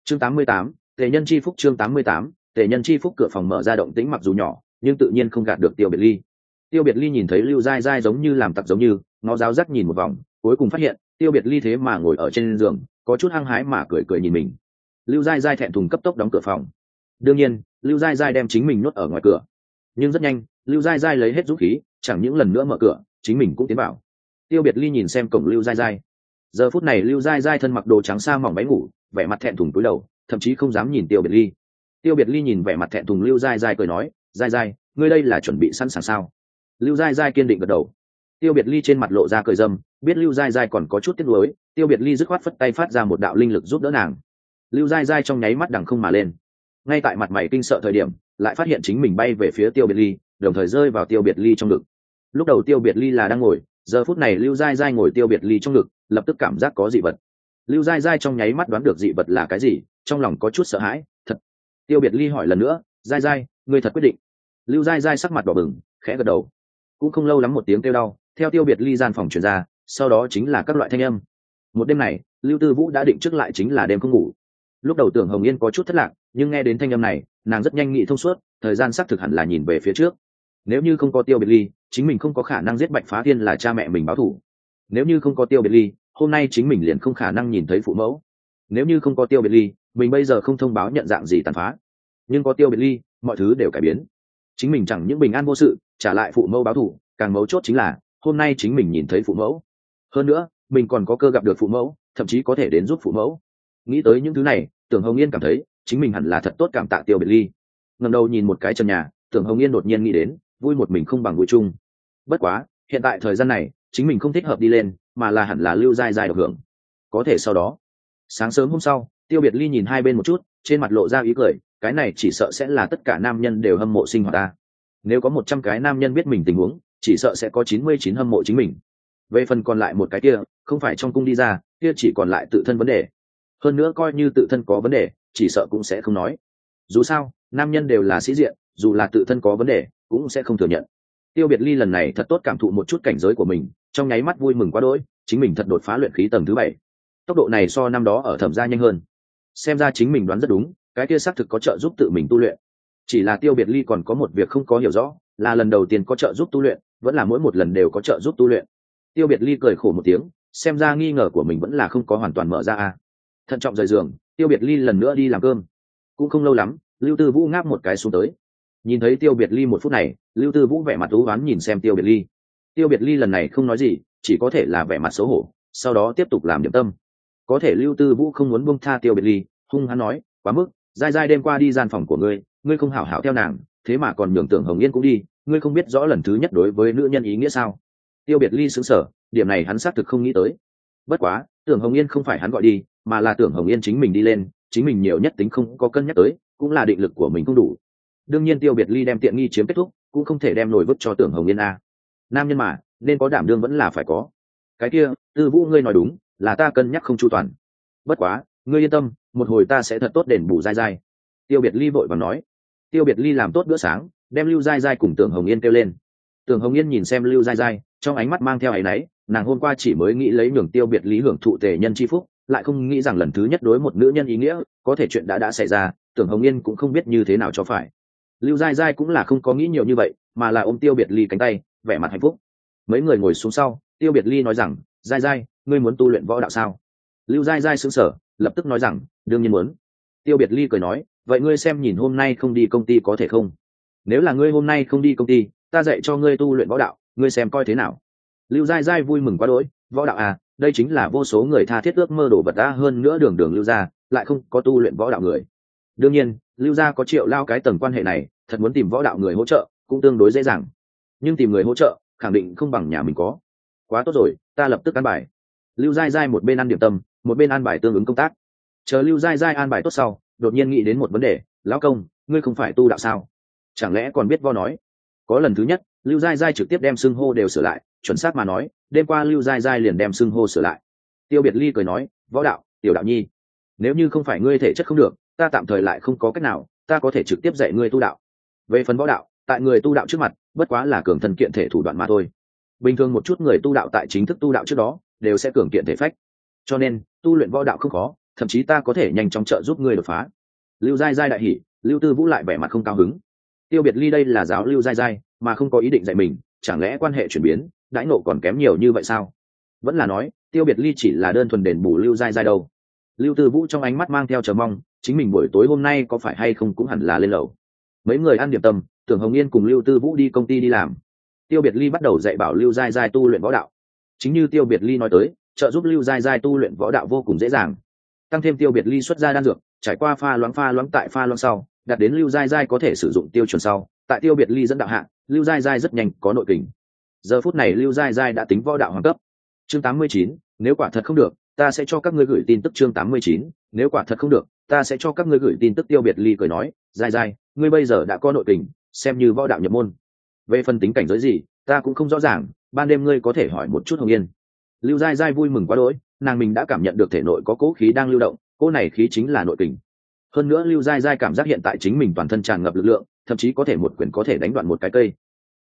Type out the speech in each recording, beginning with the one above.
chương 88, tề nhân chi phúc. chương 88, tề nhân chi phúc. Cửa phòng mở ra, động tĩnh mặc dù nhỏ nhưng tự nhiên không gạt được Tiêu Biệt Ly. Tiêu Biệt Ly nhìn thấy Lưu Giai Giai giống như làm tặc giống như, nó ráo rắt nhìn một vòng, cuối cùng phát hiện Tiêu Biệt Ly thế mà ngồi ở trên giường, có chút hăng hái mà cười cười nhìn mình. Lưu Giai Giai thẹn thùng cấp tốc đóng cửa phòng. Đương nhiên, Lưu Giai Giai đem chính mình nhốt ở ngoài cửa, nhưng rất nhanh Lưu Giai Giai lấy hết dũng khí, chẳng những lần nữa mở cửa, chính mình cũng tiến vào. Tiêu Biệt Ly nhìn xem cổng Lưu Giai Giai. Giờ phút này Lưu Giai Giai thân mặc đồ trắng sa mỏng váy ngủ, vẻ mặt thẹn thùng cúi đầu, thậm chí không dám nhìn Tiêu Biệt Ly. Tiêu Biệt Ly nhìn vẻ mặt thẹn thùng Lưu Giai Giai cười nói, Giai Giai, ngươi đây là chuẩn bị sẵn sàng sao? Lưu Giai Giai kiên định gật đầu. Tiêu Biệt Ly trên mặt lộ ra cười dâm, biết Lưu Giai Giai còn có chút tiếc nuối, Tiêu Biệt Ly dứt khoát phất tay phát ra một đạo linh lực giúp đỡ nàng. Lưu Giai Giai trong nháy mắt đằng không mà lên, ngay tại mặt mày kinh sợ thời điểm, lại phát hiện chính mình bay về phía Tiêu Biệt Ly, đồng thời rơi vào Tiêu Biệt Ly trong ngực. Lúc đầu Tiêu Biệt Ly là đang ngồi, giờ phút này Lưu Giai Giai ngồi Tiêu Biệt Ly trong ngực, lập tức cảm giác có dị vật. Lưu Giai Giai trong nháy mắt đoán được dị vật là cái gì, trong lòng có chút sợ hãi. Thật? Tiêu Biệt Ly hỏi lần nữa, Giai Giai, ngươi thật quyết định? Lưu Giai Giai sắc mặt đỏ bừng, khẽ gật đầu. Cũng không lâu lắm một tiếng kêu đau theo Tiêu Biệt Ly gian phòng truyền ra, sau đó chính là các loại thanh âm. Một đêm này Lưu Tư Vũ đã định trước lại chính là đêm không ngủ. Lúc đầu Tưởng Hồng Yên có chút thất lạc, nhưng nghe đến thanh âm này, nàng rất nhanh nghĩ thông suốt, thời gian xác thực hẳn là nhìn về phía trước. Nếu như không có Tiêu Biệt Ly, chính mình không có khả năng giết Bạch Phá Thiên là cha mẹ mình báo thù. Nếu như không có Tiêu Biệt Ly, hôm nay chính mình liền không khả năng nhìn thấy phụ mẫu. Nếu như không có Tiêu Biệt Ly, mình bây giờ không thông báo nhận dạng gì tàn phá. Nhưng có Tiêu Biệt Ly, mọi thứ đều cải biến. Chính mình chẳng những bình an vô sự, trả lại phụ mẫu báo thù, càng mấu chốt chính là hôm nay chính mình nhìn thấy phụ mẫu. Hơn nữa, mình còn có cơ gặp được phụ mẫu, thậm chí có thể đến giúp phụ mẫu. Nghĩ tới những thứ này, Tưởng Hồng Yên cảm thấy chính mình hẳn là thật tốt cảm tạ Tiêu Biệt Ly. Ngẩng đầu nhìn một cái trần nhà, Tưởng Hồng Yên đột nhiên nghĩ đến, vui một mình không bằng vui chung. Bất quá, hiện tại thời gian này, chính mình không thích hợp đi lên, mà là hẳn là Lưu Giai Giai được hưởng. Có thể sau đó, sáng sớm hôm sau, Tiêu Biệt Ly nhìn hai bên một chút, trên mặt lộ ra ý cười, cái này chỉ sợ sẽ là tất cả nam nhân đều hâm mộ sinh hoạt ta. Nếu có 100 cái nam nhân biết mình tình huống, chỉ sợ sẽ có 99 hâm mộ chính mình. Về phần còn lại một cái kia, không phải trong cung đi ra, kia chỉ còn lại tự thân vấn đề. Hơn nữa coi như tự thân có vấn đề, chỉ sợ cũng sẽ không nói. Dù sao, nam nhân đều là sĩ diện, dù là tự thân có vấn đề, cũng sẽ không thừa nhận. Tiêu Biệt Ly lần này thật tốt cảm thụ một chút cảnh giới của mình, trong nháy mắt vui mừng quá đỗi, chính mình thật đột phá luyện khí tầng thứ 7. Tốc độ này so năm đó ở Thẩm gia nhanh hơn. Xem ra chính mình đoán rất đúng, cái kia xác thực có trợ giúp tự mình tu luyện. Chỉ là Tiêu Biệt Ly còn có một việc không có hiểu rõ, là lần đầu tiên có trợ giúp tu luyện, vẫn là mỗi một lần đều có trợ giúp tu luyện. Tiêu Biệt Ly cười khổ một tiếng, xem ra nghi ngờ của mình vẫn là không có hoàn toàn mở ra a. Thận trọng rời giường, Tiêu Biệt Ly lần nữa đi làm cơm. Cũng không lâu lắm, Lưu Tư Vũ ngáp một cái xuống tới. Nhìn thấy Tiêu Biệt Ly một phút này, Lưu Tư Vũ vẻ mặt u uất nhìn xem Tiêu Biệt Ly. Tiêu Biệt Ly lần này không nói gì, chỉ có thể là vẻ mặt xấu hổ, sau đó tiếp tục làm điểm tâm. Có thể Lưu Tư Vũ không muốn buông tha Tiêu Biệt Ly, hung hăng nói, quá mức, Giai Giai đêm qua đi gian phòng của ngươi, ngươi không hảo hảo theo nàng, thế mà còn nhường Tưởng Hồng Yên cũng đi, ngươi không biết rõ lần thứ nhất đối với nữ nhân ý nghĩa sao? Tiêu Biệt Ly sững sờ, điểm này hắn xác thực không nghĩ tới. Bất quá, Tưởng Hồng Yên không phải hắn gọi đi, mà là Tưởng Hồng Yên chính mình đi lên, chính mình nhiều nhất tính không có cân nhắc tới, cũng là định lực của mình không đủ. Đương nhiên Tiêu Biệt Ly đem tiện nghi chiếm kết thúc, cũng không thể đem nổi vứt cho Tưởng Hồng Yên a. Nam nhân mà, nên có đảm đương vẫn là phải có. Cái kia, Tư Vũ ngươi nói đúng, là ta cân nhắc không chu toàn. Bất quá, ngươi yên tâm, một hồi ta sẽ thật tốt đền bù Giai Giai. Tiêu Biệt Ly vội vàng nói. Tiêu Biệt Ly làm tốt bữa sáng, đem Lưu Giai Giai cùng Tưởng Hồng Yên kêu lên. Tưởng Hồng Yên nhìn xem Lưu Giai Giai, trong ánh mắt mang theo áy náy, nàng hôm qua chỉ mới nghĩ lấy nhường Tiêu Biệt Ly hưởng thụ tề nhân chi phúc, lại không nghĩ rằng lần thứ nhất đối một nữ nhân ý nghĩa, có thể chuyện đã xảy ra, Tưởng Hồng Yên cũng không biết như thế nào cho phải. Lưu Giai Giai cũng là không có nghĩ nhiều như vậy, mà là ôm Tiêu Biệt Ly cánh tay, vẻ mặt hạnh phúc. Mấy người ngồi xuống sau, Tiêu Biệt Ly nói rằng, Giai Giai, ngươi muốn tu luyện võ đạo sao? Lưu Giai Giai sững sờ, lập tức nói rằng, đương nhiên muốn. Tiêu Biệt Ly cười nói, vậy ngươi xem nhìn hôm nay không đi công ty có thể không? Nếu là ngươi hôm nay không đi công ty, ta dạy cho ngươi tu luyện võ đạo, ngươi xem coi thế nào? Lưu Giai Giai vui mừng quá đỗi, võ đạo à, đây chính là vô số người tha thiết ước mơ đổ vật ta, hơn nữa đường Lưu gia lại không có tu luyện võ đạo người. Đương nhiên, Lưu gia có Triệu Lao cái tầng quan hệ này, thật muốn tìm võ đạo người hỗ trợ cũng tương đối dễ dàng. Nhưng tìm người hỗ trợ, khẳng định không bằng nhà mình có. Quá tốt rồi, ta lập tức an bài. Lưu Giai Giai một bên ăn điểm tâm, một bên an bài tương ứng công tác. Chờ Lưu Giai Giai an bài tốt sau, đột nhiên nghĩ đến một vấn đề, lão công, ngươi không phải tu đạo sao? Chẳng lẽ còn biết võ nói? Có lần thứ nhất, Lưu Giai Giai trực tiếp đem xưng hô đều sửa lại, chuẩn xác mà nói, đêm qua Lưu Giai Giai liền đem xưng hô sửa lại. Tiêu Biệt Ly cười nói, võ đạo, tiểu đạo nhi, nếu như không phải ngươi thể chất không được, ta tạm thời lại không có cách nào, ta có thể trực tiếp dạy ngươi tu đạo. Về phần võ đạo, tại người tu đạo trước mặt, bất quá là cường thân kiện thể thủ đoạn mà thôi. Bình thường một chút người tu đạo tại chính thức tu đạo trước đó, đều sẽ cường kiện thể phách. Cho nên, tu luyện võ đạo không khó, thậm chí ta có thể nhanh chóng trợ giúp ngươi đột phá. Lưu Giai Giai đại hỉ, Lưu Tư Vũ lại vẻ mặt không cao hứng. Tiêu Biệt Ly đây là giáo Lưu Giai Giai mà không có ý định dạy mình, chẳng lẽ quan hệ chuyển biến đãi ngộ còn kém nhiều như vậy sao? Vẫn là nói Tiêu Biệt Ly chỉ là đơn thuần đền bù Lưu Giai Giai đâu? Lưu Tư Vũ trong ánh mắt mang theo chờ mong, chính mình buổi tối hôm nay có phải hay không cũng hẳn là lên lầu. Mấy người ăn điểm tâm, Tưởng Hồng Yên cùng Lưu Tư Vũ đi công ty đi làm. Tiêu Biệt Ly bắt đầu dạy bảo Lưu Giai Giai tu luyện võ đạo. Chính như Tiêu Biệt Ly nói tới, trợ giúp Lưu Giai Giai tu luyện võ đạo vô cùng dễ dàng. Tăng thêm Tiêu Biệt Ly xuất ra đan dược, trải qua pha loãng tại pha loãng sau, đạt đến Lưu Giai Giai có thể sử dụng tiêu chuẩn sau, tại Tiêu Biệt Ly dẫn đạo hạ, Lưu Giai Giai rất nhanh có nội kình. Giờ phút này Lưu Giai Giai đã tính võ đạo hoàng cấp. Chương 89, nếu quả thật không được, ta sẽ cho các ngươi gửi tin tức. Chương 89, nếu quả thật không được, ta sẽ cho các ngươi gửi tin tức. Tiêu Biệt Ly cười nói, Giai Giai, ngươi bây giờ đã có nội kình, xem như võ đạo nhập môn. Về phần tính cảnh giới gì, ta cũng không rõ ràng, ban đêm ngươi có thể hỏi một chút Hồng Yên. Lưu Giai Giai vui mừng quá đỗi, nàng mình đã cảm nhận được thể nội có cỗ khí đang lưu động, cỗ này khí chính là nội kình. Hơn nữa Lưu Giai Giai cảm giác hiện tại chính mình toàn thân tràn ngập lực lượng, thậm chí có thể một quyền có thể đánh đoạn một cái cây.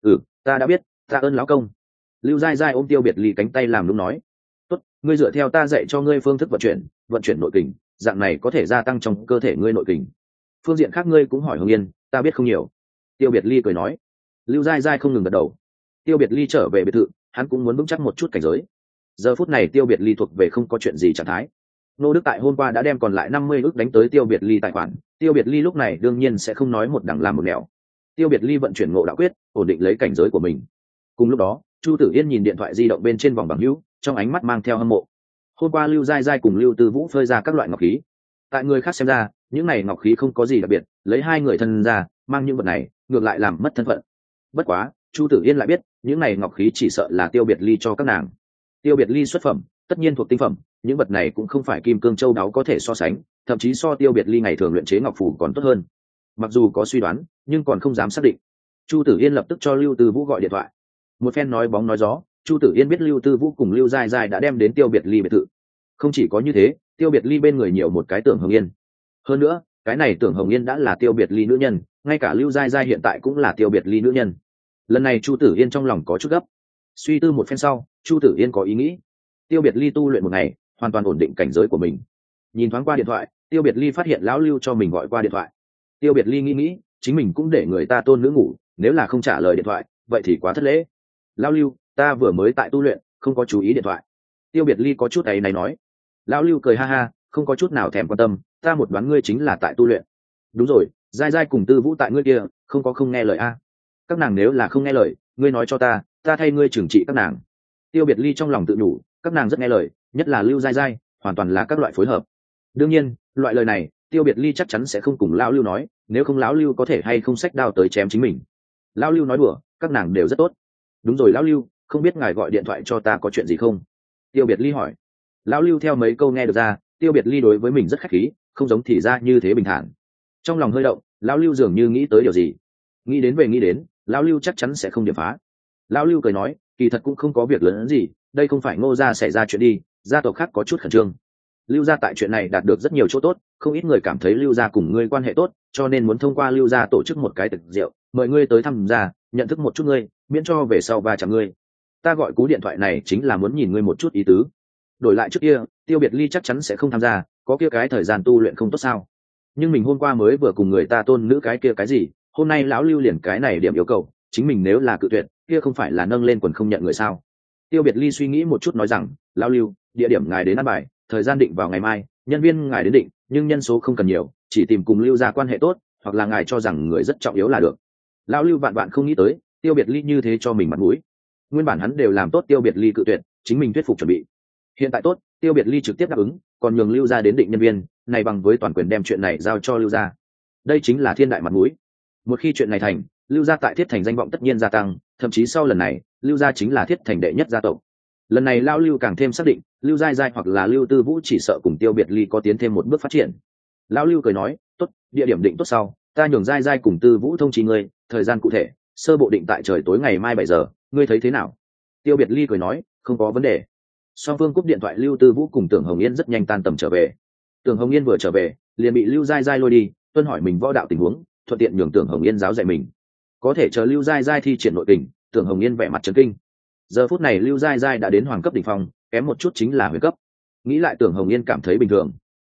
Ta đã biết, tạ ơn lão công. Lưu Giai Giai ôm Tiêu Biệt Ly cánh tay làm lúc nói, tốt, ngươi dựa theo ta dạy cho ngươi phương thức vận chuyển nội kình, dạng này có thể gia tăng trong cơ thể ngươi nội kình. Phương diện khác ngươi cũng hỏi Hồng Yên, ta biết không nhiều. Tiêu Biệt Ly cười nói. Lưu Giai Giai không ngừng gật đầu. Tiêu Biệt Ly trở về biệt thự, hắn cũng muốn vững chắc một chút cảnh giới. Giờ phút này Tiêu Biệt Ly thuộc về không có chuyện gì trạng thái. Nô Đức tại hôm qua đã đem còn lại 50 ức đánh tới Tiêu Biệt Ly tài khoản, Tiêu Biệt Ly lúc này đương nhiên sẽ không nói một đằng làm một nẻo. Tiêu Biệt Ly vận chuyển ngộ đạo quyết, ổn định lấy cảnh giới của mình. Cùng lúc đó, Chu Tử Yên nhìn điện thoại di động bên trên vòng bằng hữu, trong ánh mắt mang theo hâm mộ. Hôm qua Lưu Giai Giai cùng Lưu Tư Vũ phơi ra các loại ngọc khí. Tại người khác xem ra, những này ngọc khí không có gì đặc biệt, lấy hai người thân ra, mang những vật này, ngược lại làm mất thân phận. Bất quá, Chu Tử Yên lại biết, những này ngọc khí chỉ sợ là Tiêu Biệt Ly cho các nàng. Tiêu Biệt Ly xuất phẩm, tất nhiên thuộc tinh phẩm, những vật này cũng không phải kim cương châu đáo có thể so sánh, thậm chí so Tiêu Biệt Ly ngày thường luyện chế ngọc phù còn tốt hơn. Mặc dù có suy đoán, nhưng còn không dám xác định. Chu Tử Yên lập tức cho Lưu Tư Vũ gọi điện thoại. Một phen nói bóng nói gió, Chu Tử Yên biết Lưu Tư Vũ cùng Lưu Giai Giai đã đem đến Tiêu Biệt Ly biệt thự. Không chỉ có như thế, Tiêu Biệt Ly bên người nhiều một cái Tưởng Hồng Yên. Hơn nữa, cái này Tưởng Hồng Yên đã là Tiêu Biệt Ly nữ nhân, ngay cả Lưu Giai Giai hiện tại cũng là Tiêu Biệt Ly nữ nhân. Lần này Chu Tử Yên trong lòng có chút gấp. Suy tư một phen sau, Chu Tử Yên có ý nghĩ. Tiêu Biệt Ly tu luyện một ngày, hoàn toàn ổn định cảnh giới của mình. Nhìn thoáng qua điện thoại, Tiêu Biệt Ly phát hiện lão Lưu cho mình gọi qua điện thoại. Tiêu Biệt Ly nghĩ, chính mình cũng để người ta tôn nữ ngủ, nếu là không trả lời điện thoại, vậy thì quá thất lễ. Lão Lưu, ta vừa mới tại tu luyện, không có chú ý điện thoại. Tiêu Biệt Ly có chút ấy này nói. Lão Lưu cười ha ha, không có chút nào thèm quan tâm, ta một đoán ngươi chính là tại tu luyện. Đúng rồi, Giai Giai cùng Tư Vũ tại ngươi kia, không nghe lời a. Các nàng nếu là không nghe lời, ngươi nói cho ta thay ngươi trừng trị các nàng. Tiêu Biệt Ly trong lòng tự nhủ, các nàng rất nghe lời, nhất là Lưu Giai Giai, hoàn toàn là các loại phối hợp. Đương nhiên, loại lời này, Tiêu Biệt Ly chắc chắn sẽ không cùng lão Lưu nói, nếu không lão Lưu có thể hay không xách đao tới chém chính mình. Lão Lưu nói đùa, các nàng đều rất tốt. Đúng rồi lão Lưu, không biết ngài gọi điện thoại cho ta có chuyện gì không? Tiêu Biệt Ly hỏi. Lão Lưu theo mấy câu nghe được ra, Tiêu Biệt Ly đối với mình rất khách khí, không giống thì ra như thế bình thản. Trong lòng hơi động, lão Lưu dường như nghĩ tới điều gì. Nghĩ đến, lão Lưu chắc chắn sẽ không điểm phá. Lão Lưu cười nói, kỳ thật cũng không có việc lớn gì, đây không phải Ngô gia xảy ra chuyện đi, gia tộc khác có chút khẩn trương. Lưu gia tại chuyện này đạt được rất nhiều chỗ tốt, không ít người cảm thấy Lưu gia cùng ngươi quan hệ tốt, cho nên muốn thông qua Lưu gia tổ chức một cái tiệc rượu, mời ngươi tới thăm gia, nhận thức một chút ngươi, miễn cho về sau va chạm ngươi. Ta gọi cú điện thoại này chính là muốn nhìn ngươi một chút ý tứ. Đổi lại trước kia, Tiêu Biệt Ly chắc chắn sẽ không tham gia, có kia cái thời gian tu luyện không tốt sao? Nhưng mình hôm qua mới vừa cùng người ta tôn nữ cái kia cái gì, hôm nay lão Lưu liền cái này điểm yêu cầu, chính mình nếu là cự tuyệt, kia không phải là nâng lên quần không nhận người sao? Tiêu Biệt Ly suy nghĩ một chút nói rằng, lão Lưu, địa điểm ngài đến ăn bài, thời gian định vào ngày mai, nhân viên ngài đến định, nhưng nhân số không cần nhiều, chỉ tìm cùng Lưu gia quan hệ tốt, hoặc là ngài cho rằng người rất trọng yếu là được. Lão Lưu vạn vạn không nghĩ tới, Tiêu Biệt Ly như thế cho mình mặt mũi. Nguyên bản hắn đều làm tốt Tiêu Biệt Ly cự tuyệt, chính mình thuyết phục chuẩn bị. Hiện tại tốt, Tiêu Biệt Ly trực tiếp đáp ứng, còn nhường Lưu gia đến định nhân viên, này bằng với toàn quyền đem chuyện này giao cho Lưu gia. Đây chính là thiên đại mặt mũi. Một khi chuyện này thành, Lưu gia tại Thiết Thành danh vọng tất nhiên gia tăng, thậm chí sau lần này, Lưu gia chính là Thiết Thành đệ nhất gia tộc. Lần này lão Lưu càng thêm xác định, Lưu Giai Giai hoặc là Lưu Tư Vũ chỉ sợ cùng Tiêu Biệt Ly có tiến thêm một bước phát triển. Lão Lưu cười nói, tốt, địa điểm định tốt sau, ta nhường Giai Giai cùng Tư Vũ thông chi ngươi, thời gian cụ thể, sơ bộ định tại trời tối ngày mai 7 giờ, ngươi thấy thế nào? Tiêu Biệt Ly cười nói, không có vấn đề. Song phương cúp điện thoại, Lưu Tư Vũ cùng Tưởng Hồng Yên rất nhanh tan tầm trở về. Tưởng Hồng Yên vừa trở về, liền bị Lưu Giai Giai lôi đi, tuân hỏi mình võ đạo tình huống, thuận tiện nhường Tưởng Hồng Yên giáo dạy mình. Có thể chờ Lưu Giai Giai thi triển nội kình, Tưởng Hồng Yên vẻ mặt chấn kinh. Giờ phút này Lưu Giai Giai đã đến hoàng cấp đỉnh phong, kém một chút chính là huyền cấp. Nghĩ lại Tưởng Hồng Yên cảm thấy bình thường.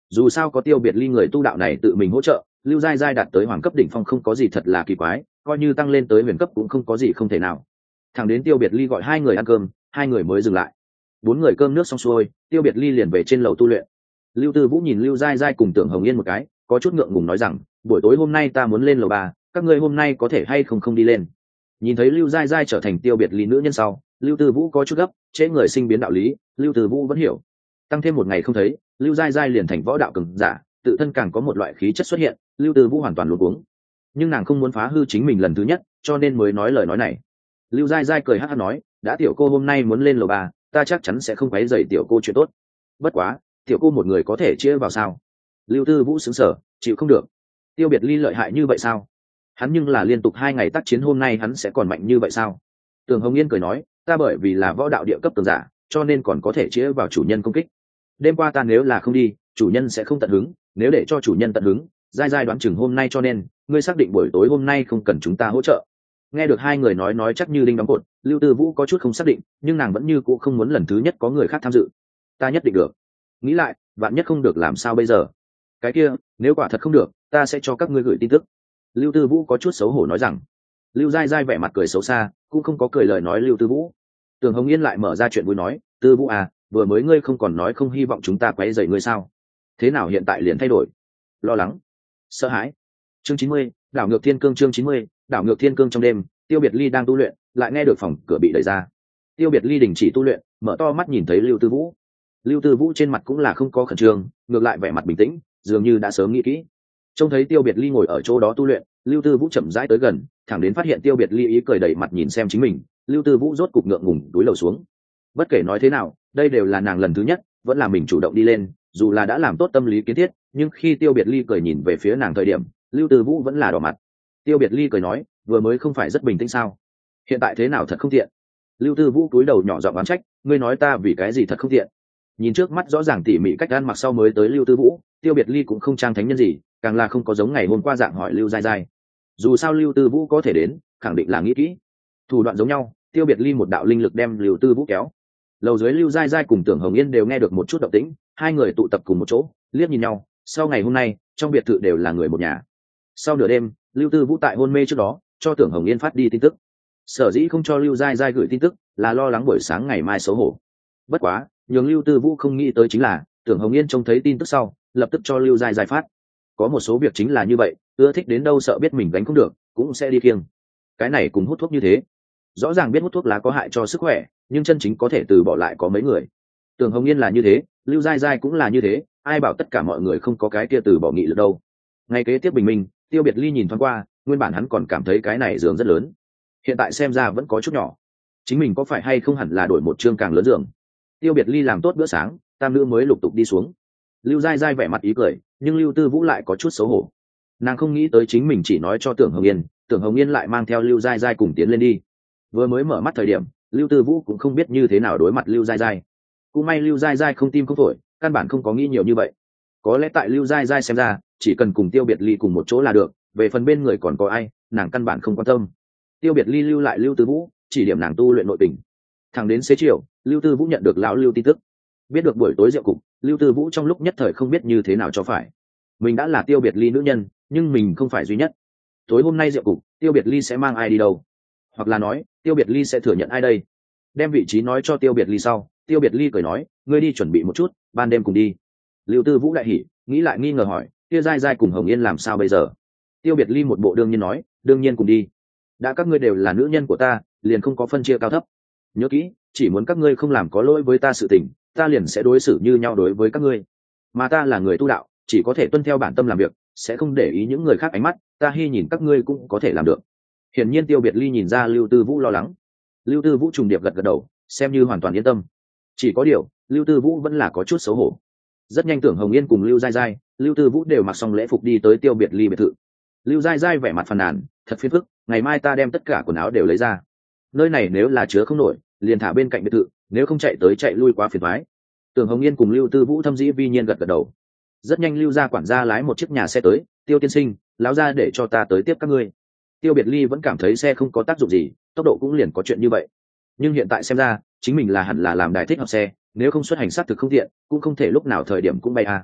Dù sao có Tiêu Biệt Ly người tu đạo này tự mình hỗ trợ, lưu giai giai đạt tới hoàng cấp đỉnh phong không có gì thật là kỳ quái, coi như tăng lên tới huyền cấp cũng không có gì không thể nào. Thẳng đến Tiêu Biệt Ly gọi hai người ăn cơm, hai người mới dừng lại. Bốn người cơm nước xong xuôi, Tiêu Biệt Ly liền về trên lầu tu luyện. Lưu Tư Vũ nhìn Lưu Giai Giai cùng Tưởng Hồng Yên một cái, có chút ngượng ngùng nói rằng, buổi tối hôm nay ta muốn lên lầu 3, các ngươi hôm nay có thể hay không đi lên. Nhìn thấy Lưu Giai Giai trở thành Tiêu Biệt Ly nữ nhân sau, Lưu Tư Vũ có chút gấp, trễ người sinh biến đạo lý, Lưu Tư Vũ vẫn hiểu. Tăng thêm một ngày không thấy, Lưu Giai Giai liền thành võ đạo cường giả, tự thân càng có một loại khí chất xuất hiện, Lưu Tư Vũ hoàn toàn luống cuống. Nhưng nàng không muốn phá hư chính mình lần thứ nhất, cho nên mới nói lời nói này. Lưu Giai Giai cười hắc hắc nói, đã tiểu cô hôm nay muốn lên lầu 3, ta chắc chắn sẽ không quấy rầy tiểu cô chuyện tốt. Bất quá, tiểu cô một người có thể chia vào sao? Lưu Tư Vũ sững sờ, chịu không được. Tiêu Biệt Ly lợi hại như vậy sao? Hắn nhưng là liên tục 2 ngày tác chiến, hôm nay hắn sẽ còn mạnh như vậy sao? Tường Hồng Yên cười nói, ta bởi vì là võ đạo địa cấp cường giả, cho nên còn có thể chia vào chủ nhân công kích. Đêm qua ta nếu là không đi, chủ nhân sẽ không tận hứng, nếu để cho chủ nhân tận hứng, Giai Giai đoán chừng hôm nay, cho nên ngươi xác định buổi tối hôm nay không cần chúng ta hỗ trợ. Nghe được hai người nói chắc như đinh đóng cột, Lưu Tư Vũ có chút không xác định, nhưng nàng vẫn như cũ không muốn lần thứ nhất có người khác tham dự. Ta nhất định được. Nghĩ lại, vạn nhất không được làm sao bây giờ? Cái kia, nếu quả thật không được, ta sẽ cho các ngươi gửi tin tức. Lưu Tư Vũ có chút xấu hổ nói rằng. Lưu Giai Giai vẻ mặt cười xấu xa, cũng không có cười lời nói Lưu Tư Vũ. Tường Hồng Yên lại mở ra chuyện vui nói, Tư Vũ à, vừa mới ngươi không còn nói không hy vọng chúng ta quấy rầy ngươi sao? Thế nào hiện tại liền thay đổi? Lo lắng, sợ hãi. Chương 90, đảo ngược thiên cương. Chương 90, đảo ngược thiên cương. Trong đêm, Tiêu Biệt Ly đang tu luyện, lại nghe được phòng cửa bị đẩy ra. Tiêu Biệt Ly đình chỉ tu luyện, mở to mắt nhìn thấy Lưu Tư Vũ. Lưu Tư Vũ trên mặt cũng là không có khẩn trương, ngược lại vẻ mặt bình tĩnh, dường như đã sớm nghĩ kỹ. Trông thấy Tiêu Biệt Ly ngồi ở chỗ đó tu luyện, Lưu Tư Vũ chậm rãi tới gần, thẳng đến phát hiện Tiêu Biệt Ly ý cười đầy mặt nhìn xem chính mình, Lưu Tư Vũ rốt cục ngượng ngùng túi lầu xuống. Bất kể nói thế nào, đây đều là nàng lần thứ nhất, vẫn là mình chủ động đi lên, dù là đã làm tốt tâm lý kiến thiết, nhưng khi Tiêu Biệt Ly cười nhìn về phía nàng thời điểm, Lưu Tư Vũ vẫn là đỏ mặt. Tiêu Biệt Ly cười nói, vừa mới không phải rất bình tĩnh sao? Hiện tại thế nào thật không tiện? Lưu Tư Vũ cúi đầu nhỏ giọng oán trách, ngươi nói ta vì cái gì thật không tiện? Nhìn trước mắt rõ ràng tỉ mỉ cách ăn mặc sau mới tới Lưu Tư Vũ, Tiêu Biệt Ly cũng không trang thánh nhân gì, càng là không có giống ngày hôm qua dạng hỏi Lưu Giai Giai. Dù sao Lưu Tư Vũ có thể đến, khẳng định là nghĩ kỹ. Thủ đoạn giống nhau, Tiêu Biệt Ly một đạo linh lực đem Lưu Tư Vũ kéo. Lầu dưới Lưu Giai Giai cùng Tưởng Hồng Yên đều nghe được một chút động tĩnh, hai người tụ tập cùng một chỗ, liếc nhìn nhau. Sau ngày hôm nay, trong biệt thự đều là người một nhà. Sau nửa đêm, Lưu Tư Vũ tại hôn mê trước đó, cho Tưởng Hồng Yên phát đi tin tức. Sở dĩ không cho Lưu Giai Giai gửi tin tức, là lo lắng buổi sáng ngày mai xấu hổ. Bất quá, nhường Lưu Tư Vũ không nghĩ tới chính là, Tưởng Hồng Yên trông thấy tin tức sau, lập tức cho Lưu Giai Giai phát. Có một số việc chính là như vậy, ưa thích đến đâu sợ biết mình gánh không được, cũng sẽ đi kiêng. Cái này cùng hút thuốc như thế. Rõ ràng biết hút thuốc lá có hại cho sức khỏe, nhưng chân chính có thể từ bỏ lại có mấy người. Tưởng Hồng Yên là như thế, Lưu Giai Giai cũng là như thế, ai bảo tất cả mọi người không có cái kia từ bỏ nghị lực đâu. Ngay kế tiếp bình minh, Tiêu Biệt Ly nhìn thoáng qua, nguyên bản hắn còn cảm thấy cái này giường rất lớn, hiện tại xem ra vẫn có chút nhỏ. Chính mình có phải hay không hẳn là đổi một chương càng lớn giường? Tiêu Biệt Ly làm tốt bữa sáng, tam nữ mới lục tục đi xuống. Lưu Giai Giai vẻ mặt ý cười, nhưng Lưu Tư Vũ lại có chút xấu hổ. Nàng không nghĩ tới chính mình chỉ nói cho Tưởng Hồng Yên, Tưởng Hồng Yên lại mang theo Lưu Giai Giai cùng tiến lên đi. Vừa mới mở mắt thời điểm, Lưu Tư Vũ cũng không biết như thế nào đối mặt Lưu Giai Giai. Cũng may Lưu Giai Giai không tim không phổi, căn bản không có nghĩ nhiều như vậy. Có lẽ tại Lưu Giai Giai xem ra, chỉ cần cùng Tiêu Biệt Ly cùng một chỗ là được, về phần bên người còn có ai, nàng căn bản không quan tâm. Tiêu Biệt Ly lưu lại Lưu Tư Vũ, chỉ điểm nàng tu luyện nội tình. Thẳng đến xế chiều, Lưu Tư Vũ nhận được lão Lưu tin tức. Biết được buổi tối rượu cục, Lưu Tư Vũ trong lúc nhất thời không biết như thế nào cho phải. Mình đã là Tiêu Biệt Ly nữ nhân, nhưng mình không phải duy nhất. Tối hôm nay rượu cục, Tiêu Biệt Ly sẽ mang ai đi đâu? Hoặc là nói, Tiêu Biệt Ly sẽ thừa nhận ai đây? Đem vị trí nói cho Tiêu Biệt Ly sau, Tiêu Biệt Ly cười nói, ngươi đi chuẩn bị một chút, ban đêm cùng đi. Lưu Tư Vũ đại hỉ, nghĩ lại nghi ngờ hỏi, Tiêu Giai Giai cùng Hồng Yên làm sao bây giờ? Tiêu Biệt Ly một bộ đương nhiên nói, đương nhiên cùng đi. Đã các ngươi đều là nữ nhân của ta, liền không có phân chia cao thấp. Nhớ kỹ, chỉ muốn các ngươi không làm có lỗi với ta sự tình, ta liền sẽ đối xử như nhau đối với các ngươi. Mà ta là người tu đạo, chỉ có thể tuân theo bản tâm làm việc, sẽ không để ý những người khác ánh mắt, ta hy nhìn các ngươi cũng có thể làm được. Hiển nhiên Tiêu Biệt Ly nhìn ra Lưu Tư Vũ lo lắng. Lưu Tư Vũ trùng điệp gật gật đầu, xem như hoàn toàn yên tâm. Chỉ có điều, Lưu Tư Vũ vẫn là có chút xấu hổ. Rất nhanh Tưởng Hồng Yên cùng Lưu Giai Giai, Lưu Tư Vũ đều mặc xong lễ phục đi tới Tiêu Biệt Ly biệt thự. Lưu Giai Giai vẻ mặt phàn nàn, thật phiền phức, ngày mai ta đem tất cả quần áo đều lấy ra. Nơi này nếu là chứa không nổi, liền thả bên cạnh biệt thự, nếu không chạy tới chạy lui quá phiền toái. Tưởng Hồng Yên cùng Lưu Tư Vũ thâm dĩ vi nhiên gật gật đầu. Rất nhanh Lưu gia quản gia lái một chiếc nhà xe tới, Tiêu tiên sinh, lão gia để cho ta tới tiếp các ngươi. Tiêu Biệt Ly vẫn cảm thấy xe không có tác dụng gì, tốc độ cũng liền có chuyện như vậy. Nhưng hiện tại xem ra, chính mình là hẳn là làm đài thích hợp xe, nếu không xuất hành sát thực không tiện, cũng không thể lúc nào thời điểm cũng bay à.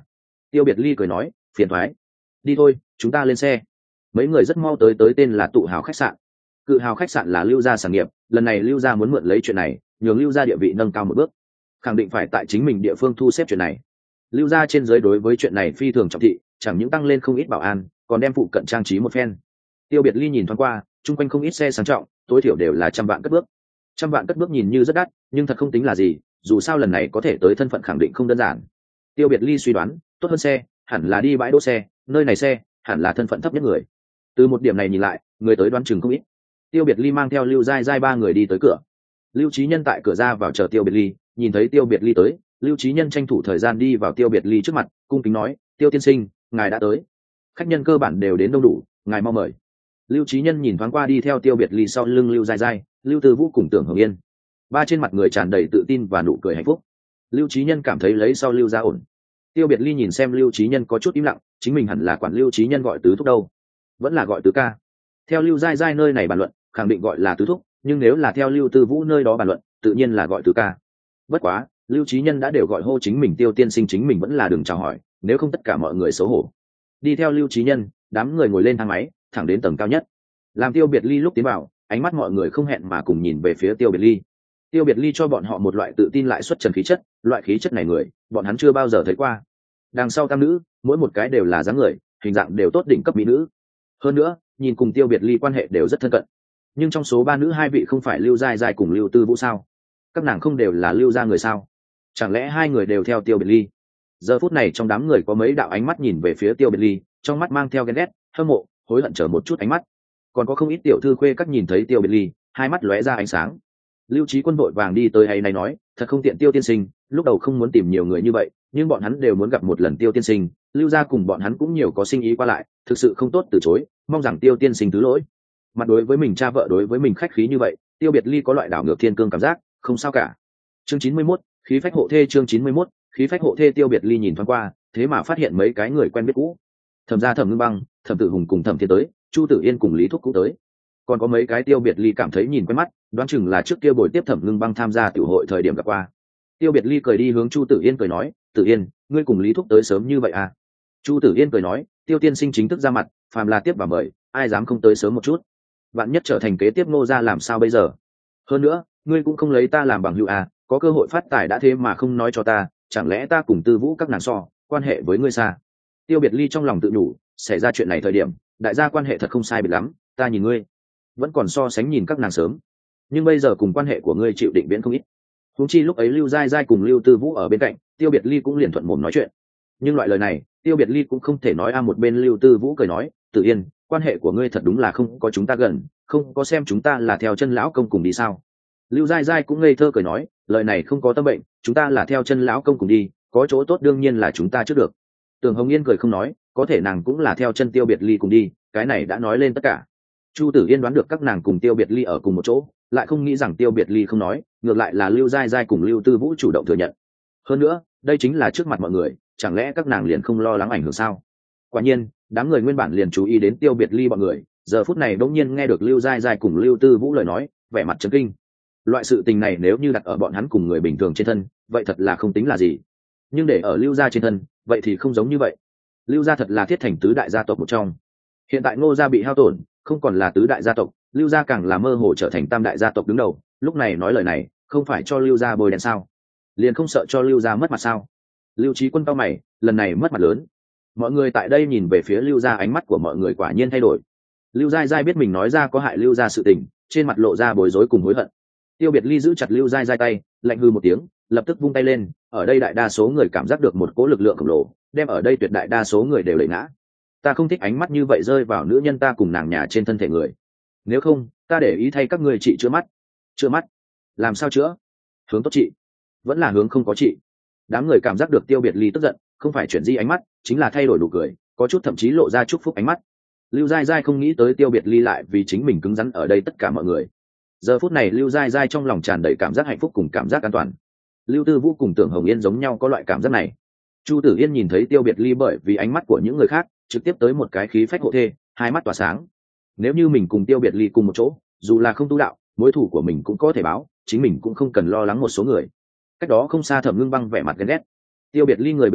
Tiêu Biệt Ly cười nói, phiền thoái, đi thôi, chúng ta lên xe. Mấy người rất mau tới tên là Tụ Hào khách sạn. Cự Hào khách sạn là Lưu gia sản nghiệp, lần này Lưu gia muốn mượn lấy chuyện này nhường Lưu gia địa vị nâng cao một bước, khẳng định phải tại chính mình địa phương thu xếp chuyện này. Lưu gia trên dưới đối với chuyện này phi thường trọng thị, chẳng những tăng lên không ít bảo an, còn đem phụ cận trang trí một phen. Tiêu Biệt Ly nhìn thoáng qua, chung quanh không ít xe sang trọng, tối thiểu đều là 100 vạn cất bước. 100 vạn cất bước nhìn như rất đắt, nhưng thật không tính là gì, dù sao lần này có thể tới thân phận khẳng định không đơn giản. Tiêu Biệt Ly suy đoán, tốt hơn xe hẳn là đi bãi đỗ xe, nơi này xe hẳn là thân phận thấp nhất người. Từ một điểm này nhìn lại, người tới đoán chừng không ít. Tiêu Biệt Ly mang theo Lưu Giai Giai ba người đi tới cửa. Lưu Chí Nhân tại cửa ra vào chờ Tiêu Biệt Ly, nhìn thấy Tiêu Biệt Ly tới, Lưu Chí Nhân tranh thủ thời gian đi vào Tiêu Biệt Ly trước mặt, cung kính nói, Tiêu tiên sinh, ngài đã tới. Khách nhân cơ bản đều đến đông đủ, ngài mau mời. Lưu Chí Nhân nhìn thoáng qua đi theo Tiêu Biệt Ly sau lưng Lưu Giai Giai, Lưu Tư Vũ cùng Tưởng Hồng Yên. Ba trên mặt người tràn đầy tự tin và nụ cười hạnh phúc. Lưu Chí Nhân cảm thấy lấy sau Lưu gia ổn. Tiêu Biệt Ly nhìn xem Lưu Chí Nhân có chút im lặng, chính mình hẳn là quản Lưu Chí Nhân gọi tứ thúc đâu, vẫn là gọi tứ ca. Theo Lưu Giai Giai nơi này bàn luận, khẳng định gọi là tứ thúc, nhưng nếu là theo Lưu Tư Vũ nơi đó bàn luận, tự nhiên là gọi tứ ca. Bất quá, Lưu Chí Nhân đã đều gọi hô chính mình Tiêu tiên sinh, chính mình vẫn là đừng chào hỏi, nếu không tất cả mọi người xấu hổ. Đi theo Lưu Chí Nhân, đám người ngồi lên thang máy, thẳng đến tầng cao nhất. Làm Tiêu Biệt Ly lúc tiến vào, ánh mắt mọi người không hẹn mà cùng nhìn về phía Tiêu Biệt Ly. Tiêu Biệt Ly cho bọn họ một loại tự tin lại xuất trần khí chất, loại khí chất này người, bọn hắn chưa bao giờ thấy qua. Đằng sau tam nữ, mỗi một cái đều là dáng người, hình dạng đều tốt đỉnh cấp mỹ nữ. Hơn nữa, nhìn cùng Tiêu Biệt Ly quan hệ đều rất thân cận. Nhưng trong số ba nữ hai vị không phải Lưu Giai Giai cùng Lưu Tư Vũ sao? Các nàng không đều là Lưu gia người sao? Chẳng lẽ hai người đều theo Tiêu Biệt Ly? Giờ phút này trong đám người có mấy đạo ánh mắt nhìn về phía Tiêu Biệt Ly, trong mắt mang theo ghen ghét, hâm mộ, hối hận chờ một chút ánh mắt. Còn có không ít tiểu thư khuê các nhìn thấy Tiêu Biệt Ly, hai mắt lóe ra ánh sáng. Lưu Chí Quân vội vàng đi tới hay này nói, thật không tiện Tiêu tiên sinh, lúc đầu không muốn tìm nhiều người như vậy, nhưng bọn hắn đều muốn gặp một lần Tiêu tiên sinh, Lưu gia cùng bọn hắn cũng nhiều có sinh ý qua lại, thực sự không tốt từ chối, mong rằng Tiêu tiên sinh thứ lỗi. Mặt đối với mình cha vợ đối với mình khách khí như vậy, Tiêu Biệt Ly có loại đảo ngược thiên cương cảm giác, không sao cả. Chương 91, khí phách hộ thê. Chương 91, khí phách hộ thê. Tiêu Biệt Ly nhìn thoáng qua, thế mà phát hiện mấy cái người quen biết cũ. Thẩm gia Thẩm Ngưng Băng, Thẩm Tử Hùng cùng Thẩm Thiên tới, Chu Tử Yên cùng Lý Thúc cũng tới. Còn có mấy cái Tiêu Biệt Ly cảm thấy nhìn quen mắt, đoán chừng là trước kia buổi tiếp Thẩm Ngưng Băng tham gia tiểu hội thời điểm gặp qua. Tiêu Biệt Ly cười đi hướng Chu Tử Yên cười nói, Tử Yên, ngươi cùng Lý Thúc tới sớm như vậy à? Chu Tử Yên cười nói, Tiêu tiên sinh chính thức ra mặt, phàm là tiếp và mời, ai dám không tới sớm một chút? Vạn nhất trở thành kế tiếp Ngô gia làm sao bây giờ? Hơn nữa, ngươi cũng không lấy ta làm bằng hữu à, có cơ hội phát tài đã thế mà không nói cho ta, chẳng lẽ ta cùng Tư Vũ các nàng so, quan hệ với ngươi xa? Tiêu Biệt Ly trong lòng tự nhủ, xảy ra chuyện này thời điểm, đại gia quan hệ thật không sai biệt lắm, ta nhìn ngươi vẫn còn so sánh nhìn các nàng sớm, nhưng bây giờ cùng quan hệ của ngươi chịu định viễn không ít. Huống chi lúc ấy Lưu Giai Giai cùng Lưu Tư Vũ ở bên cạnh, Tiêu Biệt Ly cũng liền thuận mồm nói chuyện. Nhưng loại lời này, Tiêu Biệt Ly cũng không thể nói. Một bên Lưu Tư Vũ cười nói, Tử Yên, quan hệ của ngươi thật đúng là không có chúng ta gần, không có xem chúng ta là theo chân lão công cùng đi sao? Lưu Giai Giai cũng ngây thơ cười nói, lời này không có tâm bệnh, chúng ta là theo chân lão công cùng đi, có chỗ tốt đương nhiên là chúng ta trước được. Tưởng Hồng Yên cười không nói, có thể nàng cũng là theo chân Tiêu Biệt Ly cùng đi, cái này đã nói lên tất cả. Chu Tử Yên đoán được các nàng cùng Tiêu Biệt Ly ở cùng một chỗ, lại không nghĩ rằng Tiêu Biệt Ly không nói, ngược lại là Lưu Giai Giai cùng Lưu Tư Vũ chủ động thừa nhận. Hơn nữa, đây chính là trước mặt mọi người, chẳng lẽ các nàng liền không lo lắng ảnh hưởng sao? Quả nhiên, đám người nguyên bản liền chú ý đến Tiêu Biệt Ly bọn người, giờ phút này bỗng nhiên nghe được Lưu Giai Giai cùng Lưu Tư Vũ lời nói, vẻ mặt chấn kinh. Loại sự tình này nếu như đặt ở bọn hắn cùng người bình thường trên thân, vậy thật là không tính là gì. Nhưng để ở Lưu gia trên thân, vậy thì không giống như vậy. Lưu gia thật là thiết thành tứ đại gia tộc một trong. Hiện tại Ngô gia bị hao tổn, không còn là tứ đại gia tộc, Lưu gia càng là mơ hồ trở thành tam đại gia tộc đứng đầu, lúc này nói lời này, không phải cho Lưu gia bôi đen sao? Liền không sợ cho Lưu gia mất mặt sao? Lưu Chí Quân cao mày, lần này mất mặt lớn. Mọi người tại đây nhìn về phía Lưu gia, ánh mắt của mọi người quả nhiên thay đổi. Lưu Giai Giai biết mình nói ra có hại Lưu gia sự tình, trên mặt lộ ra bối rối cùng hối hận. Tiêu Biệt Ly giữ chặt Lưu Giai Giai tay, lạnh hư một tiếng, lập tức vung tay lên, ở đây đại đa số người cảm giác được một cỗ lực lượng khổng lồ, đem ở đây tuyệt đại đa số người đều đẩy ngã. Ta không thích ánh mắt như vậy rơi vào nữ nhân ta cùng nàng nhà trên thân thể người. Nếu không, ta để ý thay các người trị chữa mắt. Chữa mắt? Làm sao chữa? Hướng tốt trị, vẫn là hướng không có trị? Đám người cảm giác được Tiêu Biệt Ly tức giận, không phải chuyển di ánh mắt, chính là thay đổi nụ cười, có chút thậm chí lộ ra chúc phúc ánh mắt. Lưu Giai Giai không nghĩ tới Tiêu Biệt Ly lại vì chính mình cứng rắn ở đây tất cả mọi người. Giờ phút này Lưu Giai Giai trong lòng tràn đầy cảm giác hạnh phúc cùng cảm giác an toàn. Lưu Tư Vũ cùng Tưởng Hồng Yên giống nhau có loại cảm giác này. Chu Tử Yên nhìn thấy Tiêu Biệt Ly bởi vì ánh mắt của những người khác trực tiếp tới một cái khí phách hộ thê, hai mắt tỏa sáng. Nếu như mình cùng Tiêu Biệt Ly cùng một chỗ, dù là không tu đạo, mối thủ của mình cũng có thể báo, chính mình cũng không cần lo lắng một số người. Cách đó không xa Thẩm Ngưng Băng vẻ mặt ghen ghét. Tiêu Biệt Ly người bên cạnh,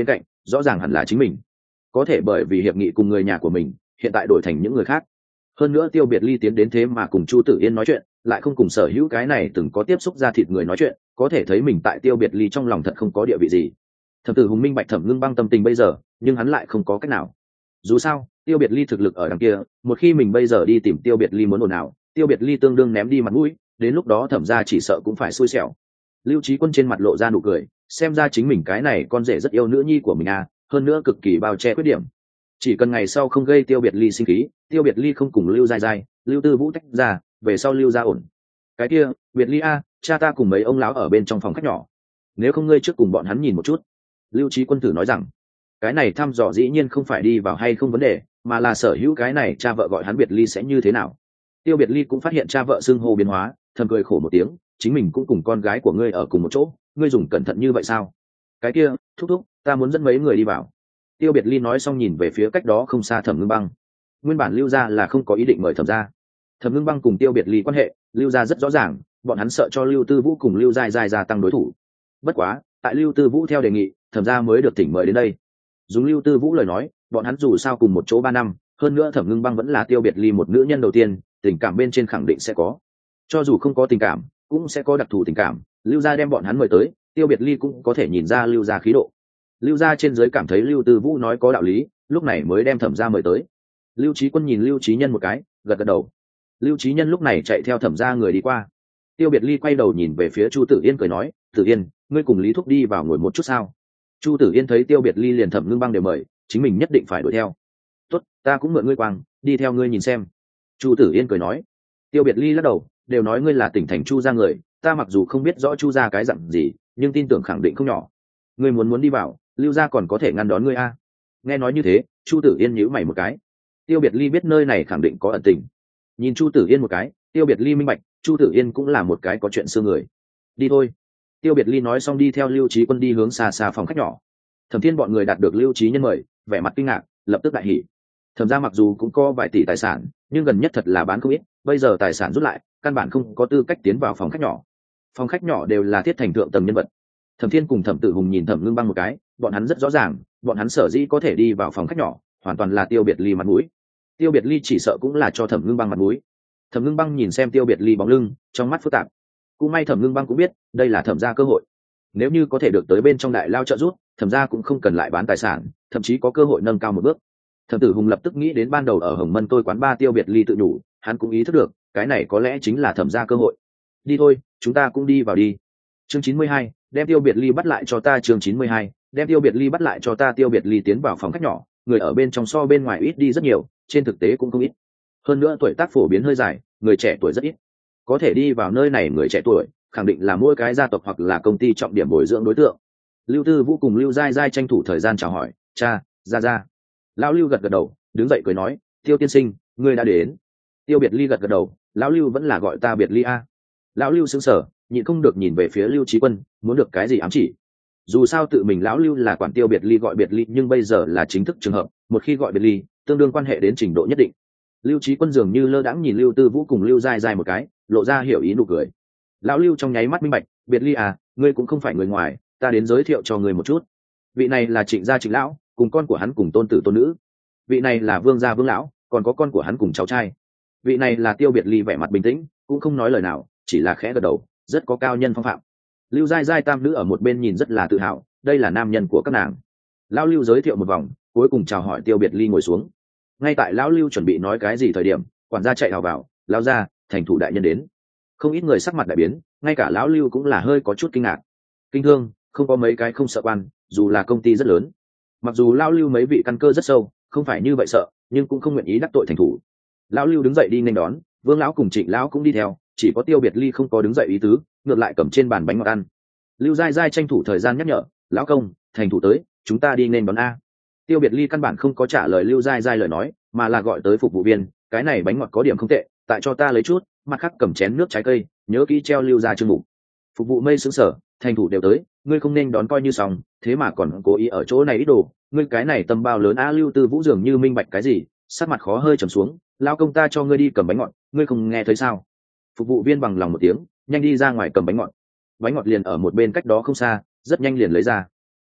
rõ ràng hẳn là chính mình, có thể bởi vì hiệp nghị cùng người nhà của mình hiện tại đổi thành những người khác. Hơn nữa Tiêu Biệt Ly tiến đến thế mà cùng Chu Tử Yên nói chuyện, lại không cùng sở hữu cái này từng có tiếp xúc ra thịt người nói chuyện, có thể thấy mình tại Tiêu Biệt Ly trong lòng thật không có địa vị gì. Thẩm Tử Hùng minh bạch Thẩm Ngưng Băng tâm tình bây giờ, nhưng hắn lại không có cách nào. Dù sao Tiêu Biệt Ly thực lực ở đằng kia, một khi mình bây giờ đi tìm Tiêu Biệt Ly muốn ồn ào, Tiêu Biệt Ly tương đương ném đi mặt mũi, đến lúc đó Thẩm gia chỉ sợ cũng phải xui xẻo. Lưu Trí Quân trên mặt lộ ra nụ cười, xem ra chính mình cái này con rể rất yêu nữ nhi của mình à, hơn nữa cực kỳ bao che khuyết điểm. Chỉ cần ngày sau không gây Tiêu Biệt Ly sinh khí, Tiêu Biệt Ly không cùng Lưu Giai Giai, Lưu Tư Vũ tách ra, về sau Lưu gia ổn. Cái kia, Biệt Ly a, cha ta cùng mấy ông lão ở bên trong phòng khách nhỏ, nếu không ngươi trước cùng bọn hắn nhìn một chút. Lưu Trí Quân thử nói rằng, cái này thăm dò dĩ nhiên không phải đi vào hay không vấn đề, mà là sở hữu cái này cha vợ gọi hắn Biệt Ly sẽ như thế nào. Tiêu Biệt Ly cũng phát hiện cha vợ xưng hô biến hóa, thầm cười khổ một tiếng, chính mình cũng cùng con gái của ngươi ở cùng một chỗ, ngươi dùng cẩn thận như vậy sao? Cái kia, thúc thúc, ta muốn dẫn mấy người đi vào. Tiêu Biệt Ly nói xong nhìn về phía cách đó không xa Thẩm Ngưng Băng. Nguyên bản Lưu gia là không có ý định mời Thẩm gia. Thẩm Ngưng Băng cùng Tiêu Biệt Ly quan hệ, Lưu gia rất rõ ràng, bọn hắn sợ cho Lưu Tư Vũ cùng Lưu Giai Giai gia tăng đối thủ. Bất quá, tại Lưu Tư Vũ theo đề nghị, Thẩm gia mới được thỉnh mời đến đây. Dùng Lưu Tư Vũ lời nói, bọn hắn dù sao cùng một chỗ 3 năm, hơn nữa Thẩm Ngưng Băng vẫn là Tiêu Biệt Ly một nữ nhân đầu tiên, tình cảm bên trên khẳng định sẽ có. Cho dù không có tình cảm, cũng sẽ có đặc thù tình cảm. Lưu gia đem bọn hắn mời tới, Tiêu Biệt Ly cũng có thể nhìn ra Lưu gia khí độ. Lưu gia trên dưới cảm thấy Lưu Tư Vũ nói có đạo lý, lúc này mới đem Thẩm gia mời tới. Lưu Trí Quân nhìn Lưu Trí Nhân một cái, gật gật đầu. Lưu Trí Nhân lúc này chạy theo Thẩm gia người đi qua. Tiêu Biệt Ly quay đầu nhìn về phía Chu Tử Yên cười nói, Tử Yên, ngươi cùng Lý Thúc đi vào ngồi một chút sao? Chu Tử Yên thấy Tiêu Biệt Ly liền Thẩm Ngưng Băng đều mời, chính mình nhất định phải đuổi theo. Tốt, ta cũng mượn ngươi quang, đi theo ngươi nhìn xem. Chu Tử Yên cười nói. Tiêu Biệt Ly lắc đầu, đều nói ngươi là tỉnh thành Chu gia người, ta mặc dù không biết rõ Chu gia cái dặn gì, nhưng tin tưởng khẳng định không nhỏ. Ngươi muốn đi vào, Lưu gia còn có thể ngăn đón ngươi a. Nghe nói như thế, Chu Tử Yên nhíu mày một cái. Tiêu Biệt Ly biết nơi này khẳng định có ẩn tình. Nhìn Chu Tử Yên một cái, Tiêu Biệt Ly minh bạch, Chu Tử Yên cũng là một cái có chuyện xưa người. Đi thôi. Tiêu Biệt Ly nói xong đi theo Lưu Trí Quân đi hướng xa xa phòng khách nhỏ. Thẩm Thiên bọn người đạt được Lưu Trí Nhân mời, vẻ mặt kinh ngạc, lập tức đại hỉ. Thẩm gia mặc dù cũng có vài tỷ tài sản, nhưng gần nhất thật là bán không ít, bây giờ tài sản rút lại, căn bản không có tư cách tiến vào phòng khách nhỏ. Phòng khách nhỏ đều là thiết thành thượng tầng nhân vật. Thẩm Thiên cùng Thẩm Tử Hùng nhìn Thẩm Ngưng Băng một cái, bọn hắn rất rõ ràng, bọn hắn sở dĩ có thể đi vào phòng khách nhỏ, hoàn toàn là Tiêu Biệt Ly mặt mũi. Tiêu Biệt Ly chỉ sợ cũng là cho Thẩm Ngưng Băng mặt mũi. Thẩm Ngưng Băng nhìn xem Tiêu Biệt Ly bóng lưng, trong mắt phức tạp. Cũng may Thẩm Ngưng Băng cũng biết, đây là Thẩm gia cơ hội. Nếu như có thể được tới bên trong đại lao trợ giúp, Thẩm gia cũng không cần lại bán tài sản, thậm chí có cơ hội nâng cao một bước. Thẩm Tử Hùng lập tức nghĩ đến ban đầu ở Hồng Mân tôi quán ba Tiêu Biệt Ly tự nhủ, hắn cũng ý thức được, cái này có lẽ chính là Thẩm gia cơ hội. Đi thôi, chúng ta cũng đi vào đi. Chương 92, đem Tiêu Biệt Ly bắt lại cho ta. Chương 92, đem Tiêu Biệt Ly bắt lại cho ta. Tiêu Biệt Ly tiến vào phòng khách nhỏ, người ở bên trong so bên ngoài ít đi rất nhiều, trên thực tế cũng không ít. Hơn nữa tuổi tác phổ biến hơi dài, người trẻ tuổi rất ít. Có thể đi vào nơi này người trẻ tuổi, khẳng định là mỗi cái gia tộc hoặc là công ty trọng điểm bồi dưỡng đối tượng. Lưu Tư Vũ cùng Lưu Giai Giai tranh thủ thời gian chào hỏi, cha, ra. Lão Lưu gật gật đầu, đứng dậy cười nói, Tiêu tiên sinh, ngươi đã đến. Tiêu Biệt Ly gật gật đầu, lão Lưu vẫn là gọi ta Biệt Ly a. Lão Lưu sững sờ, nhịn không được nhìn về phía Lưu Trí Quân, muốn được cái gì ám chỉ. Dù sao tự mình lão Lưu là quản Tiêu Biệt Ly gọi Biệt Ly, nhưng bây giờ là chính thức trường hợp, một khi gọi Biệt Ly, tương đương quan hệ đến trình độ nhất định. Lưu Trí Quân dường như lơ đãng nhìn Lưu Tư Vũ cùng Lưu Giai Giai một cái, lộ ra hiểu ý nụ cười. Lão Lưu trong nháy mắt minh bạch, Biệt Ly à, ngươi cũng không phải người ngoài, ta đến giới thiệu cho ngươi một chút. Vị này là Trịnh gia Trịnh lão, cùng con của hắn cùng tôn tử tôn nữ. Vị này là Vương gia Vương lão, còn có con của hắn cùng cháu trai. Vị này là Tiêu Biệt Ly, vẻ mặt bình tĩnh, cũng không nói lời nào, chỉ là khẽ gật đầu, rất có cao nhân phong phạm. Lưu Giai Giai tam nữ ở một bên nhìn rất là tự hào, đây là nam nhân của các nàng. Lão Lưu giới thiệu một vòng, cuối cùng chào hỏi Tiêu Biệt Ly ngồi xuống. Ngay tại lão Lưu chuẩn bị nói cái gì thời điểm, quản gia chạy hào vào, lao ra, thành thủ đại nhân đến. Không ít người sắc mặt đại biến, ngay cả lão Lưu cũng là hơi có chút kinh ngạc. Kinh thương không có mấy cái không sợ quan, dù là công ty rất lớn. Mặc dù lão Lưu mấy vị căn cơ rất sâu, không phải như vậy sợ, nhưng cũng không nguyện ý đắc tội thành thủ. Lão Lưu đứng dậy đi nghênh đón, Vương lão cùng Trịnh lão cũng đi theo, chỉ có Tiêu Biệt Ly không có đứng dậy ý tứ, ngược lại cầm trên bàn bánh ngọt ăn. Lưu Giai Giai tranh thủ thời gian nhắc nhở, lão công, thành thủ tới, chúng ta đi nghênh đón a. Tiêu Biệt Ly căn bản không có trả lời Lưu Giai Giai lời nói, mà là gọi tới phục vụ viên, cái này bánh ngọt có điểm không tệ, tại cho ta lấy chút, mặt khác cầm chén nước trái cây, nhớ kỹ treo Lưu gia chương mục. Phục vụ mây sững sờ, thành thủ đều tới, ngươi không nên đón coi như xong, thế mà còn cố ý ở chỗ này ít đồ, ngươi cái này tâm bao lớn a. Lưu Tư Vũ dường như minh bạch cái gì, sắc mặt khó hơi trầm xuống, lao công ta cho ngươi đi cầm bánh ngọt, ngươi không nghe thấy sao? Phục vụ viên bằng lòng một tiếng, nhanh đi ra ngoài cầm bánh ngọt. Bánh ngọt liền ở một bên cách đó không xa, rất nhanh liền lấy ra.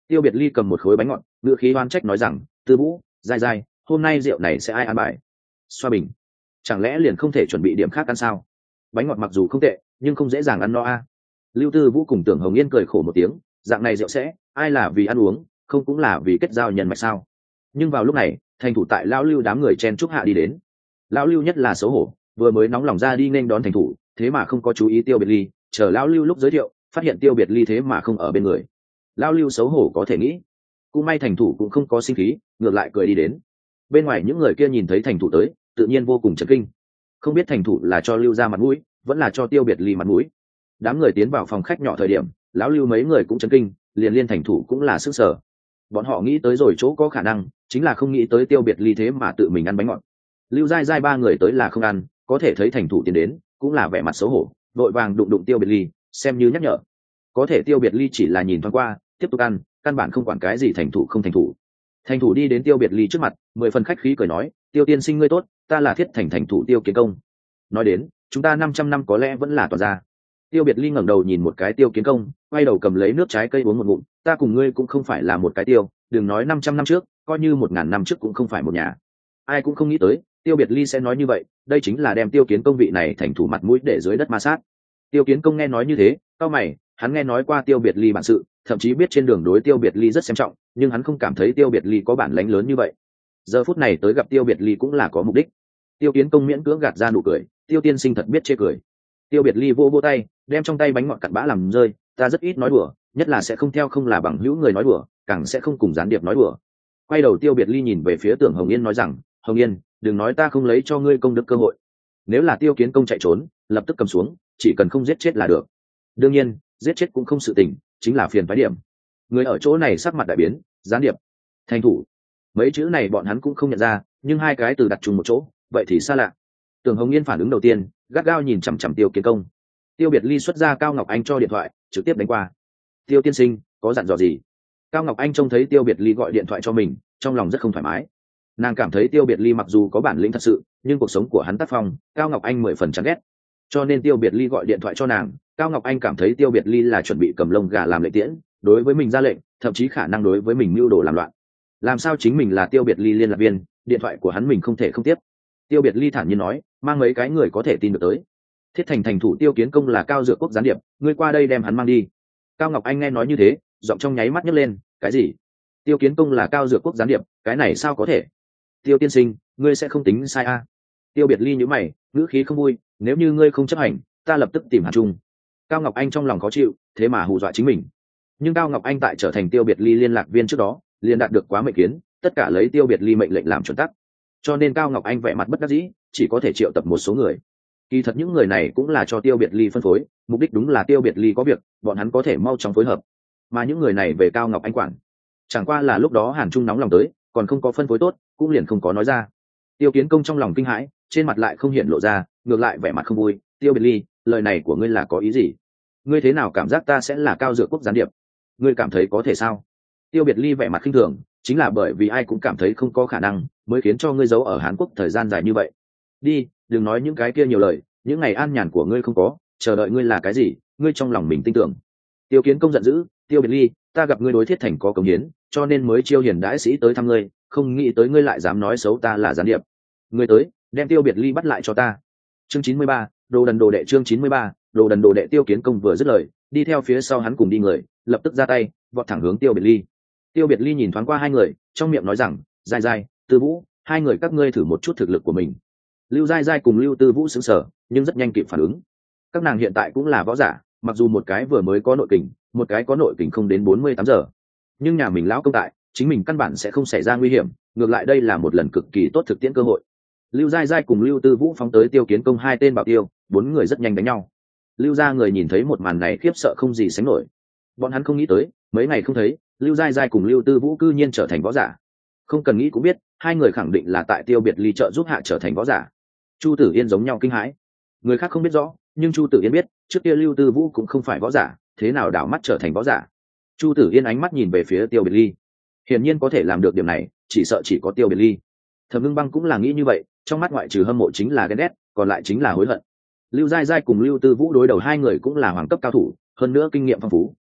Tiêu Biệt Ly cầm một khối bánh ngọt, ngựa khí oan trách nói rằng, Tư Vũ, dai dai, hôm nay rượu này sẽ ai ăn bài? Xoa bình, chẳng lẽ liền không thể chuẩn bị điểm khác ăn sao? Bánh ngọt mặc dù không tệ, nhưng không dễ dàng ăn no a. Lưu Tư Vũ cùng Tưởng Hồng Yên cười khổ một tiếng, dạng này rượu sẽ, ai là vì ăn uống, không cũng là vì kết giao nhân mạch sao? Nhưng vào lúc này, thành thủ tại lão Lưu đám người chen chúc hạ đi đến. Lão Lưu nhất là xấu hổ, vừa mới nóng lòng ra đi nên đón thành thủ, thế mà không có chú ý Tiêu Biệt Ly, chờ lão Lưu lúc giới thiệu, phát hiện Tiêu Biệt Ly thế mà không ở bên người. Lão Lưu xấu hổ có thể nghĩ, cũng may thành thủ cũng không có sinh khí, ngược lại cười đi đến. Bên ngoài những người kia nhìn thấy thành thủ tới, tự nhiên vô cùng chấn kinh, không biết thành thủ là cho Lưu ra mặt mũi, vẫn là cho Tiêu Biệt Ly mặt mũi. Đám người tiến vào phòng khách nhỏ thời điểm, lão Lưu mấy người cũng chấn kinh, liền liên thành thủ cũng là sức sở. Bọn họ nghĩ tới rồi chỗ có khả năng, chính là không nghĩ tới Tiêu Biệt Ly thế mà tự mình ăn bánh ngọt. Lưu dai dai ba người tới là không ăn, có thể thấy thành thủ tiến đến, cũng là vẻ mặt xấu hổ, vội vàng đụng đụng Tiêu Biệt Ly, xem như nhắc nhở. Có thể Tiêu Biệt Ly chỉ là nhìn thoáng qua, tiếp tục ăn, căn bản không quản cái gì thành thủ không thành thủ. Thành thủ đi đến Tiêu Biệt Ly trước mặt, 10 phần khách khí cười nói, Tiêu tiên sinh ngươi tốt, ta là Thiết Thành thành thủ Tiêu Kiến Công. Nói đến, chúng ta 500 năm có lẽ vẫn là tỏa ra. Tiêu Biệt Ly ngẩng đầu nhìn một cái Tiêu Kiến Công, quay đầu cầm lấy nước trái cây uống một ngụm, ta cùng ngươi cũng không phải là một cái tiêu, đừng nói 500 năm trước, coi như 1000 năm trước cũng không phải một nhà. Ai cũng không nghĩ tới, Tiêu Biệt Ly sẽ nói như vậy, đây chính là đem Tiêu Kiến Công vị này thành thủ mặt mũi để dưới đất ma sát. Tiêu Kiến Công nghe nói như thế, cau mày, hắn nghe nói qua Tiêu Biệt Ly bản sự, thậm chí biết trên đường đối Tiêu Biệt Ly rất xem trọng, nhưng hắn không cảm thấy Tiêu Biệt Ly có bản lãnh lớn như vậy. Giờ phút này tới gặp Tiêu Biệt Ly cũng là có mục đích. Tiêu Kiến Công miễn cưỡng gạt ra nụ cười, Tiêu tiên sinh thật biết chê cười. Tiêu Biệt Ly vô tay, đem trong tay bánh ngọt cặn bã làm rơi, ta rất ít nói đùa, nhất là sẽ không theo không là bằng hữu người nói đùa, càng sẽ không cùng gián điệp nói đùa. Quay đầu Tiêu Biệt Ly nhìn về phía Tưởng Hồng Yên nói rằng, Hồng Yên, đừng nói ta không lấy cho ngươi công đức cơ hội. Nếu là Tiêu Kiến Công chạy trốn, lập tức cầm xuống, chỉ cần không giết chết là được. Đương nhiên, giết chết cũng không sự tình, chính là phiền phái điểm. Người ở chỗ này sắc mặt đại biến, gián điệp, thành thủ, mấy chữ này bọn hắn cũng không nhận ra, nhưng hai cái từ đặt chung một chỗ, vậy thì xa lạ. Tưởng Hồng Yên phản ứng đầu tiên, gắt gao nhìn chằm chằm Tiêu Kiến Công. Tiêu Biệt Ly xuất ra Cao Ngọc Anh cho điện thoại, trực tiếp đánh qua. Tiêu tiên sinh, có dặn dò gì? Cao Ngọc Anh trông thấy Tiêu Biệt Ly gọi điện thoại cho mình, trong lòng rất không thoải mái. Nàng cảm thấy Tiêu Biệt Ly mặc dù có bản lĩnh thật sự, nhưng cuộc sống của hắn tác phong, Cao Ngọc Anh 10 phần chán ghét. Cho nên Tiêu Biệt Ly gọi điện thoại cho nàng, Cao Ngọc Anh cảm thấy Tiêu Biệt Ly là chuẩn bị cầm lông gà làm lệnh tiễn, đối với mình ra lệnh, thậm chí khả năng đối với mình mưu đồ làm loạn. Làm sao chính mình là Tiêu Biệt Ly liên lạc viên, điện thoại của hắn mình không thể không tiếp. Tiêu Biệt Ly thản nhiên nói, mang mấy cái người có thể tin được tới. Thiết Thành thành thủ Tiêu Kiến Công là Cao Dược Quốc gián điệp, ngươi qua đây đem hắn mang đi. Cao Ngọc Anh nghe nói như thế, giọng trong nháy mắt nhấc lên, cái gì? Tiêu Kiến Công là Cao Dược Quốc gián điệp, cái này sao có thể? Tiêu tiên sinh, ngươi sẽ không tính sai a? Tiêu Biệt Ly nhíu mày, ngữ khí không vui, nếu như ngươi không chấp hành, ta lập tức tìm Hàn Trung. Cao Ngọc Anh trong lòng khó chịu, thế mà hù dọa chính mình. Nhưng Cao Ngọc Anh tại trở thành Tiêu Biệt Ly liên lạc viên trước đó, liền đạt được quá mệnh kiến, tất cả lấy Tiêu Biệt Ly mệnh lệnh làm chuẩn tắc. Cho nên Cao Ngọc Anh vẻ mặt bất đắc dĩ, chỉ có thể triệu tập một số người. Kỳ thật những người này cũng là cho Tiêu Biệt Ly phân phối, mục đích đúng là Tiêu Biệt Ly có việc, bọn hắn có thể mau chóng phối hợp. Mà những người này về Cao Ngọc Anh quản. Chẳng qua là lúc đó Hàn Trung nóng lòng tới, còn không có phân phối tốt, cũng liền không có nói ra. Tiêu Kiến Công trong lòng kinh hãi, trên mặt lại không hiện lộ ra, ngược lại vẻ mặt không vui. Tiêu Biệt Ly, lời này của ngươi là có ý gì? Ngươi thế nào cảm giác ta sẽ là Cao Dược Quốc gián điệp? Ngươi cảm thấy có thể sao? Tiêu Biệt Ly vẻ mặt khinh thường, chính là bởi vì ai cũng cảm thấy không có khả năng, mới khiến cho ngươi giấu ở Hàn Quốc thời gian dài như vậy. Đi, đừng nói những cái kia nhiều lời, những ngày an nhàn của ngươi không có, chờ đợi ngươi là cái gì, ngươi trong lòng mình tin tưởng. Tiêu Kiến Công giận dữ, Tiêu Biệt Ly, ta gặp ngươi đối Thiết Thành có cống hiến, cho nên mới chiêu hiền đãi sĩ tới thăm ngươi, không nghĩ tới ngươi lại dám nói xấu ta là gián điệp. Ngươi tới, đem Tiêu Biệt Ly bắt lại cho ta. Chương 93, đồ đần đồ đệ. Chương 93, đồ đần đồ đệ. Tiêu Kiến Công vừa dứt lời, đi theo phía sau hắn cùng đi người, lập tức ra tay, vọt thẳng hướng Tiêu Biệt Ly. Tiêu Biệt Ly nhìn thoáng qua hai người, trong miệng nói rằng, Giai Giai, Tư Vũ, hai người các ngươi thử một chút thực lực của mình. Lưu Giai Giai cùng Lưu Tư Vũ sững sờ, nhưng rất nhanh kịp phản ứng. Các nàng hiện tại cũng là võ giả, mặc dù một cái vừa mới có nội kình, một cái có nội kình không đến 48 giờ, nhưng nhà mình lão công tại, chính mình căn bản sẽ không xảy ra nguy hiểm, ngược lại đây là một lần cực kỳ tốt thực tiễn cơ hội. Lưu Giai Giai cùng Lưu Tư Vũ phóng tới Tiêu Kiến Công hai tên bảo tiêu, bốn người rất nhanh đánh nhau. Lưu gia người nhìn thấy một màn này khiếp sợ không gì sánh nổi. Bọn hắn không nghĩ tới, mấy ngày không thấy, Lưu Giai Giai cùng Lưu Tư Vũ cư nhiên trở thành võ giả. Không cần nghĩ cũng biết, hai người khẳng định là tại Tiêu Biệt Ly trợ giúp hạ trở thành võ giả. Chu Tử Yên giống nhau kinh hãi. Người khác không biết rõ, nhưng Chu Tử Yên biết, trước kia Lưu Tư Vũ cũng không phải võ giả, thế nào đảo mắt trở thành võ giả. Chu Tử Yên ánh mắt nhìn về phía Tiêu Biệt Ly. Hiển nhiên có thể làm được điểm này, chỉ sợ chỉ có Tiêu Biệt Ly. Thẩm Ngưng Băng cũng là nghĩ như vậy, trong mắt ngoại trừ hâm mộ chính là ghen ghét, còn lại chính là hối hận. Lưu Giai Giai cùng Lưu Tư Vũ đối đầu hai người cũng là hoàng cấp cao thủ, hơn nữa kinh nghiệm phong phú.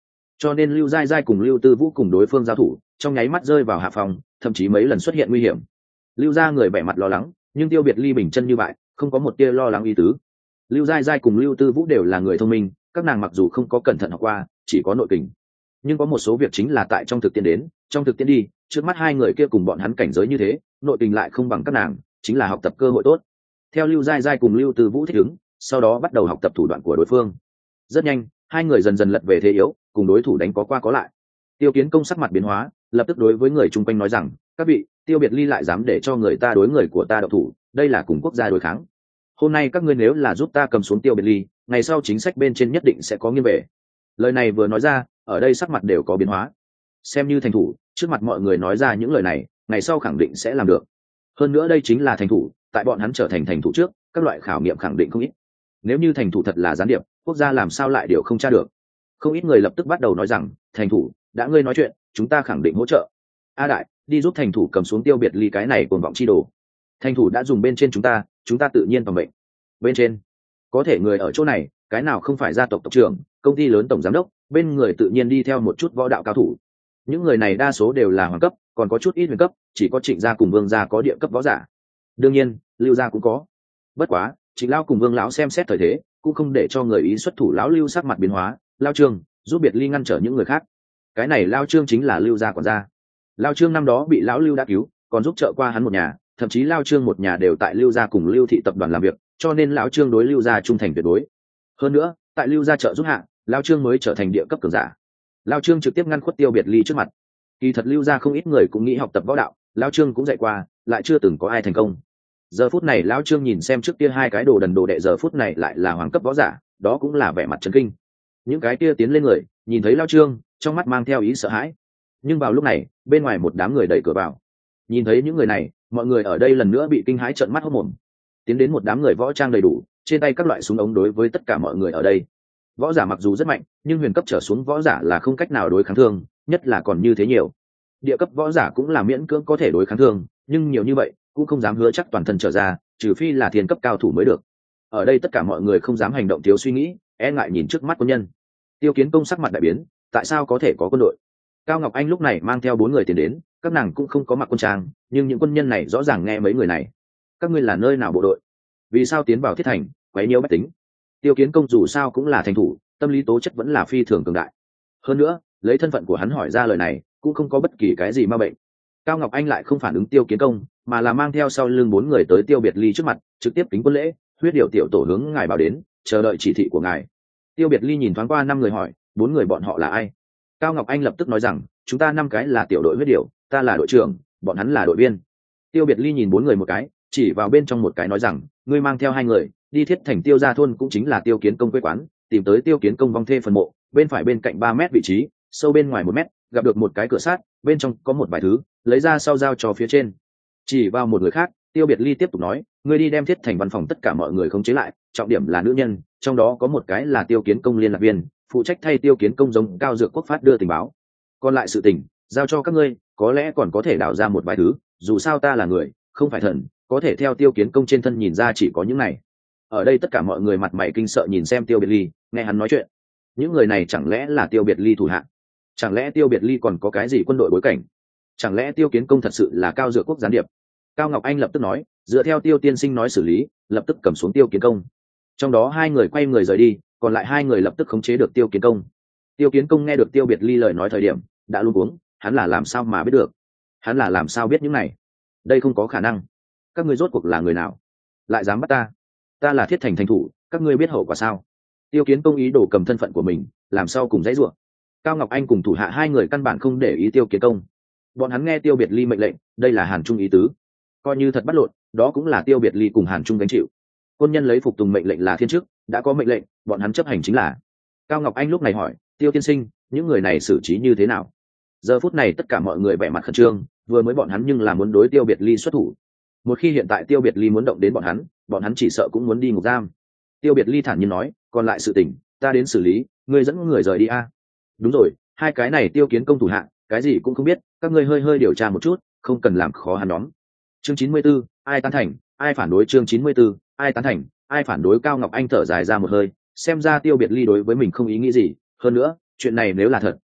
cho nên Lưu Giai Giai cùng Lưu Tư Vũ cùng đối phương giao thủ trong nháy mắt rơi vào hạ phòng, thậm chí mấy lần xuất hiện nguy hiểm. Lưu gia người vẻ mặt lo lắng, nhưng Tiêu Biệt Ly bình chân như vậy, không có một tia lo lắng ý tứ. Lưu Giai Giai cùng Lưu Tư Vũ đều là người thông minh, các nàng mặc dù không có cẩn thận học qua, chỉ có nội kình, nhưng có một số việc chính là tại trong thực tiễn đến, trong thực tiễn đi, trước mắt hai người kia cùng bọn hắn cảnh giới như thế, nội kình lại không bằng các nàng, chính là học tập cơ hội tốt. Theo Lưu Giai Giai cùng Lưu Tư Vũ thích ứng, sau đó bắt đầu học tập thủ đoạn của đối phương. Rất nhanh, hai người dần dần lật về thế yếu, cùng đối thủ đánh có qua có lại. Tiêu Kiến Công sắc mặt biến hóa, lập tức đối với người chung quanh nói rằng, các vị, Tiêu Biệt Ly lại dám để cho người ta đối người của ta độc thủ, đây là cùng quốc gia đối kháng. Hôm nay các ngươi nếu là giúp ta cầm xuống Tiêu Biệt Ly, ngày sau chính sách bên trên nhất định sẽ có nghiêng về. Lời này vừa nói ra, ở đây sắc mặt đều có biến hóa. Xem như thành thủ, trước mặt mọi người nói ra những lời này, ngày sau khẳng định sẽ làm được. Hơn nữa đây chính là thành thủ, tại bọn hắn trở thành thành thủ trước, các loại khảo nghiệm khẳng định không ít. Nếu như thành thủ thật là gián điệp, quốc gia làm sao lại điều không tra được. Không ít người lập tức bắt đầu nói rằng, thành thủ, đã ngươi nói chuyện, chúng ta khẳng định hỗ trợ. A đại, đi giúp thành thủ cầm xuống Tiêu Biệt Ly cái này cuồng vọng chi đồ. Thành thủ đã dùng bên trên chúng ta tự nhiên phòng bệnh. Bên trên, có thể người ở chỗ này, cái nào không phải gia tộc tộc trưởng, công ty lớn tổng giám đốc, bên người tự nhiên đi theo một chút võ đạo cao thủ. Những người này đa số đều là hoàng cấp, còn có chút ít huyền cấp, chỉ có Trịnh gia cùng Vương gia có địa cấp võ giả. Đương nhiên, Lưu gia cũng có. Bất quá, Trịnh lão cùng Vương lão xem xét thời thế, cũng không để cho người ý xuất thủ. Lão Lưu sắc mặt biến hóa, Lão Trương giúp Biệt Ly ngăn trở những người khác. Cái này Lão Trương chính là Lưu gia quản gia. Lão Trương năm đó bị lão Lưu đã cứu, còn giúp trợ qua hắn một nhà, thậm chí Lão Trương một nhà đều tại Lưu gia cùng Lưu thị tập đoàn làm việc, cho nên lão Trương đối Lưu gia trung thành tuyệt đối. Hơn nữa, tại Lưu gia trợ giúp hạ, Lão Trương mới trở thành địa cấp cường giả. Lão Trương trực tiếp ngăn khuất Tiêu Biệt Ly trước mặt. Kỳ thật Lưu gia không ít người cũng nghĩ học tập võ đạo, Lão Trương cũng dạy qua, lại chưa từng có ai thành công. Giờ phút này Lão Trương nhìn xem trước kia hai cái đồ đần đồ đệ, giờ phút này lại là hoàng cấp võ giả, đó cũng là vẻ mặt chấn kinh. Những cái kia tiến lên người, nhìn thấy Lão Trương, trong mắt mang theo ý sợ hãi. Nhưng vào lúc này, bên ngoài một đám người đẩy cửa vào. Nhìn thấy những người này, mọi người ở đây lần nữa bị kinh hãi trợn mắt hốt mồm. Tiến đến một đám người võ trang đầy đủ, trên tay các loại súng ống đối với tất cả mọi người ở đây. Võ giả mặc dù rất mạnh, nhưng huyền cấp trở xuống võ giả là không cách nào đối kháng thương, nhất là còn như thế nhiều. Địa cấp võ giả cũng là miễn cưỡng có thể đối kháng thương, nhưng nhiều như vậy cũng không dám hứa chắc toàn thân trở ra, trừ phi là thiên cấp cao thủ mới được. Ở đây tất cả mọi người không dám hành động thiếu suy nghĩ, e ngại nhìn trước mắt quân nhân. Tiêu Kiến Công sắc mặt đại biến, tại sao có thể có quân đội? Cao Ngọc Anh lúc này mang theo 4 người tiến đến, các nàng cũng không có mặc quân trang, nhưng những quân nhân này rõ ràng nghe mấy người này. Các ngươi là nơi nào bộ đội? Vì sao tiến vào thiết thành, quấy nhiễu bách tính? Tiêu Kiến Công dù sao cũng là thành thủ, tâm lý tố chất vẫn là phi thường cường đại. Hơn nữa, lấy thân phận của hắn hỏi ra lời này, cũng không có bất kỳ cái gì ma bệnh. Cao Ngọc Anh lại không phản ứng Tiêu Kiến Công, mà là mang theo sau lưng 4 người tới Tiêu Biệt Ly trước mặt, trực tiếp kính quân lễ, huyết điệu tiểu tổ hướng ngài bảo đến, chờ đợi chỉ thị của ngài. Tiêu Biệt Ly nhìn thoáng qua 5 người hỏi, 4 người bọn họ là ai? Cao Ngọc Anh lập tức nói rằng, chúng ta 5 cái là tiểu đội huyết điệu, ta là đội trưởng, bọn hắn là đội viên. Tiêu Biệt Ly nhìn 4 người một cái, chỉ vào bên trong một cái nói rằng, ngươi mang theo 2 người, đi thiết thành Tiêu gia thôn, cũng chính là Tiêu Kiến Công quê quán, tìm tới Tiêu Kiến Công vong thê phần mộ, bên phải bên cạnh 3 mét vị trí, sâu bên ngoài 1 mét, gặp được một cái cửa sắt, bên trong có một vài thứ, lấy ra sau giao cho phía trên. Chỉ vào một người khác, Tiêu Biệt Ly tiếp tục nói, ngươi đi đem thiết thành văn phòng tất cả mọi người khống chế lại, trọng điểm là nữ nhân, trong đó có một cái là Tiêu Kiến Công liên lạc viên, phụ trách thay Tiêu Kiến Công giống Cao Dược Quốc phát đưa tình báo. Còn lại sự tình, giao cho các ngươi, có lẽ còn có thể đào ra một vài thứ, dù sao ta là người, không phải thần, có thể theo Tiêu Kiến Công trên thân nhìn ra chỉ có những này. Ở đây tất cả mọi người mặt mày kinh sợ nhìn xem Tiêu Biệt Ly, nghe hắn nói chuyện. Những người này chẳng lẽ là Tiêu Biệt Ly thủ hạ? Chẳng lẽ Tiêu Biệt Ly còn có cái gì quân đội bối cảnh? Chẳng lẽ Tiêu Kiến Công thật sự là Cao Dược Quốc gián điệp? Cao Ngọc Anh lập tức nói, dựa theo Tiêu tiên sinh nói xử lý, lập tức cầm xuống Tiêu Kiến Công. Trong đó 2 người quay người rời đi, còn lại 2 người lập tức khống chế được Tiêu Kiến Công. Tiêu Kiến Công nghe được Tiêu Biệt Ly lời nói thời điểm, đã luống cuống, hắn là làm sao mà biết được? Hắn là làm sao biết những này? Đây không có khả năng. Các ngươi rốt cuộc là người nào? Lại dám bắt ta? Ta là thiết thành thành thủ, các ngươi biết hậu quả sao? Tiêu Kiến Công ý đồ cầm thân phận của mình, làm sao cùng dãy rủa. Cao Ngọc Anh cùng thủ hạ 2 người căn bản không để ý Tiêu Kiến Công. Bọn hắn nghe Tiêu Biệt Ly mệnh lệnh, đây là Hàn Trung ý tứ. Coi như thật bắt lộn, đó cũng là Tiêu Biệt Ly cùng Hàn Trung gánh chịu. Quân nhân lấy phục tùng mệnh lệnh là thiên chức, đã có mệnh lệnh, bọn hắn chấp hành chính là. Cao Ngọc Anh lúc này hỏi, Tiêu tiên sinh, những người này xử trí như thế nào? Giờ phút này tất cả mọi người vẻ mặt khẩn trương, vừa mới bọn hắn nhưng là muốn đối Tiêu Biệt Ly xuất thủ. Một khi hiện tại Tiêu Biệt Ly muốn động đến bọn hắn chỉ sợ cũng muốn đi ngục giam. Tiêu Biệt Ly thản nhiên nói, còn lại sự tình, ta đến xử lý, ngươi dẫn người rời đi a. Đúng rồi, 2 cái này Tiêu Kiến Công thủ hạ, cái gì cũng không biết, các ngươi hơi điều tra một chút, không cần làm khó hắn nhóm. Chương 94, ai tán thành, ai phản đối? Chương 94, ai tán thành, ai phản đối? Cao Ngọc Anh thở dài ra một hơi, xem ra Tiêu Biệt Ly đối với mình không ý nghĩ gì, hơn nữa, chuyện này nếu là thật,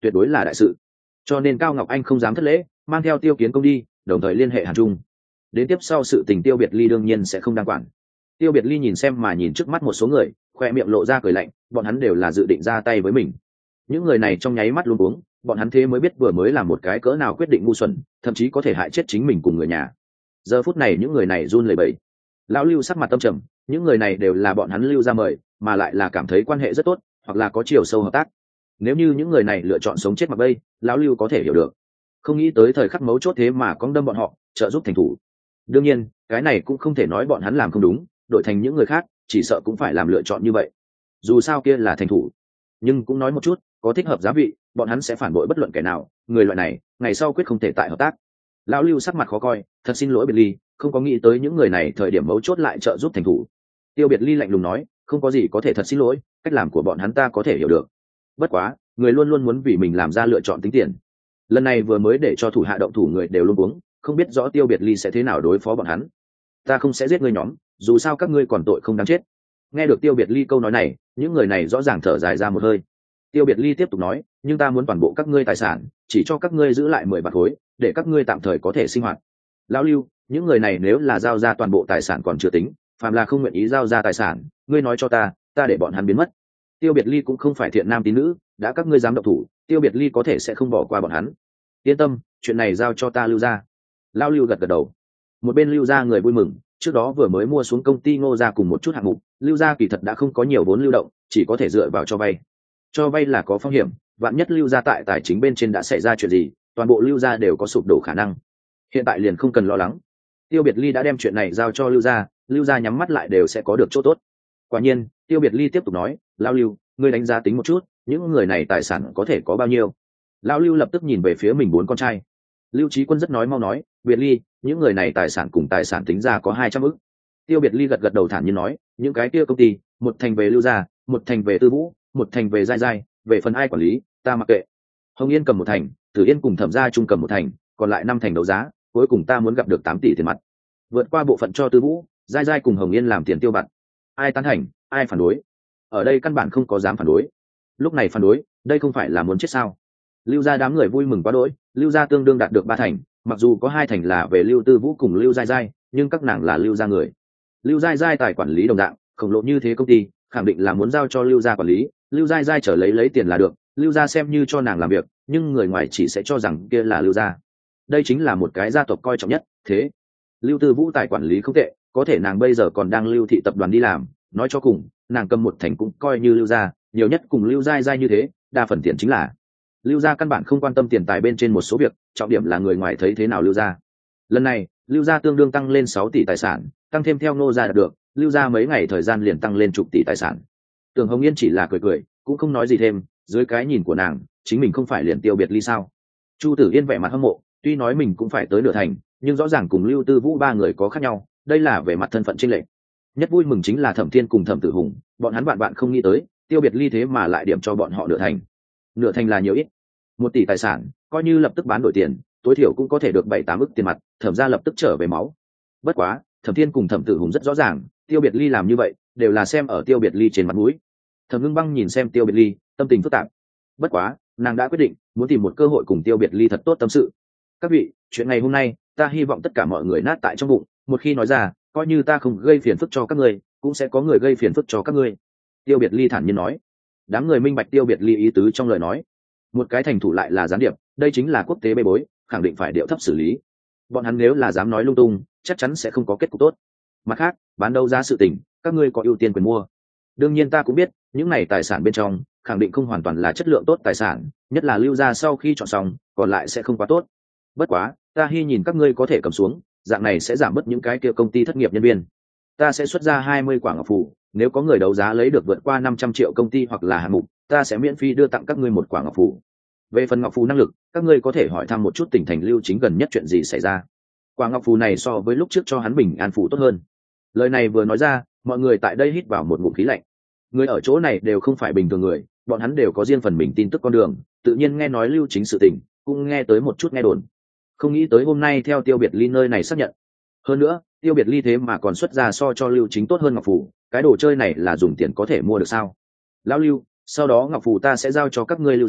tuyệt đối là đại sự. Cho nên Cao Ngọc Anh không dám thất lễ, mang theo Tiêu Kiến Công đi, đồng thời liên hệ Hàn Trung. Đến tiếp sau sự tình Tiêu Biệt Ly đương nhiên sẽ không đáng quản. Tiêu Biệt Ly nhìn xem mà nhìn trước mắt một số người, khoe miệng lộ ra cười lạnh, bọn hắn đều là dự định ra tay với mình. Những người này trong nháy mắt luống cuống, bọn hắn thế mới biết vừa mới làm một cái cỡ nào quyết định ngu xuẩn, thậm chí có thể hại chết chính mình cùng người nhà. Giờ phút này những người này run lẩy bẩy. Lão Lưu sắc mặt tâm trầm, những người này đều là bọn hắn Lưu ra mời, mà lại là cảm thấy quan hệ rất tốt, hoặc là có chiều sâu hợp tác. Nếu như những người này lựa chọn sống chết mặc bây, lão Lưu có thể hiểu được. Không nghĩ tới thời khắc mấu chốt thế mà cong đâm bọn họ, trợ giúp thành thủ. Đương nhiên, cái này cũng không thể nói bọn hắn làm không đúng, đổi thành những người khác, chỉ sợ cũng phải làm lựa chọn như vậy. Dù sao kia là thành thủ, nhưng cũng nói một chút, có thích hợp giá vị, bọn hắn sẽ phản bội bất luận kẻ nào, người loại này, ngày sau quyết không thể tại hợp tác. Lão Lưu sắc mặt khó coi, thật xin lỗi Biệt Ly, không có nghĩ tới những người này thời điểm mấu chốt lại trợ giúp thành thủ. Tiêu Biệt Ly lạnh lùng nói, không có gì có thể thật xin lỗi, cách làm của bọn hắn ta có thể hiểu được. Bất quá, người luôn luôn muốn vì mình làm ra lựa chọn tính tiền. Lần này vừa mới để cho thủ hạ động thủ người đều luôn uống, không biết rõ Tiêu Biệt Ly sẽ thế nào đối phó bọn hắn. Ta không sẽ giết ngươi nhóm, dù sao các ngươi còn tội không đáng chết. Nghe được Tiêu Biệt Ly câu nói này, những người này rõ ràng thở dài ra một hơi. Tiêu Biệt Ly tiếp tục nói, nhưng ta muốn toàn bộ các ngươi tài sản, chỉ cho các ngươi giữ lại 10 bạc khối, để các ngươi tạm thời có thể sinh hoạt. Lão Lưu, những người này nếu là giao ra toàn bộ tài sản còn chưa tính, phàm là không nguyện ý giao ra tài sản, ngươi nói cho ta để bọn hắn biến mất. Tiêu Biệt Ly cũng không phải thiện nam tín nữ, đã các ngươi dám động thủ, Tiêu Biệt Ly có thể sẽ không bỏ qua bọn hắn. Yên tâm, chuyện này giao cho ta Lưu ra. Lão Lưu gật gật đầu. Một bên Lưu ra người vui mừng, trước đó vừa mới mua xuống công ty Ngô ra cùng một chút hạng mục, Lưu ra kỳ thật đã không có nhiều vốn lưu động, chỉ có thể dựa vào cho vay. Cho vay là có phong hiểm, vạn nhất Lưu ra tại tài chính bên trên đã xảy ra chuyện gì, toàn bộ Lưu ra đều có sụp đổ khả năng. Hiện tại liền không cần lo lắng. Tiêu Biệt Ly đã đem chuyện này giao cho Lưu ra nhắm mắt lại đều sẽ có được chỗ tốt. Quả nhiên, Tiêu Biệt Ly tiếp tục nói, lão Lưu, ngươi đánh giá tính một chút, những người này tài sản có thể có bao nhiêu? Lão Lưu lập tức nhìn về phía mình 4 con trai. Lưu Chí Quân rất mau nói, Biệt Ly, những người này tài sản cùng tài sản tính ra có 200 ức. Tiêu Biệt Ly gật đầu thản nhiên nói, những cái kia công ty, một thành về Lưu gia, một thành về Tư Vũ, một thành về Giai Giai, về phần ai quản lý, ta mặc kệ. Hồng Yên cầm 1 thành, Tử Yên cùng Thẩm gia chung cầm 1 thành, còn lại 5 thành đấu giá, cuối cùng ta muốn gặp được 8 tỷ tiền mặt. Vượt qua bộ phận cho Tư Vũ, Giai Giai cùng Hồng Yên làm tiền tiêu vặt. Ai tán thành, ai phản đối? Ở đây căn bản không có dám phản đối. Lúc này phản đối, đây không phải là muốn chết sao? Lưu gia đám người vui mừng quá đỗi, Lưu gia tương đương đạt được 3 thành, mặc dù có 2 thành là về Lưu Tư Vũ cùng Lưu Giai Giai, nhưng các nàng là Lưu gia người. Lưu Giai Giai tài quản lý đồng dạng, khổng lồ như thế công ty, khẳng định là muốn giao cho Lưu gia quản lý, Lưu Giai Giai trở lấy tiền là được, Lưu gia xem như cho nàng làm việc, nhưng người ngoài chỉ sẽ cho rằng kia là Lưu gia. Đây chính là một cái gia tộc coi trọng nhất, thế. Lưu Tư Vũ tài quản lý không tệ, có thể nàng bây giờ còn đang Lưu thị tập đoàn đi làm, nói cho cùng, nàng cầm 1 thành cũng coi như Lưu gia, nhiều nhất cùng Lưu Giai Giai như thế, đa phần tiền chính là Lưu gia căn bản không quan tâm tiền tài bên trên một số việc, trọng điểm là người ngoài thấy thế nào Lưu gia. Lần này, Lưu gia tương đương tăng lên 6 tỷ tài sản, tăng thêm theo Ngô gia đạt được, Lưu gia mấy ngày thời gian liền tăng lên chục tỷ tài sản. Tưởng Hồng Yên chỉ là cười, cũng không nói gì thêm, dưới cái nhìn của nàng, chính mình không phải liền Tiêu Biệt Ly sao? Chu Tử Yên vẻ mặt hâm mộ, tuy nói mình cũng phải tới nửa thành, nhưng rõ ràng cùng Lưu Tư Vũ 3 người có khác nhau, đây là về mặt thân phận chênh lệch. Nhất vui mừng chính là Thẩm Thiên cùng Thẩm Tử Hùng, bọn hắn bạn không nghĩ tới, Tiêu Biệt Ly thế mà lại điểm cho bọn họ nửa thành. Nửa thành là nhiều ít. 1 tỷ tài sản, coi như lập tức bán đổi tiền, tối thiểu cũng có thể được 7-8 ức tiền mặt, Thẩm gia lập tức trở về máu. Bất quá, Thẩm Thiên cùng Thẩm Tử Hùng rất rõ ràng, Tiêu Biệt Ly làm như vậy, đều là xem ở Tiêu Biệt Ly trên mặt mũi. Thẩm Ngưng Băng nhìn xem Tiêu Biệt Ly, tâm tình phức tạp. Bất quá, nàng đã quyết định, muốn tìm một cơ hội cùng Tiêu Biệt Ly thật tốt tâm sự. Các vị, chuyện ngày hôm nay, ta hy vọng tất cả mọi người nát tại trong bụng, một khi nói ra, coi như ta không gây phiền phức cho các ngươi, cũng sẽ có người gây phiền phức cho các ngươi. Tiêu Biệt Ly thản nhiên nói. Đám người minh bạch Tiêu Biệt Ly ý tứ trong lời nói. Một cái thành thủ lại là gián điệp, đây chính là quốc tế bê bối, khẳng định phải điệu thấp xử lý. Bọn hắn nếu là dám nói lung tung, chắc chắn sẽ không có kết cục tốt. Mặt khác, bán đấu giá sự tình, các ngươi có ưu tiên quyền mua. Đương nhiên ta cũng biết, những này tài sản bên trong, khẳng định không hoàn toàn là chất lượng tốt tài sản, nhất là Lưu gia sau khi chọn xong, còn lại sẽ không quá tốt. Bất quá, ta hy nhìn các ngươi có thể cầm xuống, dạng này sẽ giảm bớt những cái kia công ty thất nghiệp nhân viên. Ta sẽ xuất ra 20 quả ngọc phù, nếu có người đấu giá lấy được vượt qua 500 triệu công ty hoặc là hạng mục, ta sẽ miễn phí đưa tặng các ngươi 1 quả ngọc phù. Về phần ngọc phù năng lực, các ngươi có thể hỏi thăm một chút tỉnh thành Lưu Chính gần nhất chuyện gì xảy ra. Quả ngọc phù này so với lúc trước cho hắn bình an phù tốt hơn. Lời này vừa nói ra, mọi người tại đây hít vào một ngụm khí lạnh. Người ở chỗ này đều không phải bình thường người, bọn hắn đều có riêng phần mình tin tức con đường, tự nhiên nghe nói Lưu Chính sự tình, cũng nghe tới một chút nghe đồn. Không nghĩ tới hôm nay theo Tiêu Biệt Ly nơi này xác nhận. Hơn nữa, Tiêu Biệt Ly thế mà còn xuất ra so cho Lưu Chính tốt hơn ngọc phù, cái đồ chơi này là dùng tiền có thể mua được sao? Lão Lưu, sau đó ngọc phù ta sẽ giao cho các ngươi Lưu gia,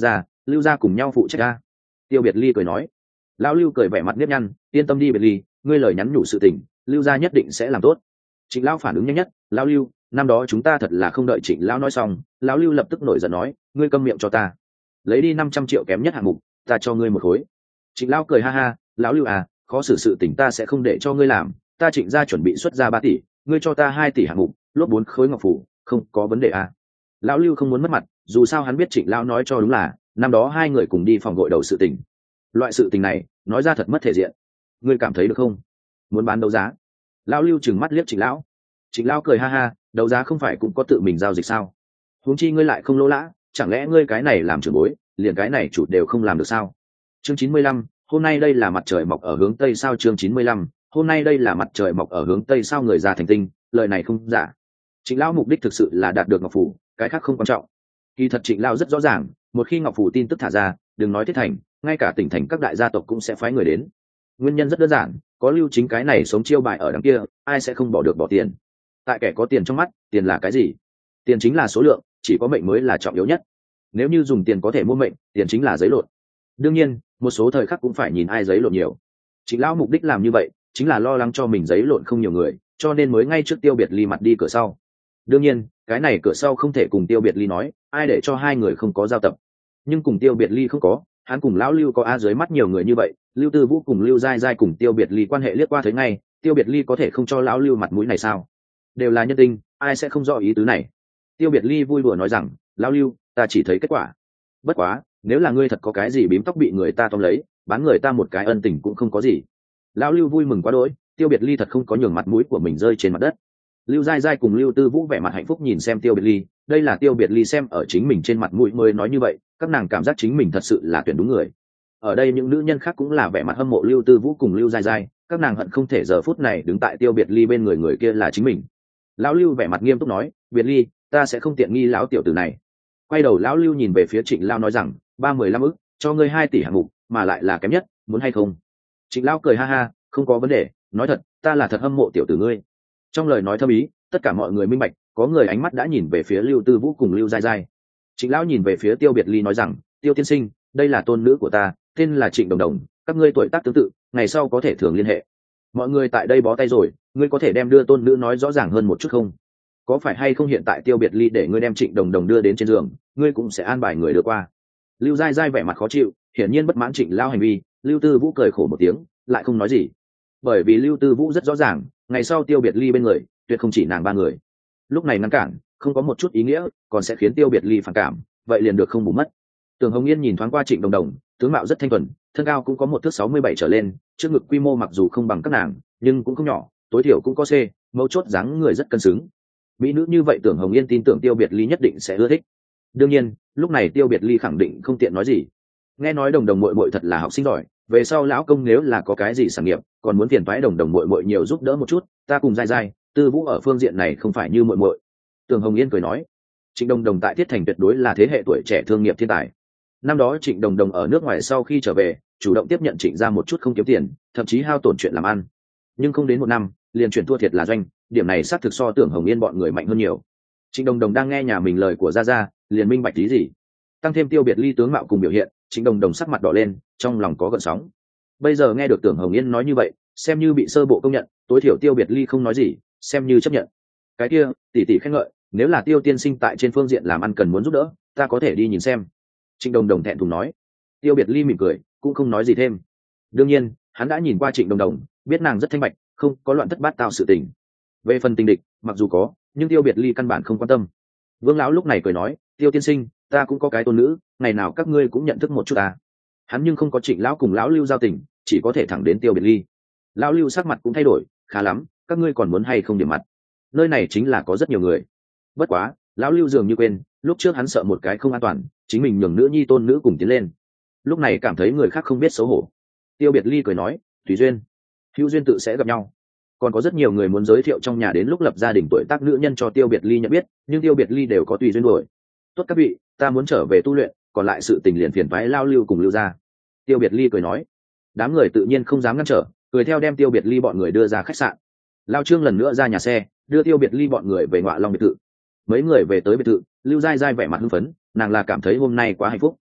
lưu gia cùng nhau phụ trách ta. Tiêu Biệt Ly cười nói. Lão Lưu cười vẻ mặt nếp nhăn, yên tâm đi Biệt Ly, ngươi lời nhắn nhủ sự tình, lưu gia nhất định sẽ làm tốt. Trịnh lão phản ứng nhanh nhất, lão Lưu, năm đó chúng ta thật là không đợi Trịnh lão nói xong, lão Lưu lập tức nổi giận nói, ngươi câm miệng cho ta, lấy đi 500 triệu kém nhất hạng mục, ta cho ngươi một khối. Trịnh lão cười ha ha, lão Lưu à, khó xử sự tình ta sẽ không để cho ngươi làm, ta Trịnh gia chuẩn bị xuất ra 3 tỷ, ngươi cho ta 2 tỷ hạng mục, lốp 4 khối ngọc phủ, không có vấn đề à. Lão Lưu không muốn mất mặt, dù sao hắn biết Trịnh lão nói cho đúng là, năm đó hai người cùng đi phòng gội đầu sự tình. Loại sự tình này, nói ra thật mất thể diện. Ngươi cảm thấy được không? Muốn bán đấu giá? Lão Lưu trừng mắt liếc Trịnh lão. Trịnh lão cười ha ha, đấu giá không phải cũng có tự mình giao dịch sao? Huống chi ngươi lại không lỗ lã, chẳng lẽ ngươi cái này làm trưởng bối, liền cái này chủ đều không làm được sao? Chương 95, hôm nay đây là mặt trời mọc ở hướng tây sao? Chương 95, hôm nay đây là mặt trời mọc ở hướng tây sao? Người già thành tinh, lời này không giả. Trịnh lão mục đích thực sự là đạt được ngọc phủ, cái khác không quan trọng. Kỳ thật Trịnh lão rất rõ ràng, một khi ngọc phủ tin tức thả ra, đừng nói thiết thành, ngay cả tỉnh thành các đại gia tộc cũng sẽ phái người đến. Nguyên nhân rất đơn giản, có Lưu Chính cái này sống chiêu bài ở đằng kia, ai sẽ không bỏ được bỏ tiền. Tại kẻ có tiền trong mắt, tiền là cái gì? Tiền chính là số lượng, chỉ có mệnh mới là trọng yếu nhất. Nếu như dùng tiền có thể mua mệnh, tiền chính là giấy lộn. Đương nhiên, một số thời khắc cũng phải nhìn ai giấy lộn nhiều. Trịnh lão mục đích làm như vậy, chính là lo lắng cho mình giấy lộn không nhiều người, cho nên mới ngay trước Tiêu Biệt Ly mặt đi cửa sau. Đương nhiên, cái này cửa sau không thể cùng Tiêu Biệt Ly nói, ai để cho hai người không có giao tập. Nhưng cùng Tiêu Biệt Ly không có, hắn cùng lão Lưu có a dưới mắt nhiều người như vậy, Lưu Tư Vũ cùng Lưu Giai Giai cùng Tiêu Biệt Ly quan hệ liếc qua thấy ngay, Tiêu Biệt Ly có thể không cho lão Lưu mặt mũi này sao? Đều là nhân tinh, ai sẽ không rõ ý tứ này. Tiêu Biệt Ly vui đùa nói rằng, lão Lưu, ta chỉ thấy kết quả. Bất quá, nếu là ngươi thật có cái gì bím tóc bị người ta tóm lấy, bán người ta một cái ân tình cũng không có gì. Lão Lưu vui mừng quá đỗi, Tiêu Biệt Ly thật không có nhường mặt mũi của mình rơi trên mặt đất. Lưu Giai Giai cùng Lưu Tư Vũ vẻ mặt hạnh phúc nhìn xem Tiêu Biệt Ly, đây là Tiêu Biệt Ly xem ở chính mình trên mặt mũi mới nói như vậy, các nàng cảm giác chính mình thật sự là tuyển đúng người. Ở đây những nữ nhân khác cũng là vẻ mặt hâm mộ Lưu Tư Vũ cùng Lưu Giai Giai, các nàng hận không thể giờ phút này đứng tại Tiêu Biệt Ly bên người người kia là chính mình. Lão Lưu vẻ mặt nghiêm túc nói, Biệt Ly, ta sẽ không tiện nghi lão tiểu tử này. Quay đầu lão Lưu nhìn về phía Trịnh Lão nói rằng, 315 ức, cho ngươi 2 tỷ hạng mục, mà lại là kém nhất, muốn hay không? Trịnh Lão cười ha ha, không có vấn đề, nói thật, ta là thật hâm mộ tiểu tử ngươi. Trong lời nói thâm ý, tất cả mọi người minh bạch, có người ánh mắt đã nhìn về phía Lưu Tư Vũ cùng Lưu Giai Giai. Trịnh Lão nhìn về phía Tiêu Biệt Ly nói rằng, Tiêu tiên sinh, đây là tôn nữ của ta, tên là Trịnh Đồng Đồng, các ngươi tuổi tác tương tự, ngày sau có thể thường liên hệ. Mọi người tại đây bó tay rồi, ngươi có thể đem đưa tôn nữ nói rõ ràng hơn một chút không? Có phải hay không hiện tại Tiêu Biệt Ly để ngươi đem Trịnh Đồng Đồng đưa đến trên giường, ngươi cũng sẽ an bài người đưa qua. Lưu Giai Giai vẻ mặt khó chịu, hiển nhiên bất mãn Trịnh Lão hành vi. Lưu Tư Vũ cười khổ một tiếng, lại không nói gì, bởi vì Lưu Tư Vũ rất rõ ràng, ngày sau Tiêu Biệt Ly bên người, tuyệt không chỉ nàng ba người. Lúc này ngăn cản, không có một chút ý nghĩa, còn sẽ khiến Tiêu Biệt Ly phản cảm, vậy liền được không bù mất. Tưởng Hồng Yên nhìn thoáng qua Trịnh Đồng Đồng, tướng mạo rất thanh thuần, thân cao cũng có 1 thước 67 trở lên, trước ngực quy mô mặc dù không bằng các nàng, nhưng cũng không nhỏ, tối thiểu cũng có C, mấu chốt dáng người rất cân xứng. Mỹ nữ như vậy Tưởng Hồng Yên tin tưởng Tiêu Biệt Ly nhất định sẽ ưa thích. Đương nhiên, lúc này Tiêu Biệt Ly khẳng định không tiện nói gì. Nghe nói Đồng Đồng muội muội thật là học sinh giỏi, về sau lão công nếu là có cái gì sản nghiệp, còn muốn phiền toái Đồng Đồng muội muội nhiều giúp đỡ một chút, ta cùng Giai Giai, Tư Vũ ở phương diện này không phải như muội muội. Tưởng Hồng Yên cười nói, Trịnh Đồng Đồng tại Thiết Thành tuyệt đối là thế hệ tuổi trẻ thương nghiệp thiên tài. Năm đó Trịnh Đồng Đồng ở nước ngoài sau khi trở về, chủ động tiếp nhận Trịnh ra một chút không kiếm tiền, thậm chí hao tổn chuyện làm ăn. Nhưng không đến 1 năm, liền chuyển thua thiệt là doanh, điểm này xác thực so Tưởng Hồng Yên bọn người mạnh hơn nhiều. Trịnh Đồng Đồng đang nghe nhà mình lời của Gia Gia, liền minh bạch tí gì. Tăng thêm Tiêu Biệt Ly tướng mạo cùng biểu hiện, Trịnh Đồng Đồng sắc mặt đỏ lên, trong lòng có gợn sóng. Bây giờ nghe được Tưởng Hồng Yên nói như vậy, xem như bị sơ bộ công nhận, tối thiểu Tiêu Biệt Ly không nói gì, xem như chấp nhận. Cái kia, tỷ tỷ khen ngợi, nếu là Tiêu tiên sinh tại trên phương diện làm ăn cần muốn giúp đỡ, ta có thể đi nhìn xem. Trịnh Đồng Đồng thẹn thùng nói. Tiêu Biệt Ly mỉm cười, cũng không nói gì thêm. Đương nhiên, hắn đã nhìn qua Trịnh Đồng Đồng, biết nàng rất thanh bạch, không có loạn thất bát tao sự tình. Về phần tình địch, mặc dù có, nhưng Tiêu Biệt Ly căn bản không quan tâm. Vương lão lúc này cười nói, Tiêu tiên sinh, ta cũng có cái tôn nữ, ngày nào các ngươi cũng nhận thức một chút ta. Hắn nhưng không có Trịnh lão cùng lão Lưu giao tình, chỉ có thể thẳng đến Tiêu Biệt Ly. Lão Lưu sắc mặt cũng thay đổi, khá lắm, các ngươi còn muốn hay không điểm mặt? Nơi này chính là có rất nhiều người. Bất quá, lão Lưu dường như quên, lúc trước hắn sợ một cái không an toàn, chính mình nhường nữ nhi tôn nữ cùng tiến lên. Lúc này cảm thấy người khác không biết xấu hổ. Tiêu Biệt Ly cười nói, tùy duyên, hữu duyên tự sẽ gặp nhau. Còn có rất nhiều người muốn giới thiệu trong nhà đến lúc lập gia đình tuổi tác nữ nhân cho Tiêu Biệt Ly nhận biết, nhưng Tiêu Biệt Ly đều có tùy duyên đuổi. Tốt các vị, ta muốn trở về tu luyện, còn lại sự tình liền phiền toái Lao Lưu cùng Lưu ra. Tiêu Biệt Ly cười nói. Đám người tự nhiên không dám ngăn trở, cười theo đem Tiêu Biệt Ly bọn người đưa ra khách sạn. Lao Trương lần nữa ra nhà xe, đưa Tiêu Biệt Ly bọn người về Ngọa Long biệt thự. Mấy người về tới biệt thự, Lưu Giai Giai vẻ mặt hưng phấn, nàng là cảm thấy hôm nay quá hạnh phúc.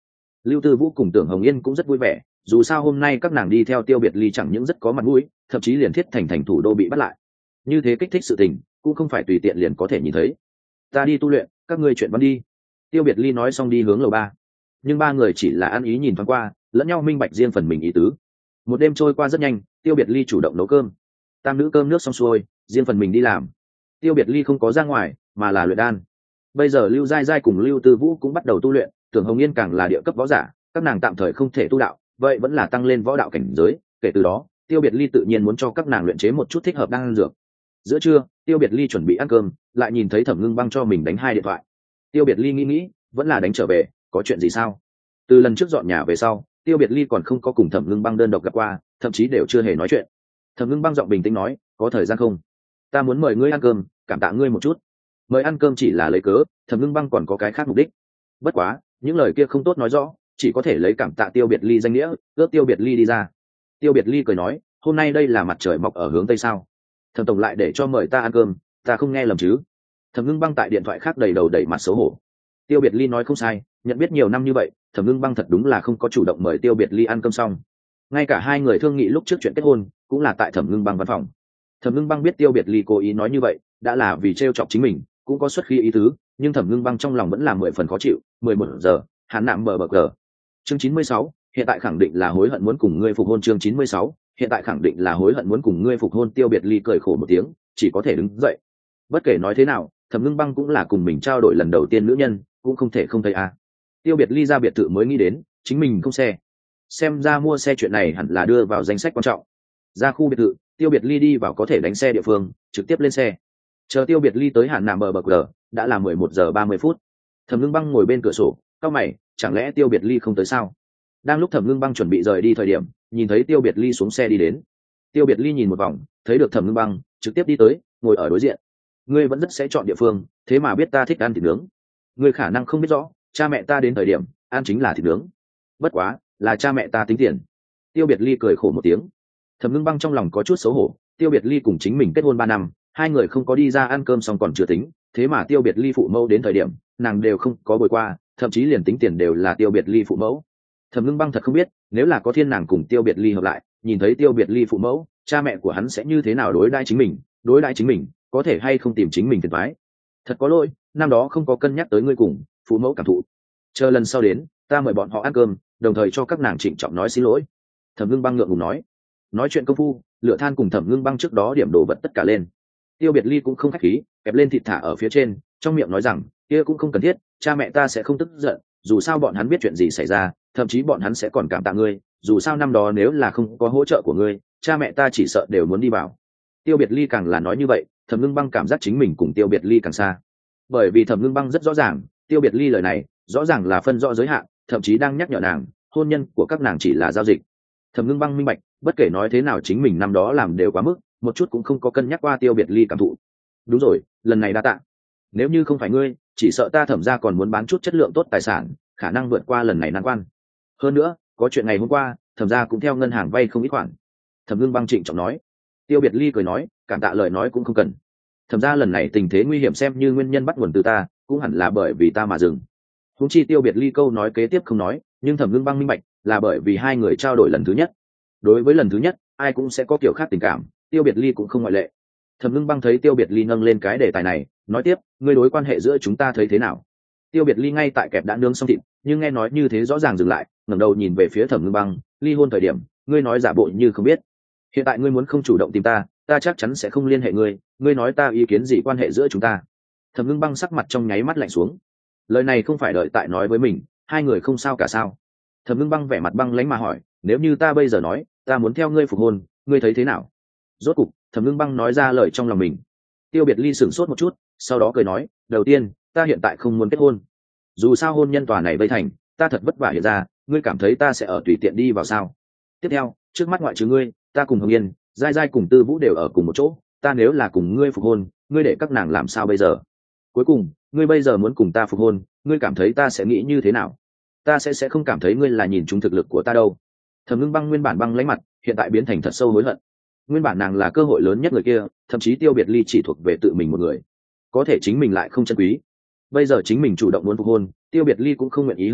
Lưu Tư Vũ cùng Tưởng Hồng Yên cũng rất vui vẻ, dù sao hôm nay các nàng đi theo Tiêu Biệt Ly chẳng những rất có mặt mũi, thậm chí liền Thiết Thành thủ đô bị bắt lại, như thế kích thích sự tình cũng không phải tùy tiện liền có thể nhìn thấy. Ta đi tu luyện, các ngươi chuyện văn đi. Tiêu Biệt Ly nói xong đi hướng lầu 3, nhưng ba người chỉ là ăn ý nhìn thoáng qua, lẫn nhau minh bạch riêng phần mình ý tứ. Một đêm trôi qua rất nhanh, Tiêu Biệt Ly chủ động nấu cơm, tam nữ cơm nước xong xuôi, riêng phần mình đi làm. Tiêu Biệt Ly không có ra ngoài, mà là luyện đan. Bây giờ Lưu Giai Giai cùng Lưu Tư Vũ cũng bắt đầu tu luyện, Tưởng Hồng Yên càng là địa cấp võ giả, các nàng tạm thời không thể tu đạo, vậy vẫn là tăng lên võ đạo cảnh giới. Kể từ đó, Tiêu Biệt Ly tự nhiên muốn cho các nàng luyện chế một chút thích hợp đan dược. Giữa trưa, Tiêu Biệt Ly chuẩn bị ăn cơm, lại nhìn thấy Thẩm Ngưng Băng cho mình đánh 2 điện thoại. Tiêu Biệt Ly nghĩ, vẫn là đánh trở về, có chuyện gì sao? Từ lần trước dọn nhà về sau, Tiêu Biệt Ly còn không có cùng Thẩm Ngưng Băng đơn độc gặp qua, thậm chí đều chưa hề nói chuyện. Thẩm Ngưng Băng giọng bình tĩnh nói, có thời gian không? Ta muốn mời ngươi ăn cơm, cảm tạ ngươi một chút. Mời ăn cơm chỉ là lấy cớ, Thẩm Ngưng Băng còn có cái khác mục đích. Bất quá, những lời kia không tốt nói rõ, chỉ có thể lấy cảm tạ Tiêu Biệt Ly danh nghĩa, ước Tiêu Biệt Ly đi ra. Tiêu Biệt Ly cười nói, hôm nay đây là mặt trời mọc ở hướng tây sao? Thẩm tổng lại để cho mời ta ăn cơm, ta không nghe lầm chứ? Thẩm Ngưng Băng tại điện thoại khác đầy đầu đầy mặt xấu hổ. Tiêu Biệt Ly nói không sai, nhận biết nhiều năm như vậy, Thẩm Ngưng Băng thật đúng là không có chủ động mời Tiêu Biệt Ly ăn cơm xong. Ngay cả hai người thương nghị lúc trước chuyện kết hôn, cũng là tại Thẩm Ngưng Băng văn phòng. Thẩm Ngưng Băng biết Tiêu Biệt Ly cố ý nói như vậy, đã là vì trêu chọc chính mình, cũng có xuất khí ý tứ, nhưng Thẩm Ngưng Băng trong lòng vẫn là 10 phần khó chịu. 11 giờ, hắn nạm bờ cờ. Chương 96, hiện tại khẳng định là hối hận muốn cùng ngươi phục hôn. Chương 96, hiện tại khẳng định là hối hận muốn cùng ngươi phục hôn. Tiêu Biệt Ly cười khổ một tiếng, chỉ có thể đứng dậy. Bất kể nói thế nào, Thẩm Ngưng Băng cũng là cùng mình trao đổi lần đầu tiên nữ nhân, cũng không thể không thấy à. Tiêu Biệt Ly ra biệt thự mới nghĩ đến, chính mình không xe. Xem ra mua xe chuyện này hẳn là đưa vào danh sách quan trọng. Ra khu biệt thự, Tiêu Biệt Ly đi vào có thể đánh xe địa phương, trực tiếp lên xe. Chờ Tiêu Biệt Ly tới Hàn Nạm bờ cờ, đã là 11 giờ 30 phút. Thẩm Ngưng Băng ngồi bên cửa sổ, cau mày, chẳng lẽ Tiêu Biệt Ly không tới sao? Đang lúc Thẩm Ngưng Băng chuẩn bị rời đi thời điểm, nhìn thấy Tiêu Biệt Ly xuống xe đi đến. Tiêu Biệt Ly nhìn một vòng, thấy được Thẩm Ngưng Băng, trực tiếp đi tới, ngồi ở đối diện. Ngươi vẫn rất sẽ chọn địa phương, thế mà biết ta thích ăn thịt nướng. Ngươi khả năng không biết rõ, cha mẹ ta đến thời điểm ăn chính là thịt nướng. Bất quá, là cha mẹ ta tính tiền. Tiêu Biệt Ly cười khổ một tiếng. Thẩm Ngưng Băng trong lòng có chút xấu hổ, Tiêu Biệt Ly cùng chính mình kết hôn 3 năm, hai người không có đi ra ăn cơm xong còn chưa tính, thế mà Tiêu Biệt Ly phụ mẫu đến thời điểm, nàng đều không có bồi qua, thậm chí liền tính tiền đều là Tiêu Biệt Ly phụ mẫu. Thẩm Ngưng Băng thật không biết, nếu là có thiên nàng cùng Tiêu Biệt Ly hợp lại, nhìn thấy Tiêu Biệt Ly phụ mẫu, cha mẹ của hắn sẽ như thế nào đối đãi chính mình, có thể hay không tìm chính mình phiền toái. Thật có lỗi, năm đó không có cân nhắc tới ngươi cùng phụ mẫu cảm thụ. Chờ lần sau đến, ta mời bọn họ ăn cơm, đồng thời cho các nàng trịnh trọng nói xin lỗi. Thẩm Ngưng Băng ngượng ngùng nói chuyện công phu, lửa than cùng Thẩm Ngưng Băng trước đó điểm đồ vật tất cả lên. Tiêu Biệt Ly cũng không khách khí, kẹp lên thịt thả ở phía trên, trong miệng nói rằng, kia cũng không cần thiết, cha mẹ ta sẽ không tức giận, dù sao bọn hắn biết chuyện gì xảy ra, thậm chí bọn hắn sẽ còn cảm tạ ngươi, dù sao năm đó nếu là không có hỗ trợ của ngươi, cha mẹ ta chỉ sợ đều muốn đi vào. Tiêu Biệt Ly càng là nói như vậy, Thẩm Ngưng Băng cảm giác chính mình cùng Tiêu Biệt Ly càng xa, bởi vì Thẩm Ngưng Băng rất rõ ràng, Tiêu Biệt Ly lời này rõ ràng là phân rõ giới hạn, thậm chí đang nhắc nhở nàng, hôn nhân của các nàng chỉ là giao dịch. Thẩm Ngưng Băng minh bạch, bất kể nói thế nào chính mình năm đó làm đều quá mức, một chút cũng không có cân nhắc qua Tiêu Biệt Ly cảm thụ. Đúng rồi, lần này đa tạ. Nếu như không phải ngươi, chỉ sợ ta Thẩm gia còn muốn bán chút chất lượng tốt tài sản, khả năng vượt qua lần này nan quan. Hơn nữa, có chuyện ngày hôm qua, Thẩm gia cũng theo ngân hàng vay không ít khoản. Thẩm Ngưng Băng trịnh trọng nói. Tiêu Biệt Ly cười nói, cảm tạ lời nói cũng không cần. Thẩm gia lần này tình thế nguy hiểm xem như nguyên nhân bắt nguồn từ ta, cũng hẳn là bởi vì ta mà dừng. Huống chi Tiêu Biệt Ly câu nói kế tiếp không nói, nhưng Thẩm Ngưng Băng minh bạch, là bởi vì hai người trao đổi lần thứ nhất. Đối với lần thứ nhất, ai cũng sẽ có kiểu khác tình cảm, Tiêu Biệt Ly cũng không ngoại lệ. Thẩm Ngưng Băng thấy Tiêu Biệt Ly nâng lên cái đề tài này, nói tiếp, ngươi đối quan hệ giữa chúng ta thấy thế nào? Tiêu Biệt Ly ngay tại kẹp đã nướng xong thịt, nhưng nghe nói như thế rõ ràng dừng lại, ngẩng đầu nhìn về phía Thẩm Ngưng Băng, ly hôn thời điểm, ngươi nói giả bộ như không biết. Hiện tại ngươi muốn không chủ động tìm ta, ta chắc chắn sẽ không liên hệ ngươi, ngươi nói ta ý kiến gì quan hệ giữa chúng ta? Thẩm Ngưng Băng sắc mặt trong nháy mắt lạnh xuống. Lời này không phải đợi tại nói với mình, hai người không sao cả sao? Thẩm Ngưng Băng vẻ mặt băng lãnh mà hỏi, nếu như ta bây giờ nói, ta muốn theo ngươi phục hôn, ngươi thấy thế nào? Rốt cục, Thẩm Ngưng Băng nói ra lời trong lòng mình. Tiêu Biệt Ly sửng sốt một chút, sau đó cười nói, đầu tiên, ta hiện tại không muốn kết hôn. Dù sao hôn nhân tòa này vây thành, ta thật vất vả hiện ra, ngươi cảm thấy ta sẽ ở tùy tiện đi vào sao? Tiếp theo, trước mắt ngoại trừ ngươi, ta cùng Hồng Yên, Giai Giai cùng Tư Vũ đều ở cùng một chỗ, ta nếu là cùng ngươi phục hôn, ngươi để các nàng làm sao bây giờ? Cuối cùng, ngươi bây giờ muốn cùng ta phục hôn, ngươi cảm thấy ta sẽ nghĩ như thế nào? Ta sẽ không cảm thấy ngươi là nhìn trúng thực lực của ta đâu. Thẩm Ngưng Băng nguyên bản băng lãnh mặt, hiện tại biến thành thật sâu hối hận. Nguyên bản nàng là cơ hội lớn nhất người kia, thậm chí Tiêu Biệt Ly chỉ thuộc về tự mình một người, có thể chính mình lại không trân quý. Bây giờ chính mình chủ động muốn phục hôn, Tiêu Biệt Ly cũng không nguyện ý hơn nữa,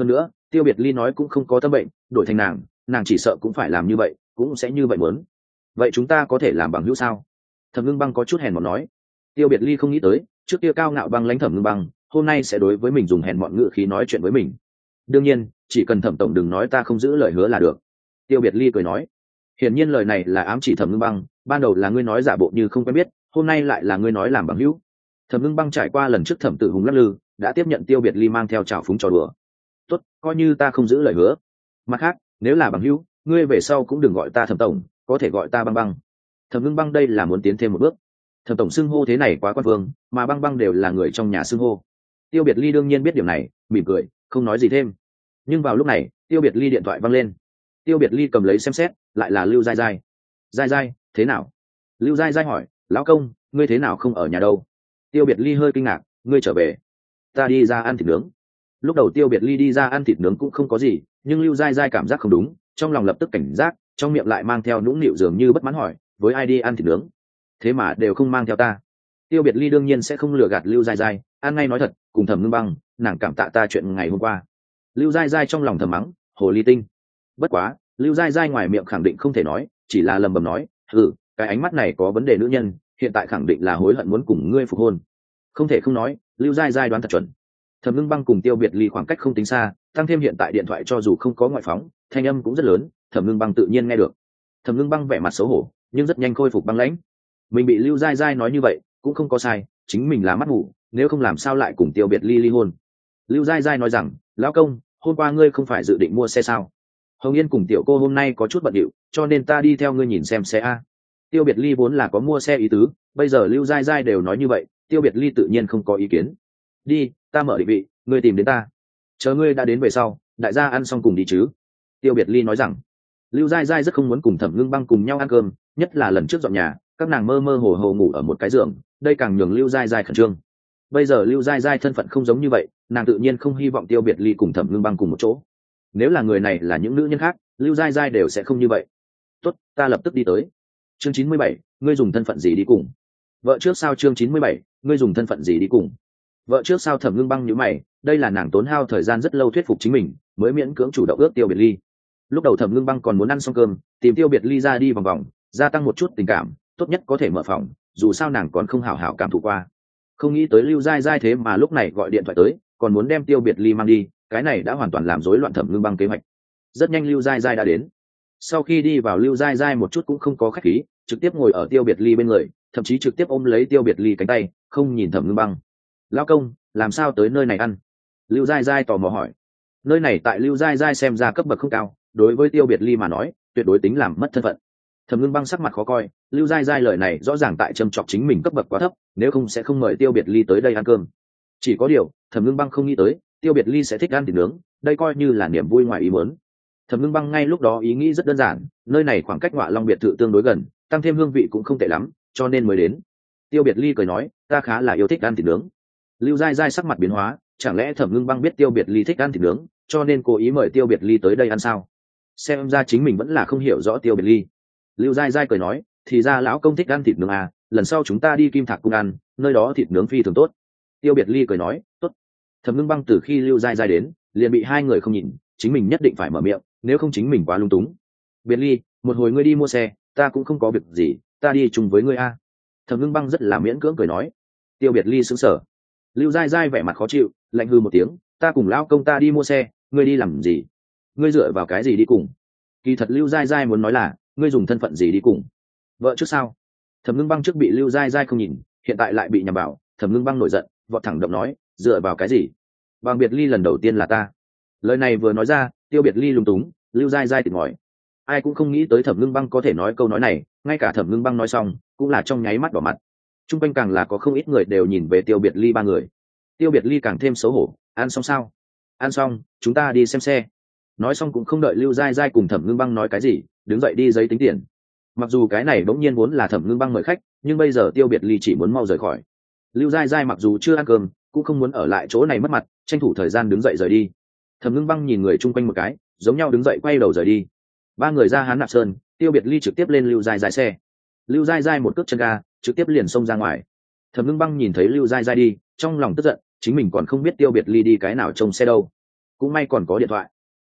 Tiêu Biệt Ly nói cũng không có tâm bệnh, đổi thành nàng chỉ sợ cũng phải làm như vậy, cũng sẽ như vậy muốn. Vậy chúng ta có thể làm bằng hữu sao? Thẩm Ngưng Băng có chút hèn mọn nói. Tiêu Biệt Ly không nghĩ tới, trước kia cao ngạo băng lãnh Thẩm Ngưng Băng, hôm nay sẽ đối với mình dùng hèn mọn ngữ khí nói chuyện với mình. Đương nhiên, chỉ cần Thẩm tổng đừng nói ta không giữ lời hứa là được. Tiêu Biệt Ly cười nói. Hiển nhiên lời này là ám chỉ Thẩm Ngưng Băng, ban đầu là ngươi nói giả bộ như không quen biết, hôm nay lại là ngươi nói làm bằng hữu. Thẩm Ngưng Băng trải qua lần trước Thẩm Tử Hùng lắc lư, đã tiếp nhận Tiêu Biệt Ly mang theo trào phúng trò đùa. Tốt, coi như ta không giữ lời hứa. Mặt khác, nếu là bằng hữu, ngươi về sau cũng đừng gọi ta Thẩm tổng, có thể gọi ta Băng Băng. Thẩm Ngưng Băng đây là muốn tiến thêm một bước. Thẩm tổng xưng hô thế này quá quan vương, mà Băng Băng đều là người trong nhà xưng hô. Tiêu Biệt Ly đương nhiên biết điểm này, mỉm cười, không nói gì thêm. Nhưng vào lúc này, Tiêu Biệt Ly điện thoại vang lên. Tiêu Biệt Ly cầm lấy xem xét, lại là Lưu Gai Gai. Gai Gai, thế nào? Lưu Gai Gai hỏi, lão công, ngươi thế nào không ở nhà đâu? Tiêu Biệt Ly hơi kinh ngạc, ngươi trở về? Ta đi ra ăn thịt nướng. Lúc đầu Tiêu Biệt Ly đi ra ăn thịt nướng cũng không có gì, nhưng Lưu Gai Gai cảm giác không đúng, trong lòng lập tức cảnh giác, trong miệng lại mang theo nũng nịu dường như bất mãn hỏi, với ai đi ăn thịt nướng? Thế mà đều không mang theo ta. Tiêu Biệt Ly đương nhiên sẽ không lừa gạt Lưu Gai Gai, ăn ngay nói thật, cùng Thẩm Ngưng Băng, nàng cảm tạ ta chuyện ngày hôm qua. Lưu Gai Gai trong lòng thầm mắng, hồ ly tinh. Bất quá, Lưu Gai Gai ngoài miệng khẳng định không thể nói, chỉ là lầm bầm nói, cái ánh mắt này có vấn đề nữ nhân, hiện tại khẳng định là hối hận muốn cùng ngươi phục hôn. Không thể không nói, Lưu Gai Gai đoán thật chuẩn. Thẩm Ngưng Băng cùng Tiêu Biệt Ly khoảng cách không tính xa, tăng thêm hiện tại điện thoại cho dù không có ngoại phóng, thanh âm cũng rất lớn, Thẩm Ngưng Băng tự nhiên nghe được. Thẩm Ngưng Băng vẻ mặt xấu hổ, nhưng rất nhanh khôi phục băng lãnh. Mình bị Lưu Gai Gai nói như vậy, cũng không có sai, chính mình là mắt ngủ, nếu không làm sao lại cùng Tiêu Biệt Ly ly hôn. Lưu Gai Gai nói rằng, lão công, hôm qua ngươi không phải dự định mua xe sao? Hồng Yên cùng tiểu cô hôm nay có chút bận rộn, cho nên ta đi theo ngươi nhìn xem xe a. Tiêu Biệt Ly vốn là có mua xe ý tứ, bây giờ Lưu Gai Gai đều nói như vậy, Tiêu Biệt Ly tự nhiên không có ý kiến. Đi, ta mở định vị, ngươi tìm đến ta. Chờ ngươi đã đến về sau, đại gia ăn xong cùng đi chứ? Tiêu Biệt Ly nói rằng. Lưu Gai Gai rất không muốn cùng Thẩm Ngưng Băng cùng nhau ăn cơm, nhất là lần trước dọn nhà, các nàng mơ mơ hồ hồ ngủ ở một cái giường, đây càng nhường Lưu Gai Gai khẩn trương. Bây giờ Lưu Gai Gai thân phận không giống như vậy, nàng tự nhiên không hy vọng Tiêu Biệt Ly cùng Thẩm Ngưng Băng cùng một chỗ. Nếu là người này là những nữ nhân khác, Lưu Gai Gai đều sẽ không như vậy. Tốt, ta lập tức đi tới. Chương 97, ngươi dùng thân phận gì đi cùng? Vợ trước sao? Chương 97, ngươi dùng thân phận gì đi cùng? Vợ trước sao? Thẩm Ngưng Băng nhíu mày, đây là nàng tốn hao thời gian rất lâu thuyết phục chính mình, mới miễn cưỡng chủ động ước Tiêu Biệt Ly. Lúc đầu Thẩm Ngưng Băng còn muốn ăn xong cơm, tìm Tiêu Biệt Ly ra đi vòng vòng, gia tăng một chút tình cảm, tốt nhất có thể mở phòng, dù sao nàng còn không hảo hảo cảm thụ qua. Không nghĩ tới Lưu Gai Gai thế mà lúc này gọi điện thoại tới, còn muốn đem Tiêu Biệt Ly mang đi, cái này đã hoàn toàn làm rối loạn Thẩm Ngưng Băng kế hoạch. Rất nhanh Lưu Gai Gai đã đến. Sau khi đi vào, Lưu Gai Gai một chút cũng không có khách khí, trực tiếp ngồi ở Tiêu Biệt Ly bên người, thậm chí trực tiếp ôm lấy Tiêu Biệt Ly cánh tay, không nhìn Thẩm Ngưng Băng. Lão công, làm sao tới nơi này ăn? Lưu Gai Gai tò mò hỏi. Nơi này tại Lưu Gai Gai xem ra cấp bậc không cao, đối với Tiêu Biệt Ly mà nói, tuyệt đối tính làm mất thân phận. Thẩm Ngưng Băng sắc mặt khó coi, Lưu Gai Gai lời này rõ ràng tại châm chọc chính mình cấp bậc quá thấp, nếu không sẽ không mời Tiêu Biệt Ly tới đây ăn cơm. Chỉ có điều, Thẩm Ngưng Băng không nghĩ tới, Tiêu Biệt Ly sẽ thích ăn thịt nướng, đây coi như là niềm vui ngoài ý muốn. Thẩm Ngưng Băng ngay lúc đó ý nghĩ rất đơn giản, nơi này khoảng cách Ngọa Long biệt thự tương đối gần, tăng thêm hương vị cũng không tệ lắm, cho nên mới đến. Tiêu Biệt Ly cười nói, ta khá là yêu thích ăn thịt nướng. Lưu Gai Gai sắc mặt biến hóa, chẳng lẽ Thẩm Ngưng Băng biết Tiêu Biệt Ly thích ăn thịt nướng, cho nên cố ý mời Tiêu Biệt Ly tới đây ăn sao? Xem ra chính mình vẫn là không hiểu rõ Tiêu Biệt Ly. Lưu Gai Gai cười nói, thì ra lão công thích ăn thịt nướng à, lần sau chúng ta đi Kim Thạc cung ăn, nơi đó thịt nướng phi thường tốt. Tiêu Biệt Ly cười nói, tốt. Thẩm Ngưng Băng từ khi Lưu Gai Gai đến, liền bị hai người không nhìn, chính mình nhất định phải mở miệng, nếu không chính mình quá lung túng. Biệt Ly, một hồi ngươi đi mua xe, ta cũng không có việc gì, ta đi chung với ngươi a. Thẩm Ngưng Băng rất là miễn cưỡng cười nói. Tiêu Biệt Ly sững sờ. Lưu Gai Gai vẻ mặt khó chịu, lạnh hư một tiếng, ta cùng lão công ta đi mua xe, ngươi đi làm gì? Ngươi dựa vào cái gì đi cùng? Kỳ thật Lưu Gai Gai muốn nói là, ngươi dùng thân phận gì đi cùng? Vợ trước sao? Thẩm Ngưng Băng trước bị Lưu Gai Gai không nhìn, hiện tại lại bị nhằm vào, Thẩm Ngưng Băng nổi giận, vọt thẳng động nói, dựa vào cái gì? Bằng Biệt Ly lần đầu tiên là ta. Lời này vừa nói ra, Tiêu Biệt Ly lúng túng, Lưu Gai Gai tỉnh ngòi. Ai cũng không nghĩ tới Thẩm Ngưng Băng có thể nói câu nói này, ngay cả Thẩm Ngưng Băng nói xong, cũng là trong nháy mắt đỏ mặt. Trung quanh càng là có không ít người đều nhìn về Tiêu Biệt Ly ba người. Tiêu Biệt Ly càng thêm xấu hổ, ăn xong sao? Ăn xong, chúng ta đi xem xe. Nói xong cũng không đợi Lưu Gai Gai cùng Thẩm Ngưng Băng nói cái gì, đứng dậy đi giấy tính tiền. Mặc dù cái này bỗng nhiên vốn là Thẩm Ngưng Băng mời khách, nhưng bây giờ Tiêu Biệt Ly chỉ muốn mau rời khỏi. Lưu Gai Gai mặc dù chưa ăn cơm, cũng không muốn ở lại chỗ này mất mặt, tranh thủ thời gian đứng dậy rời đi. Thẩm Ngưng Băng nhìn người chung quanh một cái, giống nhau đứng dậy quay đầu rời đi. Ba người ra Hán Nạp Sơn, Tiêu Biệt Ly trực tiếp lên Lưu Gai Gai xe. Lưu Gai Gai một cước chân ga, trực tiếp liền xông ra ngoài. Thẩm Ngưng Băng nhìn thấy Lưu Gai Gai đi, trong lòng tức giận, chính mình còn không biết Tiêu Biệt Ly đi cái nào trông xe đâu. Cũng may còn có điện thoại.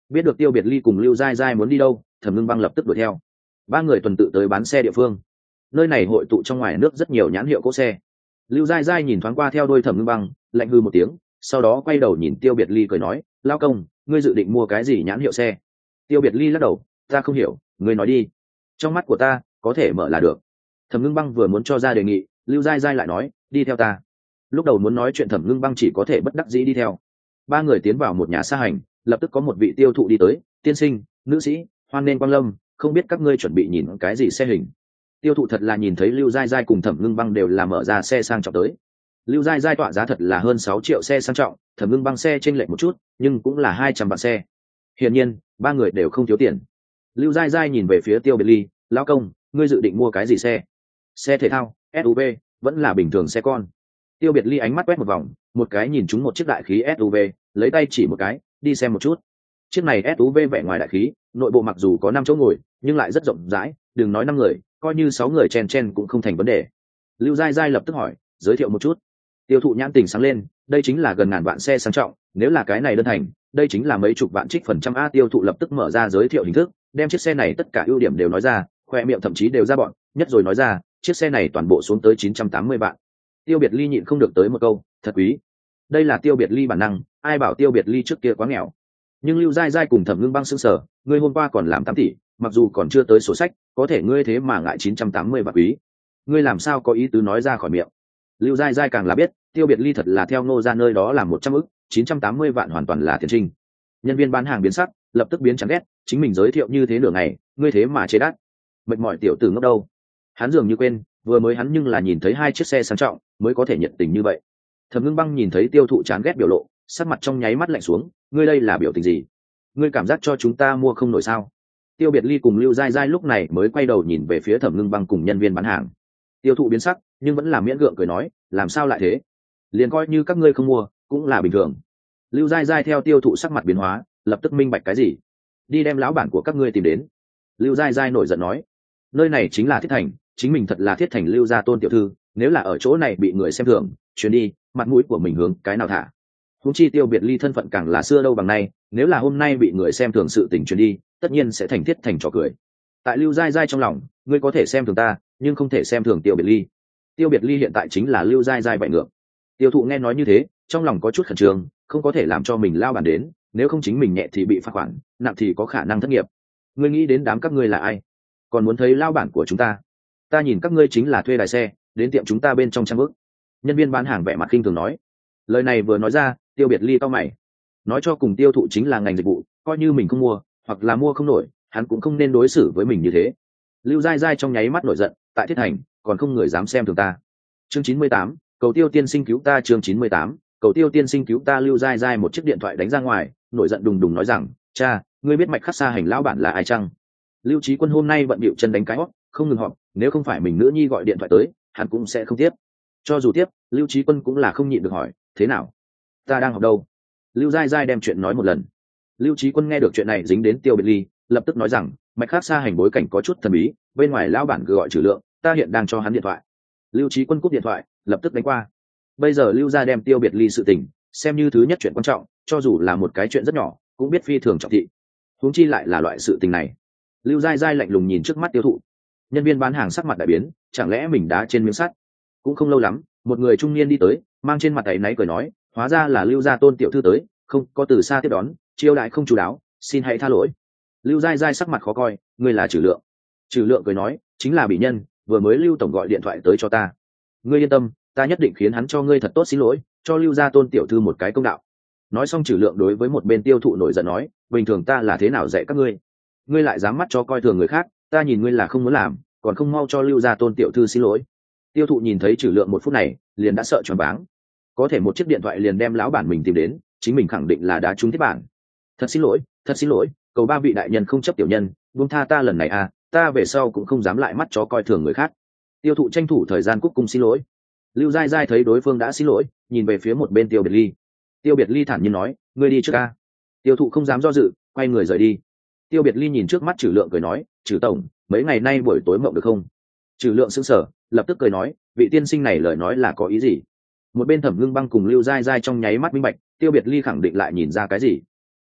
Biết được Tiêu Biệt Ly cùng Lưu Giai Giai muốn đi đâu, Thẩm Ngưng Băng lập tức đuổi theo. Ba người tuần tự tới bán xe địa phương. Nơi này hội tụ trong ngoài nước rất nhiều nhãn hiệu cỗ xe. Lưu Giai Giai nhìn thoáng qua theo đôi Thẩm Ngưng Băng, lạnh hư một tiếng, sau đó quay đầu nhìn Tiêu Biệt Ly cười nói, lao công, ngươi dự định mua cái gì nhãn hiệu xe? Tiêu Biệt Ly lắc đầu, ta không hiểu, ngươi nói đi. Trong mắt của ta có thể mở là được. Thẩm Ngưng Băng vừa muốn cho ra đề nghị, Lưu Giai Giai lại nói, đi theo ta. Lúc đầu muốn nói chuyện Thẩm Ngưng Băng chỉ có thể bất đắc dĩ đi theo. Ba người tiến vào một nhà xa hành, lập tức có một vị tiêu thụ đi tới, tiên sinh, nữ sĩ, hoan nên quang lâm, không biết các ngươi chuẩn bị nhìn cái gì xe hình. Tiêu thụ thật là nhìn thấy Lưu Giai Giai cùng Thẩm Ngưng Băng đều là mở ra xe sang trọng tới. Lưu Giai Giai tọa giá thật là hơn 6 triệu xe sang trọng, Thẩm Ngưng Băng xe chênh lệch một chút, nhưng cũng là 200 vạn xe. Hiển nhiên, ba người đều không thiếu tiền. Lưu Giai Giai nhìn về phía Tiêu Biệt Ly, lão công, ngươi dự định mua cái gì xe? Xe thể thao, SUV, vẫn là bình thường xe con? Tiêu Biệt Ly ánh mắt quét một vòng, một cái nhìn trúng một chiếc đại khí SUV, lấy tay chỉ một cái, đi xem một chút. Chiếc này SUV vẻ ngoài đại khí, nội bộ mặc dù có 5 chỗ ngồi, nhưng lại rất rộng rãi, đừng nói 5 người, coi như 6 người chen chen cũng không thành vấn đề. Lưu Giai Giai lập tức hỏi, giới thiệu một chút. Tiêu thụ nhãn tình sáng lên, đây chính là gần ngàn vạn xe sang trọng, nếu là cái này đơn thành, đây chính là mấy chục vạn trích phần trăm a. Tiêu thụ lập tức mở ra giới thiệu hình thức, đem chiếc xe này tất cả ưu điểm đều nói ra, khoe miệng thậm chí đều ra bọn, nhất rồi nói ra, chiếc xe này toàn bộ xuống tới 980 vạn. Tiêu Biệt Ly nhịn không được tới một câu, thật quý. Đây là Tiêu Biệt Ly bản năng, ai bảo Tiêu Biệt Ly trước kia quá nghèo. Nhưng Lưu Giai Giai cùng Thẩm Ngưng Băng sững sờ, ngươi hôm qua còn làm 8 tỷ, mặc dù còn chưa tới sổ sách, có thể ngươi thế mà ngại 980 vạn quý. Ngươi làm sao có ý tứ nói ra khỏi miệng? Lưu Giai Giai càng là biết, Tiêu Biệt Ly thật là theo Ngô ra nơi đó làm 100 ức, 980 vạn hoàn toàn là tiền trinh. Nhân viên bán hàng biến sắc, lập tức biến chán ghét, chính mình giới thiệu như thế nửa ngày, ngươi thế mà chế đắt. Mệt mỏi tiểu tử ngốc đâu? Hắn dường như quên, vừa mới hắn nhưng là nhìn thấy 2 chiếc xe sang trọng, mới có thể nhiệt tình như vậy. Thẩm Ngưng Băng nhìn thấy tiêu thụ chán ghét biểu lộ, sắc mặt trong nháy mắt lạnh xuống, ngươi đây là biểu tình gì? Ngươi cảm giác cho chúng ta mua không nổi sao? Tiêu Biệt Ly cùng Lưu Giai Giai lúc này mới quay đầu nhìn về phía Thẩm Ngưng Băng cùng nhân viên bán hàng. Tiêu thụ biến sắc, nhưng vẫn là miễn gượng cười nói, làm sao lại thế? Liền coi như các ngươi không mua, cũng là bình thường. Lưu Giai Giai theo tiêu thụ sắc mặt biến hóa, lập tức minh bạch cái gì? Đi đem lão bản của các ngươi tìm đến. Lưu Giai Giai nổi giận nói, nơi này chính là Thiết Thành, chính mình thật là Thiết Thành Lưu gia Tôn tiểu thư, nếu là ở chỗ này bị người xem thường, chuyến đi, mặt mũi của mình hướng cái nào thả? Huống chi Tiêu Biệt Ly thân phận càng là xưa đâu bằng nay, nếu là hôm nay bị người xem thường sự tình chuyến đi, tất nhiên sẽ thành Thiết Thành trò cười. Tại Lưu Giai Giai trong lòng, ngươi có thể xem thường ta, nhưng không thể xem thường Tiêu Biệt Ly. Tiêu Biệt Ly hiện tại chính là Lưu Giai Giai bại ngược. Tiêu thụ nghe nói như thế, trong lòng có chút khẩn trương, không có thể làm cho mình lao bản đến, nếu không chính mình nhẹ thì bị phạt khoản, nặng thì có khả năng thất nghiệp. Ngươi nghĩ đến đám các ngươi là ai? Còn muốn thấy lao bản của chúng ta? Ta nhìn các ngươi chính là thuê đài xe, đến tiệm chúng ta bên trong trăm bước. Nhân viên bán hàng vẻ mặt khinh thường nói. Lời này vừa nói ra, Tiêu Biệt Ly cau mày. Nói cho cùng tiêu thụ chính là ngành dịch vụ, coi như mình không mua, hoặc là mua không nổi, hắn cũng không nên đối xử với mình như thế. Lưu Giai Giai trong nháy mắt nổi giận, tại Thiết Thành, còn không người dám xem thường ta. Chương 98, cầu Tiêu tiên sinh cứu ta. Chương 98, cầu Tiêu tiên sinh cứu ta. Lưu Giai Giai một chiếc điện thoại đánh ra ngoài, nổi giận đùng đùng nói rằng, cha, ngươi biết Mạch Khắc Xa hành lão bản là ai chăng? Lưu Trí Quân hôm nay bận bịu chân đánh cái hót, không ngừng họp, nếu không phải mình nữ nhi gọi điện thoại tới, hắn cũng sẽ không tiếp. Cho dù tiếp, Lưu Trí Quân cũng là không nhịn được hỏi, thế nào? Ta đang học đâu? Lưu Giai Giai đem chuyện nói một lần. Lưu Trí Quân nghe được chuyện này dính đến Tiêu Biệt Ly, lập tức nói rằng, Mạch Khắc Xa hành bối cảnh có chút thần bí, bên ngoài lão bản cứ gọi Trừ Lượng, ta hiện đang cho hắn điện thoại. Lưu Trí Quân cúp điện thoại, lập tức đánh qua. Bây giờ Lưu gia đem Tiêu Biệt Ly sự tình xem như thứ nhất chuyện quan trọng, cho dù là một cái chuyện rất nhỏ, cũng biết phi thường trọng thị. Huống chi lại là loại sự tình này. Lưu Giai Giai lạnh lùng nhìn trước mắt tiêu thụ. Nhân viên bán hàng sắc mặt đại biến, chẳng lẽ mình đá trên miếng sắt? Cũng không lâu lắm, một người trung niên đi tới, mang trên mặt áy náy cười nói, hóa ra là Lưu gia Tôn tiểu thư tới, không có từ xa tiếp đón, chiêu đãi không chú đáo, xin hãy tha lỗi. Lưu Giai Giai sắc mặt khó coi, ngươi là Trừ Lượng. Trừ Lượng cười nói, chính là bị nhân, vừa mới Lưu tổng gọi điện thoại tới cho ta. Ngươi yên tâm, ta nhất định khiến hắn cho ngươi thật tốt xin lỗi, cho Lưu gia Tôn tiểu thư một cái công đạo. Nói xong Trừ Lượng đối với một bên tiêu thụ nổi giận nói, bình thường ta là thế nào dạy các ngươi? Ngươi lại dám mắt cho coi thường người khác, ta nhìn ngươi là không muốn làm, còn không mau cho Lưu gia Tôn tiểu thư xin lỗi. Tiêu thụ nhìn thấy Trừ Lượng một phút này, liền đã sợ choáng váng. Có thể một chiếc điện thoại liền đem lão bản mình tìm đến, chính mình khẳng định là đá trúng thiết bản. Thật xin lỗi, cầu ba vị đại nhân không chấp tiểu nhân, buông tha ta lần này à, ta về sau cũng không dám lại mắt chó coi thường người khác. Tiêu thụ tranh thủ thời gian cúc cung xin lỗi. Lưu Giai Giai thấy đối phương đã xin lỗi, nhìn về phía một bên Tiêu Biệt Ly. Tiêu Biệt Ly thản nhiên nói, ngươi đi trước a. Tiêu thụ không dám do dự, quay người rời đi. Tiêu Biệt Ly nhìn trước mắt Trừ Lượng cười nói, Trừ tổng, mấy ngày nay buổi tối mộng được không? Trừ Lượng sững sờ, lập tức cười nói, vị tiên sinh này lời nói là có ý gì? Một bên Thẩm Ngưng Băng cùng Lưu Giai Giai trong nháy mắt minh bạch, Tiêu Biệt Ly khẳng định lại nhìn ra cái gì.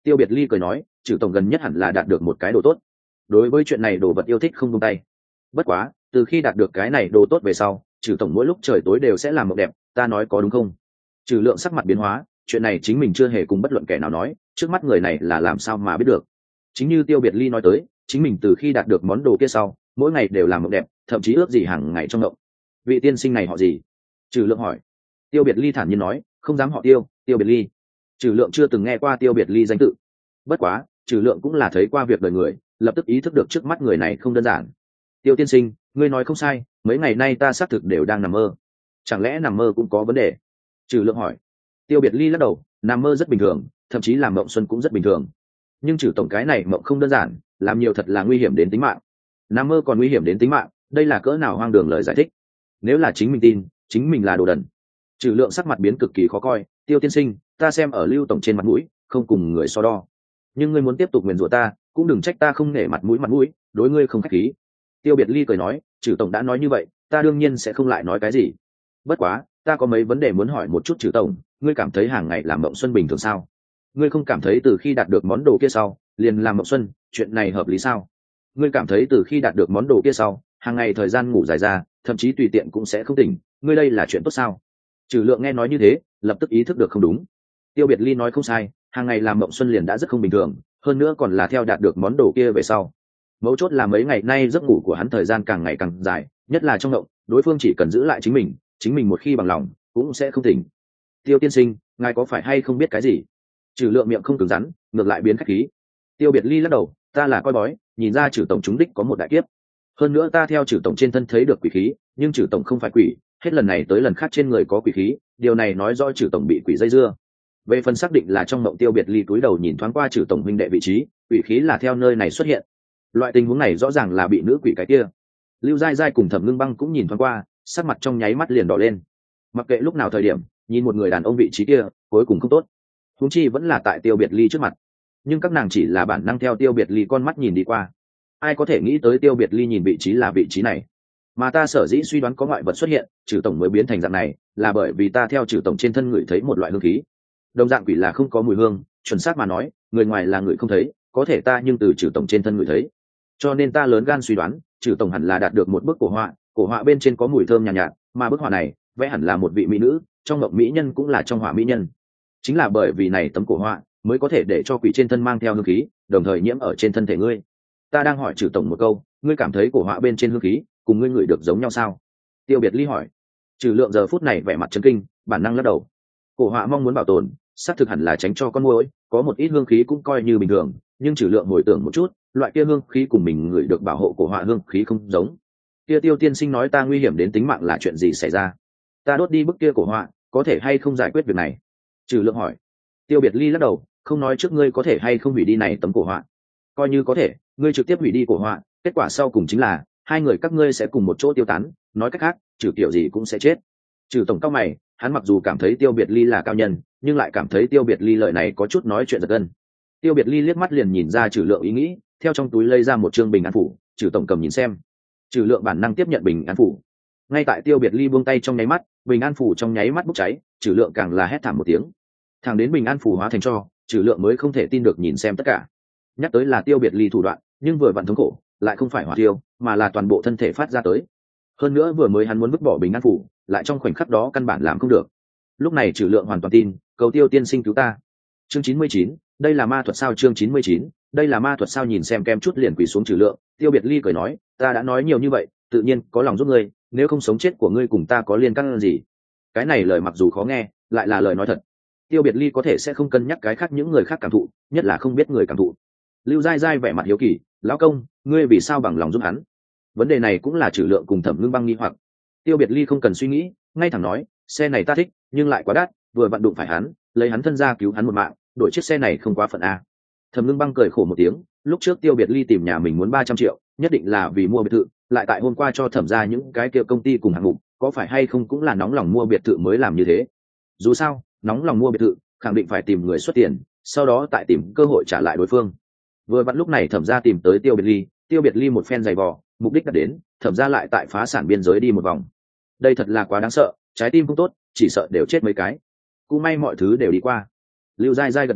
Tiêu Biệt Ly cười nói, trừ tổng gần nhất hẳn là đạt được một cái đồ tốt. Đối với chuyện này đồ vật yêu thích không buông tay. Bất quá từ khi đạt được cái này đồ tốt về sau, trừ tổng mỗi lúc trời tối đều sẽ làm mộng đẹp, ta nói có đúng không? Trừ Lượng sắc mặt biến hóa, chuyện này chính mình chưa hề cùng bất luận kẻ nào nói, trước mắt người này là làm sao mà biết được? Chính như Tiêu Biệt Ly nói tới, chính mình từ khi đạt được món đồ kia sau, mỗi ngày đều làm mộng đẹp, thậm chí ước gì hàng ngày trong mộng. Vị tiên sinh này họ gì? Trừ Lượng hỏi. Tiêu Biệt Ly thản nhiên nói, không dám họ Tiêu, Tiêu Biệt Ly. Trừ Lượng chưa từng nghe qua Tiêu Biệt Ly danh tự. Bất quá Trừ Lượng cũng là thấy qua việc đời người, lập tức ý thức được trước mắt người này không đơn giản. Tiêu tiên sinh, ngươi nói không sai, mấy ngày nay ta xác thực đều đang nằm mơ. Chẳng lẽ nằm mơ cũng có vấn đề? Trừ Lượng hỏi. Tiêu Biệt Ly lắc đầu, nằm mơ rất bình thường, thậm chí làm mộng xuân cũng rất bình thường. Nhưng Trừ tổng cái này mộng không đơn giản, làm nhiều thật là nguy hiểm đến tính mạng. Nằm mơ còn nguy hiểm đến tính mạng, đây là cỡ nào hoang đường lời giải thích. Nếu là chính mình tin, chính mình là đồ đần. Trừ Lượng sắc mặt biến cực kỳ khó coi, Tiêu tiên sinh, ta xem ở Lưu tổng trên mặt mũi, không cùng người so đo. Nhưng ngươi muốn tiếp tục nguyền rủa ta, cũng đừng trách ta không nể mặt mũi, đối ngươi không khách khí. Tiêu Biệt Ly cười nói, Trừ tổng đã nói như vậy, ta đương nhiên sẽ không lại nói cái gì. Bất quá ta có mấy vấn đề muốn hỏi một chút Trừ tổng, ngươi cảm thấy hàng ngày làm mộng xuân bình thường sao? Ngươi không cảm thấy từ khi đạt được món đồ kia sau liền làm mộng xuân, chuyện này hợp lý sao? Ngươi cảm thấy từ khi đạt được món đồ kia sau hàng ngày thời gian ngủ dài ra, thậm chí tùy tiện cũng sẽ không tỉnh, ngươi đây là chuyện tốt sao? Trừ Lượng nghe nói như thế, lập tức ý thức được không đúng. Tiêu Biệt Ly nói không sai, hàng ngày làm mộng xuân liền đã rất không bình thường, hơn nữa còn là theo đạt được món đồ kia về sau. Mấu chốt là mấy ngày nay giấc ngủ của hắn thời gian càng ngày càng dài, nhất là trong mộng, đối phương chỉ cần giữ lại chính mình một khi bằng lòng cũng sẽ không tỉnh. Tiêu tiên sinh, ngài có phải hay không biết cái gì? Trừ Lượng miệng không cứng rắn, ngược lại biến khách khí. Tiêu Biệt Ly lắc đầu, ta là coi bói, nhìn ra Trừ tổng chúng đích có một đại kiếp. Hơn nữa ta theo Trừ tổng trên thân thấy được quỷ khí, nhưng Trừ tổng không phải quỷ, hết lần này tới lần khác trên người có quỷ khí, điều này nói rõ Trừ tổng bị quỷ dây dưa. Về phần xác định là trong mộng, Tiêu Biệt Ly cúi đầu nhìn thoáng qua Trừ tổng huynh đệ vị trí, quỷ khí là theo nơi này xuất hiện. Loại tình huống này rõ ràng là bị nữ quỷ cái kia. Lưu Giai Giai cùng Thẩm Ngưng Băng cũng nhìn thoáng qua, sắc mặt trong nháy mắt liền đỏ lên. Mặc kệ lúc nào thời điểm, nhìn một người đàn ông vị trí kia, cuối cùng không tốt. Huống chi vẫn là tại Tiêu Biệt Ly trước mặt. Nhưng các nàng chỉ là bản năng theo Tiêu Biệt Ly con mắt nhìn đi qua. Ai có thể nghĩ tới Tiêu Biệt Ly nhìn vị trí là vị trí này? Mà ta sở dĩ suy đoán có ngoại vật xuất hiện, Trừ tổng mới biến thành dạng này, là bởi vì ta theo Trừ tổng trên thân ngửi thấy một loại hương khí. Đồng dạng quỷ là không có mùi hương, chuẩn xác mà nói, người ngoài là người không thấy, có thể ta nhưng từ Trừ tổng trên thân ngửi thấy. Cho nên ta lớn gan suy đoán, Trừ tổng hẳn là đạt được một bức cổ họa bên trên có mùi thơm nhàn nhạt, mà bức họa này vẽ hẳn là một vị mỹ nữ, trong mộng mỹ nhân cũng là trong họa mỹ nhân. Chính là bởi vì này tấm cổ họa mới có thể để cho quỷ trên thân mang theo hương khí, đồng thời nhiễm ở trên thân thể ngươi. Ta đang hỏi Trừ tổng một câu, ngươi cảm thấy cổ họa bên trên hương khí cùng ngươi ngửi được giống nhau sao? Tiêu Biệt Ly hỏi. Trừ Lượng giờ phút này vẻ mặt chấn kinh, bản năng lắc đầu. Cổ họa mong muốn bảo tồn, xác thực hẳn là tránh cho con muỗi, có một ít hương khí cũng coi như bình thường, nhưng Trừ Lượng hồi tưởng một chút, loại kia hương khí cùng mình ngửi được bảo hộ cổ họa hương khí không giống. Kia Tiêu tiên sinh nói ta nguy hiểm đến tính mạng là chuyện gì xảy ra? Ta đốt đi bức kia cổ họa, có thể hay không giải quyết việc này? Trừ Lượng hỏi. Tiêu Biệt Ly lắc đầu, không nói trước ngươi có thể hay không hủy đi này tấm cổ họa. Coi như có thể, ngươi trực tiếp hủy đi cổ họa, kết quả sau cùng chính là hai người các ngươi sẽ cùng một chỗ tiêu tán, nói cách khác, Trừ kiểu gì cũng sẽ chết. Trừ tổng cao mày, hắn mặc dù cảm thấy Tiêu Biệt Ly là cao nhân, nhưng lại cảm thấy Tiêu Biệt Ly lời này có chút nói chuyện giật gân. Tiêu Biệt Ly liếc mắt liền nhìn ra Trừ Lượng ý nghĩ, theo trong túi lấy ra một trương bình an phủ, Trừ tổng cầm nhìn xem. Trừ Lượng bản năng tiếp nhận bình an phủ. Ngay tại Tiêu Biệt Ly buông tay trong nháy mắt, bình an phủ trong nháy mắt bốc cháy, Trừ Lượng càng là hét thảm một tiếng. Thẳng đến bình an phủ hóa thành tro, Trừ Lượng mới không thể tin được nhìn xem tất cả. Nhắc tới là Tiêu Biệt Ly thủ đoạn, nhưng vừa vặn thống khổ, lại không phải hỏa tiêu, mà là toàn bộ thân thể phát ra tới. Hơn nữa vừa mới hắn muốn vứt bỏ bình an phủ, lại trong khoảnh khắc đó căn bản làm không được. Lúc này Trừ Lượng hoàn toàn tin, cầu Tiêu tiên sinh cứu ta. Chương 99, đây là ma thuật sao? Chương 99, đây là ma thuật sao? Nhìn xem kem chút liền quỳ xuống Trừ Lượng, Tiêu Biệt Ly cười nói, ta đã nói nhiều như vậy, tự nhiên có lòng giúp ngươi, nếu không sống chết của ngươi cùng ta có liên can gì? Cái này lời mặc dù khó nghe, lại là lời nói thật. Tiêu Biệt Ly có thể sẽ không cân nhắc cái khác những người khác cảm thụ, nhất là không biết người cảm thụ. Lưu Giai Giai vẻ mặt hiếu kỳ, lão công, ngươi vì sao bằng lòng giúp hắn? Vấn đề này cũng là Trừ Lượng cùng Thẩm Ngưng Băng nghi hoặc. Tiêu Biệt Ly không cần suy nghĩ, ngay thẳng nói, xe này ta thích, nhưng lại quá đắt, vừa vặn đụng phải hắn, lấy hắn thân ra cứu hắn một mạng, đổi chiếc xe này không quá phận a. Thẩm Ngưng Băng cười khổ một tiếng, lúc trước Tiêu Biệt Ly tìm nhà mình muốn 300 triệu, nhất định là vì mua biệt thự, lại tại hôm qua cho Thẩm ra những cái kia công ty cùng hạng mục, có phải hay không cũng là nóng lòng mua biệt thự mới làm như thế. Dù sao, nóng lòng mua biệt thự, khẳng định phải tìm người xuất tiền, sau đó tại tìm cơ hội trả lại đối phương. Vừa vặn lúc này Thẩm ra tìm tới Tiêu Biệt Ly một phen giày vò, mục đích đã đến, Thẩm ra lại tại phá sản biên giới đi một vòng. Đây thật là quá đáng sợ, trái tim không tốt, chỉ sợ đều chết mấy cái. Cũng may mọi thứ đều đi qua. Lưu Giai Giai gật đầu,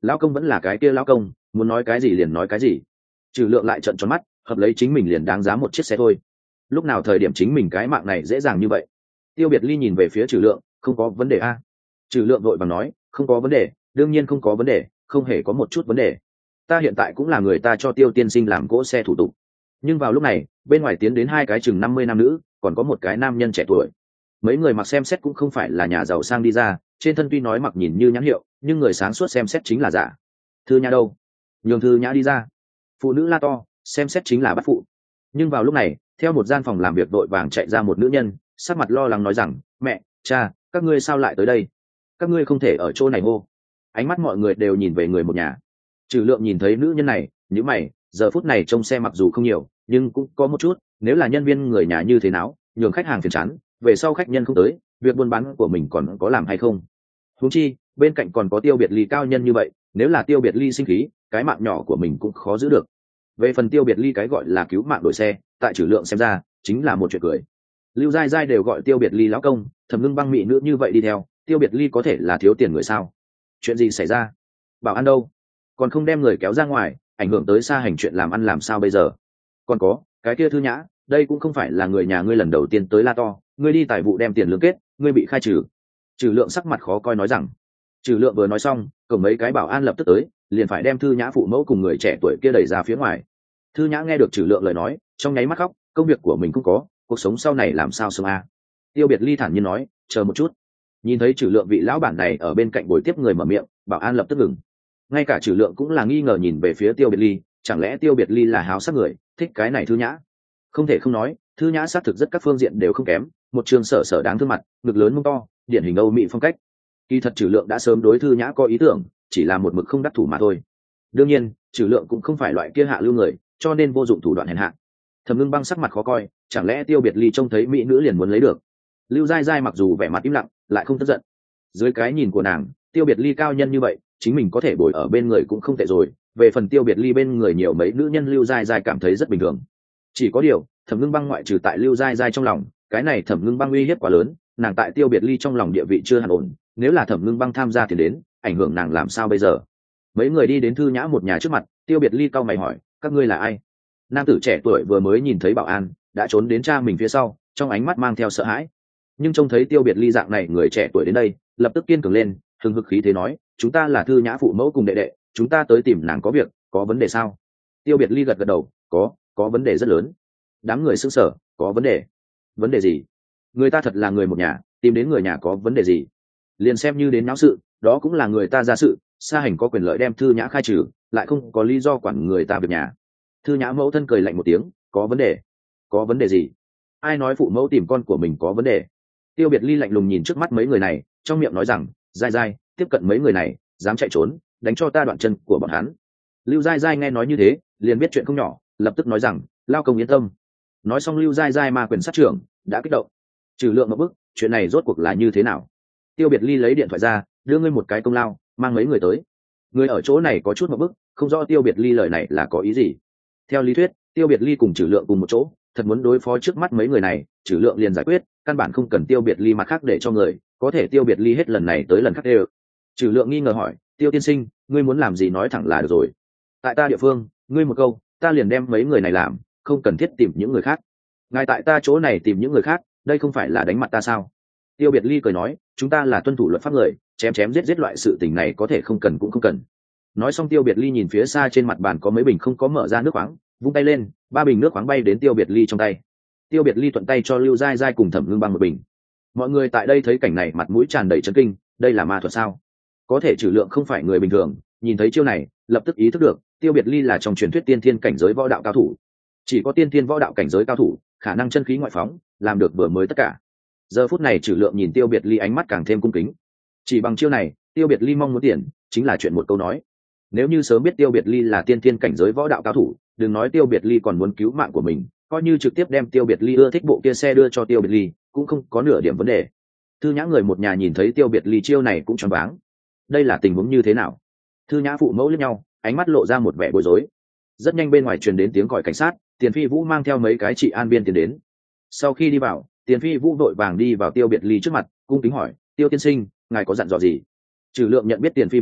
lão công vẫn là cái kia lão công, muốn nói cái gì liền nói cái gì. Trừ Lượng lại trợn tròn mắt, hợp lấy chính mình liền đáng giá một chiếc xe thôi. Lúc nào thời điểm chính mình cái mạng này dễ dàng như vậy? Tiêu Biệt Ly nhìn về phía Trừ Lượng, không có vấn đề a. Trừ Lượng vội vàng nói, không có vấn đề, đương nhiên không có vấn đề, không hề có một chút vấn đề. Ta hiện tại cũng là người ta cho Tiêu tiên sinh làm cỗ xe thủ tục. Nhưng vào lúc này, bên ngoài tiến đến hai cái chừng 50 nam nữ, còn có một cái nam nhân trẻ tuổi. Mấy người mặc xem xét cũng không phải là nhà giàu sang đi ra, trên thân tuy nói mặc nhìn như nhãn hiệu, nhưng người sáng suốt xem xét chính là giả. Thư Nhã đâu? Nhường Thư Nhã đi ra. Phụ nữ la to, xem xét chính là bắt phụ. Nhưng vào lúc này, theo một gian phòng làm việc đội vàng chạy ra một nữ nhân, sắc mặt lo lắng nói rằng, mẹ, cha, các ngươi sao lại tới đây? Các ngươi không thể ở chỗ này hô. Ánh mắt mọi người đều nhìn về người một nhà. Trừ Lượng nhìn thấy nữ nhân này, nhíu mày, giờ phút này trông xe mặc dù không nhiều, nhưng cũng có một chút, nếu là nhân viên người nhà như thế nào, nhường khách hàng phiền chán, về sau khách nhân không tới, việc buôn bán của mình còn có làm hay không? Huống chi, bên cạnh còn có Tiêu Biệt Ly cao nhân như vậy, nếu là Tiêu Biệt Ly sinh khí, cái mạng nhỏ của mình cũng khó giữ được. Về phần Tiêu Biệt Ly cái gọi là cứu mạng đổi xe, tại Trừ Lượng xem ra, chính là một chuyện cười. Lưu Giai Giai đều gọi Tiêu Biệt Ly lão công, Thẩm Ngưng Băng mị nữ như vậy đi theo, Tiêu Biệt Ly có thể là thiếu tiền người sao? Chuyện gì xảy ra? Bảo ăn đâu? Còn không đem người kéo ra ngoài, ảnh hưởng tới xa hành chuyện làm ăn làm sao bây giờ? Còn có, cái kia Thư Nhã, đây cũng không phải là người nhà ngươi lần đầu tiên tới la to, ngươi đi tài vụ đem tiền lương kết, ngươi bị khai trừ. Trừ Lượng sắc mặt khó coi nói rằng. Trừ Lượng vừa nói xong, cổng mấy cái bảo an lập tức tới, liền phải đem Thư Nhã phụ mẫu cùng người trẻ tuổi kia đẩy ra phía ngoài. Thư Nhã nghe được Trừ Lượng lời nói, trong nháy mắt khóc, công việc của mình cũng có, cuộc sống sau này làm sao sống a? Tiêu Biệt Ly thản nhiên nói, chờ một chút. Nhìn thấy Trừ Lượng vị lão bản này ở bên cạnh bồi tiếp người mở miệng, bảo an lập tức ngừng. Ngay cả Trừ Lượng cũng là nghi ngờ nhìn về phía Tiêu Biệt Ly, chẳng lẽ Tiêu Biệt Ly là háo sắc người, thích cái này Thư Nhã? Không thể không nói, Thư Nhã xác thực rất các phương diện đều không kém, một trường sở sở đáng thương mặt, ngực lớn mông to, điển hình Âu Mỹ phong cách. Kỳ thật Trừ Lượng đã sớm đối Thư Nhã có ý tưởng, chỉ là một mực không đắc thủ mà thôi. Đương nhiên, Trừ Lượng cũng không phải loại kia hạ lưu người, cho nên vô dụng thủ đoạn hèn hạ. Thẩm Ngưng Băng sắc mặt khó coi, chẳng lẽ Tiêu Biệt Ly trông thấy mỹ nữ liền muốn lấy được? Lưu Giai Giai mặc dù vẻ mặt im lặng, lại không tức giận. Dưới cái nhìn của nàng, Tiêu Biệt Ly cao nhân như vậy, chính mình có thể bồi ở bên người cũng không tệ rồi. Về phần Tiêu Biệt Ly bên người nhiều mấy nữ nhân, Lưu Giai Giai cảm thấy rất bình thường. Chỉ có điều, Thẩm Ngưng Băng ngoại trừ tại Lưu Giai Giai trong lòng, cái này Thẩm Ngưng Băng uy hiếp quá lớn, nàng tại Tiêu Biệt Ly trong lòng địa vị chưa hẳn ổn. Nếu là Thẩm Ngưng Băng tham gia thì đến, ảnh hưởng nàng làm sao bây giờ? Mấy người đi đến Thư Nhã một nhà trước mặt, Tiêu Biệt Ly cau mày hỏi, các ngươi là ai? Nam tử trẻ tuổi vừa mới nhìn thấy bảo an, đã trốn đến cha mình phía sau, trong ánh mắt mang theo sợ hãi. Nhưng trông thấy Tiêu Biệt Ly dạng này người trẻ tuổi đến đây, lập tức kiên cường lên, hừng hực khí thế nói, chúng ta là Thư Nhã phụ mẫu cùng đệ đệ, chúng ta tới tìm nàng có việc, có vấn đề sao? Tiêu Biệt Ly gật gật đầu, có vấn đề rất lớn. Đám người sững sờ, có vấn đề? Vấn đề gì? Người ta thật là người một nhà, tìm đến người nhà có vấn đề gì? Liền xem như đến náo sự, đó cũng là người ta ra sự, Sa Hành có quyền lợi đem Thư Nhã khai trừ, lại không có lý do quản người ta việc nhà. Thư Nhã mẫu thân cười lạnh một tiếng, có vấn đề? Có vấn đề gì? Ai nói phụ mẫu tìm con của mình có vấn đề? Tiêu Biệt Ly lạnh lùng nhìn trước mắt mấy người này, trong miệng nói rằng, Giai Giai, tiếp cận mấy người này, dám chạy trốn, đánh cho ta đoạn chân của bọn hắn. Lưu Giai Giai nghe nói như thế, liền biết chuyện không nhỏ, lập tức nói rằng, lao công yên tâm. Nói xong Lưu Giai Giai ma quyền sát trưởng, đã kích động. Trừ Lượng một bức, chuyện này rốt cuộc là như thế nào? Tiêu Biệt Ly lấy điện thoại ra, đưa ngươi một cái công lao, mang mấy người tới. Người ở chỗ này có chút một bức, không rõ Tiêu Biệt Ly lời này là có ý gì. Theo lý thuyết, Tiêu Biệt Ly cùng Trừ Lượng cùng một chỗ, thật muốn đối phó trước mắt mấy người này, Trừ Lượng liền giải quyết, căn bản không cần Tiêu Biệt Ly mặt khác để cho người, có thể Tiêu Biệt Ly hết lần này tới lần khác đều. Trừ Lượng nghi ngờ hỏi, Tiêu tiên sinh, ngươi muốn làm gì nói thẳng là được rồi. Tại ta địa phương, ngươi một câu, ta liền đem mấy người này làm, không cần thiết tìm những người khác. Ngài tại ta chỗ này tìm những người khác, đây không phải là đánh mặt ta sao? Tiêu Biệt Ly cười nói, chúng ta là tuân thủ luật pháp người, chém chém giết giết loại sự tình này có thể không cần cũng không cần. Nói xong Tiêu Biệt Ly nhìn phía xa trên mặt bàn có mấy bình không có mở ra nước khoáng, vung tay lên, 3 bình nước khoáng bay đến Tiêu Biệt Ly trong tay. Tiêu Biệt Ly thuận tay cho Lưu Giai Giai cùng Thẩm Ngưng Băng một bình. Mọi người tại đây thấy cảnh này mặt mũi tràn đầy chấn kinh, đây là ma thuật sao? Có thể Trừ Lượng không phải người bình thường, nhìn thấy chiêu này, lập tức ý thức được, Tiêu Biệt Ly là trong truyền thuyết tiên thiên cảnh giới võ đạo cao thủ. Chỉ có tiên thiên võ đạo cảnh giới cao thủ, khả năng chân khí ngoại phóng, làm được vừa mới tất cả. Giờ phút này Trừ Lượng nhìn Tiêu Biệt Ly ánh mắt càng thêm cung kính. Chỉ bằng chiêu này, Tiêu Biệt Ly mong muốn tiền, chính là chuyện một câu nói. Nếu như sớm biết Tiêu Biệt Ly là tiên thiên cảnh giới võ đạo cao thủ, đừng nói Tiêu Biệt Ly còn muốn cứu mạng của mình, coi như trực tiếp đem Tiêu Biệt Ly ưa thích bộ kia xe đưa cho Tiêu Biệt Ly, cũng không có nửa điểm vấn đề. Thư Nhã người một nhà nhìn thấy Tiêu Biệt Ly chiêu này cũng choáng váng. Đây là tình huống như thế nào? Thư Nhã phụ mẫu liếc nhau, ánh mắt lộ ra một vẻ bối rối. Rất nhanh bên ngoài truyền đến tiếng còi cảnh sát, Tiền Phi Vũ mang theo mấy cái trị an viên tiến đến. Sau khi đi vào, Tiền Phi Vũ vội vàng đi vào Tiêu Biệt Ly trước mặt, cung kính hỏi, Tiêu tiên sinh, ngài có dặn dò gì? Trừ Lượng nhận biết Tiền Phi Vũ,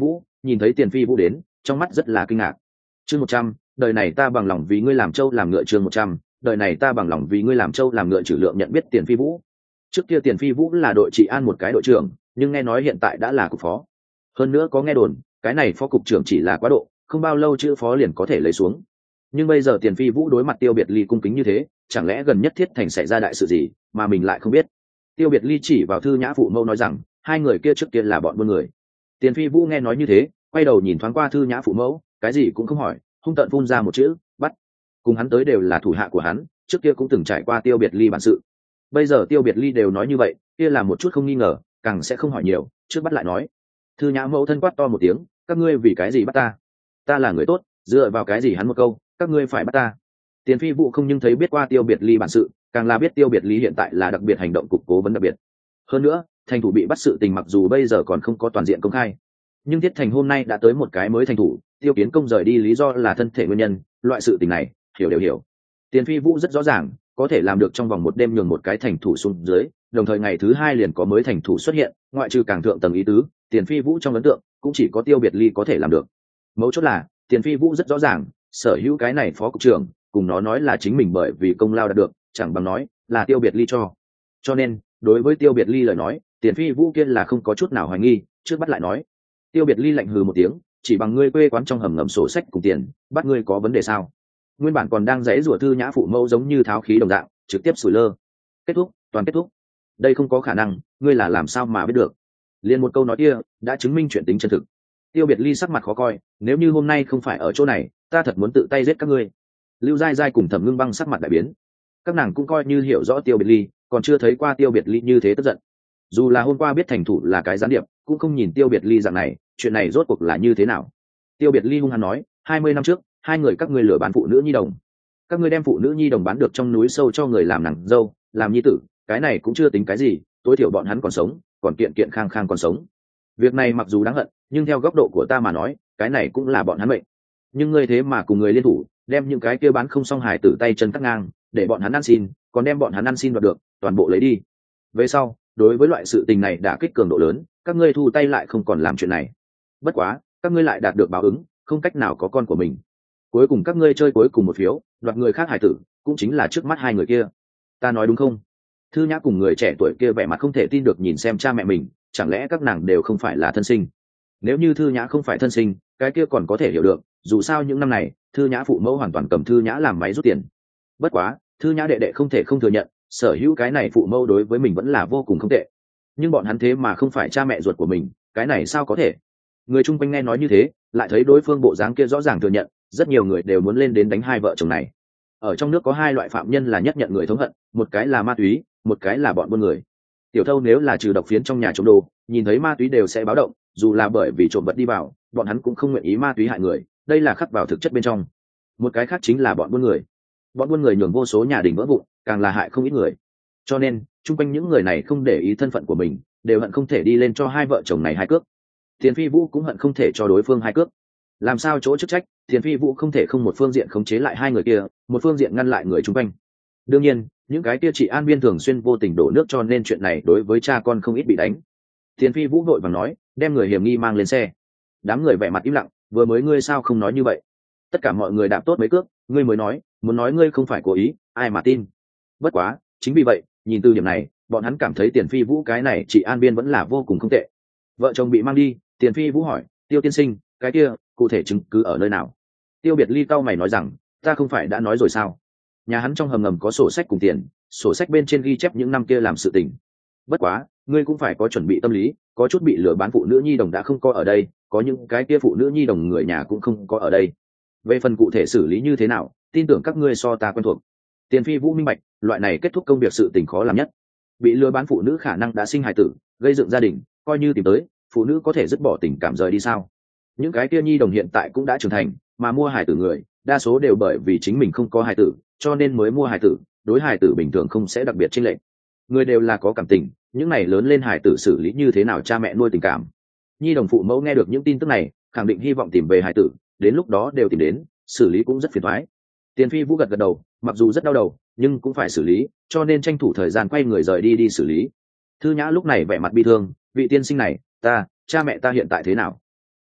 nhìn thấy Tiền Phi Vũ đến, trong mắt rất là kinh ngạc. Chương 100, đời này ta bằng lòng vì ngươi làm trâu làm ngựa. Chương 100, đời này ta bằng lòng vì ngươi làm trâu làm ngựa. Trừ Lượng nhận biết Tiền Phi Vũ. Trước kia Tiền Phi Vũ là đội trị an một cái đội trưởng, nhưng nghe nói hiện tại đã là cục phó. Hơn nữa có nghe đồn, cái này phó cục trưởng chỉ là quá độ, không bao lâu chữ phó liền có thể lấy xuống. Nhưng bây giờ Tiền Phi Vũ đối mặt Tiêu Biệt Ly cung kính như thế, chẳng lẽ gần nhất Thiết Thành xảy ra đại sự gì mà mình lại không biết? Tiêu Biệt Ly chỉ vào Thư Nhã phụ mẫu nói rằng, hai người kia trước kia là bọn buôn người. Tiền Phi Vũ nghe nói như thế, quay đầu nhìn thoáng qua Thư Nhã phụ mẫu, cái gì cũng không hỏi, hung tợn phun ra một chữ, bắt. Cùng hắn tới đều là thủ hạ của hắn, trước kia cũng từng trải qua Tiêu Biệt Ly bản sự. Bây giờ Tiêu Biệt Ly đều nói như vậy, kia là một chút không nghi ngờ, càng sẽ không hỏi nhiều, trước bắt lại nói. Thư Nhã mẫu thân quát to một tiếng, các ngươi vì cái gì bắt ta? Ta là người tốt, dựa vào cái gì hắn một câu, các ngươi phải bắt ta? Tiền Phi Vũ không nhưng thấy biết qua Tiêu Biệt Ly bản sự, càng là biết Tiêu Biệt Ly hiện tại là đặc biệt hành động cục cố vấn đặc biệt. Hơn nữa, thành thủ bị bắt sự tình mặc dù bây giờ còn không có toàn diện công khai, nhưng Thiết Thành hôm nay đã tới một cái mới thành thủ, Tiêu Kiến Công rời đi lý do là thân thể nguyên nhân, loại sự tình này hiểu đều hiểu. Tiền Phi Vũ rất rõ ràng, có thể làm được trong vòng một đêm nhường một cái thành thủ xuống dưới, đồng thời ngày thứ hai liền có mới thành thủ xuất hiện, ngoại trừ càng thượng tầng ý tứ, Tiền Phi Vũ trong ấn tượng cũng chỉ có Tiêu Biệt Ly có thể làm được. Mấu chốt là Tiền Phi Vũ rất rõ ràng, sở hữu cái này phó cục trưởng cùng nó nói là chính mình bởi vì công lao đạt được, chẳng bằng nói là Tiêu Biệt Ly cho nên đối với Tiêu Biệt Ly lời nói, Tiền Phi Vũ kia là không có chút nào hoài nghi, trước bắt lại nói. Tiêu Biệt Ly lạnh hừ một tiếng, chỉ bằng ngươi quê quán trong hầm ngầm sổ sách cùng tiền, bắt ngươi có vấn đề sao? Nguyên bản còn đang giãy giụa Thư Nhã phụ mẫu giống như tháo khí đồng dạng, trực tiếp sủi lơ. Kết thúc, toàn kết thúc. Đây không có khả năng, ngươi là làm sao mà biết được? Liên một câu nói kia đã chứng minh chuyện tính chân thực. Tiêu Biệt Ly sắc mặt khó coi, nếu như hôm nay không phải ở chỗ này, ta thật muốn tự tay giết các ngươi. Lưu Giai Giai cùng Thẩm Ngưng Băng sắc mặt đại biến. Các nàng cũng coi như hiểu rõ Tiêu Biệt Ly, còn chưa thấy qua Tiêu Biệt Ly như thế tức giận. Dù là hôm qua biết thành thủ là cái gián điệp, cũng không nhìn Tiêu Biệt Ly dạng này, chuyện này rốt cuộc là như thế nào? Tiêu Biệt Ly hung hăng nói, 20 năm trước, hai người các ngươi lừa bán phụ nữ nhi đồng. Các ngươi đem phụ nữ nhi đồng bán được trong núi sâu cho người làm nàng dâu, làm nhi tử, cái này cũng chưa tính cái gì, tối thiểu bọn hắn còn sống, còn kiện kiện khang khang còn sống. Việc này mặc dù đáng hận, nhưng theo góc độ của ta mà nói, cái này cũng là bọn hắn mệnh. Nhưng ngươi thế mà cùng người liên thủ, đem những cái kia bán không xong hài tử tay chân cắt ngang, để bọn hắn ăn xin, còn đem bọn hắn ăn xin đoạt được, toàn bộ lấy đi. Về sau, đối với loại sự tình này đã kích cường độ lớn, các ngươi thu tay lại không còn làm chuyện này. Bất quá, các ngươi lại đạt được báo ứng, không cách nào có con của mình. Cuối cùng các ngươi chơi cuối cùng một phiếu, đoạt người khác hài tử, cũng chính là trước mắt hai người kia. Ta nói đúng không? Thư Nhã cùng người trẻ tuổi kia vẻ mặt không thể tin được nhìn xem cha mẹ mình, chẳng lẽ các nàng đều không phải là thân sinh? Nếu như Thư Nhã không phải thân sinh, cái kia còn có thể hiểu được, dù sao những năm này, Thư Nhã phụ mẫu hoàn toàn cầm Thư Nhã làm máy rút tiền. Bất quá, Thư Nhã đệ đệ không thể không thừa nhận, sở hữu cái này phụ mẫu đối với mình vẫn là vô cùng không tệ. Nhưng bọn hắn thế mà không phải cha mẹ ruột của mình, cái này sao có thể? Người chung quanh nghe nói như thế, lại thấy đối phương bộ dáng kia rõ ràng thừa nhận, rất nhiều người đều muốn lên đến đánh hai vợ chồng này. Ở trong nước có hai loại phạm nhân là nhất nhận người thống hận, một cái là ma túy, một cái là bọn buôn người. Tiểu Thâu nếu là trừ độc phiến trong nhà trộm đồ, nhìn thấy ma túy đều sẽ báo động, dù là bởi vì trộm vật đi vào, bọn hắn cũng không nguyện ý ma túy hại người, đây là khắc vào thực chất bên trong. Một cái khác chính là bọn buôn người. Bọn buôn người nhường vô số nhà đình vỡ vụn, càng là hại không ít người. Cho nên, chung quanh những người này không để ý thân phận của mình, đều hận không thể đi lên cho hai vợ chồng này hai cước. Tiền Phi Vũ cũng hận không thể cho đối phương hai cước. Làm sao chỗ chức trách, Tiền Phi Vũ không thể không một phương diện khống chế lại hai người kia, một phương diện ngăn lại người chung quanh. Đương nhiên, những cái kia chị an viên thường xuyên vô tình đổ nước, cho nên chuyện này đối với cha con không ít bị đánh. Tiền Phi Vũ vội vàng nói, đem người hiểm nghi mang lên xe. Đám người vẻ mặt im lặng, vừa mới ngươi sao không nói như vậy? Tất cả mọi người đạp tốt mấy cước, ngươi mới nói, muốn nói ngươi không phải cố ý, ai mà tin? Bất quá, chính vì vậy, nhìn từ điểm này, bọn hắn cảm thấy Tiền Phi Vũ cái này chị an viên vẫn là vô cùng không tệ. Vợ chồng bị mang đi, Tiền Phi Vũ hỏi, Tiêu tiên sinh, cái kia cụ thể chứng cứ ở nơi nào? Tiêu Biệt Ly cau mày nói rằng, ta không phải đã nói rồi sao? Nhà hắn trong hầm ngầm có sổ sách cùng tiền, sổ sách bên trên ghi chép những năm kia làm sự tình. Bất quá, ngươi cũng phải có chuẩn bị tâm lý, có chút bị lừa bán phụ nữ nhi đồng đã không có ở đây, có những cái kia phụ nữ nhi đồng người nhà cũng không có ở đây. Về phần cụ thể xử lý như thế nào, tin tưởng các ngươi so ta quen thuộc. Tiền Phi Vũ minh bạch, loại này kết thúc công việc sự tình khó làm nhất. Bị lừa bán phụ nữ khả năng đã sinh hài tử, gây dựng gia đình, coi như tìm tới, phụ nữ có thể dứt bỏ tình cảm rời đi sao? Những cái kia nhi đồng hiện tại cũng đã trưởng thành, mà mua hài tử người, đa số đều bởi vì chính mình không có hài tử, cho nên mới mua hài tử, đối hài tử bình thường không sẽ đặc biệt chênh lệch. Người đều là có cảm tình, những này lớn lên hài tử xử lý như thế nào cha mẹ nuôi tình cảm. Nhi đồng phụ mẫu nghe được những tin tức này, khẳng định hy vọng tìm về hài tử, đến lúc đó đều tìm đến, xử lý cũng rất phiền toái. Tiền Phi Vũ gật gật đầu, mặc dù rất đau đầu, nhưng cũng phải xử lý, cho nên tranh thủ thời gian quay người rời đi xử lý. Thư Nhã lúc này vẻ mặt bi thương, vị tiên sinh này, cha mẹ ta hiện tại thế nào?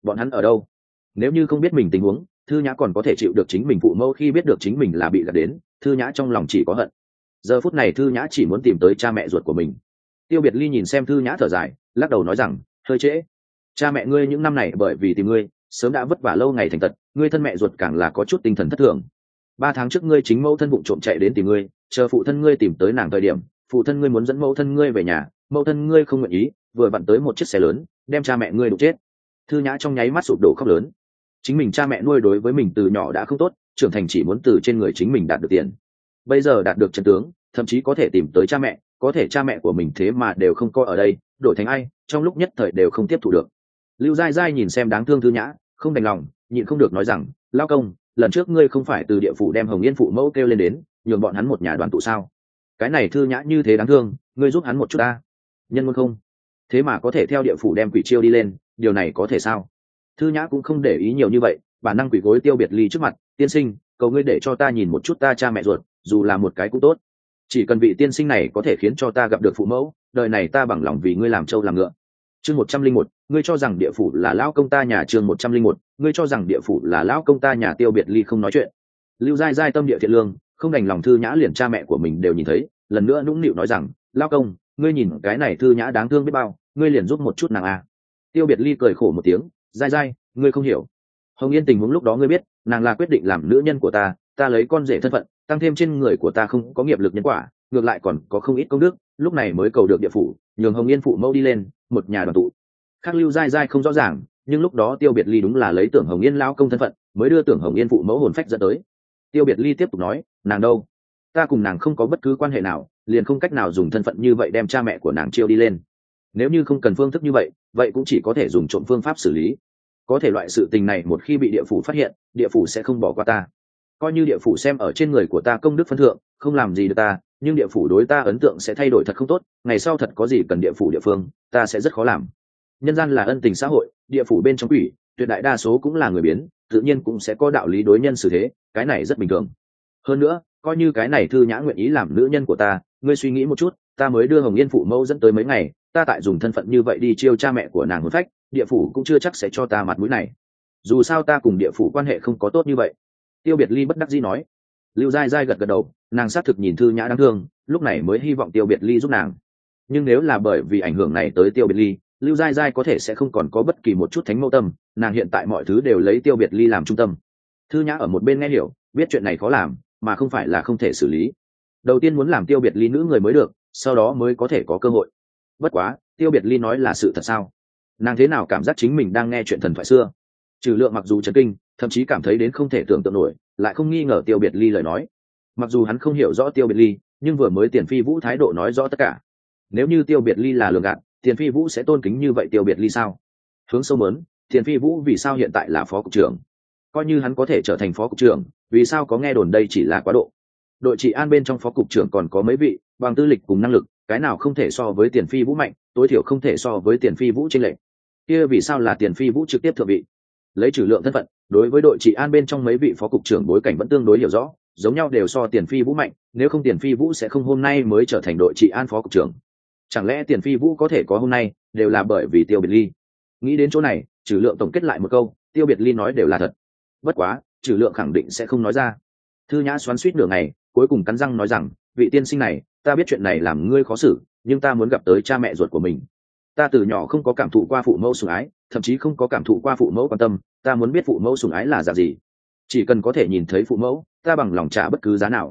bọn hắn ở đâu? Nếu như không biết mình tình huống, Thư Nhã còn có thể chịu được chính mình phụ mẫu khi biết được chính mình là bị gạt đến, Thư Nhã trong lòng chỉ có hận. Giờ phút này Thư Nhã chỉ muốn tìm tới cha mẹ ruột của mình. Tiêu Biệt Ly nhìn xem Thư Nhã thở dài, lắc đầu nói rằng, hơi trễ. Cha mẹ ngươi những năm này bởi vì tìm ngươi, sớm đã vất vả lâu ngày thành tật, ngươi thân mẹ ruột càng là có chút tinh thần thất thường. 3 tháng trước ngươi chính mẫu thân vụng trộm chạy đến tìm ngươi, chờ phụ thân ngươi tìm tới nàng thời điểm, phụ thân ngươi muốn dẫn mẫu thân ngươi về nhà, mẫu thân ngươi không nguyện ý, vừa vặn tới một chiếc xe lớn, đem cha mẹ ngươi đụng chết. Thư Nhã trong nháy mắt sụp đổ khóc lớn. Chính mình cha mẹ nuôi đối với mình từ nhỏ đã không tốt, trưởng thành chỉ muốn từ trên người chính mình đạt được tiền. Bây giờ đạt được chân tướng, thậm chí có thể tìm tới cha mẹ, có thể cha mẹ của mình thế mà đều không coi ở đây, đổi thành ai, trong lúc nhất thời đều không tiếp thu được. Lưu Giai Giai nhìn xem đáng thương Thư Nhã, không đành lòng, nhịn không được nói rằng, lao công, lần trước ngươi không phải từ địa phủ đem Hồng Yên phụ mẫu kêu lên đến, nhường bọn hắn một nhà đoàn tụ sao? Cái này Thư Nhã như thế đáng thương, ngươi giúp hắn một chút ta. Nhân muốn không? Thế mà có thể theo địa phủ đem quỷ chiêu đi lên, điều này có thể sao? Thư Nhã cũng không để ý nhiều như vậy, bản năng quỷ gối Tiêu Biệt Ly trước mặt, tiên sinh, cầu ngươi để cho ta nhìn một chút ta cha mẹ ruột, dù là một cái cũng tốt. Chỉ cần vị tiên sinh này có thể khiến cho ta gặp được phụ mẫu, đời này ta bằng lòng vì ngươi làm trâu làm ngựa. Chương 101, ngươi cho rằng địa phủ là lão công ta nhà. Chương 101, ngươi cho rằng địa phủ là lão công ta nhà. Tiêu Biệt Ly không nói chuyện. Lưu Giai Giai tâm địa thiện lương, không đành lòng Thư Nhã liền cha mẹ của mình đều nhìn thấy, lần nữa nũng nịu nói rằng, lão công, ngươi nhìn cái này Thư Nhã đáng thương biết bao, ngươi liền giúp một chút nàng à. Tiêu Biệt Ly cười khổ một tiếng, Giai Giai, ngươi không hiểu. Hồng Yên tình huống lúc đó ngươi biết, nàng là quyết định làm nữ nhân của ta, ta lấy con rể thân phận, tăng thêm trên người của ta không có nghiệp lực nhân quả, ngược lại còn có không ít công đức, lúc này mới cầu được địa phủ, nhường Hồng Yên phụ mẫu đi lên, một nhà đoàn tụ. Khác Lưu Giai Giai không rõ ràng, nhưng lúc đó Tiêu Biệt Ly đúng là lấy Tưởng Hồng Yên lão công thân phận, mới đưa Tưởng Hồng Yên phụ mẫu hồn phách dẫn tới. Tiêu Biệt Ly tiếp tục nói, nàng đâu? Ta cùng nàng không có bất cứ quan hệ nào, liền không cách nào dùng thân phận như vậy đem cha mẹ của nàng chiêu đi lên. Nếu như không cần phương thức như vậy, vậy cũng chỉ có thể dùng trộm phương pháp xử lý. Có thể loại sự tình này một khi bị địa phủ phát hiện, địa phủ sẽ không bỏ qua ta. Coi như địa phủ xem ở trên người của ta công đức phân thượng, không làm gì được ta, nhưng địa phủ đối ta ấn tượng sẽ thay đổi thật không tốt, ngày sau thật có gì cần địa phủ địa phương, ta sẽ rất khó làm. Nhân gian là ân tình xã hội, địa phủ bên trong quỷ, tuyệt đại đa số cũng là người biến, tự nhiên cũng sẽ có đạo lý đối nhân xử thế, cái này rất bình thường. Hơn nữa, coi như cái này Thư Nhã nguyện ý làm nữ nhân của ta, ngươi suy nghĩ một chút, ta mới đưa Hồng Yên phụ mẫu dẫn tới mấy ngày, ta tại dùng thân phận như vậy đi chiêu cha mẹ của nàng hồn phách, địa phủ cũng chưa chắc sẽ cho ta mặt mũi này. Dù sao ta cùng địa phủ quan hệ không có tốt như vậy. Tiêu Biệt Ly bất đắc dĩ nói. Lưu Giai Giai gật gật đầu, nàng xác thực nhìn Thư Nhã đáng thương, lúc này mới hy vọng Tiêu Biệt Ly giúp nàng. Nhưng nếu là bởi vì ảnh hưởng này tới Tiêu Biệt Ly, Lưu Giai Giai có thể sẽ không còn có bất kỳ một chút thánh mẫu tâm, nàng hiện tại mọi thứ đều lấy Tiêu Biệt Ly làm trung tâm. Thư Nhã ở một bên nghe hiểu, biết chuyện này khó làm, mà không phải là không thể xử lý. Đầu tiên muốn làm Tiêu Biệt Ly nữ người mới được, sau đó mới có thể có cơ hội. Bất quá, Tiêu Biệt Ly nói là sự thật sao? Nàng thế nào cảm giác chính mình đang nghe chuyện thần thoại xưa? Trừ Lượng mặc dù chấn kinh, thậm chí cảm thấy đến không thể tưởng tượng nổi, lại không nghi ngờ Tiêu Biệt Ly lời nói. Mặc dù hắn không hiểu rõ Tiêu Biệt Ly, nhưng vừa mới Tiền Phi Vũ thái độ nói rõ tất cả. Nếu như Tiêu Biệt Ly là lường gạt, Tiền Phi Vũ sẽ tôn kính như vậy Tiêu Biệt Ly sao? Hướng sâu mớn, Tiền Phi Vũ vì sao hiện tại là phó cục trưởng? Coi như hắn có thể trở thành phó cục trưởng, vì sao có nghe đồn đây chỉ là quá độ? Đội trị an bên trong phó cục trưởng còn có mấy vị, bằng tư lịch cùng năng lực, cái nào không thể so với Tiền Phi Vũ mạnh, tối thiểu không thể so với Tiền Phi Vũ chênh lệch. Kia vì sao là Tiền Phi Vũ trực tiếp thượng vị? Lấy Trừ Lượng thân phận, đối với đội trị an bên trong mấy vị phó cục trưởng bối cảnh vẫn tương đối hiểu rõ, giống nhau đều so Tiền Phi Vũ mạnh, nếu không Tiền Phi Vũ sẽ không hôm nay mới trở thành đội trị an phó cục trưởng. Chẳng lẽ Tiền Phi Vũ có thể có hôm nay đều là bởi vì Tiêu Biệt Ly? Nghĩ đến chỗ này, Trừ Lượng tổng kết lại một câu, Tiêu Biệt Ly nói đều là thật. Bất quá, Trừ Lượng khẳng định sẽ không nói ra. Thư Nhã xoắn xuýt nửa ngày, cuối cùng cắn răng nói rằng, vị tiên sinh này, ta biết chuyện này làm ngươi khó xử, nhưng ta muốn gặp tới cha mẹ ruột của mình. Ta từ nhỏ không có cảm thụ qua phụ mẫu sủng ái, thậm chí không có cảm thụ qua phụ mẫu quan tâm, ta muốn biết phụ mẫu sủng ái là dạng gì. Chỉ cần có thể nhìn thấy phụ mẫu, ta bằng lòng trả bất cứ giá nào,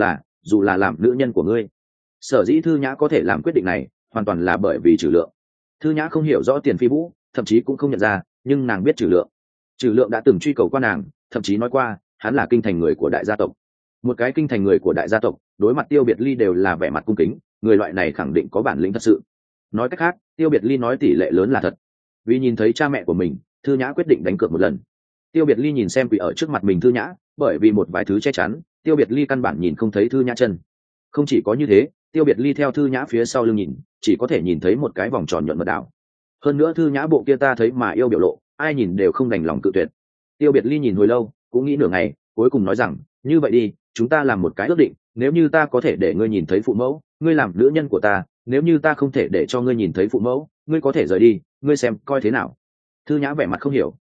dù là làm nữ nhân của ngươi. Sở dĩ Thư Nhã có thể làm quyết định này, hoàn toàn là bởi vì Trừ Lượng. Thư Nhã không hiểu rõ Tiền Phi Vũ, thậm chí cũng không nhận ra, nhưng nàng biết Trừ Lượng. Trừ Lượng đã từng truy cầu qua nàng, thậm chí nói qua, hắn là kinh thành người của đại gia tộc. Một cái kinh thành người của đại gia tộc, đối mặt Tiêu Biệt Ly đều là vẻ mặt cung kính, người loại này khẳng định có bản lĩnh thật sự. Nói cách khác, Tiêu Biệt Ly nói tỷ lệ lớn là thật. Vì nhìn thấy cha mẹ của mình, Thư Nhã quyết định đánh cược một lần. Tiêu Biệt Ly nhìn xem quỷ ở trước mặt mình Thư Nhã, bởi vì một vài thứ che chắn, Tiêu Biệt Ly căn bản nhìn không thấy Thư Nhã chân. Không chỉ có như thế, Tiêu Biệt Ly theo Thư Nhã phía sau lưng nhìn, chỉ có thể nhìn thấy một cái vòng tròn nhuận mật đảo. Hơn nữa Thư Nhã bộ kia ta thấy mà yêu biểu lộ, ai nhìn đều không đành lòng cự tuyệt. Tiêu Biệt Ly nhìn hồi lâu, cũng nghĩ nửa ngày, cuối cùng nói rằng, như vậy đi, chúng ta làm một cái ước định, nếu như ta có thể để ngươi nhìn thấy phụ mẫu, ngươi làm nữ nhân của ta, nếu như ta không thể để cho ngươi nhìn thấy phụ mẫu, ngươi có thể rời đi, ngươi xem coi thế nào. Thư Nhã vẻ mặt không hiểu,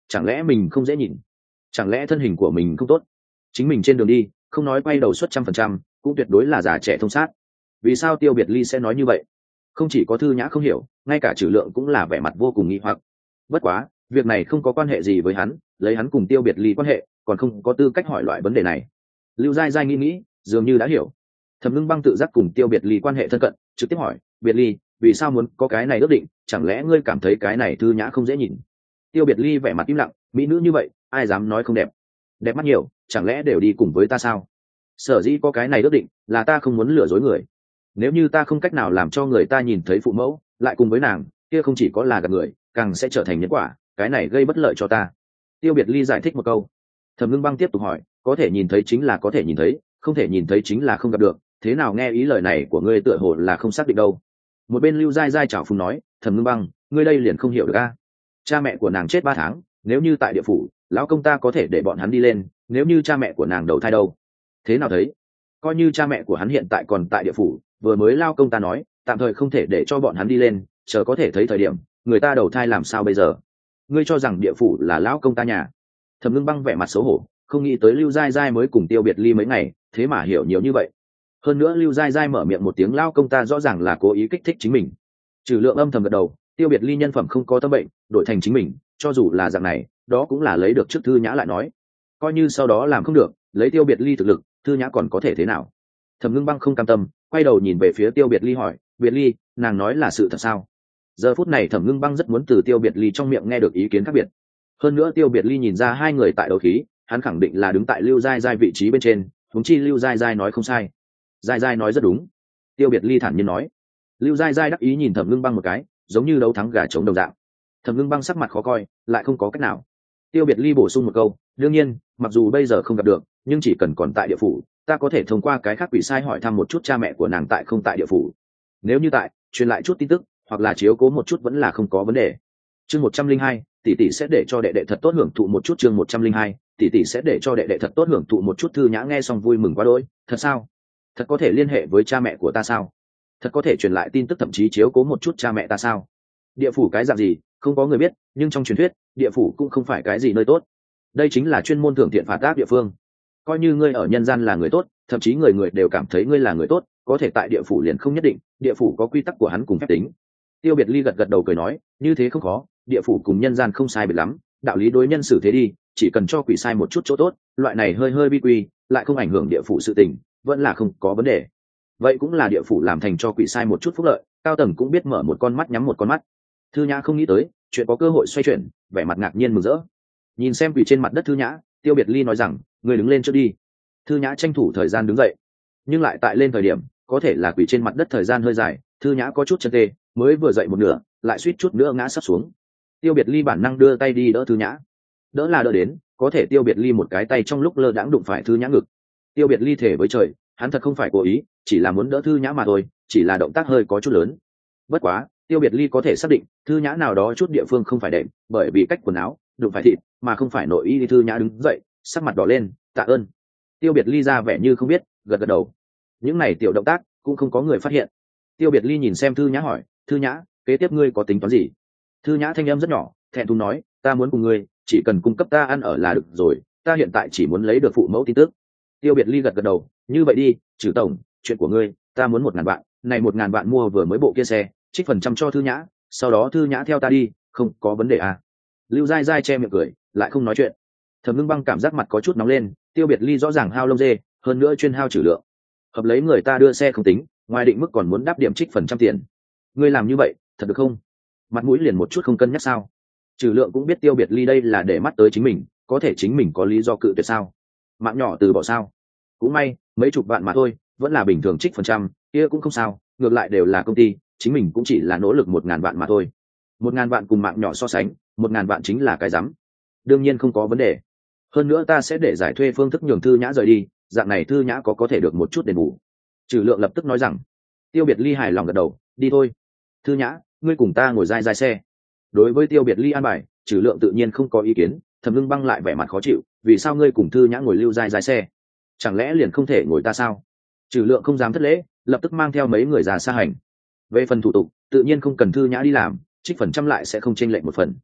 chẳng lẽ mình không dễ nhìn, chẳng lẽ thân hình của mình không tốt, chính mình trên đường đi không nói quay đầu suất 100%, cũng tuyệt đối là già trẻ thông sát. Vì sao Tiêu Biệt Ly sẽ nói như vậy? Không chỉ có Thư Nhã không hiểu, ngay cả Trừ Lượng cũng là vẻ mặt vô cùng nghi hoặc. Bất quá việc này không có quan hệ gì với hắn, lấy hắn cùng Tiêu Biệt Ly quan hệ còn không có tư cách hỏi loại vấn đề này. Lưu Giai Giai nghĩ dường như đã hiểu. Thẩm Ngưng Băng tự giác cùng Tiêu Biệt Ly quan hệ thân cận, trực tiếp hỏi, Biệt Ly, vì sao muốn có cái này ước định, chẳng lẽ ngươi cảm thấy cái này Thư Nhã không dễ nhìn? Tiêu Biệt Ly vẻ mặt im lặng, mỹ nữ như vậy ai dám nói không đẹp, đẹp mắt nhiều chẳng lẽ đều đi cùng với ta sao? Sở dĩ có cái này ước định là ta không muốn lừa dối người, nếu như ta không cách nào làm cho người ta nhìn thấy phụ mẫu lại cùng với nàng, kia không chỉ có là gạt người, càng sẽ trở thành nhân quả, cái này gây bất lợi cho ta. Tiêu Biệt Ly giải thích một câu. Thẩm Ngưng Băng tiếp tục hỏi, có thể nhìn thấy chính là có thể nhìn thấy, không thể nhìn thấy chính là không gặp được, thế nào nghe ý lời này của ngươi tựa hồ là không xác định đâu. Một bên Lưu Giai Giai chảo phúng nói, Thẩm Ngưng Băng, ngươi đây liền không hiểu được a. Cha mẹ của nàng chết 3 tháng, nếu như tại địa phủ lão công ta có thể để bọn hắn đi lên, nếu như cha mẹ của nàng đầu thai đâu? Thế nào thấy? Coi như cha mẹ của hắn hiện tại còn tại địa phủ, vừa mới lao công ta nói tạm thời không thể để cho bọn hắn đi lên, chờ có thể thấy thời điểm người ta đầu thai làm sao bây giờ? Ngươi cho rằng địa phủ là lão công ta nhà? Thẩm Ngưng Băng vẻ mặt xấu hổ, không nghĩ tới Lưu Giai Giai mới cùng Tiêu Biệt Ly mấy ngày, thế mà hiểu nhiều như vậy. Hơn nữa Lưu Giai Giai mở miệng một tiếng lao công ta rõ ràng là cố ý kích thích chính mình. Trừ Lượng âm thầm gật đầu, Tiêu Biệt Ly nhân phẩm không có tâm bệnh, đổi thành chính mình cho dù là dạng này đó cũng là lấy được trước Thư Nhã lại nói, coi như sau đó làm không được, lấy Tiêu Biệt Ly thực lực, Thư Nhã còn có thể thế nào? Thẩm Ngưng Băng không cam tâm, quay đầu nhìn về phía Tiêu Biệt Ly hỏi, Biệt Ly, nàng nói là sự thật sao? Giờ phút này Thẩm Ngưng Băng rất muốn từ Tiêu Biệt Ly trong miệng nghe được ý kiến khác biệt. Hơn nữa Tiêu Biệt Ly nhìn ra hai người tại đấu khí, hắn khẳng định là đứng tại Lưu Giai Giai vị trí bên trên, huống chi Lưu Giai Giai nói không sai. Giai Giai nói rất đúng. Tiêu Biệt Ly thản nhiên nói. Lưu Giai Giai đắc ý nhìn Thẩm Ngưng Băng một cái, giống như đấu thắng gà trống đồng dạng. Thẩm Ngưng Băng sắc mặt khó coi, lại không có cách nào. Tiêu Biệt Ly bổ sung một câu, đương nhiên mặc dù bây giờ không gặp được, nhưng chỉ cần còn tại địa phủ, ta có thể thông qua cái khác quỷ sai hỏi thăm một chút cha mẹ của nàng tại không tại địa phủ, nếu như tại, truyền lại chút tin tức hoặc là chiếu cố một chút vẫn là không có vấn đề. Chương 102, tỷ tỷ sẽ để cho đệ đệ thật tốt hưởng thụ một chút. Chương 102, tỷ tỷ sẽ để cho đệ đệ thật tốt hưởng thụ một chút. Thư Nhã nghe xong vui mừng quá đỗi, thật sao? Thật có thể liên hệ với cha mẹ của ta sao? Thật có thể truyền lại tin tức thậm chí chiếu cố một chút cha mẹ ta sao? Địa phủ cái dạng gì không có người biết, nhưng trong truyền thuyết địa phủ cũng không phải cái gì nơi tốt, đây chính là chuyên môn thưởng thiện phạt ác địa phương. Coi như ngươi ở nhân gian là người tốt, thậm chí người người đều cảm thấy ngươi là người tốt, có thể tại địa phủ liền không nhất định, địa phủ có quy tắc của hắn cùng phép tính. Tiêu Biệt Ly gật gật đầu cười nói, như thế không khó, địa phủ cùng nhân gian không sai biệt lắm, đạo lý đối nhân xử thế đi, chỉ cần cho quỷ sai một chút chỗ tốt, loại này hơi hơi bi quy, lại không ảnh hưởng địa phủ sự tình, vẫn là không có vấn đề. Vậy cũng là địa phủ làm thành cho quỷ sai một chút phúc lợi, cao tầng cũng biết mở một con mắt nhắm một con mắt. Thư Nhã không nghĩ tới chuyện có cơ hội xoay chuyển, vẻ mặt ngạc nhiên mừng rỡ. Nhìn xem quỷ trên mặt đất Thư Nhã, Tiêu Biệt Ly nói rằng, người đứng lên trước đi. Thư Nhã tranh thủ thời gian đứng dậy, nhưng lại tại lên thời điểm có thể là quỷ trên mặt đất thời gian hơi dài, Thư Nhã có chút chân tê, mới vừa dậy một nửa lại suýt chút nữa ngã sắp xuống. Tiêu Biệt Ly bản năng đưa tay đi đỡ Thư Nhã, đỡ là đỡ đến, có thể Tiêu Biệt Ly một cái tay trong lúc lơ đãng đụng phải Thư Nhã ngực. Tiêu Biệt Ly thể với trời, hắn thật không phải cố ý, chỉ là muốn đỡ Thư Nhã mà thôi, chỉ là động tác hơi có chút lớn. Bất quá Tiêu Biệt Ly có thể xác định Thư Nhã nào đó chút địa phương không phải đệm, bởi vì cách quần áo đụng phải thịt mà không phải nội y. Thư Nhã đứng dậy, sắc mặt đỏ lên, tạ ơn. Tiêu Biệt Ly ra vẻ như không biết, gật gật đầu. Những này tiểu động tác cũng không có người phát hiện. Tiêu Biệt Ly nhìn xem Thư Nhã hỏi, Thư Nhã, kế tiếp ngươi có tính toán gì? Thư Nhã thanh âm rất nhỏ, thẹn thùng nói, ta muốn cùng ngươi, chỉ cần cung cấp ta ăn ở là được rồi, ta hiện tại chỉ muốn lấy được phụ mẫu tin tức. Tiêu Biệt Ly gật gật đầu, như vậy đi, Trừ tổng, chuyện của ngươi, ta muốn 1.000 vạn, này 1.000 vạn mua vừa mới bộ kia xe, trích phần trăm cho Thư Nhã, sau đó Thư Nhã theo ta đi, không có vấn đề à? Lưu Giai Giai che miệng cười, lại không nói chuyện. Thẩm Ngưng Băng cảm giác mặt có chút nóng lên, Tiêu Biệt Ly rõ ràng hao lông dê, hơn nữa chuyên hao trừ lượng, hợp lấy người ta đưa xe không tính, ngoài định mức còn muốn đáp điểm trích phần trăm tiền. Ngươi làm như vậy thật được không? Mặt mũi liền một chút không cân nhắc sao? Trừ lượng cũng biết Tiêu Biệt Ly đây là để mắt tới chính mình, có thể chính mình có lý do cự tuyệt sao? Mạng nhỏ từ bỏ sao? Cũng may mấy chục vạn mà thôi, vẫn là bình thường trích phần trăm, kia cũng không sao, ngược lại đều là công ty, chính mình cũng chỉ là nỗ lực 1.000 vạn mà thôi. 1.000 vạn cùng mạng nhỏ so sánh, 1.000 vạn chính là cái rắm. Đương nhiên không có vấn đề. Hơn nữa ta sẽ để giải thuê phương thức nhường Thư Nhã rời đi, dạng này Thư Nhã có thể được một chút đền bù. Trừ lượng lập tức nói rằng. Tiêu Biệt Ly hài lòng gật đầu, đi thôi. Thư Nhã, ngươi cùng ta ngồi dai xe. Đối với Tiêu Biệt Ly an bài, Trừ lượng tự nhiên không có ý kiến. Thẩm Ngưng Băng lại vẻ mặt khó chịu, vì sao ngươi cùng Thư Nhã ngồi lưu dai xe? Chẳng lẽ liền không thể ngồi ta sao? Trừ lượng không dám thất lễ, lập tức mang theo mấy người già xa hành. Về phần thủ tục tự nhiên không cần Thư Nhã đi làm, trích phần trăm lại sẽ không chênh lệch một phần.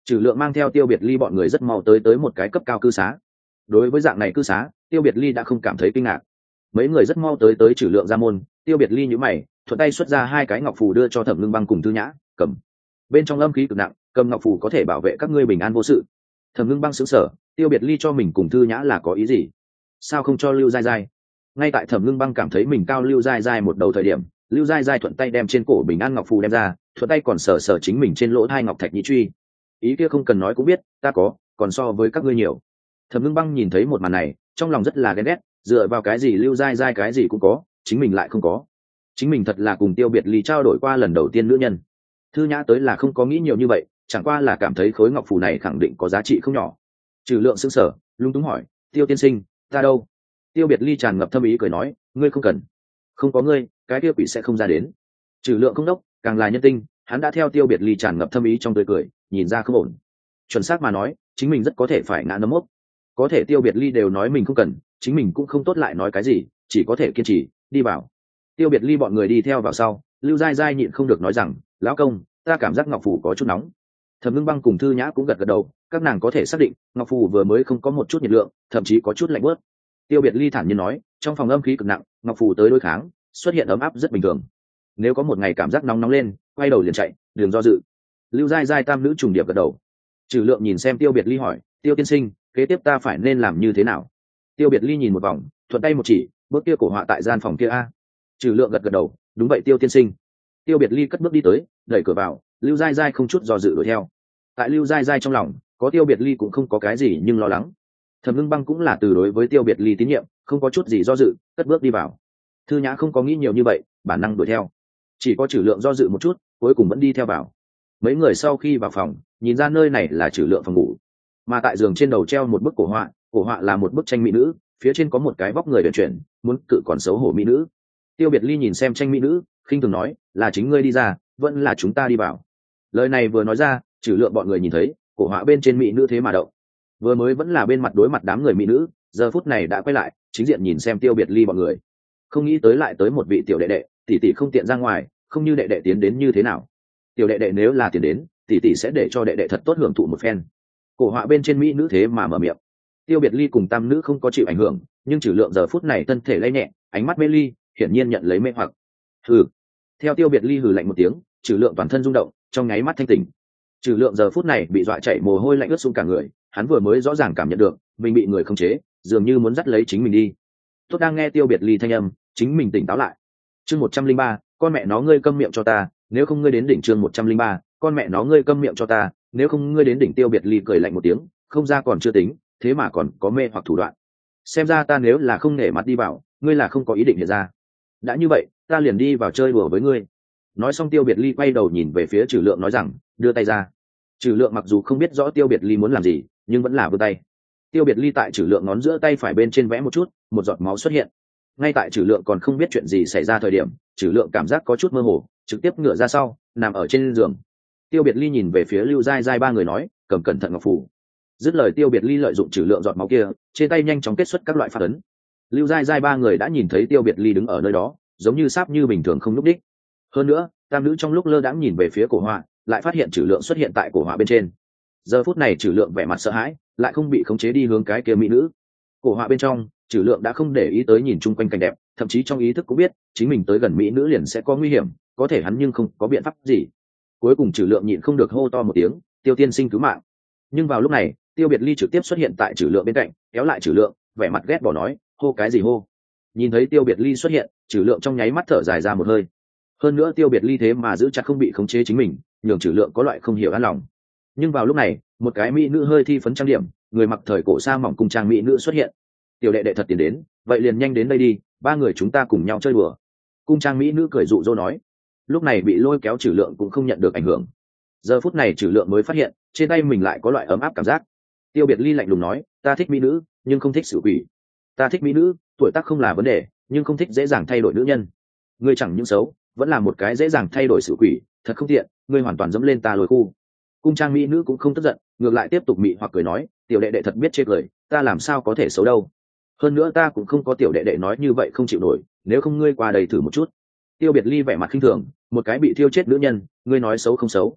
Trừ Lượng mang theo Tiêu Biệt Ly bọn người rất mau tới một cái cấp cao cư xá. Đối với dạng này cư xá, Tiêu Biệt Ly đã không cảm thấy kinh ngạc. Mấy người rất mau tới Trừ Lượng ra môn, Tiêu Biệt Ly nhíu mày, thuận tay xuất ra hai cái ngọc phù đưa cho Thẩm Ngưng Băng cùng Thư Nhã, cầm. Bên trong âm khí cực nặng, cầm ngọc phù có thể bảo vệ các ngươi bình an vô sự. Thẩm Ngưng Băng sững sờ, Tiêu Biệt Ly cho mình cùng Thư Nhã là có ý gì? Sao không cho Lưu Gai Gai? Ngay tại Thẩm Ngưng Băng cảm thấy mình cao Lưu Gai Gai một đầu thời điểm, Lưu Gai Gai thuận tay đem trên cổ bình an ngọc phù đem ra, thuận tay còn sờ sờ chính mình trên lỗ hai ngọc thạch nhĩ truy. Ý kia không cần nói cũng biết, ta có, còn so với các ngươi nhiều. Thẩm Ngưng Băng nhìn thấy một màn này, trong lòng rất là ghen ghét, dựa vào cái gì Lưu Gai Gai cái gì cũng có, chính mình lại không có. Chính mình thật là cùng Tiêu Biệt Ly trao đổi qua lần đầu tiên nữ nhân. Thư Nhã tới là không có nghĩ nhiều như vậy, chẳng qua là cảm thấy khối ngọc phù này khẳng định có giá trị không nhỏ. Trừ Lượng sững sờ, lung túng hỏi, Tiêu tiên sinh, ta đâu? Tiêu Biệt Ly tràn ngập thâm ý cười nói, ngươi không cần. Không có ngươi, cái kia quỷ sẽ không ra đến. Trừ Lượng không đốc, càng là nhân tinh, hắn đã theo Tiêu Biệt Ly tràn ngập thâm ý trong tươi cười, nhìn ra không ổn. Chuẩn xác mà nói, chính mình rất có thể phải ngã nấm mốc. Có thể Tiêu Biệt Ly đều nói mình không cần, chính mình cũng không tốt lại nói cái gì, chỉ có thể kiên trì đi vào. Tiêu Biệt Ly bọn người đi theo vào sau, Lưu Gai Gai nhịn không được nói rằng, lão công, ta cảm giác ngọc phù có chút nóng. Thẩm Ngưng Băng cùng Thư Nhã cũng gật gật đầu, các nàng có thể xác định ngọc phù vừa mới không có một chút nhiệt lượng, thậm chí có chút lạnh bớt. Tiêu Biệt Ly thản nhiên nói, trong phòng âm khí cực nặng, ngọc phù tới đối kháng, xuất hiện ấm áp rất bình thường. Nếu có một ngày cảm giác nóng nóng lên, quay đầu liền chạy, đừng do dự. Lưu Gai Gai tam nữ trùng điệp gật đầu. Trừ Lượng nhìn xem Tiêu Biệt Ly hỏi, Tiêu tiên sinh, kế tiếp ta phải nên làm như thế nào? Tiêu Biệt Ly nhìn một vòng, thuận tay một chỉ, bước kia cổ họa tại gian phòng kia a. Trừ Lượng gật gật đầu, đúng vậy Tiêu tiên sinh. Tiêu Biệt Ly cất bước đi tới, đẩy cửa vào, Lưu Gai Gai không chút do dự đuổi theo. Tại Lưu Gai Gai trong lòng, có Tiêu Biệt Ly cũng không có cái gì nhưng lo lắng. Thẩm Ngưng Băng cũng là từ đối với Tiêu Biệt Ly tín nhiệm, không có chút gì do dự, cất bước đi vào. Thư Nhã không có nghĩ nhiều như vậy, bản năng đuổi theo. Chỉ có Trừ Lượng do dự một chút, cuối cùng vẫn đi theo vào. Mấy người sau khi vào phòng, nhìn ra nơi này là Trừ Lượng phòng ngủ, mà tại giường trên đầu treo một bức cổ họa là một bức tranh mỹ nữ, phía trên có một cái vóc người uyển chuyển, muốn cự còn xấu hổ mỹ nữ. Tiêu Biệt Ly nhìn xem tranh mỹ nữ, khinh thường nói, là chính ngươi đi ra, vẫn là chúng ta đi vào. Lời này vừa nói ra, Trừ Lượng bọn người nhìn thấy cổ họa bên trên mỹ nữ thế mà động. Vừa mới vẫn là bên mặt đối mặt đám người mỹ nữ, giờ phút này đã quay lại, chính diện nhìn xem Tiêu Biệt Ly bọn người. Không nghĩ tới lại tới một vị tiểu đệ đệ, tỷ tỷ không tiện ra ngoài, không như đệ đệ tiến đến như thế nào. Tiểu đệ đệ nếu là tiến đến, tỷ tỷ sẽ để cho đệ đệ thật tốt hưởng thụ một phen. Cổ họa bên trên mỹ nữ thế mà mở miệng. Tiêu Biệt Ly cùng tam nữ không có chịu ảnh hưởng, nhưng Trừ Lượng giờ phút này thân thể lay nhẹ, ánh mắt mê ly, hiển nhiên nhận lấy mê hoặc. Hừ. Theo Tiêu Biệt Ly hừ lạnh một tiếng, Trừ Lượng toàn thân rung động, trong nháy mắt thanh tỉnh. Trừ Lượng giờ phút này bị dọa chảy mồ hôi lạnh ướt sũng cả người, hắn vừa mới rõ ràng cảm nhận được mình bị người khống chế, dường như muốn dắt lấy chính mình đi. Tốt đang nghe Tiêu Biệt Ly thanh âm, chính mình tỉnh táo lại. Chương 103, con mẹ nó ngươi câm miệng cho ta, nếu không ngươi đến đỉnh. Chương 103, con mẹ nó ngươi câm miệng cho ta, nếu không ngươi đến đỉnh. Tiêu Biệt Ly cười lạnh một tiếng, không ra còn chưa tính, thế mà còn có mê hoặc thủ đoạn. Xem ra ta nếu là không nể mặt đi vào, ngươi là không có ý định hiện ra. Đã như vậy, ta liền đi vào chơi đùa với ngươi. Nói xong Tiêu Biệt Ly quay đầu nhìn về phía Trừ Lượng nói rằng, đưa tay ra. Trừ Lượng mặc dù không biết rõ Tiêu Biệt Ly muốn làm gì, nhưng vẫn là vươn tay. Tiêu Biệt Ly tại Trừ Lượng ngón giữa tay phải bên trên vẽ một chút, một giọt máu xuất hiện. Ngay tại Trừ Lượng còn không biết chuyện gì xảy ra thời điểm, Trừ Lượng cảm giác có chút mơ hồ, trực tiếp ngửa ra sau, nằm ở trên giường. Tiêu Biệt Ly nhìn về phía Lưu Gai Gai ba người nói, cầm cẩn thận ngọc phù. Dứt lời Tiêu Biệt Ly lợi dụng Trừ Lượng giọt máu kia, trên tay nhanh chóng kết xuất các loại phạt ấn. Lưu Gai Gai ba người đã nhìn thấy Tiêu Biệt Ly đứng ở nơi đó, giống như sáp như bình thường không nhúc đích. Hơn nữa, tam nữ trong lúc lơ đãng nhìn về phía cổ họa, lại phát hiện Trừ Lượng xuất hiện tại cổ họa bên trên. Giờ phút này Trừ Lượng vẻ mặt sợ hãi, lại không bị khống chế đi hướng cái kia mỹ nữ. Cổ họa bên trong, Trừ Lượng đã không để ý tới nhìn chung quanh cảnh đẹp, thậm chí trong ý thức cũng biết chính mình tới gần mỹ nữ liền sẽ có nguy hiểm, có thể hắn nhưng không có biện pháp gì. Cuối cùng Trừ Lượng nhịn không được hô to một tiếng, Tiêu tiên sinh cứu mạng. Nhưng vào lúc này, Tiêu Biệt Ly trực tiếp xuất hiện tại Trừ Lượng bên cạnh, kéo lại Trừ Lượng, vẻ mặt ghét bỏ nói, hô cái gì hô? Nhìn thấy Tiêu Biệt Ly xuất hiện, Trừ Lượng trong nháy mắt thở dài ra một hơi. Hơn nữa Tiêu Biệt Ly thế mà giữ chặt không bị khống chế chính mình, nhường Trừ Lượng có loại không hiểu an lòng. Nhưng vào lúc này, một cái mỹ nữ hơi thi phấn trang điểm, người mặc thời cổ sa mỏng cung trang mỹ nữ xuất hiện. Tiểu đệ đệ thật tiền đến, vậy liền nhanh đến đây đi, ba người chúng ta cùng nhau chơi đùa. Cung trang mỹ nữ cười dụ dỗ nói. Lúc này bị lôi kéo Trừ Lượng cũng không nhận được ảnh hưởng. Giờ phút này Trừ Lượng mới phát hiện, trên tay mình lại có loại ấm áp cảm giác. Tiêu Biệt Ly lạnh lùng nói, ta thích mỹ nữ, nhưng không thích xử quỷ. Ta thích mỹ nữ, tuổi tác không là vấn đề, nhưng không thích dễ dàng thay đổi nữ nhân. Ngươi chẳng những xấu, vẫn là một cái dễ dàng thay đổi xử quỷ, thật không tiện, ngươi hoàn toàn dẫm lên ta lôi khu. Cung trang mỹ nữ cũng không tức giận, ngược lại tiếp tục mị hoặc cười nói, tiểu đệ đệ thật biết chê cười, ta làm sao có thể xấu đâu. Hơn nữa ta cũng không có tiểu đệ đệ nói như vậy không chịu nổi, nếu không ngươi qua đây thử một chút. Tiêu Biệt Ly vẻ mặt khinh thường, một cái bị thiêu chết nữ nhân, ngươi nói xấu không xấu?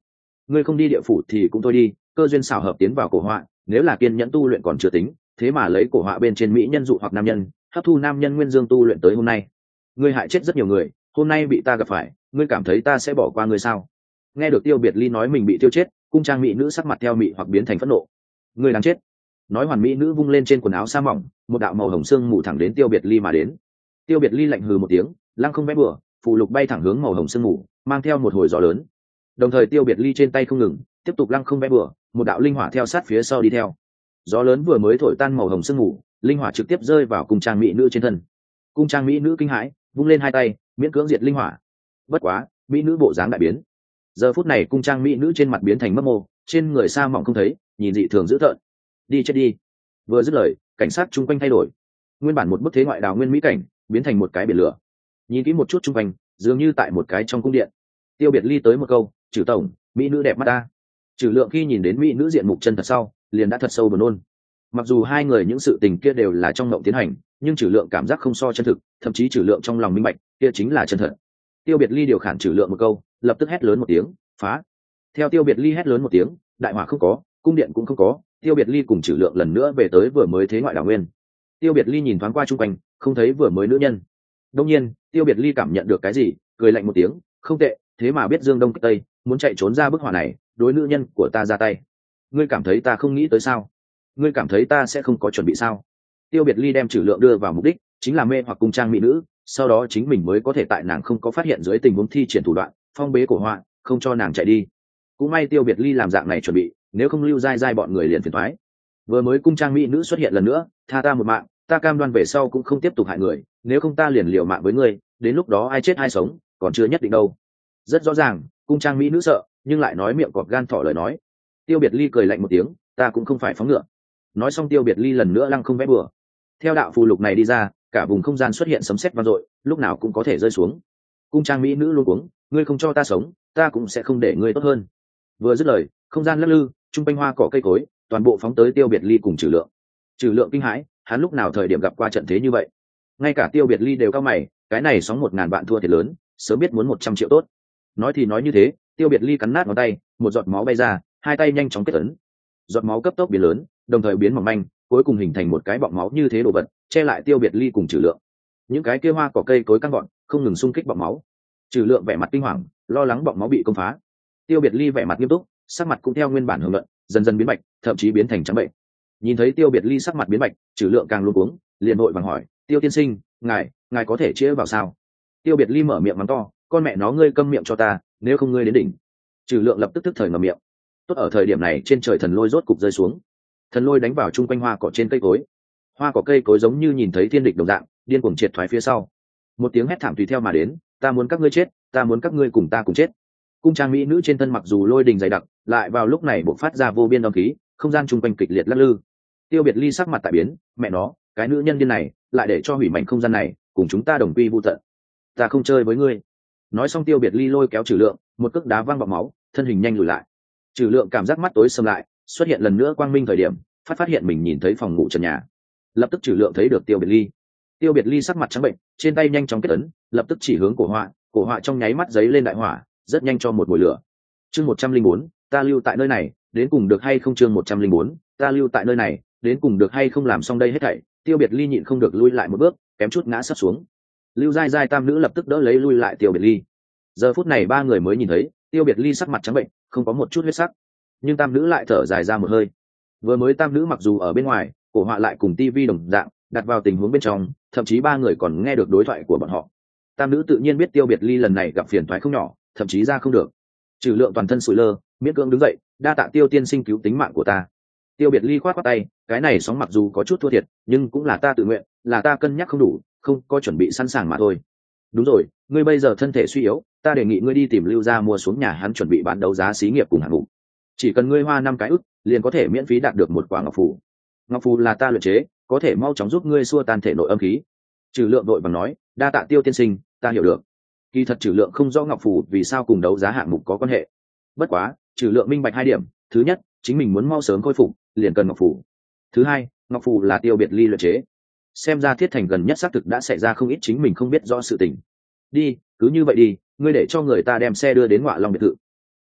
ngươi không đi địa phủ thì cũng thôi đi, cơ duyên xảo hợp tiến vào cổ họa, nếu là kiên nhẫn tu luyện còn chưa tính, thế mà lấy cổ họa bên trên mỹ nhân dụ hoặc nam nhân, hấp thu nam nhân nguyên dương tu luyện tới hôm nay, ngươi hại chết rất nhiều người, hôm nay bị ta gặp phải, ngươi cảm thấy ta sẽ bỏ qua ngươi sao? Nghe được Tiêu Biệt Ly nói mình bị tiêu chết, cung trang mỹ nữ sắc mặt theo mị hoặc biến thành phẫn nộ. Ngươi đáng chết! Nói hoàn mỹ nữ vung lên trên quần áo sa mỏng, một đạo màu hồng xương mù thẳng đến Tiêu Biệt Ly mà đến. Tiêu Biệt Ly lạnh hừ một tiếng, lăng không vẽ bừa, phù lục bay thẳng hướng màu hồng xương mù, mang theo một hồi gió lớn. Đồng thời Tiêu Biệt Ly trên tay không ngừng, tiếp tục lăng không vẽ bừa, một đạo linh hỏa theo sát phía sau đi theo. Gió lớn vừa mới thổi tan màu hồng sương mù, linh hỏa trực tiếp rơi vào cung trang mỹ nữ trên thân. Cung trang mỹ nữ kinh hãi, vung lên hai tay, miễn cưỡng diệt linh hỏa. Bất quá, mỹ nữ bộ dáng đại biến. Giờ phút này cung trang mỹ nữ trên mặt biến thành mấp mô, trên người sa mỏng không thấy, nhìn dị thường dữ tợn. Đi chết đi! Vừa dứt lời, cảnh sát chung quanh thay đổi. Nguyên bản một bức thế ngoại đào nguyên mỹ cảnh, biến thành một cái biển lửa. Nhìn kỹ một chút chung quanh, dường như tại một cái trong cung điện. Tiêu Biệt Ly tới một câu, "Trừ tổng, mỹ nữ đẹp mắt ta." Trừ Lượng khi nhìn đến mỹ nữ diện mục chân thật sau, liền đã thật sâu buồn nôn. Mặc dù hai người những sự tình kia đều là trong mộng tiến hành, nhưng Trừ Lượng cảm giác không so chân thực, thậm chí Trừ Lượng trong lòng minh bạch, kia chính là chân thật. Tiêu Biệt Ly điều khiển Trừ Lượng một câu, lập tức hét lớn một tiếng, "Phá!" Theo Tiêu Biệt Ly hét lớn một tiếng, đại hỏa không có, cung điện cũng không có, Tiêu Biệt Ly cùng Trừ Lượng lần nữa về tới vừa mới thế ngoại đảo nguyên. Tiêu Biệt Ly nhìn thoáng qua chung quanh, không thấy vừa mới nữ nhân. Đương nhiên, Tiêu Biệt Ly cảm nhận được cái gì, cười lạnh một tiếng, "Không tệ, thế mà biết dương đông kích tây, muốn chạy trốn ra bức hỏa này, đối nữ nhân của ta ra tay. Ngươi cảm thấy ta không nghĩ tới sao? Ngươi cảm thấy ta sẽ không có chuẩn bị sao?" Tiêu Biệt Ly đem Trừ Lượng đưa vào mục đích, chính là mê hoặc cung trang mỹ nữ, sau đó chính mình mới có thể tại nàng không có phát hiện dưới tình huống thi triển thủ đoạn, phong bế cổ họa, không cho nàng chạy đi. Cũng may Tiêu Biệt Ly làm dạng này chuẩn bị, nếu không lưu dai dai bọn người liền phiền toái. Vừa mới cung trang mỹ nữ xuất hiện lần nữa, "Tha ta một mạng, ta cam đoan về sau cũng không tiếp tục hại người, nếu không ta liền liều mạng với ngươi, đến lúc đó ai chết ai sống, còn chưa nhất định đâu." Rất rõ ràng, cung trang mỹ nữ sợ, nhưng lại nói miệng cọp gan thỏ lời nói. Tiêu Biệt Ly cười lạnh một tiếng, "Ta cũng không phải phóng ngựa." Nói xong Tiêu Biệt Ly lần nữa lăng không vẽ bừa. Theo đạo phù lục này đi ra, cả vùng không gian xuất hiện sấm sét vang dội, lúc nào cũng có thể rơi xuống. Cung trang mỹ nữ luôn uống, "Ngươi không cho ta sống, ta cũng sẽ không để ngươi tốt hơn." Vừa dứt lời, không gian lắc lư, trung quanh hoa cỏ cây cối, toàn bộ phóng tới Tiêu Biệt Ly cùng Trừ Lượng. Trừ Lượng kinh hãi, hắn lúc nào thời điểm gặp qua trận thế như vậy? Ngay cả Tiêu Biệt Ly đều cao mày, cái này sóng 1000 vạn thua thiệt lớn, sớm biết muốn 100 triệu tốt. Nói thì nói như thế, Tiêu Biệt Ly cắn nát ngón tay, một giọt máu bay ra, hai tay nhanh chóng kết ấn. Giọt máu cấp tốc biến lớn, đồng thời biến mỏng manh, cuối cùng hình thành một cái bọng máu như thế đồ vật, che lại Tiêu Biệt Ly cùng Trừ Lượng. Những cái kia hoa cỏ cây cối căng gọn, không ngừng xung kích bọng máu. Trừ Lượng vẻ mặt kinh hoàng, lo lắng bọng máu bị công phá. Tiêu Biệt Ly vẻ mặt nghiêm túc, sắc mặt cũng theo nguyên bản hưởng luận, dần dần biến bạch, thậm chí biến thành trắng bệnh. Nhìn thấy Tiêu Biệt Ly sắc mặt biến bạch, Trừ Lượng càng luống cuống, liền vội vàng hỏi, "Tiêu tiên sinh, ngài có thể chữa vào sao?" Tiêu Biệt Ly mở miệng mắng to, "Con mẹ nó ngươi câm miệng cho ta, nếu không ngươi đến đỉnh." Trừ Lượng lập tức tức thời ngậm miệng. Tốt ở thời điểm này trên trời thần lôi rốt cục rơi xuống, thần lôi đánh vào chung quanh hoa cỏ trên cây cối, hoa cỏ cây cối giống như nhìn thấy thiên địch đồng dạng, điên cuồng triệt thoái phía sau. Một tiếng hét thảm tùy theo mà đến, "Ta muốn các ngươi chết, ta muốn các ngươi cùng ta cùng chết." Cung trang mỹ nữ trên thân mặc dù lôi đình dày đặc, lại vào lúc này bộc phát ra vô biên âm khí, không gian chung quanh kịch liệt lắc lư. Tiêu Biệt Ly sắc mặt tại biến, "Mẹ nó, cái nữ nhân điên này, lại để cho hủy mảnh không gian này, cùng chúng ta đồng quy vu tận. Ta không chơi với ngươi." Nói xong Tiêu Biệt Ly lôi kéo Trừ Lượng, một cước đá văng bọt máu, thân hình nhanh lùi lại. Trừ Lượng cảm giác mắt tối sầm lại, xuất hiện lần nữa quang minh thời điểm, phát hiện mình nhìn thấy phòng ngủ trần nhà. Lập tức Trừ Lượng thấy được Tiêu Biệt Ly. Tiêu Biệt Ly sắc mặt trắng bệnh, trên tay nhanh chóng kết ấn, lập tức chỉ hướng cổ họa trong nháy mắt giấy lên đại hỏa, rất nhanh cho một mùi lửa. Chương 104, ta lưu tại nơi này, đến cùng được hay không? Chương 104, ta lưu tại nơi này, đến cùng được hay không? Làm xong đây hết thảy, Tiêu Biệt Ly nhịn không được lui lại một bước, kém chút ngã sắp xuống. Lưu Giai Giai tam nữ lập tức đỡ lấy lui lại Tiêu Biệt Ly. Giờ phút này ba người mới nhìn thấy, Tiêu Biệt Ly sắc mặt trắng bệnh, không có một chút huyết sắc, nhưng tam nữ lại thở dài ra một hơi. Vừa mới tam nữ mặc dù ở bên ngoài, cổ họa lại cùng tivi đồng dạng, đặt vào tình huống bên trong, thậm chí ba người còn nghe được đối thoại của bọn họ. Tam nữ tự nhiên biết Tiêu Biệt Ly lần này gặp phiền toái không nhỏ, thậm chí ra không được. Trừ Lượng toàn thân sủi lơ, miễn cưỡng đứng dậy, "Đa tạ Tiêu tiên sinh cứu tính mạng của ta." Tiêu Biệt Ly khoát khoát tay, "Cái này sóng mặc dù có chút thua thiệt, nhưng cũng là ta tự nguyện, là ta cân nhắc không đủ, không có chuẩn bị sẵn sàng mà thôi." "Đúng rồi, ngươi bây giờ thân thể suy yếu, ta đề nghị ngươi đi tìm Lưu gia mua xuống nhà hắn chuẩn bị bán đấu giá xí nghiệp cùng hạng mục. Chỉ cần ngươi hoa 5 cái ức, liền có thể miễn phí đạt được một quả ngọc phù. Ngọc phù là ta luyện chế, có thể mau chóng giúp ngươi xua tan thể nội âm khí." Trừ Lượng vội vàng nói, "Đa tạ Tiêu tiên sinh, ta hiểu được." Kỳ thật Trừ Lượng không rõ ngọc phù vì sao cùng đấu giá hạng mục có quan hệ. Bất quá, Trừ Lượng minh bạch hai điểm, thứ nhất, chính mình muốn mau sớm khôi phục, liền cần ngọc phù. Thứ hai, ngọc phù là Tiêu Biệt Ly luyện chế. Xem ra Thiết Thành gần nhất xác thực đã xảy ra không ít chính mình không biết rõ sự tình. "Đi, cứ như vậy đi, ngươi để cho người ta đem xe đưa đến Ngọa Long biệt thự."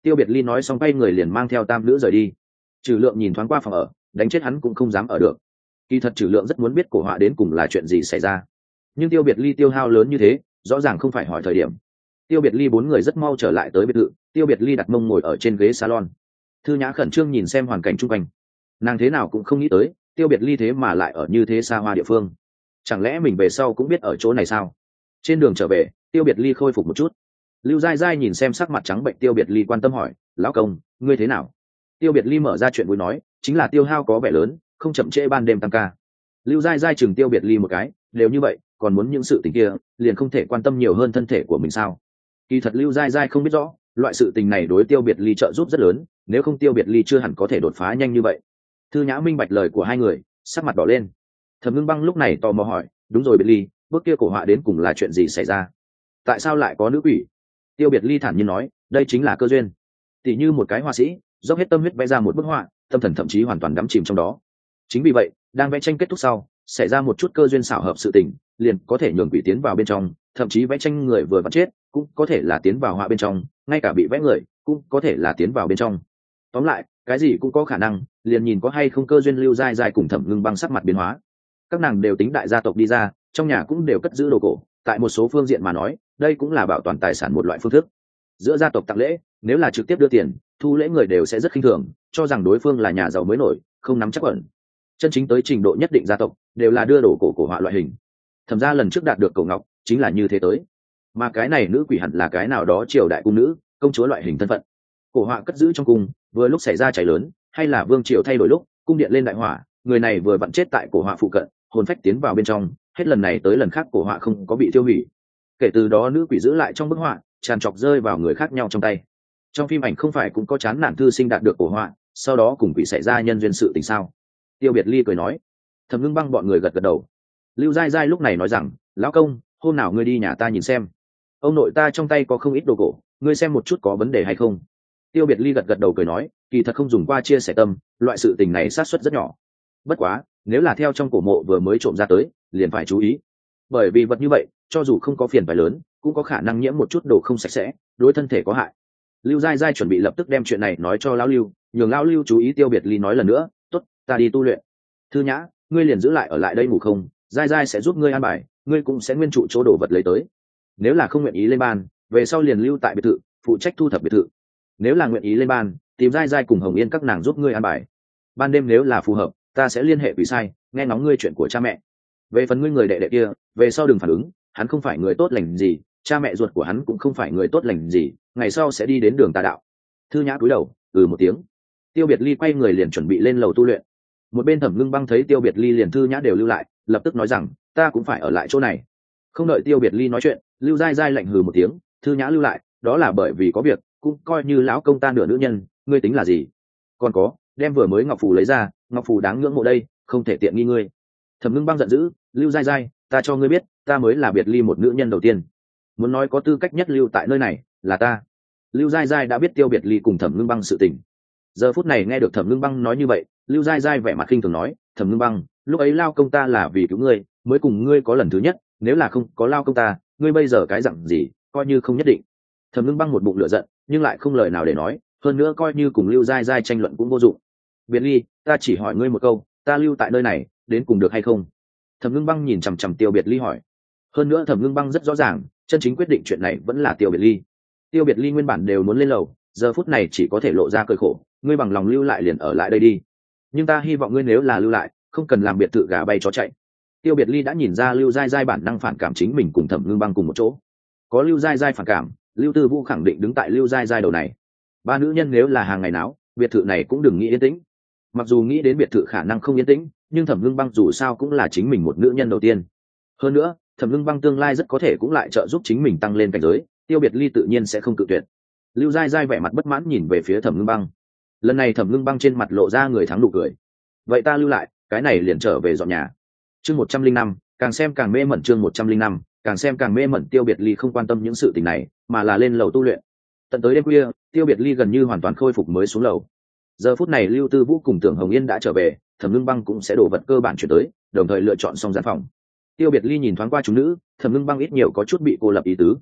Tiêu Biệt Ly nói xong quay người liền mang theo tam nữ rời đi. Trừ Lượng nhìn thoáng qua phòng ở, đánh chết hắn cũng không dám ở được. Kỳ thật Trừ Lượng rất muốn biết cổ họa đến cùng là chuyện gì xảy ra, nhưng Tiêu Biệt Ly tiêu hao lớn như thế, rõ ràng không phải hỏi thời điểm. Tiêu Biệt Ly bốn người rất mau trở lại tới biệt thự. Tiêu Biệt Ly đặt mông ngồi ở trên ghế salon. Thư Nhã khẩn trương nhìn xem hoàn cảnh chung quanh, nàng thế nào cũng không nghĩ tới Tiêu Biệt Ly thế mà lại ở như thế xa hoa địa phương. Chẳng lẽ mình về sau cũng biết ở chỗ này sao? Trên đường trở về, Tiêu Biệt Ly khôi phục một chút. Lưu Gai Gai nhìn xem sắc mặt trắng bệnh Tiêu Biệt Ly, quan tâm hỏi: lão công, ngươi thế nào? Tiêu Biệt Ly mở ra chuyện vui nói: chính là tiêu hao có vẻ lớn, không chậm trễ ban đêm tăng ca. Lưu Gai Gai chừng Tiêu Biệt Ly một cái: đều như vậy, còn muốn những sự tình kia, liền không thể quan tâm nhiều hơn thân thể của mình sao? Kỳ thật Lưu Gai Gai không biết rõ, loại sự tình này đối Tiêu Biệt Ly trợ giúp rất lớn, nếu không Tiêu Biệt Ly chưa hẳn có thể đột phá nhanh như vậy. Thư Nhã minh bạch lời của hai người, sắc mặt đỏ lên. Thẩm Ngưng Băng lúc này tò mò hỏi: đúng rồi Biệt Ly, bước kia cổ họa đến cùng là chuyện gì xảy ra? Tại sao lại có nữ quỷ? Tiêu Biệt Ly thản nhiên nói: đây chính là cơ duyên. Tỷ như một cái họa sĩ dốc hết tâm huyết vẽ ra một bức họa, tâm thần thậm chí hoàn toàn đắm chìm trong đó. Chính vì vậy, đang vẽ tranh kết thúc sau, xảy ra một chút cơ duyên xảo hợp sự tình, liền có thể nhường quỷ tiến vào bên trong, thậm chí vẽ tranh người vừa vặn chết, cũng có thể là tiến vào họa bên trong, ngay cả bị vẽ người, cũng có thể là tiến vào bên trong. Tóm lại, cái gì cũng có khả năng, liền nhìn có hay không cơ duyên. Lưu Gai Gai cùng Thẩm Ngưng Băng sắc mặt biến hóa. Các nàng đều tính đại gia tộc đi ra, trong nhà cũng đều cất giữ đồ cổ, tại một số phương diện mà nói, đây cũng là bảo toàn tài sản một loại phương thức. Giữa gia tộc tặng lễ, nếu là trực tiếp đưa tiền, thu lễ người đều sẽ rất khinh thường, cho rằng đối phương là nhà giàu mới nổi, không nắm chắc ẩn. Chân chính tới trình độ nhất định gia tộc, đều là đưa đồ cổ cổ họa loại hình. Thẩm gia lần trước đạt được cổ ngọc, chính là như thế tới. Mà cái này nữ quỷ hẳn là cái nào đó triều đại cung nữ, công chúa loại hình thân phận. Cổ họa cất giữ trong cung, vừa lúc xảy ra cháy lớn, hay là vương triều thay đổi lúc, cung điện lên đại hỏa, người này vừa vặn chết tại cổ họa phụ cận, hồn phách tiến vào bên trong, hết lần này tới lần khác cổ họa không có bị tiêu hủy. Kể từ đó nữ quỷ giữ lại trong bức họa, tràn trọc rơi vào người khác nhau trong tay. Trong phim ảnh không phải cũng có chán nản thư sinh đạt được cổ họa, sau đó cùng quỷ xảy ra nhân duyên sự tình sao? Tiêu Biệt Ly cười nói. Thẩm Ngưng Băng bọn người gật gật đầu. Lưu Gai Gai lúc này nói rằng: lão công, hôm nào ngươi đi nhà ta nhìn xem, ông nội ta trong tay có không ít đồ cổ, ngươi xem một chút có vấn đề hay không. Tiêu Biệt Ly gật gật đầu cười nói: kỳ thật không dùng qua chia sẻ tâm, loại sự tình này sát suất rất nhỏ. Bất quá, nếu là theo trong cổ mộ vừa mới trộm ra tới, liền phải chú ý, bởi vì vật như vậy, cho dù không có phiền phái lớn, cũng có khả năng nhiễm một chút đồ không sạch sẽ, đối thân thể có hại. Lưu Gai Gai chuẩn bị lập tức đem chuyện này nói cho lão Lưu, nhường lão Lưu chú ý. Tiêu Biệt Ly nói lần nữa: tốt, ta đi tu luyện. Thư Nhã, ngươi liền giữ lại ở lại đây ngủ không, Gai Gai sẽ giúp ngươi an bài, ngươi cũng sẽ nguyên trụ chỗ đồ vật lấy tới. Nếu là không nguyện ý lên ban, về sau liền lưu tại biệt thự, phụ trách thu thập biệt thự. Nếu là nguyện ý lên ban, tìm Gai Gai cùng Hồng Yên các nàng giúp ngươi an bài. Ban đêm nếu là phù hợp, ta sẽ liên hệ vì sai, nghe ngóng ngươi chuyện của cha mẹ. Về phần ngươi người đệ đệ kia, về sau đừng phản ứng, hắn không phải người tốt lành gì, cha mẹ ruột của hắn cũng không phải người tốt lành gì, ngày sau sẽ đi đến đường tà đạo. Thư Nhã cúi đầu, một tiếng. Tiêu Biệt Ly quay người liền chuẩn bị lên lầu tu luyện. Một bên Thẩm Ngưng Băng thấy Tiêu Biệt Ly liền Thư Nhã đều lưu lại, lập tức nói rằng: ta cũng phải ở lại chỗ này. Không đợi Tiêu Biệt Ly nói chuyện, Lưu Gai Gai lạnh hừ một tiếng: Thư Nhã lưu lại, đó là bởi vì có việc, cũng coi như lão công ta nửa nữ nhân, ngươi tính là gì? Còn có, đem vừa mới ngọc phù lấy ra, ngọc phù đáng ngưỡng mộ đây, không thể tiện nghi ngươi. Thẩm Ngưng Băng giận dữ: Lưu Gai Gai, ta cho ngươi biết, ta mới là Biệt Ly một nữ nhân đầu tiên, muốn nói có tư cách nhất lưu tại nơi này là ta. Lưu Gai Gai đã biết Tiêu Biệt Ly cùng Thẩm Ngưng Băng sự tình. Giờ phút này nghe được Thẩm Ngưng Băng nói như vậy, Lưu Gai Gai vẻ mặt khinh thường nói: Thẩm Ngưng Băng, lúc ấy lao công ta là vì cứu ngươi, mới cùng ngươi có lần thứ nhất, nếu là không có lao công ta, ngươi bây giờ cái dặn gì, coi như không nhất định. Thẩm Ngưng Băng một bụng lửa giận, nhưng lại không lời nào để nói, hơn nữa coi như cùng Lưu Gai Gai tranh luận cũng vô dụng. Biệt Ly, ta chỉ hỏi ngươi một câu, ta lưu tại nơi này, đến cùng được hay không? Thẩm Ngưng Băng nhìn chằm chằm Tiêu Biệt Ly hỏi. Hơn nữa Thẩm Ngưng Băng rất rõ ràng, chân chính quyết định chuyện này vẫn là Tiêu Biệt Ly. Tiêu Biệt Ly nguyên bản đều muốn lên lầu, giờ phút này chỉ có thể lộ ra cười khổ: ngươi bằng lòng lưu lại liền ở lại đây đi, nhưng ta hy vọng ngươi nếu là lưu lại, không cần làm biệt thự gà bay chó chạy. Tiêu Biệt Ly đã nhìn ra Lưu Gai Gai bản năng phản cảm chính mình cùng Thẩm Ngưng Băng cùng một chỗ. Có Lưu Gai Gai phản cảm, Lưu Tư Vũ khẳng định đứng tại Lưu Gai Gai đầu này. Ba nữ nhân nếu là hàng ngày náo, biệt thự này cũng đừng nghĩ yên tĩnh. Mặc dù nghĩ đến biệt thự khả năng không yên tĩnh, nhưng Thẩm Ngưng Băng dù sao cũng là chính mình một nữ nhân đầu tiên. Hơn nữa, Thẩm Ngưng Băng tương lai rất có thể cũng lại trợ giúp chính mình tăng lên cảnh giới, Tiêu Biệt Ly tự nhiên sẽ không cự tuyệt. Lưu Gai Gai vẻ mặt bất mãn nhìn về phía Thẩm Ngưng Băng. Lần này Thẩm Ngưng Băng trên mặt lộ ra người thắng nụ cười. Vậy ta lưu lại, cái này liền trở về dọn nhà. Chương 105, càng xem càng mê mẩn. Chương 105, càng xem càng mê mẩn. Tiêu Biệt Ly không quan tâm những sự tình này, mà là lên lầu tu luyện. Tận tới đêm khuya, Tiêu Biệt Ly gần như hoàn toàn khôi phục mới xuống lầu. Giờ phút này Lưu Tư Vũ cùng Tưởng Hồng Yên đã trở về, Thẩm Ngưng Băng cũng sẽ đổ vật cơ bản chuyển tới, đồng thời lựa chọn xong gian phòng. Tiêu Biệt Ly nhìn thoáng qua chúng nữ, Thẩm Ngưng Băng ít nhiều có chút bị cô lập ý tứ.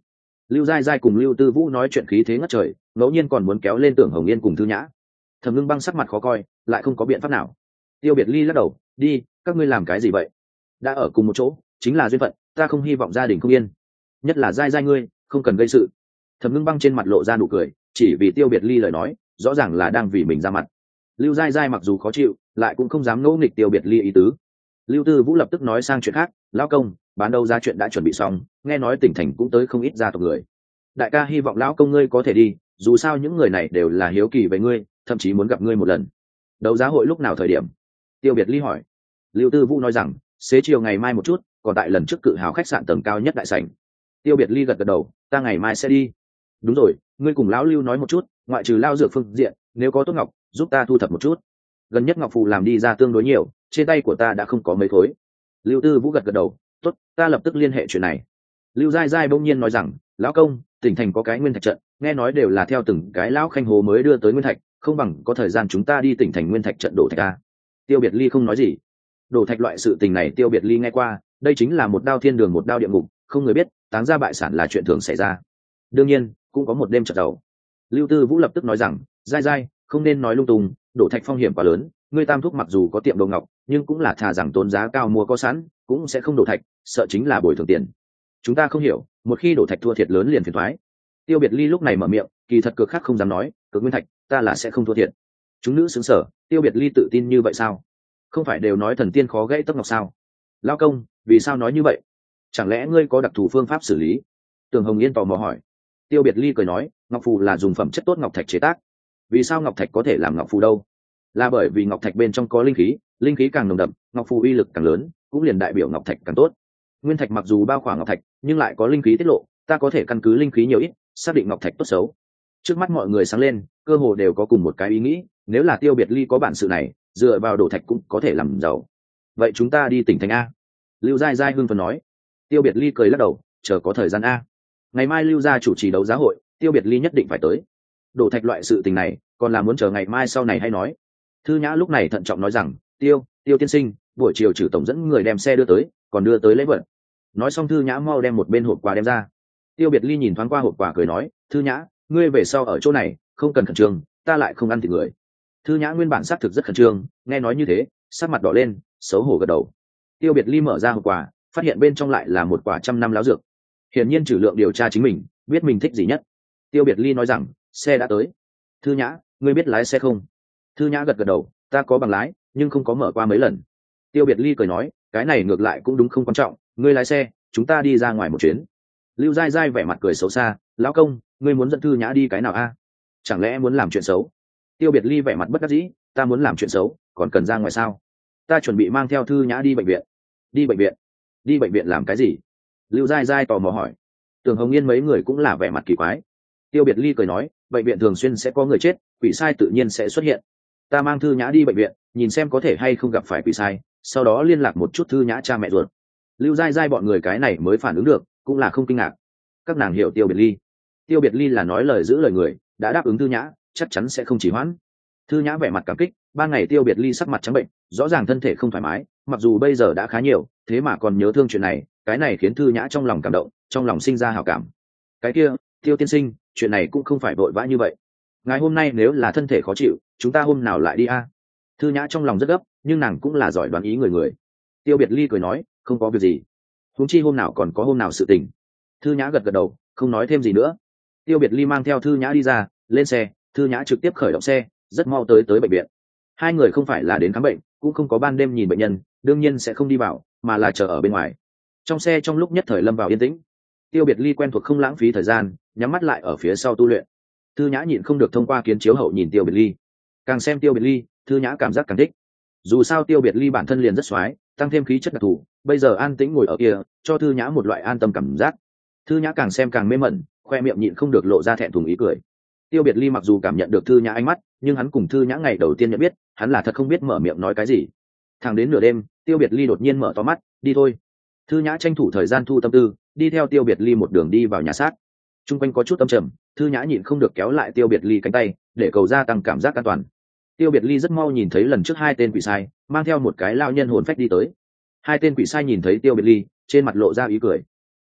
Lưu Giai Giai cùng Lưu Tư Vũ nói chuyện khí thế ngất trời, ngẫu nhiên còn muốn kéo lên Tưởng Hồng Yên cùng Thư Nhã. Thẩm Ngưng Băng sắc mặt khó coi, lại không có biện pháp nào. Tiêu Biệt Ly lắc đầu, đi, các ngươi làm cái gì vậy? Đã ở cùng một chỗ, chính là duyên phận, ta không hy vọng gia đình không yên. Nhất là Giai Giai ngươi, không cần gây sự. Thẩm Ngưng Băng trên mặt lộ ra nụ cười, chỉ vì Tiêu Biệt Ly lời nói, rõ ràng là đang vì mình ra mặt. Lưu Giai Giai mặc dù khó chịu, lại cũng không dám ngỗ nghịch Tiêu Biệt Ly ý tứ. Lưu Tư Vũ lập tức nói sang chuyện khác, lão công, bán đấu giá chuyện đã chuẩn bị xong, nghe nói tỉnh thành cũng tới không ít gia tộc người. Đại ca hy vọng lão công ngươi có thể đi, dù sao những người này đều là hiếu kỳ về ngươi, thậm chí muốn gặp ngươi một lần. Đấu giá hội lúc nào thời điểm? Tiêu Biệt Ly hỏi. Lưu Tư Vũ nói rằng, xế chiều ngày mai một chút, còn tại lần trước cự hào khách sạn tầng cao nhất đại sảnh. Tiêu Biệt Ly gật gật đầu, ta ngày mai sẽ đi. Đúng rồi, ngươi cùng lão Lưu nói một chút, ngoại trừ lao dược phương diện, nếu có tốt ngọc, giúp ta thu thập một chút. Gần nhất ngọc phù làm đi ra tương đối nhiều, trên tay của ta đã không có mấy khối. Lưu Tư Vũ gật gật đầu, tốt, ta lập tức liên hệ chuyện này. Lưu Giai Giai bỗng nhiên nói rằng, lão công, tỉnh thành có cái nguyên thạch trận, nghe nói đều là theo từng cái lão khanh hồ mới đưa tới nguyên thạch, không bằng có thời gian chúng ta đi tỉnh thành nguyên thạch trận đổ thạch a. Tiêu Biệt Ly không nói gì. Đổ thạch loại sự tình này Tiêu Biệt Ly nghe qua, đây chính là một đao thiên đường một đao địa ngục, không người biết, táng ra bại sản là chuyện thường xảy ra. Đương nhiên, cũng có một đêm trận đầu. Lưu Tư Vũ lập tức nói rằng, Giai Giai, không nên nói lung tung, đổ thạch phong hiểm quá lớn, ngươi Tam thúc mặc dù có tiệm đồ ngọc, nhưng cũng là thà rằng tốn giá cao mua có sẵn, cũng sẽ không đổ thạch, sợ chính là bồi thường tiền. Chúng ta không hiểu, một khi đổ thạch thua thiệt lớn liền phiền toái. Tiêu Biệt Ly lúc này mở miệng, kỳ thật cực khác không dám nói, cực nguyên thạch, ta là sẽ không thua thiệt. Chúng nữ sững sờ, Tiêu Biệt Ly tự tin như vậy sao? Không phải đều nói thần tiên khó gãy tấc ngọc sao? Lao công, vì sao nói như vậy? Chẳng lẽ ngươi có đặc thù phương pháp xử lý? Tường Hồng Yên tò mò hỏi. Tiêu Biệt Ly cười nói, ngọc phù là dùng phẩm chất tốt ngọc thạch chế tác. Vì sao ngọc thạch có thể làm ngọc phù đâu? Là bởi vì ngọc thạch bên trong có linh khí càng nồng đậm, ngọc phù uy lực càng lớn, cũng liền đại biểu ngọc thạch càng tốt. Nguyên thạch mặc dù bao khỏa ngọc thạch, nhưng lại có linh khí tiết lộ, ta có thể căn cứ linh khí nhiều ít, xác định ngọc thạch tốt xấu. Trước mắt mọi người sáng lên, cơ hồ đều có cùng một cái ý nghĩ, nếu là Tiêu Biệt Ly có bản sự này, dựa vào đổ thạch cũng có thể làm giàu. Vậy chúng ta đi tỉnh thành a. Lưu Giai Giai hưng phấn nói. Tiêu Biệt Ly cười lắc đầu, chờ có thời gian a. Ngày mai Lưu gia chủ trì đấu giá hội, Tiêu Biệt Ly nhất định phải tới. Đổ thạch loại sự tình này, còn là muốn chờ ngày mai sau này hay nói. Thư Nhã lúc này thận trọng nói rằng, Tiêu tiên sinh, buổi chiều trừ tổng dẫn người đem xe đưa tới, còn đưa tới lễ vật. Nói xong Thư Nhã mau đem một bên hộp quà đem ra. Tiêu Biệt Ly nhìn thoáng qua hộp quà cười nói, Thư Nhã, ngươi về sau ở chỗ này, không cần khẩn trương, ta lại không ăn thịt người. Thư Nhã nguyên bản xác thực rất khẩn trương, nghe nói như thế, sắc mặt đỏ lên, xấu hổ gật đầu. Tiêu Biệt Ly mở ra hộp quà, phát hiện bên trong lại là một quả 100 năm láo dược. Hiển nhiên Trử Lượng điều tra chính mình, biết mình thích gì nhất. Tiêu Biệt Ly nói rằng, xe đã tới. Thư Nhã, ngươi biết lái xe không? Thư Nhã gật gật đầu, ta có bằng lái, nhưng không có mở qua mấy lần. Tiêu Biệt Ly cười nói, cái này ngược lại cũng đúng không quan trọng, ngươi lái xe, chúng ta đi ra ngoài một chuyến. Lưu Giai Giai vẻ mặt cười xấu xa, lão công, ngươi muốn dẫn Thư Nhã đi cái nào a? Chẳng lẽ muốn làm chuyện xấu? Tiêu Biệt Ly vẻ mặt bất đắc dĩ, ta muốn làm chuyện xấu, còn cần ra ngoài sao? Ta chuẩn bị mang theo Thư Nhã đi bệnh viện. Đi bệnh viện? Đi bệnh viện làm cái gì? Lưu Giai Giai tò mò hỏi. Tưởng Hồng Yên mấy người cũng là vẻ mặt kỳ quái. Tiêu Biệt Ly cười nói, bệnh viện thường xuyên sẽ có người chết, quỷ sai tự nhiên sẽ xuất hiện. Ta mang Thư Nhã đi bệnh viện, nhìn xem có thể hay không gặp phải quỷ sai, sau đó liên lạc một chút Thư Nhã cha mẹ ruột. Lưu Giai Giai bọn người cái này mới phản ứng được, cũng là không kinh ngạc. Các nàng hiểu Tiêu Biệt Ly. Tiêu Biệt Ly là nói lời giữ lời người, đã đáp ứng Thư Nhã, chắc chắn sẽ không chỉ hoãn. Thư Nhã vẻ mặt cảm kích, ban ngày Tiêu Biệt Ly sắc mặt trắng bệnh, rõ ràng thân thể không thoải mái, mặc dù bây giờ đã khá nhiều, thế mà còn nhớ thương chuyện này, cái này khiến Thư Nhã trong lòng cảm động, trong lòng sinh ra hảo cảm. Cái kia, Tiêu tiên sinh, chuyện này cũng không phải vội vã như vậy. Ngày hôm nay nếu là thân thể khó chịu, chúng ta hôm nào lại đi a? Thư Nhã trong lòng rất gấp, nhưng nàng cũng là giỏi đoán ý người. Tiêu Biệt Ly cười nói, không có việc gì. Huống chi hôm nào còn có hôm nào sự tình. Thư Nhã gật gật đầu, không nói thêm gì nữa. Tiêu Biệt Ly mang theo Thư Nhã đi ra, lên xe, Thư Nhã trực tiếp khởi động xe, rất mau tới bệnh viện. Hai người không phải là đến khám bệnh, cũng không có ban đêm nhìn bệnh nhân, đương nhiên sẽ không đi vào, mà là chờ ở bên ngoài. Trong xe trong lúc nhất thời lâm vào yên tĩnh. Tiêu Biệt Ly quen thuộc không lãng phí thời gian, nhắm mắt lại ở phía sau tu luyện. Thư Nhã nhịn không được thông qua kiến chiếu hậu nhìn Tiêu Biệt Ly. Càng xem Tiêu Biệt Ly, Thư Nhã cảm giác càng thích. Dù sao Tiêu Biệt Ly bản thân liền rất xoái, tăng thêm khí chất đặc thù, bây giờ an tĩnh ngồi ở kia, cho Thư Nhã một loại an tâm cảm giác. Thư Nhã càng xem càng mê mẩn, khoe miệng nhịn không được lộ ra thẹn thùng ý cười. Tiêu Biệt Ly mặc dù cảm nhận được Thư Nhã ánh mắt, nhưng hắn cùng Thư Nhã ngày đầu tiên nhận biết, hắn là thật không biết mở miệng nói cái gì. Thẳng đến nửa đêm, Tiêu Biệt Ly đột nhiên mở to mắt, đi thôi. Thư Nhã tranh thủ thời gian thu tâm tư, đi theo Tiêu Biệt Ly một đường đi vào nhà xác. Trung quanh có chút âm trầm, Thư Nhã nhịn không được kéo lại Tiêu Biệt Ly cánh tay, để cầu gia tăng cảm giác an toàn. Tiêu Biệt Ly rất mau nhìn thấy lần trước hai tên quỷ sai, mang theo một cái lao nhân hồn phách đi tới. Hai tên quỷ sai nhìn thấy Tiêu Biệt Ly, trên mặt lộ ra ý cười.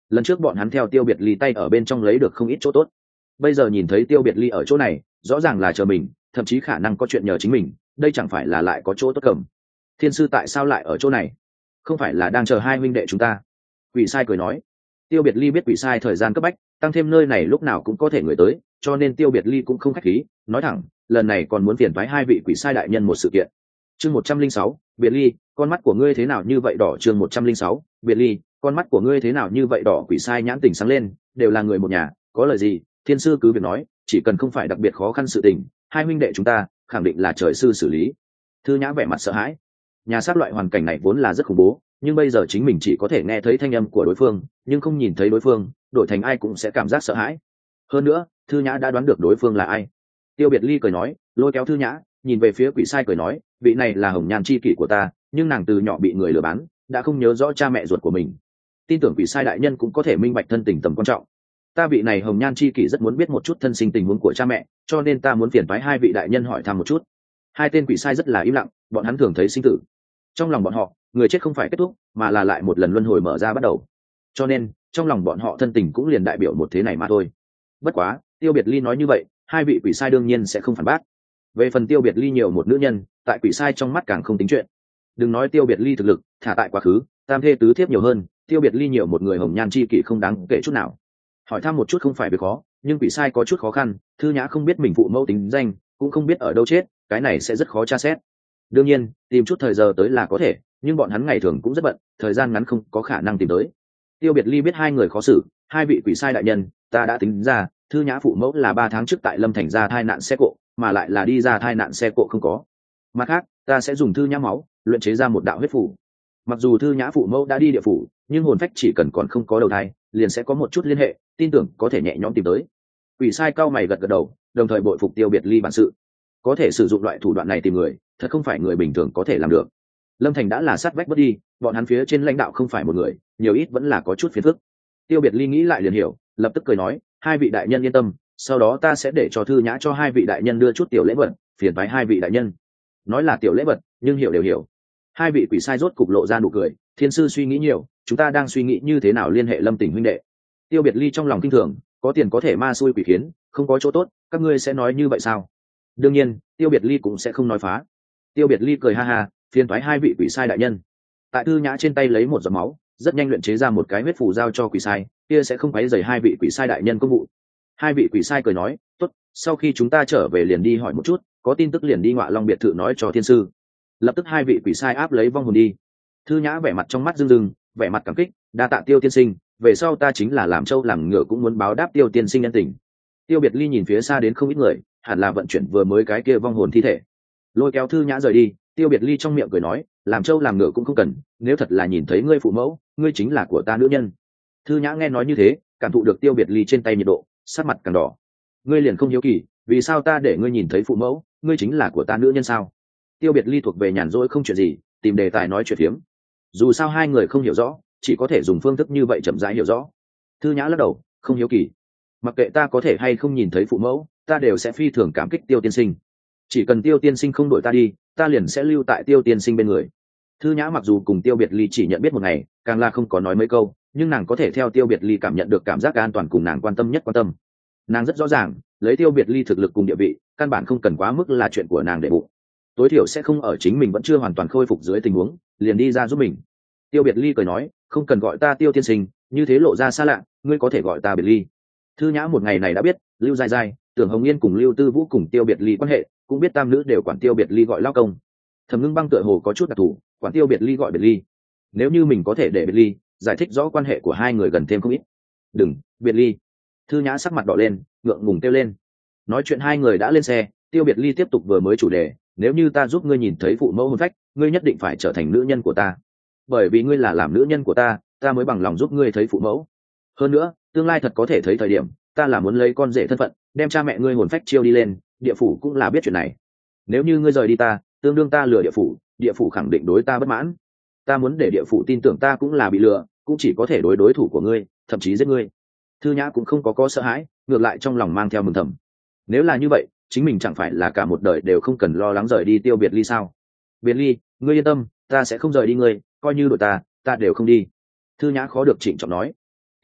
lần trước bọn hắn theo tiêu biệt ly tay ở bên trong lấy được không ít chỗ tốt, bây giờ nhìn thấy tiêu biệt ly ở chỗ này rõ ràng là chờ mình, thậm chí khả năng có chuyện nhờ chính mình, đây chẳng phải là lại có chỗ tốt cầm. Thiên sư tại sao lại ở chỗ này? Không phải là đang chờ hai huynh đệ chúng ta? Quỷ sai cười nói. Tiêu biệt ly biết quỷ sai thời gian cấp bách, tăng thêm nơi này lúc nào cũng có thể người tới, cho nên tiêu biệt ly cũng không khách khí, nói thẳng lần này còn muốn phiền thoái hai vị quỷ sai đại nhân một sự kiện. Chương 106, biệt ly, con mắt của ngươi thế nào như vậy đỏ? Chương 106, biệt ly, con mắt của ngươi thế nào như vậy đỏ? Quỷ sai nhãn tình sáng lên, đều là người một nhà, có lời gì thiên sư cứ việc nói, chỉ cần không phải đặc biệt khó khăn sự tình, hai huynh đệ chúng ta khẳng định là trời sư xử lý. Thư Nhã vẻ mặt sợ hãi, nhà sát loại hoàn cảnh này vốn là rất khủng bố, nhưng bây giờ chính mình chỉ có thể nghe thấy thanh âm của đối phương nhưng không nhìn thấy đối phương, đổi thành ai cũng sẽ cảm giác sợ hãi. Hơn nữa Thư Nhã đã đoán được đối phương là ai. Tiêu biệt ly cười nói, lôi kéo Thư Nhã nhìn về phía quỷ sai cười nói, vị này là hồng nhan chi kỷ của ta, nhưng nàng từ nhỏ bị người lừa bán, đã không nhớ rõ cha mẹ ruột của mình. Tin tưởng quỷ sai đại nhân cũng có thể minh bạch thân tình tầm quan trọng. Ta vị này hồng nhan chi kỷ rất muốn biết một chút thân sinh tình huống của cha mẹ, cho nên ta muốn phiền phái hai vị đại nhân hỏi thăm một chút. Hai tên quỷ sai rất là im lặng, bọn hắn thường thấy sinh tử, trong lòng bọn họ người chết không phải kết thúc mà là lại một lần luân hồi mở ra bắt đầu, cho nên trong lòng bọn họ thân tình cũng liền đại biểu một thế này mà thôi. Bất quá tiêu biệt ly nói như vậy, hai vị quỷ sai đương nhiên sẽ không phản bác. Về phần tiêu biệt ly nhiều một nữ nhân, tại quỷ sai trong mắt càng không tính chuyện. Đừng nói tiêu biệt ly thực lực, thả tại quá khứ tam thê tứ thiếp nhiều hơn, tiêu biệt ly nhiều một người hồng nhan chi kỷ không đáng kể chút nào. Hỏi thăm một chút không phải việc khó, nhưng quỷ sai có chút khó khăn. Thư Nhã không biết mình phụ mẫu tính danh, cũng không biết ở đâu chết, cái này sẽ rất khó tra xét. Đương nhiên tìm chút thời giờ tới là có thể, nhưng bọn hắn ngày thường cũng rất bận, thời gian ngắn không có khả năng tìm tới. Tiêu biệt ly biết hai người khó xử, hai vị quỷ sai đại nhân, ta đã tính ra Thư Nhã phụ mẫu là 3 tháng trước tại Lâm Thành ra thai nạn xe cộ, mà lại là đi ra thai nạn xe cộ không có. Mặt khác ta sẽ dùng Thư Nhã máu luyện chế ra một đạo huyết phủ. Mặc dù Thư Nhã phụ mẫu đã đi địa phủ, nhưng hồn phách chỉ cần còn không có đầu thai liền sẽ có một chút liên hệ, tin tưởng có thể nhẹ nhõm tìm tới. Quỷ sai cao mày gật gật đầu, đồng thời bội phục tiêu biệt ly bản sự, có thể sử dụng loại thủ đoạn này tìm người, thật không phải người bình thường có thể làm được. Lâm Thành đã là sát vách bất đi, bọn hắn phía trên lãnh đạo không phải một người, nhiều ít vẫn là có chút phiền phức. Tiêu biệt ly nghĩ lại liền hiểu, lập tức cười nói, hai vị đại nhân yên tâm, sau đó ta sẽ để cho Thư Nhã cho hai vị đại nhân đưa chút tiểu lễ vật, phiền toái hai vị đại nhân. Nói là tiểu lễ vật nhưng hiểu đều hiểu. Hai vị quỷ sai rốt cục lộ ra nụ cười, thiên sư suy nghĩ nhiều, chúng ta đang suy nghĩ như thế nào liên hệ Lâm Tỉnh huynh đệ. Tiêu biệt ly trong lòng kinh thường, có tiền có thể ma xui quỷ khiến, không có chỗ tốt, các ngươi sẽ nói như vậy sao? Đương nhiên tiêu biệt ly cũng sẽ không nói phá. Tiêu biệt ly cười ha ha, phiền toái hai vị quỷ sai đại nhân. Tại Thư Nhã trên tay lấy một giọt máu, rất nhanh luyện chế ra một cái huyết phù giao cho quỷ sai, kia sẽ không quấy rầy hai vị quỷ sai đại nhân công vụ. Hai vị quỷ sai cười nói, tốt, sau khi chúng ta trở về liền đi hỏi một chút, có tin tức liền đi Ngọa Long biệt thự nói cho thiên sư. Lập tức hai vị quỷ sai áp lấy vong hồn đi. Thư Nhã vẻ mặt trong mắt rưng rưng, vẻ mặt cảm kích, đa tạ Tiêu tiên sinh, về sau ta chính là làm trâu làm ngựa cũng muốn báo đáp Tiêu tiên sinh nhân tình. Tiêu biệt ly nhìn phía xa đến không ít người, hẳn là vận chuyển vừa mới cái kia vong hồn thi thể. Lôi kéo Thư Nhã rời đi, Tiêu biệt ly trong miệng cười nói, làm trâu làm ngựa cũng không cần, nếu thật là nhìn thấy ngươi phụ mẫu, ngươi chính là của ta nữ nhân. Thư Nhã nghe nói như thế, cảm thụ được Tiêu biệt ly trên tay nhiệt độ, sắc mặt càng đỏ. Ngươi liền không hiếu kỳ, vì sao ta để ngươi nhìn thấy phụ mẫu, ngươi chính là của ta nữ nhân sao? Tiêu biệt ly thuộc về nhàn rỗi không chuyện gì, tìm đề tài nói chuyện phiếm. Dù sao hai người không hiểu rõ, chỉ có thể dùng phương thức như vậy chậm rãi hiểu rõ. Thư Nhã lắc đầu, không hiếu kỳ. Mặc kệ ta có thể hay không nhìn thấy phụ mẫu, ta đều sẽ phi thường cảm kích Tiêu tiên sinh. Chỉ cần Tiêu tiên sinh không đuổi ta đi, ta liền sẽ lưu tại Tiêu tiên sinh bên người. Thư Nhã mặc dù cùng Tiêu biệt ly chỉ nhận biết một ngày, càng là không có nói mấy câu, nhưng nàng có thể theo Tiêu biệt ly cảm nhận được cảm giác an toàn cùng nàng quan tâm nhất quan tâm. Nàng rất rõ ràng, lấy Tiêu biệt ly thực lực cùng địa vị, căn bản không cần quá mức là chuyện của nàng để bụng. Tối thiểu sẽ không ở chính mình vẫn chưa hoàn toàn khôi phục dưới tình huống liền đi ra giúp mình. Tiêu biệt ly cười nói, không cần gọi ta Tiêu tiên sinh, như thế lộ ra xa lạ, ngươi có thể gọi ta biệt ly. Thư Nhã một ngày này đã biết Lưu Giai Giai, Tưởng Hồng Yên cùng Lưu Tư Vũ cùng Tiêu biệt ly quan hệ, cũng biết tam nữ đều quản Tiêu biệt ly gọi lao công. Thẩm Ngưng Băng tựa hồ có chút đặc thù, quản Tiêu biệt ly gọi biệt ly. Nếu như mình có thể để biệt ly giải thích rõ quan hệ của hai người gần thêm không ít. Đừng biệt ly. Thư Nhã sắc mặt đỏ lên, ngượng ngùng kêu lên. Nói chuyện hai người đã lên xe, Tiêu biệt ly tiếp tục vừa mới chủ đề, nếu như ta giúp ngươi nhìn thấy phụ mẫu hồn phách, ngươi nhất định phải trở thành nữ nhân của ta, bởi vì ngươi là làm nữ nhân của ta, ta mới bằng lòng giúp ngươi thấy phụ mẫu. Hơn nữa tương lai thật có thể thấy thời điểm, ta là muốn lấy con rể thân phận đem cha mẹ ngươi hồn phách chiêu đi lên, địa phủ cũng là biết chuyện này. Nếu như ngươi rời đi ta, tương đương ta lừa địa phủ khẳng định đối ta bất mãn. Ta muốn để địa phủ tin tưởng ta cũng là bị lừa, cũng chỉ có thể đối thủ của ngươi, thậm chí giết ngươi. Thư Nhã cũng không có sợ hãi, ngược lại trong lòng mang theo mừng thầm. Nếu là như vậy, chính mình chẳng phải là cả một đời đều không cần lo lắng rời đi Tiêu biệt ly sao? Biệt ly, ngươi yên tâm, ta sẽ không rời đi ngươi, coi như đội ta đều không đi. Thư Nhã khó được trịnh trọng nói.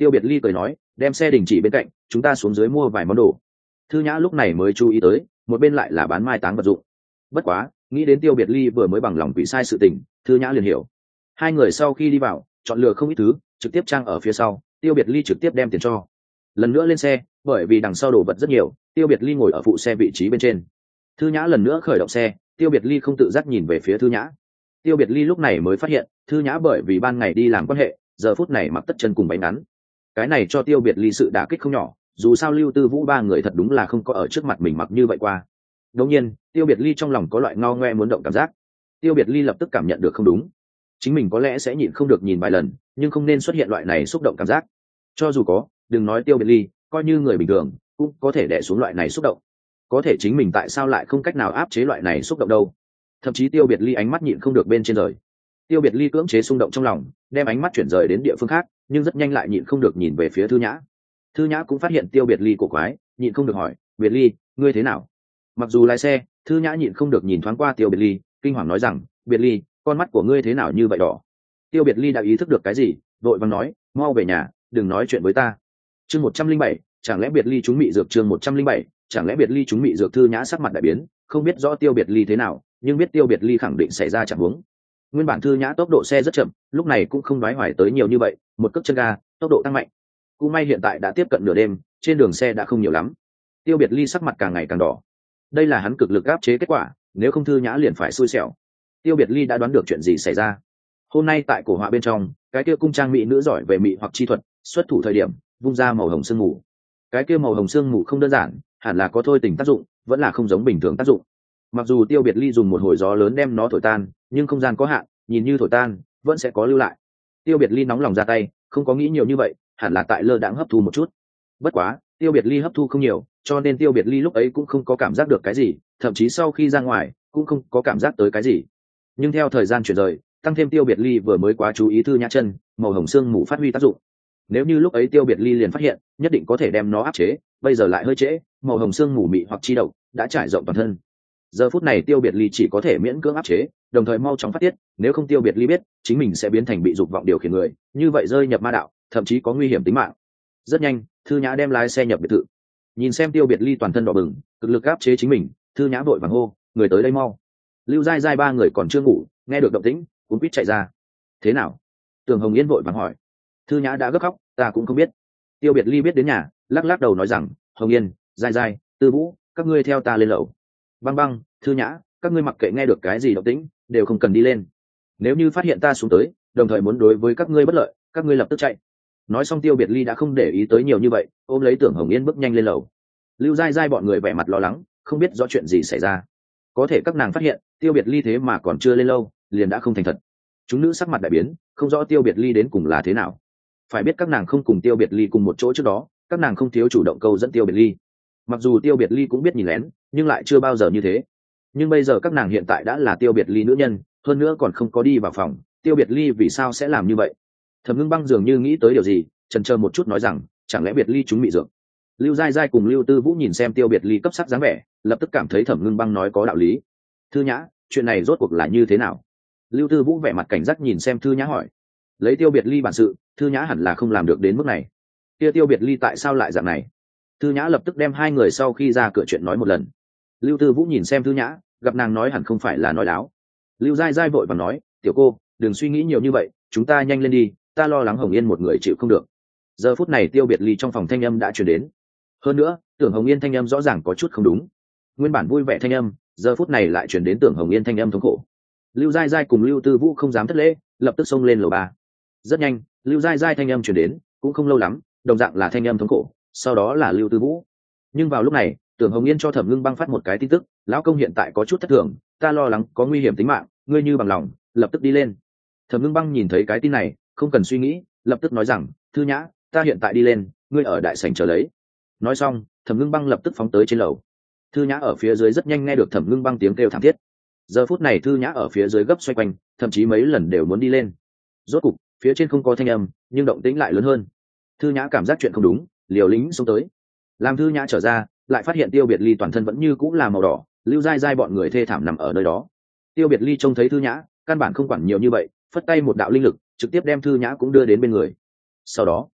Tiêu Biệt Ly cười nói, đem xe đình chỉ bên cạnh, chúng ta xuống dưới mua vài món đồ. Thư Nhã lúc này mới chú ý tới, một bên lại là bán mai táng vật dụng. Bất quá, nghĩ đến Tiêu Biệt Ly vừa mới bằng lòng quỷ sai sự tình, Thư Nhã liền hiểu. Hai người sau khi đi vào, chọn lựa không ít thứ, trực tiếp trang ở phía sau, Tiêu Biệt Ly trực tiếp đem tiền cho. Lần nữa lên xe, bởi vì đằng sau đồ vật rất nhiều, Tiêu Biệt Ly ngồi ở phụ xe vị trí bên trên. Thư Nhã lần nữa khởi động xe, Tiêu Biệt Ly không tự giác nhìn về phía Thư Nhã. Tiêu Biệt Ly lúc này mới phát hiện, Thư Nhã bởi vì ban ngày đi làm quan hệ, giờ phút này mặc tất chân cùng váy ngắn. Cái này cho Tiêu Biệt Ly sự đả kích không nhỏ, dù sao Lưu Tư Vũ ba người thật đúng là không có ở trước mặt mình mặc như vậy qua. Đương nhiên, Tiêu Biệt Ly trong lòng có loại ngao ngoe muốn động cảm giác. Tiêu Biệt Ly lập tức cảm nhận được không đúng. Chính mình có lẽ sẽ nhịn không được nhìn vài lần, nhưng không nên xuất hiện loại này xúc động cảm giác. Cho dù có, đừng nói Tiêu Biệt Ly, coi như người bình thường cũng có thể đè xuống loại này xúc động. Có thể chính mình tại sao lại không cách nào áp chế loại này xúc động đâu? Thậm chí Tiêu Biệt Ly ánh mắt nhịn không được bên trên rời. Tiêu Biệt Ly cưỡng chế xung động trong lòng, đem ánh mắt chuyển rời đến địa phương khác, nhưng rất nhanh lại nhịn không được nhìn về phía Thư Nhã. Thư Nhã cũng phát hiện Tiêu Biệt Ly cổ quái, nhịn không được hỏi, Biệt Ly, ngươi thế nào? Mặc dù lái xe, Thư Nhã nhịn không được nhìn thoáng qua Tiêu Biệt Ly, kinh hoàng nói rằng, Biệt Ly, con mắt của ngươi thế nào như vậy đỏ? Tiêu Biệt Ly đã ý thức được cái gì, vội vàng nói, mau về nhà, đừng nói chuyện với ta. Chương 107, chẳng lẽ Biệt Ly chúng mị dược? Chương 107, chẳng lẽ Biệt Ly chúng mị dược? Thư Nhã sắc mặt đại biến, không biết rõ Tiêu Biệt Ly thế nào, nhưng biết Tiêu Biệt Ly khẳng định xảy ra chẳng huống. Nguyên bản Thư Nhã tốc độ xe rất chậm, lúc này cũng không đoái hoài tới nhiều như vậy, một cước chân ga, tốc độ tăng mạnh. Cũng may hiện tại đã tiếp cận nửa đêm, trên đường xe đã không nhiều lắm. Tiêu Biệt Ly sắc mặt càng ngày càng đỏ. Đây là hắn cực lực áp chế kết quả, nếu không Thư Nhã liền phải xui xẻo. Tiêu Biệt Ly đã đoán được chuyện gì xảy ra. Hôm nay tại cổ họa bên trong, cái kia cung trang mỹ nữ giỏi về mị hoặc chi thuật, xuất thủ thời điểm vung ra màu hồng sương mù. Cái kia màu hồng sương mù không đơn giản, hẳn là có thôi tình tác dụng, vẫn là không giống bình thường tác dụng. Mặc dù Tiêu Biệt Ly dùng một hồi gió lớn đem nó thổi tan, nhưng không gian có hạn, nhìn như thổi tan vẫn sẽ có lưu lại. Tiêu Biệt Ly nóng lòng ra tay, không có nghĩ nhiều như vậy, hẳn là tại lơ đãng hấp thu một chút. Bất quá Tiêu Biệt Ly hấp thu không nhiều, cho nên Tiêu Biệt Ly lúc ấy cũng không có cảm giác được cái gì, thậm chí sau khi ra ngoài cũng không có cảm giác tới cái gì. Nhưng theo thời gian chuyển rời, tăng thêm Tiêu Biệt Ly vừa mới quá chú ý Thư Nhã chân, màu hồng sương mù phát huy tác dụng. Nếu như lúc ấy Tiêu Biệt Ly liền phát hiện, nhất định có thể đem nó áp chế, bây giờ lại hơi trễ, màu hồng sương mù mị hoặc chi độc đã trải rộng toàn thân. Giờ phút này Tiêu Biệt Ly chỉ có thể miễn cưỡng áp chế, đồng thời mau chóng phát tiết, nếu không Tiêu Biệt Ly biết chính mình sẽ biến thành bị dục vọng điều khiển người, như vậy rơi nhập ma đạo, thậm chí có nguy hiểm tính mạng. Rất nhanh, Thư Nhã đem lái xe nhập biệt thự. Nhìn xem Tiêu Biệt Ly toàn thân đỏ bừng, cực lực áp chế chính mình, Thư Nhã vội vàng hô, người tới đây mau. Lưu Giai Giai ba người còn chưa ngủ, nghe được động tĩnh cuốn quýt chạy ra. Thế nào? Tưởng Hồng Yên vội vàng hỏi. Thư Nhã đã gấp khóc, ta cũng không biết. Tiêu Biệt Ly biết đến nhà, lắc lắc đầu nói rằng, Hồng Yên, Giai Giai, Tư Vũ, các ngươi theo ta lên lầu. Băng Băng, Thư Nhã, các ngươi mặc kệ nghe được cái gì động tĩnh đều không cần đi lên. Nếu như phát hiện ta xuống tới, đồng thời muốn đối với các ngươi bất lợi, các ngươi lập tức chạy. Nói xong Tiêu Biệt Ly đã không để ý tới nhiều như vậy, ôm lấy Tưởng Hồng Yên bước nhanh lên lầu. Lưu Giai Giai bọn người vẻ mặt lo lắng, không biết rõ chuyện gì xảy ra. Có thể các nàng phát hiện Tiêu Biệt Ly thế mà còn chưa lên lâu liền đã không thành thật. Chúng nữ sắc mặt đại biến, không rõ Tiêu Biệt Ly đến cùng là thế nào. Phải biết các nàng không cùng Tiêu Biệt Ly cùng một chỗ trước đó, các nàng không thiếu chủ động câu dẫn Tiêu Biệt Ly. Mặc dù Tiêu Biệt Ly cũng biết nhìn lén, nhưng lại chưa bao giờ như thế. Nhưng bây giờ các nàng hiện tại đã là Tiêu Biệt Ly nữ nhân, hơn nữa còn không có đi vào phòng, Tiêu Biệt Ly vì sao sẽ làm như vậy? Thẩm Ngưng Băng dường như nghĩ tới điều gì, chần chờ một chút nói rằng, chẳng lẽ Biệt Ly chúng mị dược? Lưu Giai Giai cùng Lưu Tư Vũ nhìn xem Tiêu Biệt Ly cấp sắc dáng vẻ, lập tức cảm thấy Thẩm Ngưng Băng nói có đạo lý. Thư Nhã, chuyện này rốt cuộc là như thế nào? Lưu Tư Vũ vẻ mặt cảnh giác nhìn xem Thư Nhã hỏi. Lấy Tiêu Biệt Ly bản sự, Thư Nhã hẳn là không làm được đến mức này. Kia Tiêu Biệt Ly tại sao lại dạng này? Thư Nhã lập tức đem hai người sau khi ra cửa chuyện nói một lần. Lưu Tư Vũ nhìn xem Thư Nhã, gặp nàng nói hẳn không phải là nói láo. Lưu Giai Giai vội vàng nói, tiểu cô, đừng suy nghĩ nhiều như vậy, chúng ta nhanh lên đi, ta lo lắng Hồng Yên một người chịu không được. Giờ phút này Tiêu Biệt Ly trong phòng thanh âm đã truyền đến. Hơn nữa, Tưởng Hồng Yên thanh âm rõ ràng có chút không đúng. Nguyên bản vui vẻ thanh âm, giờ phút này lại truyền đến Tưởng Hồng Yên thanh âm thống khổ. Lưu Giai Giai cùng Lưu Tư Vũ không dám thất lễ, lập tức xông lên lầu 3. Rất nhanh, Lưu Giai Giai thanh âm truyền đến, cũng không lâu lắm, đồng dạng là thanh âm thống khổ, sau đó là Lưu Tư Vũ. Nhưng vào lúc này, Tưởng Hồng Yên cho Thẩm Ngưng Băng phát một cái tin tức, lão công hiện tại có chút thất thường, ta lo lắng có nguy hiểm tính mạng, ngươi như bằng lòng, lập tức đi lên. Thẩm Ngưng Băng nhìn thấy cái tin này, không cần suy nghĩ, lập tức nói rằng, Thư Nhã, ta hiện tại đi lên, ngươi ở đại sảnh chờ lấy. Nói xong, Thẩm Ngưng Băng lập tức phóng tới trên lầu. Thư Nhã ở phía dưới rất nhanh nghe được Thẩm Ngưng Băng tiếng kêu thảm thiết. Giờ phút này Thư Nhã ở phía dưới gấp xoay quanh, thậm chí mấy lần đều muốn đi lên. Rốt cục, phía trên không có thanh âm, nhưng động tĩnh lại lớn hơn. Thư Nhã cảm giác chuyện không đúng, liều lĩnh xông tới. Làm Thư Nhã trở ra, lại phát hiện Tiêu Biệt Ly toàn thân vẫn như cũng là màu đỏ, Lưu Giai Giai bọn người thê thảm nằm ở nơi đó. Tiêu Biệt Ly trông thấy Thư Nhã, căn bản không quản nhiều như vậy, phất tay một đạo linh lực, trực tiếp đem Thư Nhã cũng đưa đến bên người. Sau đó,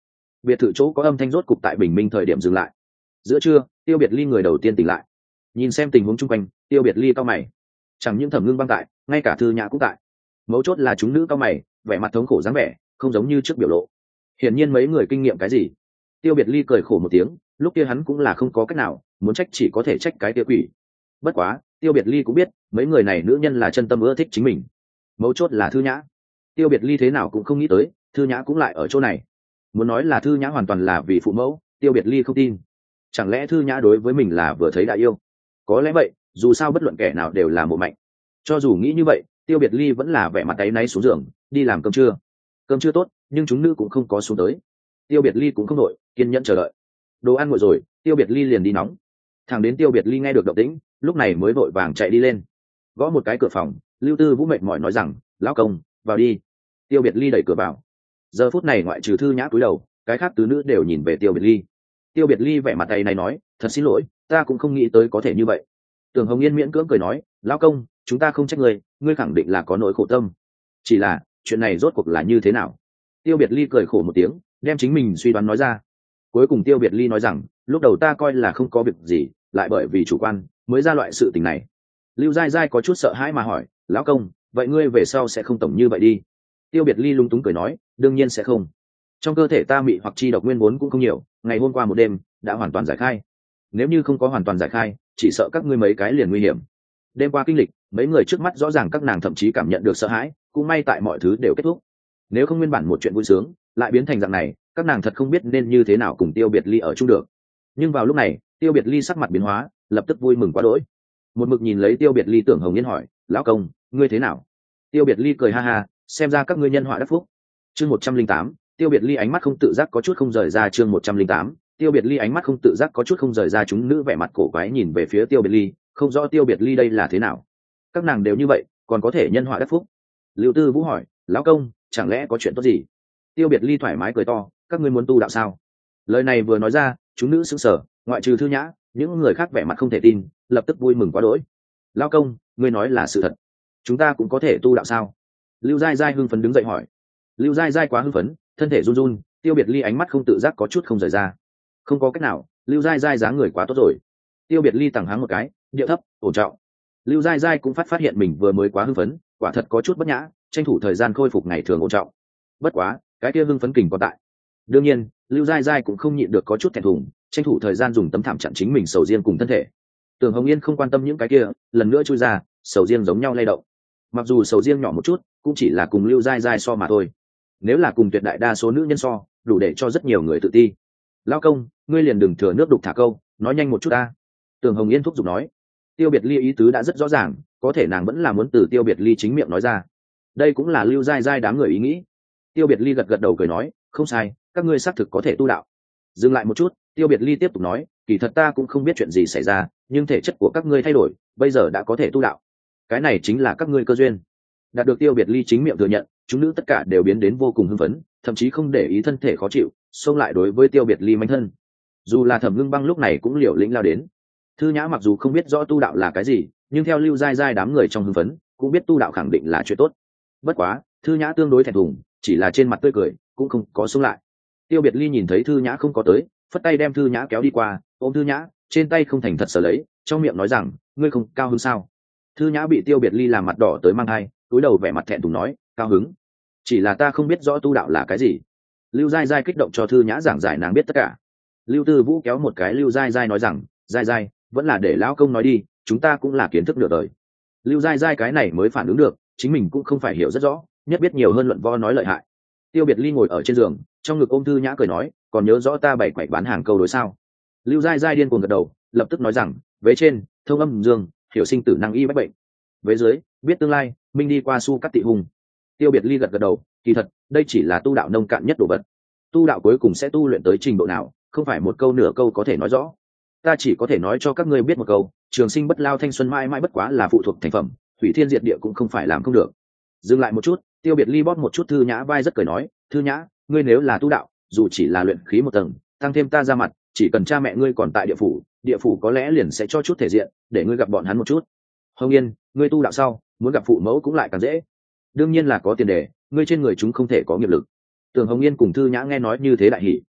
biệt thự chỗ có âm thanh rốt cục tại bình minh thời điểm dừng lại. Giữa trưa, Tiêu Biệt Ly người đầu tiên tỉnh lại, nhìn xem tình huống chung quanh, Tiêu Biệt Ly cao mày. Chẳng những Thẩm Ngưng Băng tại, ngay cả Thư Nhã cũng tại. Mấu chốt là chúng nữ cao mày, vẻ mặt thống khổ dáng vẻ, không giống như trước biểu lộ. Hiển nhiên mấy người kinh nghiệm cái gì. Tiêu Biệt Ly cười khổ một tiếng, lúc kia hắn cũng là không có cách nào, muốn trách chỉ có thể trách cái kia quỷ. Bất quá, Tiêu Biệt Ly cũng biết, mấy người này nữ nhân là chân tâm ưa thích chính mình. Mấu chốt là Thư Nhã. Tiêu Biệt Ly thế nào cũng không nghĩ tới, Thư Nhã cũng lại ở chỗ này. Muốn nói là Thư Nhã hoàn toàn là vì phụ mẫu, Tiêu Biệt Ly không tin. Chẳng lẽ Thư Nhã đối với mình là vừa thấy đã yêu? Có lẽ vậy, dù sao bất luận kẻ nào đều là mộ mạnh. Cho dù nghĩ như vậy, Tiêu Biệt Ly vẫn là vẻ mặt áy náy xuống giường, đi làm cơm trưa. Cơm trưa tốt, nhưng chúng nữ cũng không có xuống tới. Tiêu Biệt Ly cũng không đội, kiên nhẫn chờ đợi. Đồ ăn nguội rồi, Tiêu Biệt Ly liền đi nóng. Thẳng đến Tiêu Biệt Ly nghe được động tĩnh, lúc này mới vội vàng chạy đi lên. Gõ một cái cửa phòng, Lưu Tư Vũ mệt mỏi nói rằng, lão công, vào đi. Tiêu Biệt Ly đẩy cửa vào. Giờ phút này ngoại trừ Thư Nhã cúi đầu, cái khác tứ nữ đều nhìn về Tiêu Biệt Ly. Tiêu Biệt Ly vẻ mặt tay này nói, thật xin lỗi, ta cũng không nghĩ tới có thể như vậy. Tưởng Hồng Yên miễn cưỡng cười nói, lão công, chúng ta không trách ngươi, ngươi khẳng định là có nỗi khổ tâm. Chỉ là, chuyện này rốt cuộc là như thế nào? Tiêu Biệt Ly cười khổ một tiếng, đem chính mình suy đoán nói ra. Cuối cùng Tiêu Biệt Ly nói rằng, lúc đầu ta coi là không có việc gì, lại bởi vì chủ quan mới ra loại sự tình này. Lưu Giai Giai có chút sợ hãi mà hỏi, lão công, vậy ngươi về sau sẽ không tổng như vậy đi? Tiêu Biệt Ly lung túng cười nói, đương nhiên sẽ không. Trong cơ thể ta mị hoặc chi độc nguyên vốn cũng không nhiều, ngày hôm qua một đêm đã hoàn toàn giải khai. Nếu như không có hoàn toàn giải khai, chỉ sợ các ngươi mấy cái liền nguy hiểm. Đêm qua kinh lịch, mấy người trước mắt rõ ràng các nàng thậm chí cảm nhận được sợ hãi, cũng may tại mọi thứ đều kết thúc. Nếu không nguyên bản một chuyện vui sướng lại biến thành dạng này, các nàng thật không biết nên như thế nào cùng Tiêu Biệt Ly ở chung được. Nhưng vào lúc này, Tiêu Biệt Ly sắc mặt biến hóa, lập tức vui mừng quá đỗi. Một mực nhìn lấy Tiêu Biệt Ly, Tưởng Hồng Yên hỏi, lão công, ngươi thế nào? Tiêu Biệt Ly cười ha ha, xem ra các ngươi nhân họa đắc phúc. Chương 108, Tiêu Biệt Ly ánh mắt không tự giác có chút không rời ra. Chương 108, Tiêu Biệt Ly ánh mắt không tự giác có chút không rời ra. Chúng nữ vẻ mặt cổ quái nhìn về phía Tiêu Biệt Ly, không rõ Tiêu Biệt Ly đây là thế nào. Các nàng đều như vậy, còn có thể nhân họa đắc phúc? Lưu Tư Vũ hỏi, lão công, chẳng lẽ có chuyện tốt gì? Tiêu Biệt Ly thoải mái cười to, các ngươi muốn tu đạo sao? Lời này vừa nói ra, chúng nữ sững sờ, ngoại trừ Thư Nhã, những người khác vẻ mặt không thể tin, lập tức vui mừng quá đỗi. Lão công, ngươi nói là sự thật, chúng ta cũng có thể tu đạo sao? Lưu Giai Giai hưng phấn đứng dậy hỏi. Lưu Giai Giai quá hưng phấn, thân thể run run. Tiêu Biệt Ly ánh mắt không tự giác có chút không rời ra. Không có cách nào, Lưu Giai Giai dáng người quá tốt rồi. Tiêu Biệt Ly tằng háng một cái, điệu thấp, ổn trọng. Lưu Giai Giai cũng phát hiện mình vừa mới quá hưng phấn, quả thật có chút bất nhã, tranh thủ thời gian khôi phục ngày thường ổn trọng. Bất quá, cái kia hưng phấn kình còn tại. Đương nhiên, Lưu Giai Giai cũng không nhịn được có chút thẹn thùng, tranh thủ thời gian dùng tấm thảm chặn chính mình sầu riêng cùng thân thể. Tưởng Hồng Yên không quan tâm những cái kia, lần nữa chui ra, sầu riêng giống nhau lay động. Mặc dù sầu riêng nhỏ một chút, cũng chỉ là cùng Lưu Giai Giai so mà thôi. Nếu là cùng tuyệt đại đa số nữ nhân so, đủ để cho rất nhiều người tự ti. Lao công, ngươi liền đừng thừa nước đục thả câu, nói nhanh một chút ta. Tưởng Hồng Yên thúc giục nói. Tiêu Biệt Ly ý tứ đã rất rõ ràng, có thể nàng vẫn là muốn từ Tiêu Biệt Ly chính miệng nói ra. Đây cũng là Lưu Giai Giai đám người ý nghĩ. Tiêu Biệt Ly gật gật đầu cười nói, không sai, các ngươi xác thực có thể tu đạo. Dừng lại một chút, Tiêu Biệt Ly tiếp tục nói, kỳ thật ta cũng không biết chuyện gì xảy ra, nhưng thể chất của các ngươi thay đổi, bây giờ đã có thể tu đạo. Cái này chính là các ngươi cơ duyên. Đạt được Tiêu Biệt Ly chính miệng thừa nhận, chúng nữ tất cả đều biến đến vô cùng hưng phấn, thậm chí không để ý thân thể khó chịu, xông lại đối với Tiêu Biệt Ly manh thân. Dù là Thẩm Ngưng Băng lúc này cũng liều lĩnh lao đến. Thư Nhã mặc dù không biết rõ tu đạo là cái gì, nhưng theo Lưu Giai Giai đám người trong hưng phấn, cũng biết tu đạo khẳng định là chuyện tốt. Bất quá, Thư Nhã tương đối thẹn thùng, chỉ là trên mặt tươi cười, cũng không có xông lại. Tiêu Biệt Ly nhìn thấy Thư Nhã không có tới, phất tay đem Thư Nhã kéo đi qua, ôm Thư Nhã, trên tay không thành thật sờ lấy, trong miệng nói rằng, ngươi không cao hứng sao? Thư Nhã bị Tiêu Biệt Ly làm mặt đỏ tới mang hai, cúi đầu vẻ mặt thẹn thùng nói, cao hứng. Chỉ là ta không biết rõ tu đạo là cái gì. Lưu Giai Giai kích động cho Thư Nhã giảng giải, nàng biết tất cả. Lưu Tư Vũ kéo một cái Lưu Giai Giai nói rằng, Giai Giai, vẫn là để lão công nói đi, chúng ta cũng là kiến thức nửa đời. Lưu Giai Giai cái này mới phản ứng được, chính mình cũng không phải hiểu rất rõ, nhất biết nhiều hơn luận vo nói lợi hại. Tiêu Biệt Ly ngồi ở trên giường, trong ngực ôm Thư Nhã cười nói, còn nhớ rõ ta bày quậy bán hàng câu đối sao? Lưu Giai Giai điên cuồng gật đầu, lập tức nói rằng, vế trên, thông âm dương, hiểu sinh tử năng y bách bệnh. Vế dưới, biết tương lai, minh đi qua su cắt tị hùng. Tiêu Biệt Ly gật gật đầu, kỳ thật, đây chỉ là tu đạo nông cạn nhất đồ vật. Tu đạo cuối cùng sẽ tu luyện tới trình độ nào, không phải một câu nửa câu có thể nói rõ. Ta chỉ có thể nói cho các ngươi biết một câu, trường sinh bất lao, thanh xuân mãi mãi bất quá là phụ thuộc thành phẩm, hủy thiên diệt địa cũng không phải làm không được. Dừng lại một chút, Tiêu Biệt Ly bóp một chút Thư Nhã vai, rất cười nói, Thư Nhã, ngươi nếu là tu đạo, dù chỉ là luyện khí một tầng, tăng thêm ta ra mặt, chỉ cần cha mẹ ngươi còn tại địa phủ có lẽ liền sẽ cho chút thể diện, để ngươi gặp bọn hắn một chút. Hồng Yên, ngươi tu đạo sau, muốn gặp phụ mẫu cũng lại càng dễ. Đương nhiên là có tiền đề, ngươi trên người chúng không thể có nghiệp lực. Tưởng Hồng Yên cùng Thư Nhã nghe nói như thế đại hỉ.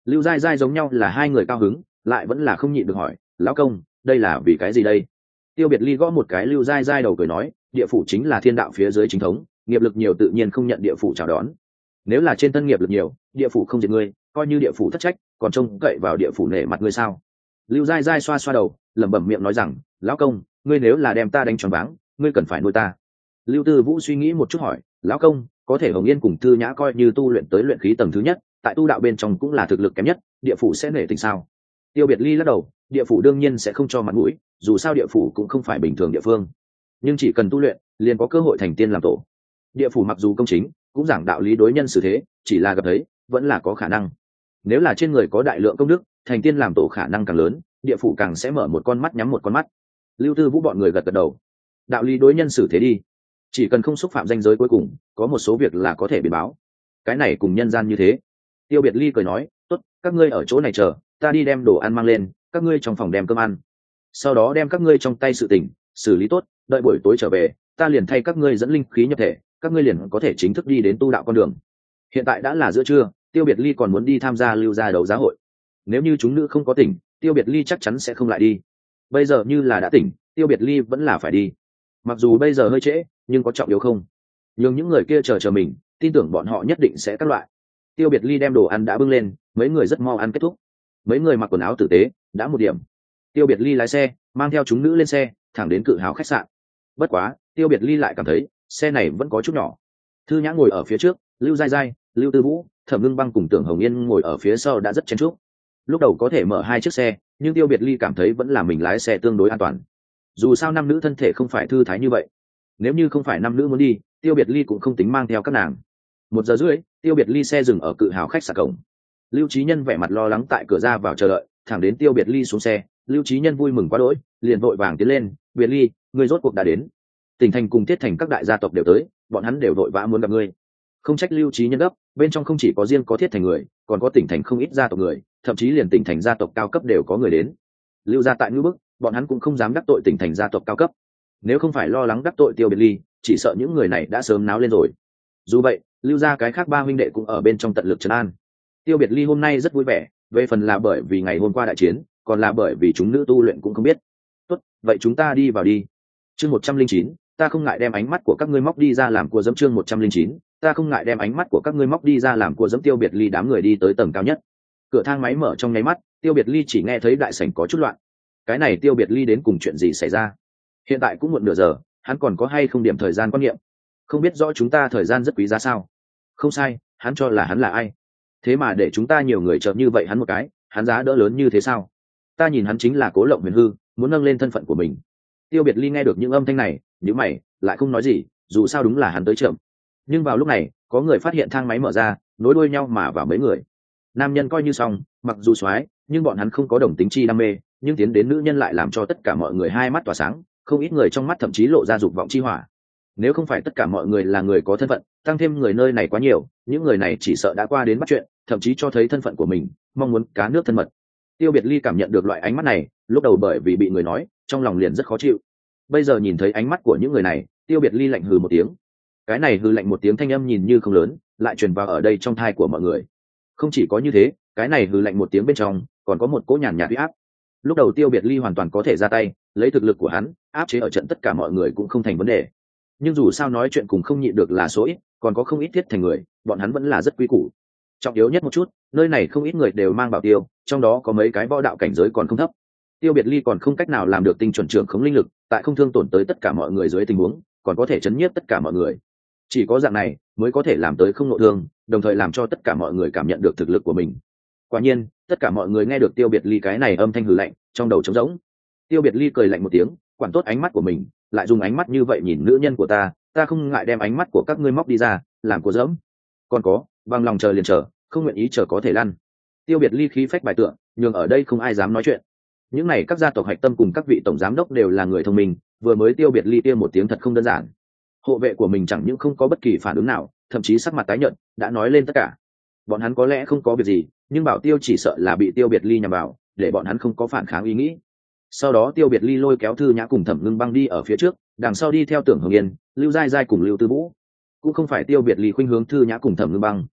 Lưu Giai Giai giống nhau là hai người cao hứng, lại vẫn là không nhịn được hỏi, lão công, đây là vì cái gì đây? Tiêu Biệt Ly gõ một cái Lưu Giai Giai đầu cười nói, địa phủ chính là thiên đạo phía dưới chính thống, nghiệp lực nhiều tự nhiên không nhận địa phủ chào đón. Nếu là trên thân nghiệp lực nhiều, địa phủ không diệt ngươi, coi như địa phủ thất trách, còn trông cậy vào địa phủ nể mặt ngươi sao? Lưu Giai Giai xoa xoa đầu, lẩm bẩm miệng nói rằng, lão công, ngươi nếu là đem ta đánh choáng váng, ngươi cần phải nuôi ta. Lưu Tư Vũ suy nghĩ một chút hỏi, lão công, có thể Hồng Yên cùng Thư Nhã coi như tu luyện tới luyện khí tầng thứ nhất, tại tu đạo bên trong cũng là thực lực kém nhất, địa phủ sẽ nể tình sao? Tiêu Biệt Ly lắc đầu, địa phủ đương nhiên sẽ không cho mặt mũi, dù sao địa phủ cũng không phải bình thường địa phương, nhưng chỉ cần tu luyện, liền có cơ hội thành tiên làm tổ. Địa phủ mặc dù công chính, cũng giảng đạo lý đối nhân xử thế, chỉ là gặp thấy, vẫn là có khả năng. Nếu là trên người có đại lượng công đức, thành tiên làm tổ khả năng càng lớn, địa phủ càng sẽ mở một con mắt nhắm một con mắt. Lưu Tư Vũ bọn người gật gật đầu. Đạo lý đối nhân xử thế đi, chỉ cần không xúc phạm danh giới cuối cùng, có một số việc là có thể biến báo. Cái này cùng nhân gian như thế. Tiêu Biệt Ly cười nói, tốt, các ngươi ở chỗ này chờ, ta đi đem đồ ăn mang lên, các ngươi trong phòng đem cơm ăn, sau đó đem các ngươi trong tay sự tình xử lý tốt, đợi buổi tối trở về, ta liền thay các ngươi dẫn linh khí nhập thể, các ngươi liền có thể chính thức đi đến tu đạo con đường. Hiện tại đã là giữa trưa, Tiêu Biệt Ly còn muốn đi tham gia Lưu gia đấu giá hội. Nếu như chúng nữ không có tỉnh, Tiêu Biệt Ly chắc chắn sẽ không lại đi. Bây giờ như là đã tỉnh, Tiêu Biệt Ly vẫn là phải đi. Mặc dù bây giờ hơi trễ, nhưng có trọng yếu không? Nhưng những người kia chờ mình, tin tưởng bọn họ nhất định sẽ các loại. Tiêu Biệt Ly đem đồ ăn đã bưng lên, mấy người rất mau ăn kết thúc. Mấy người mặc quần áo tử tế, đã 1 điểm. Tiêu Biệt Ly lái xe, mang theo chúng nữ lên xe, thẳng đến Cự Hào khách sạn. Bất quá, Tiêu Biệt Ly lại cảm thấy xe này vẫn có chút nhỏ. Thư Nhã ngồi ở phía trước, Lưu Giai Giai, Lưu Tư Vũ, Thẩm Ngưng Băng cùng Tưởng Hồng Yên ngồi ở phía sau đã rất chen chúc. Lúc đầu có thể mở 2 chiếc xe, nhưng Tiêu Biệt Ly cảm thấy vẫn là mình lái xe tương đối an toàn. Dù sao nam nữ thân thể không phải thư thái như vậy. Nếu như không phải nam nữ muốn đi, Tiêu Biệt Ly cũng không tính mang theo các nàng. 1 giờ rưỡi, Tiêu Biệt Ly xe dừng ở Cự Hào khách sạn cổng. Lưu Chí Nhân vẻ mặt lo lắng tại cửa ra vào chờ đợi, thẳng đến Tiêu Biệt Ly xuống xe, Lưu Chí Nhân vui mừng quá đỗi, liền vội vàng tiến lên, "Biệt Ly, ngươi rốt cuộc đã đến. Tỉnh thành cùng Tiết thành các đại gia tộc đều tới, bọn hắn đều vội vã muốn gặp ngươi." Không trách Lưu Chí Nhân gấp, bên trong không chỉ có riêng có Tiết thành người, còn có tỉnh thành không ít gia tộc người, thậm chí liền tỉnh thành gia tộc cao cấp đều có người đến. Lưu gia tại Ngưu Bức, bọn hắn cũng không dám đắc tội tỉnh thành gia tộc cao cấp. Nếu không phải lo lắng đắc tội Tiêu Biệt Ly, chỉ sợ những người này đã sớm náo lên rồi. Dù vậy, Lưu gia cái khác 3 huynh đệ cũng ở bên trong tận lực trấn an. Tiêu Biệt Ly hôm nay rất vui vẻ, về phần là bởi vì ngày hôm qua đại chiến, còn là bởi vì chúng nữ tu luyện cũng không biết. Tốt, vậy chúng ta đi vào đi. Chương 109, ta không ngại đem ánh mắt của các ngươi móc đi ra làm cua dẫm. Chương 109, ta không ngại đem ánh mắt của các ngươi móc đi ra làm cua dẫm. Tiêu Biệt Ly đám người đi tới tầng cao nhất. Cửa thang máy mở trong nháy mắt, Tiêu Biệt Ly chỉ nghe thấy đại sảnh có chút loạn. Cái này Tiêu Biệt Ly đến cùng chuyện gì xảy ra? Hiện tại cũng muộn nửa giờ, hắn còn có hay không điểm thời gian quan niệm? Không biết rõ chúng ta thời gian rất quý giá sao? Không sai, hắn cho là hắn là ai? Thế mà để chúng ta nhiều người chợt như vậy hắn một cái, hắn giá đỡ lớn như thế sao? Ta nhìn hắn chính là Cố Lộng Huyền Hư, muốn nâng lên thân phận của mình. Tiêu Biệt Ly nghe được những âm thanh này, nhíu mày, lại không nói gì, dù sao đúng là hắn tới chậm. Nhưng vào lúc này, có người phát hiện thang máy mở ra, nối đuôi nhau mà vào mấy người. Nam nhân coi như xong, mặc dù soái, nhưng bọn hắn không có đồng tính chi đam mê, nhưng tiến đến nữ nhân lại làm cho tất cả mọi người hai mắt tỏa sáng, không ít người trong mắt thậm chí lộ ra dục vọng chi hỏa. Nếu không phải tất cả mọi người là người có thân phận, tăng thêm người nơi này quá nhiều, những người này chỉ sợ đã qua đến bắt chuyện, thậm chí cho thấy thân phận của mình, mong muốn cá nước thân mật. Tiêu Biệt Ly cảm nhận được loại ánh mắt này, lúc đầu bởi vì bị người nói, trong lòng liền rất khó chịu. Bây giờ nhìn thấy ánh mắt của những người này, Tiêu Biệt Ly lạnh hừ một tiếng. Cái này hừ lạnh một tiếng thanh âm nhìn như không lớn, lại truyền vào ở đây trong tai của mọi người. Không chỉ có như thế, cái này hừ lạnh một tiếng bên trong, còn có một cỗ nhàn nhạt uy áp. Lúc đầu Tiêu Biệt Ly hoàn toàn có thể ra tay, lấy thực lực của hắn, áp chế ở trận tất cả mọi người cũng không thành vấn đề. Nhưng dù sao nói chuyện cùng không nhịn được là số ít, còn có không ít Tiết thành người, bọn hắn vẫn là rất quý củ. Trọng yếu nhất một chút, nơi này không ít người đều mang bảo tiêu, trong đó có mấy cái võ đạo cảnh giới còn không thấp. Tiêu Biệt Ly còn không cách nào làm được tinh chuẩn trưởng khống linh lực, tại không thương tổn tới tất cả mọi người dưới tình huống, còn có thể chấn nhiếp tất cả mọi người. Chỉ có dạng này mới có thể làm tới không nội thương, đồng thời làm cho tất cả mọi người cảm nhận được thực lực của mình. Quả nhiên, tất cả mọi người nghe được Tiêu Biệt Ly cái này âm thanh hừ lạnh, trong đầu trống rỗng. Tiêu Biệt Ly cười lạnh một tiếng, quản tốt ánh mắt của mình, lại dùng ánh mắt như vậy nhìn nữ nhân của ta, ta không ngại đem ánh mắt của các ngươi móc đi ra, làm của dẫm. Còn có, bằng lòng chờ liền chờ, không nguyện ý chờ có thể lăn. Tiêu Biệt Ly khí phách bài tượng, nhưng ở đây không ai dám nói chuyện. Những này các gia tộc hạch tâm cùng các vị tổng giám đốc đều là người thông minh, vừa mới Tiêu Biệt Ly kia một tiếng thật không đơn giản. Hộ vệ của mình chẳng những không có bất kỳ phản ứng nào, thậm chí sắc mặt tái nhợt, đã nói lên tất cả. Bọn hắn có lẽ không có việc gì, nhưng Bảo Tiêu chỉ sợ là bị Tiêu Biệt Ly nhằm vào, để bọn hắn không có phản kháng ý nghĩ. Sau đó Tiêu Biệt Ly lôi kéo Thư Nhã cùng Thẩm Ngưng Băng đi ở phía trước, đằng sau đi theo Tưởng Hồng Yên, Lưu Giai Giai cùng Lưu Tư Vũ. Cũng không phải Tiêu Biệt Ly khuynh hướng Thư Nhã cùng Thẩm Ngưng Băng,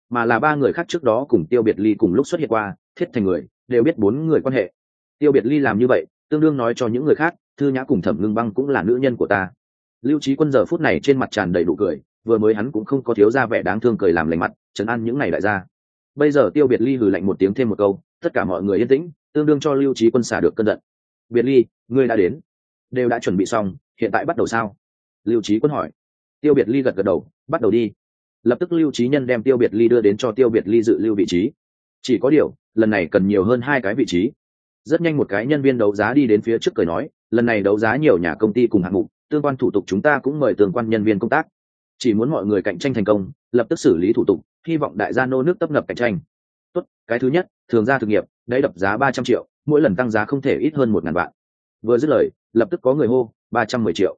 mà là ba người khác trước đó cùng Tiêu Biệt Ly cùng lúc xuất hiện qua, Thiết Thành người đều biết bốn người quan hệ. Tiêu Biệt Ly làm như vậy tương đương nói cho những người khác, Thư Nhã cùng Thẩm Ngưng Băng cũng là nữ nhân của ta. Lưu Trí Quân giờ phút này trên mặt tràn đầy nụ cười, vừa mới hắn cũng không có thiếu ra vẻ đáng thương cười làm lành mặt trấn an những này đại gia. Bây giờ Tiêu Biệt Ly hừ lạnh một tiếng thêm một câu, tất cả mọi người yên tĩnh, tương đương cho Lưu Trí Quân xả được cơn giận. Biệt Ly, ngươi đã đến, đều đã chuẩn bị xong, hiện tại bắt đầu sao? Lưu Trí Quân hỏi. Tiêu Biệt Ly gật gật đầu, bắt đầu đi. Lập tức Lưu Trí Nhân đem Tiêu Biệt Ly đưa đến cho Tiêu Biệt Ly dự lưu vị trí. Chỉ có điều lần này cần nhiều hơn 2 cái vị trí. Rất nhanh một cái nhân viên đấu giá đi đến phía trước cười nói, lần này đấu giá nhiều nhà công ty cùng hạng mục, tương quan thủ tục chúng ta cũng mời tương quan nhân viên công tác, chỉ muốn mọi người cạnh tranh thành công, lập tức xử lý thủ tục, hy vọng đại gia nô nước tấp nập cạnh tranh. Tốt, cái thứ nhất, thường gia thực nghiệp, đấy đập giá 300 triệu, mỗi lần tăng giá không thể ít hơn 1.000 vạn. Vừa dứt lời, lập tức có người hô 310 triệu,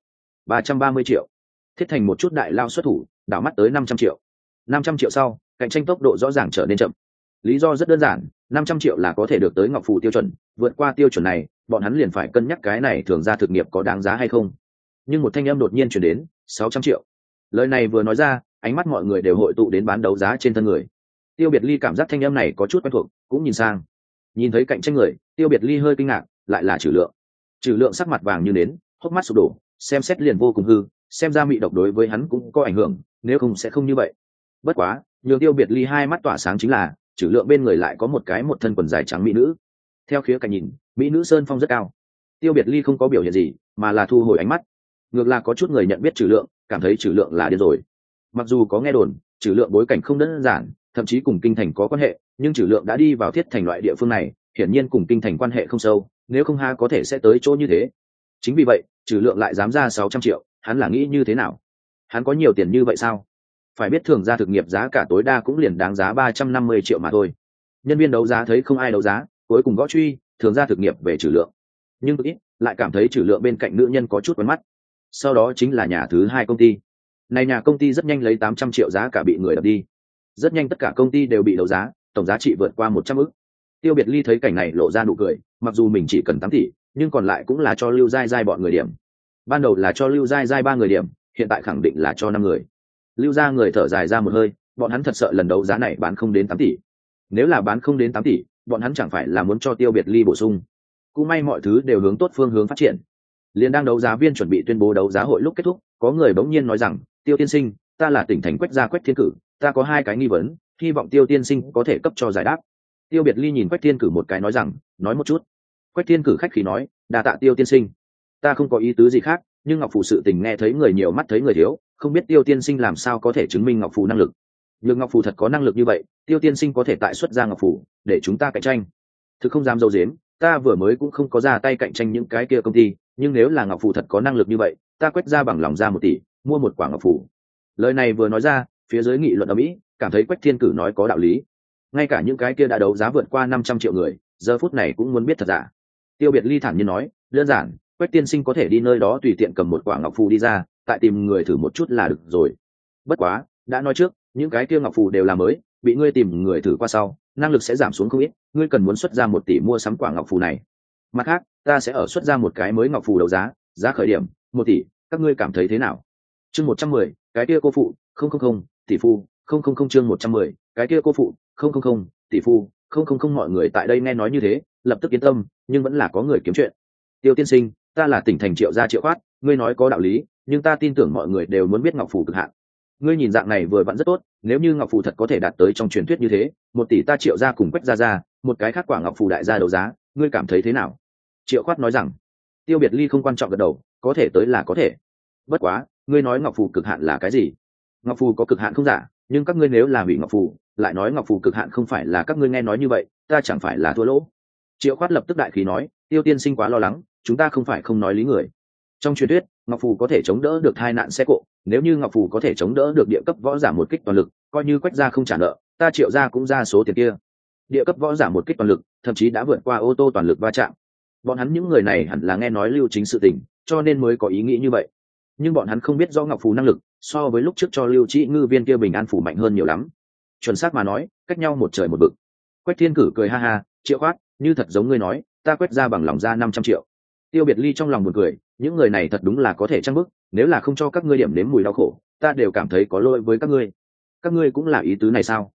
330 triệu. Thiết Thành một chút đại lao xuất thủ, đảo mắt tới 500 triệu. 500 triệu sau, cạnh tranh tốc độ rõ ràng trở nên chậm. Lý do rất đơn giản, 500 triệu là có thể được tới ngọc phù tiêu chuẩn, vượt qua tiêu chuẩn này, bọn hắn liền phải cân nhắc cái này thường gia thực nghiệp có đáng giá hay không. Nhưng một thanh âm đột nhiên truyền đến, 600 triệu. Lời này vừa nói ra, ánh mắt mọi người đều hội tụ đến bán đấu giá trên thân người. Tiêu Biệt Ly cảm giác thanh âm này có chút quen thuộc, cũng nhìn sang. Nhìn thấy cạnh tranh người, Tiêu Biệt Ly hơi kinh ngạc, lại là Trử Lượng. Trử Lượng sắc mặt vàng như nến, hốc mắt sụp đổ, xem xét liền vô cùng hư, xem ra mị độc đối với hắn cũng có ảnh hưởng, nếu không sẽ không như vậy. Bất quá, nhường Tiêu Biệt Ly hai mắt tỏa sáng chính là, Trử Lượng bên người lại có một thân quần dài trắng mỹ nữ. Theo khía cạnh nhìn, mỹ nữ sơn phong rất cao. Tiêu Biệt Ly không có biểu hiện gì, mà là thu hồi ánh mắt. Ngược là có chút người nhận biết Trử Lượng, cảm thấy Trử Lượng là điên rồi. Mặc dù có nghe đồn, Trử Lượng bối cảnh không đơn giản, thậm chí cùng kinh thành có quan hệ, nhưng Trử Lượng đã đi vào Thiết Thành loại địa phương này, hiển nhiên cùng kinh thành quan hệ không sâu, nếu không ha có thể sẽ tới chỗ như thế. Chính vì vậy, Trử Lượng lại dám ra 600 triệu, hắn là nghĩ như thế nào? Hắn có nhiều tiền như vậy sao? Phải biết thường gia thực nghiệp giá cả tối đa cũng liền đáng giá 350 triệu mà thôi. Nhân viên đấu giá thấy không ai đấu giá, cuối cùng gõ truy, thường gia thực nghiệp về Trử Lượng. Nhưng ít lại cảm thấy Trử Lượng bên cạnh nữ nhân có chút quen mắt. Sau đó chính là nhà thứ hai công ty. Này nhà công ty rất nhanh lấy 800 triệu giá cả bị người đập đi. Rất nhanh tất cả công ty đều bị đấu giá, tổng giá trị vượt qua 100 ức. Tiêu Biệt Ly thấy cảnh này lộ ra nụ cười, mặc dù mình chỉ cần 8 tỷ, nhưng còn lại cũng là cho Lưu Giai Giai bọn người điểm. Ban đầu là cho Lưu Giai Giai 3 người điểm, hiện tại khẳng định là cho 5 người. Lưu gia người thở dài ra một hơi, bọn hắn thật sợ lần đấu giá này bán không đến 8 tỷ. Nếu là bán không đến 8 tỷ, bọn hắn chẳng phải là muốn cho Tiêu Biệt Ly bổ sung. Cũng may mọi thứ đều hướng tốt phương hướng phát triển. Liên đang đấu giá viên chuẩn bị tuyên bố đấu giá hội lúc kết thúc, có người bỗng nhiên nói rằng, Tiêu tiên sinh, ta là tỉnh thành Quách gia Quách Thiên Cử, ta có 2 cái nghi vấn, hy vọng Tiêu tiên sinh có thể cấp cho giải đáp. Tiêu Biệt Ly nhìn Quách Thiên Cử một cái nói rằng, nói một chút. Quách Thiên Cử khách khí nói, đa tạ Tiêu tiên sinh, ta không có ý tứ gì khác, nhưng ngọc phù sự tình nghe thấy người nhiều mắt thấy người thiếu, không biết Tiêu tiên sinh làm sao có thể chứng minh ngọc phù năng lực. Nhưng ngọc phù thật có năng lực như vậy, Tiêu tiên sinh có thể tại xuất ra ngọc phù để chúng ta cạnh tranh. Thực không dám dâu dếm, ta vừa mới cũng không có ra tay cạnh tranh những cái kia công ty, nhưng nếu là ngọc phù thật có năng lực như vậy, ta Quách ra bằng lòng ra 1 tỷ mua một quả ngọc phù. Lời này vừa nói ra, phía dưới nghị luận ở Mỹ cảm thấy Quách Thiên Cử nói có đạo lý. Ngay cả những cái kia đã đấu giá vượt qua 500 triệu người, giờ phút này cũng muốn biết thật giả. Tiêu Biệt Ly thản nhiên nói, đơn giản, Quách tiên sinh có thể đi nơi đó tùy tiện cầm một quả ngọc phù đi ra, tại tìm người thử một chút là được rồi. Bất quá, đã nói trước, những cái kia ngọc phù đều là mới, bị ngươi tìm người thử qua sau, năng lực sẽ giảm xuống không ít, ngươi cần muốn xuất ra 1 tỷ mua sắm quả ngọc phù này. Mặt khác, ta sẽ ở xuất ra một cái mới ngọc phù đấu giá, giá khởi điểm 1 tỷ, các ngươi cảm thấy thế nào? Chương 110, cái kia cô phụ, 000 tỷ phu, 000 chương 110, cái kia cô phụ, 000 tỷ phu, 000 mọi người tại đây nghe nói như thế, lập tức yên tâm, nhưng vẫn là có người kiếm chuyện. Tiêu tiên sinh, ta là tỉnh thành Triệu gia Triệu Khoát, ngươi nói có đạo lý, nhưng ta tin tưởng mọi người đều muốn biết ngọc phù cực hạn. Ngươi nhìn dạng này vừa vặn rất tốt, nếu như ngọc phù thật có thể đạt tới trong truyền thuyết như thế, 1 tỷ ta Triệu gia cùng Quách gia ra, một cái khác quả ngọc phù đại gia đấu giá, ngươi cảm thấy thế nào? Triệu Khoát nói rằng. Tiêu Biệt Ly không quan trọng gật đầu, có thể tới là có thể. Bất quá, ngươi nói ngọc phù cực hạn là cái gì? Ngọc phù có cực hạn không giả, nhưng các ngươi nếu là hủy ngọc phù, lại nói ngọc phù cực hạn không phải là các ngươi nghe nói như vậy, ta chẳng phải là thua lỗ. Triệu Khoát lập tức đại khí nói, Tiêu tiên sinh quá lo lắng, chúng ta không phải không nói lý người. Trong truyền thuyết, ngọc phù có thể chống đỡ được tai nạn xe cộ, nếu như ngọc phù có thể chống đỡ được địa cấp võ giả một kích toàn lực, coi như Quách gia không trả nợ, ta Triệu gia cũng ra số tiền kia. Địa cấp võ giả một kích toàn lực, thậm chí đã vượt qua ô tô toàn lực va chạm. Bọn hắn những người này hẳn là nghe nói Lưu Chính sự tình, cho nên mới có ý nghĩ như vậy. Nhưng bọn hắn không biết rõ ngọc phù năng lực, so với lúc trước cho Lưu Trĩ Ngư viên kia bình an phủ mạnh hơn nhiều lắm. Chuẩn xác mà nói, cách nhau một trời một vực. Quách Thiên Cử cười ha ha, Triệu Khoát, như thật giống ngươi nói, ta Quách ra bằng lòng ra 500 triệu. Tiêu Biệt Ly trong lòng buồn cười, những người này thật đúng là có thể trăng bức, nếu là không cho các ngươi điểm nếm mùi đau khổ, ta đều cảm thấy có lỗi với các ngươi. Các ngươi cũng là ý tứ này sao?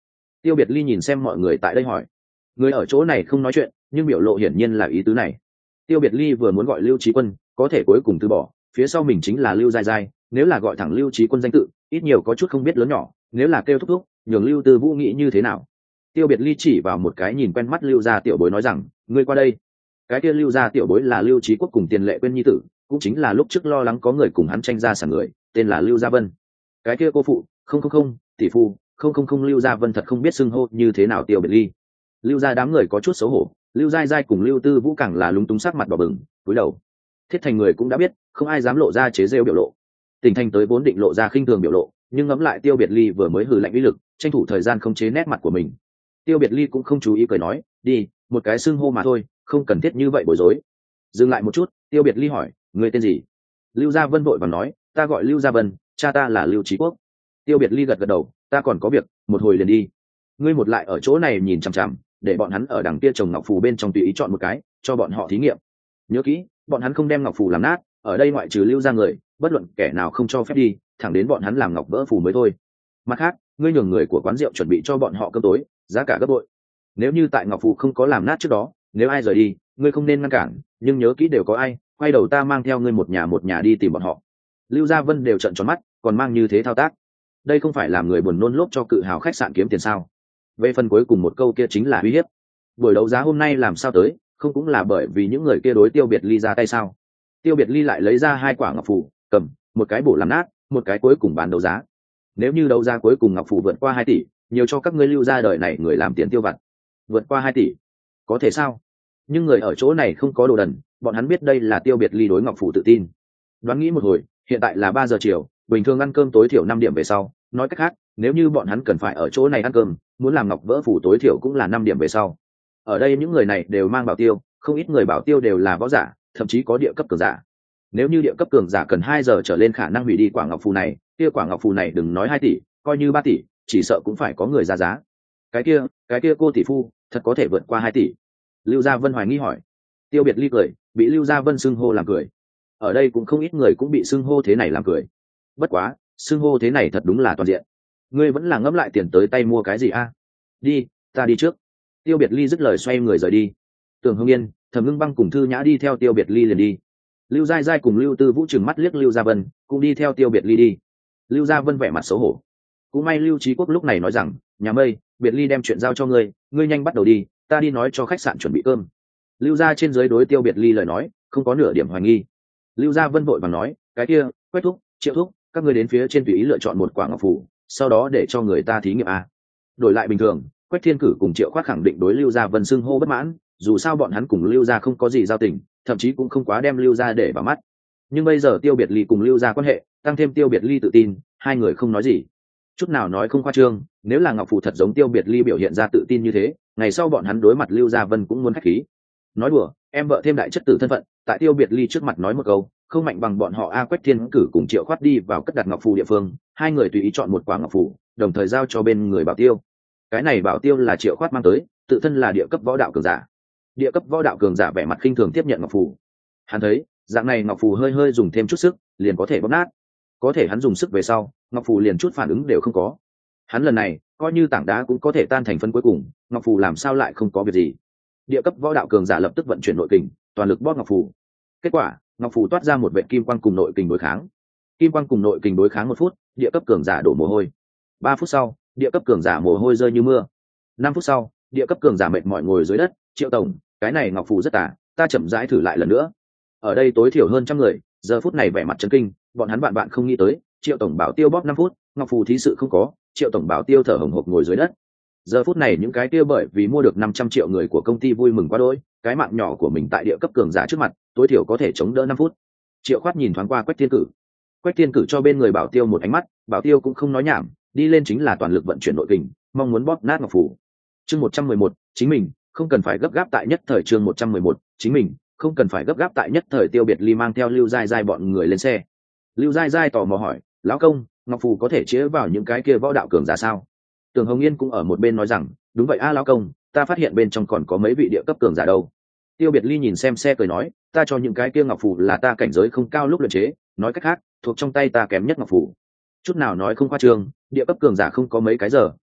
Tiêu Biệt Ly nhìn xem mọi người tại đây hỏi. Người ở chỗ này không nói chuyện, nhưng biểu lộ hiển nhiên là ý tứ này. Tiêu Biệt Ly vừa muốn gọi Lưu Trí Quân, có thể cuối cùng từ bỏ, phía sau mình chính là Lưu Giai Giai, nếu là gọi thẳng Lưu Trí Quân danh tự, ít nhiều có chút không biết lớn nhỏ, nếu là kêu thúc thúc, nhường Lưu Tư Vũ nghĩ như thế nào. Tiêu Biệt Ly chỉ vào một cái nhìn quen mắt Lưu gia tiểu bối nói rằng, ngươi qua đây. Cái kia Lưu gia tiểu bối là Lưu Trí Quốc cùng Tiền Lệ Quyên nhi tử, cũng chính là lúc trước lo lắng có người cùng hắn tranh gia sản người, tên là Lưu Gia Vân. Cái kia cô phụ, không, tỷ phu, không Lưu Gia Vân thật không biết xưng hô như thế nào Tiêu Biệt Ly. Lưu gia đám người có chút xấu hổ, Lưu Giai Giai cùng Lưu Tư Vũ càng là lúng túng sắc mặt đỏ bừng, cúi đầu. Thiết Thành người cũng đã biết, không ai dám lộ ra chế rêu biểu lộ. Tỉnh Thành tới vốn định lộ ra khinh thường biểu lộ, nhưng ngẫm lại Tiêu Biệt Ly vừa mới hừ lạnh uy lực, tranh thủ thời gian không chế nét mặt của mình. Tiêu Biệt Ly cũng không chú ý cười nói, đi, một cái xưng hô mà thôi, không cần thiết như vậy bối rối. Dừng lại một chút, Tiêu Biệt Ly hỏi, người tên gì? Lưu Gia Vân vội vàng nói, ta gọi Lưu Gia Vân, cha ta là Lưu Trí Quốc. Tiêu Biệt Ly gật gật đầu, ta còn có việc, một hồi liền đi. Ngươi một lại ở chỗ này nhìn chằm chằm, để bọn hắn ở đằng kia trồng ngọc phù bên trong tùy ý chọn một cái, cho bọn họ thí nghiệm. Nhớ kỹ, bọn hắn không đem ngọc phù làm nát, ở đây ngoại trừ Lưu gia người, bất luận kẻ nào không cho phép đi, thẳng đến bọn hắn làm ngọc vỡ phù mới thôi. Mặt khác, ngươi nhường người của quán rượu chuẩn bị cho bọn họ cơm tối, giá cả gấp bội. Nếu như tại ngọc phù không có làm nát trước đó, nếu ai rời đi, ngươi không nên ngăn cản, nhưng nhớ kỹ đều có ai, quay đầu ta mang theo ngươi một nhà đi tìm bọn họ. Lưu Gia Vân đều trợn tròn mắt, còn mang như thế thao tác, đây không phải làm người buồn nôn lốp cho cự hào khách sạn kiếm tiền sao? Về phần cuối cùng một câu kia chính là uy hiếp. Buổi đấu giá hôm nay làm sao tới, không cũng là bởi vì những người kia đối Tiêu Biệt Ly ra tay sao? Tiêu Biệt Ly lại lấy ra 2 quả ngọc phù, cầm một cái bổ làm nát, một cái cuối cùng bán đấu giá. Nếu như đấu giá cuối cùng ngọc phù vượt qua 2 tỷ, nhiều cho các ngươi Lưu gia đời này người làm tiền tiêu vặt. Vượt qua 2 tỷ, có thể sao? Nhưng người ở chỗ này không có đồ đần, bọn hắn biết đây là Tiêu Biệt Ly đối ngọc phù tự tin. Đoán nghĩ một hồi, hiện tại là 3 giờ chiều, bình thường ăn cơm tối thiểu 5 điểm về sau, nói cách khác, nếu như bọn hắn cần phải ở chỗ này ăn cơm, muốn làm ngọc vỡ phù tối thiểu cũng là 5 điểm về sau. Ở đây những người này đều mang bảo tiêu, không ít người bảo tiêu đều là võ giả, thậm chí có địa cấp cường giả. Nếu như địa cấp cường giả cần 2 giờ trở lên khả năng hủy đi quả ngọc phù này, kia quả ngọc phù này đừng nói 2 tỷ, coi như 3 tỷ, chỉ sợ cũng phải có người ra giá. Cái kia cô tỷ phu, thật có thể vượt qua 2 tỷ. Lưu Gia Vân hoài nghi hỏi. Tiêu Biệt Ly cười, bị Lưu Gia Vân xưng hô làm cười. Ở đây cũng không ít người cũng bị xưng hô thế này làm cười. Bất quá, xưng hô thế này thật đúng là toàn diện. Ngươi vẫn là ngẫm lại tiền tới tay mua cái gì a? Đi, ta đi trước. Tiêu Biệt Ly dứt lời xoay người rời đi. Tưởng Hưng Yên, Thẩm Ngưng Băng cùng Thư Nhã đi theo Tiêu Biệt Ly liền đi. Lưu Giai Giai cùng Lưu Tư Vũ trừng mắt liếc Lưu Gia Vân, cũng đi theo Tiêu Biệt Ly đi. Lưu Gia Vân vẻ mặt xấu hổ. Cũng may Lưu Trí Quốc lúc này nói rằng, nhà Mây, Biệt Ly đem chuyện giao cho ngươi, ngươi nhanh bắt đầu đi, ta đi nói cho khách sạn chuẩn bị cơm. Lưu gia trên dưới đối Tiêu Biệt Ly lời nói, không có nửa điểm hoài nghi. Lưu Gia Vân vội vàng nói, cái kia, Quách thúc, Triệu thúc, các ngươi đến phía trên tùy ý lựa chọn một quả ngọc phù, sau đó để cho người ta thí nghiệm a. Đổi lại bình thường, Quách Thiên Cử cùng Triệu Khoát khẳng định đối Lưu Gia Vân xưng hô bất mãn, dù sao bọn hắn cùng Lưu gia không có gì giao tình, thậm chí cũng không quá đem Lưu gia để vào mắt. Nhưng bây giờ Tiêu Biệt Ly cùng Lưu gia quan hệ, tăng thêm Tiêu Biệt Ly tự tin, hai người không nói gì, chút nào nói không khoa trương. Nếu là ngọc phù thật giống Tiêu Biệt Ly biểu hiện ra tự tin như thế, ngày sau bọn hắn đối mặt Lưu Gia Vân cũng muốn khách khí. Nói đùa, em vợ thêm đại chất tử thân phận, tại Tiêu Biệt Ly trước mặt nói một câu, không mạnh bằng bọn họ a. Quách Thiên Cử cùng Triệu Khoát đi vào cất đặt ngọc phù địa phương, hai người tùy ý chọn một quả ngọc phù, đồng thời giao cho bên người bảo tiêu. Cái này bảo tiêu là Triệu Khoát mang tới, tự thân là địa cấp võ đạo cường giả. Địa cấp võ đạo cường giả vẻ mặt khinh thường tiếp nhận ngọc phù. Hắn thấy, dạng này ngọc phù hơi hơi dùng thêm chút sức, liền có thể bóp nát. Có thể hắn dùng sức về sau, ngọc phù liền chút phản ứng đều không có. Hắn lần này, coi như tảng đá cũng có thể tan thành phân cuối cùng, ngọc phù làm sao lại không có việc gì. Địa cấp võ đạo cường giả lập tức vận chuyển nội kình, toàn lực bóp ngọc phù. Kết quả, ngọc phù toát ra một vệt kim quang cùng nội kình đối kháng. Kim quang cùng nội kình đối kháng 1 phút, địa cấp cường giả đổ mồ hôi. 3 phút sau, địa cấp cường giả mồ hôi rơi như mưa. 5 phút sau, địa cấp cường giả mệt mỏi ngồi dưới đất. Triệu tổng, cái này ngọc phù rất tà, ta chậm rãi thử lại lần nữa. Ở đây tối thiểu hơn 100 người, giờ phút này vẻ mặt chấn kinh, bọn hắn bạn không nghĩ tới, Triệu tổng bảo tiêu bóp 5 phút, ngọc phù thí sự không có, Triệu tổng bảo tiêu thở hổn hộc ngồi dưới đất. Giờ phút này những cái kia bởi vì mua được 500 triệu người của công ty vui mừng quá đỗi, cái mạng nhỏ của mình tại địa cấp cường giả trước mặt, tối thiểu có thể chống đỡ 5 phút. Triệu Khoát nhìn thoáng qua Quách Thiên Cử. Quách Thiên Cử cho bên người bảo tiêu một ánh mắt, bảo tiêu cũng không nói nhảm, đi lên chính là toàn lực vận chuyển nội kình, mong muốn bóp nát ngọc phù. Chương 111, chính mình không cần phải gấp gáp tại nhất thời. Chương 111, chính mình không cần phải gấp gáp tại nhất thời. Tiêu Biệt Ly mang theo Lưu Giai Giai bọn người lên xe. Lưu Giai Giai tò mò hỏi, lão công, ngọc phù có thể chĩa vào những cái kia võ đạo cường giả sao? Tưởng Hồng Yên cũng ở một bên nói rằng, đúng vậy a lão công, ta phát hiện bên trong còn có mấy vị địa cấp cường giả đâu. Tiêu Biệt Ly nhìn xem xe cười nói, ta cho những cái kia ngọc phù là ta cảnh giới không cao lúc luyện chế, nói cách khác, thuộc trong tay ta kém nhất ngọc phù. Chút nào nói không khoa trương, địa cấp cường giả không có mấy cái giờ,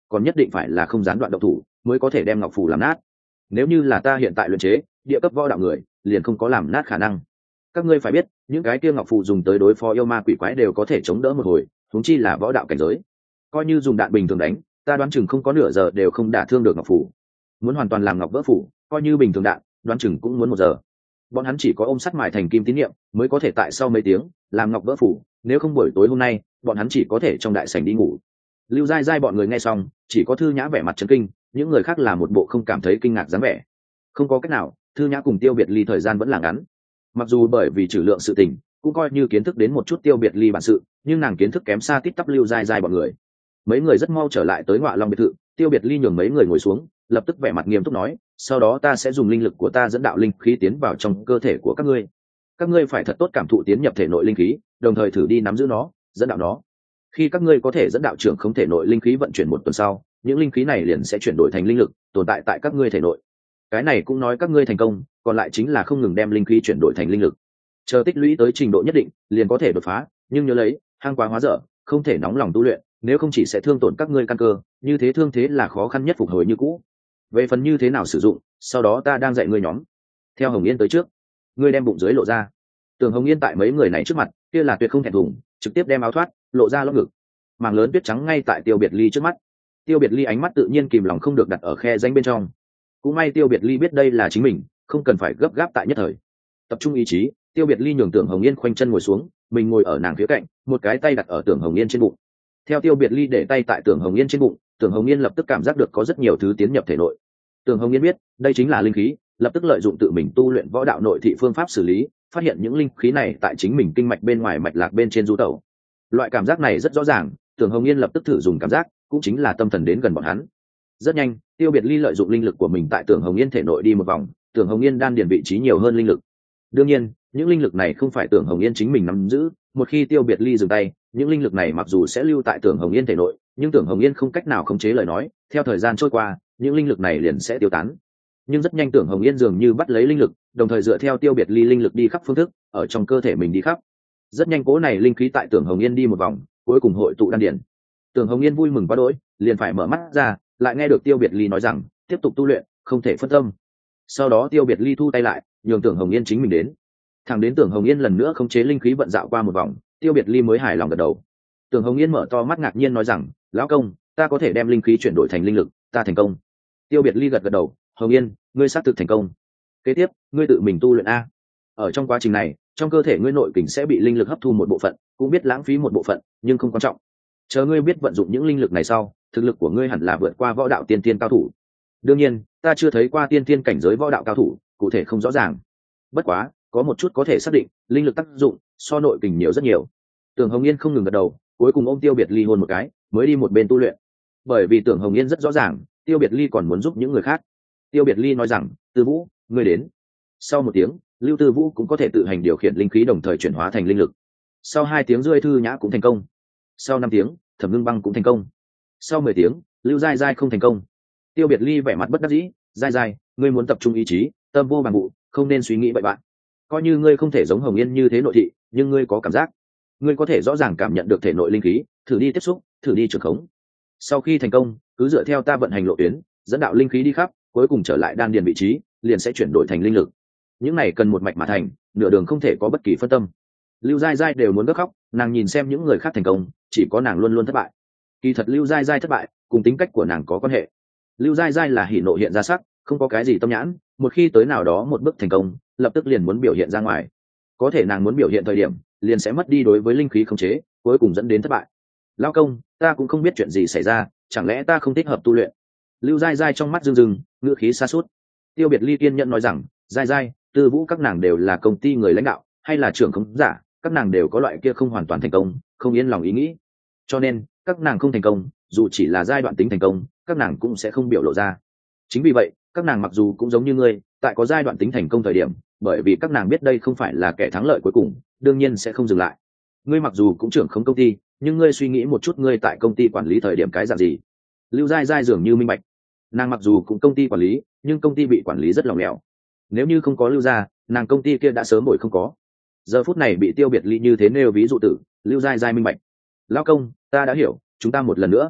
còn nhất định phải là không gián đoạn độc thủ mới có thể đem ngọc phù làm nát. Nếu như là ta hiện tại luyện chế địa cấp võ đạo người, liền không có làm nát khả năng. Các ngươi phải biết, những cái kia ngọc phù dùng tới đối phó yêu ma quỷ quái đều có thể chống đỡ một hồi, huống chi là võ đạo cảnh giới. Coi như dùng đạn bình thường đánh, ta đoán chừng không có nửa giờ đều không đả thương được ngọc phù. Muốn hoàn toàn làm ngọc vỡ phù, coi như bình thường đạn, đoán chừng cũng muốn 1 giờ. Bọn hắn chỉ có ôm sắt mài thành kim tín niệm mới có thể tại sau mấy tiếng làm ngọc vỡ phù, nếu không buổi tối hôm nay bọn hắn chỉ có thể trong đại sảnh đi ngủ. Lưu Giai Giai bọn người nghe xong, chỉ có Thư Nhã vẻ mặt chấn kinh, những người khác là một bộ không cảm thấy kinh ngạc dáng vẻ. Không có cách nào, Thư Nhã cùng Tiêu Biệt Ly thời gian vẫn là ngắn. Mặc dù bởi vì trừ lượng sự tình, cũng coi như kiến thức đến một chút Tiêu Biệt Ly bản sự, nhưng nàng kiến thức kém xa tít tắp Lưu Giai Giai bọn người. Mấy người rất mau trở lại tới Ngọa Long biệt thự, Tiêu Biệt Ly nhường mấy người ngồi xuống, lập tức vẻ mặt nghiêm túc nói, sau đó ta sẽ dùng linh lực của ta dẫn đạo linh khí tiến vào trong cơ thể của các ngươi. Các ngươi phải thật tốt cảm thụ tiến nhập thể nội linh khí, đồng thời thử đi nắm giữ nó, dẫn đạo nó. Khi các ngươi có thể dẫn đạo trưởng không thể nội linh khí vận chuyển 1 tuần sau, những linh khí này liền sẽ chuyển đổi thành linh lực, tồn tại tại các ngươi thể nội. Cái này cũng nói các ngươi thành công, còn lại chính là không ngừng đem linh khí chuyển đổi thành linh lực. Chờ tích lũy tới trình độ nhất định, liền có thể đột phá, nhưng nhớ lấy, hang quá hóa dở, không thể nóng lòng tu luyện, nếu không chỉ sẽ thương tổn các ngươi căn cơ, như thế thương thế là khó khăn nhất phục hồi như cũ. Về phần như thế nào sử dụng, sau đó ta đang dạy ngươi nhóm. Theo Hồng Yên tới trước, ngươi đem bụng dưới lộ ra. Tưởng Hồng Yên tại mấy người này trước mặt, kia là tuyệt không thẹn thùng, trực tiếp đem áo thoát, lộ ra lỗ ngực. Màng lớn tuyết trắng ngay tại Tiêu Biệt Ly trước mắt. Tiêu Biệt Ly ánh mắt tự nhiên kìm lòng không được đặt ở khe danh bên trong. Cũng may Tiêu Biệt Ly biết đây là chính mình, không cần phải gấp gáp tại nhất thời. Tập trung ý chí, Tiêu Biệt Ly nhường Tưởng Hồng Yên khoanh chân ngồi xuống, mình ngồi ở nàng phía cạnh, một cái tay đặt ở Tưởng Hồng Yên trên bụng. Theo Tiêu Biệt Ly để tay tại Tưởng Hồng Yên trên bụng, Tưởng Hồng Yên lập tức cảm giác được có rất nhiều thứ tiến nhập thể nội. Tưởng Hồng Yên biết, đây chính là linh khí, lập tức lợi dụng tự mình tu luyện võ đạo nội thị phương pháp xử lý, phát hiện những linh khí này tại chính mình kinh mạch bên ngoài mạch lạc bên trên du tẩu. Loại cảm giác này rất rõ ràng, Tưởng Hồng Yên lập tức thử dùng cảm giác, cũng chính là tâm thần đến gần bọn hắn. Rất nhanh, Tiêu Biệt Ly lợi dụng linh lực của mình tại Tưởng Hồng Yên thể nội đi một vòng, Tưởng Hồng Yên đan điền vị trí nhiều hơn linh lực. Đương nhiên, những linh lực này không phải Tưởng Hồng Yên chính mình nắm giữ, một khi Tiêu Biệt Ly dừng tay, những linh lực này mặc dù sẽ lưu tại Tưởng Hồng Yên thể nội, nhưng Tưởng Hồng Yên không cách nào khống chế lời nói, theo thời gian trôi qua, những linh lực này liền sẽ tiêu tán. Nhưng rất nhanh Tưởng Hồng Yên dường như bắt lấy linh lực, đồng thời dựa theo Tiêu Biệt Ly linh lực đi khắp phương thức, ở trong cơ thể mình đi khắp. Rất nhanh cố này linh khí tại Tưởng Hồng Yên đi một vòng, cuối cùng hội tụ đan điền. Tưởng Hồng Yên vui mừng quá đỗi, liền phải mở mắt ra, lại nghe được Tiêu Biệt Ly nói rằng, tiếp tục tu luyện, không thể phân tâm. Sau đó Tiêu Biệt Ly thu tay lại, nhường Tưởng Hồng Yên chính mình đến. Thẳng đến Tưởng Hồng Yên lần nữa khống chế linh khí vận dạo qua một vòng, Tiêu Biệt Ly mới hài lòng gật đầu. Tưởng Hồng Yên mở to mắt ngạc nhiên nói rằng, lão công, ta có thể đem linh khí chuyển đổi thành linh lực, ta thành công. Tiêu Biệt Ly gật gật đầu, Hồng Yên, ngươi xác thực thành công. Kế tiếp, ngươi tự mình tu luyện a. Ở trong quá trình này, trong cơ thể ngươi nội kình sẽ bị linh lực hấp thu một bộ phận, cũng biết lãng phí một bộ phận, nhưng không quan trọng. Chờ ngươi biết vận dụng những linh lực này sau, thực lực của ngươi hẳn là vượt qua võ đạo tiên tiên cao thủ. Đương nhiên, ta chưa thấy qua tiên tiên cảnh giới võ đạo cao thủ, cụ thể không rõ ràng. Bất quá, có một chút có thể xác định, linh lực tác dụng so nội kình nhiều rất nhiều. Tưởng Hồng Yên không ngừng gật đầu, cuối cùng ôm Tiêu Biệt Ly hôn một cái, mới đi một bên tu luyện. Bởi vì Tưởng Hồng Yên rất rõ ràng, Tiêu Biệt Ly còn muốn giúp những người khác. Tiêu Biệt Ly nói rằng, Tư Vũ, ngươi đến. Sau 1 tiếng, Lưu Tư Vũ cũng có thể tự hành điều khiển linh khí đồng thời chuyển hóa thành linh lực. Sau 2 tiếng rưỡi Thư Nhã cũng thành công. Sau 5 tiếng, Thẩm Ngưng Băng cũng thành công. Sau 10 tiếng, Lưu Giai Giai không thành công. Tiêu Biệt Ly vẻ mặt bất đắc dĩ, Giai Giai, ngươi muốn tập trung ý chí, tâm vô bằng vụ, không nên suy nghĩ bậy bạn. Coi như ngươi không thể giống Hồng Yên như thế nội thị, nhưng ngươi có cảm giác, ngươi có thể rõ ràng cảm nhận được thể nội linh khí, thử đi tiếp xúc, thử đi trường khống. Sau khi thành công, cứ dựa theo ta vận hành lộ tuyến, dẫn đạo linh khí đi khắp, cuối cùng trở lại đan điền vị trí, liền sẽ chuyển đổi thành linh lực. Những này cần một mạch mà thành, nửa đường không thể có bất kỳ phân tâm. Lưu Giai Giai đều muốn gấp khóc, nàng nhìn xem những người khác thành công, chỉ có nàng luôn luôn thất bại. Kỳ thật Lưu Giai Giai thất bại, cùng tính cách của nàng có quan hệ. Lưu Giai Giai là hỉ nộ hiện ra sắc, không có cái gì tâm nhãn, một khi tới nào đó một bước thành công, lập tức liền muốn biểu hiện ra ngoài. Có thể nàng muốn biểu hiện thời điểm, liền sẽ mất đi đối với linh khí khống chế, cuối cùng dẫn đến thất bại. Lao công, ta cũng không biết chuyện gì xảy ra, chẳng lẽ ta không thích hợp tu luyện? Lưu Giai Giai trong mắt rưng rưng, ngữ khí xa suốt. Tiêu Biệt Ly kiên nhẫn nói rằng, Giai Giai, Tư Vũ các nàng đều là công ty người lãnh đạo, hay là trưởng khống giả, các nàng đều có loại kia không hoàn toàn thành công, không yên lòng ý nghĩ. Cho nên, các nàng không thành công, dù chỉ là giai đoạn tính thành công, các nàng cũng sẽ không biểu lộ ra. Chính vì vậy, các nàng mặc dù cũng giống như ngươi, tại có giai đoạn tính thành công thời điểm, bởi vì các nàng biết đây không phải là kẻ thắng lợi cuối cùng, đương nhiên sẽ không dừng lại. Ngươi mặc dù cũng trưởng khống công ty, nhưng ngươi suy nghĩ một chút ngươi tại công ty quản lý thời điểm cái dạng gì. Lưu Giai Giai dường như minh bạch, nàng mặc dù cũng công ty quản lý, nhưng công ty bị quản lý rất lỏng lẻo. Nếu như không có Lưu gia, nàng công ty kia đã sớm bồi không có. Giờ phút này bị Tiêu Biệt Ly như thế nêu ví dụ tử, Lưu Giai Giai minh bạch. Lão công, ta đã hiểu, chúng ta một lần nữa.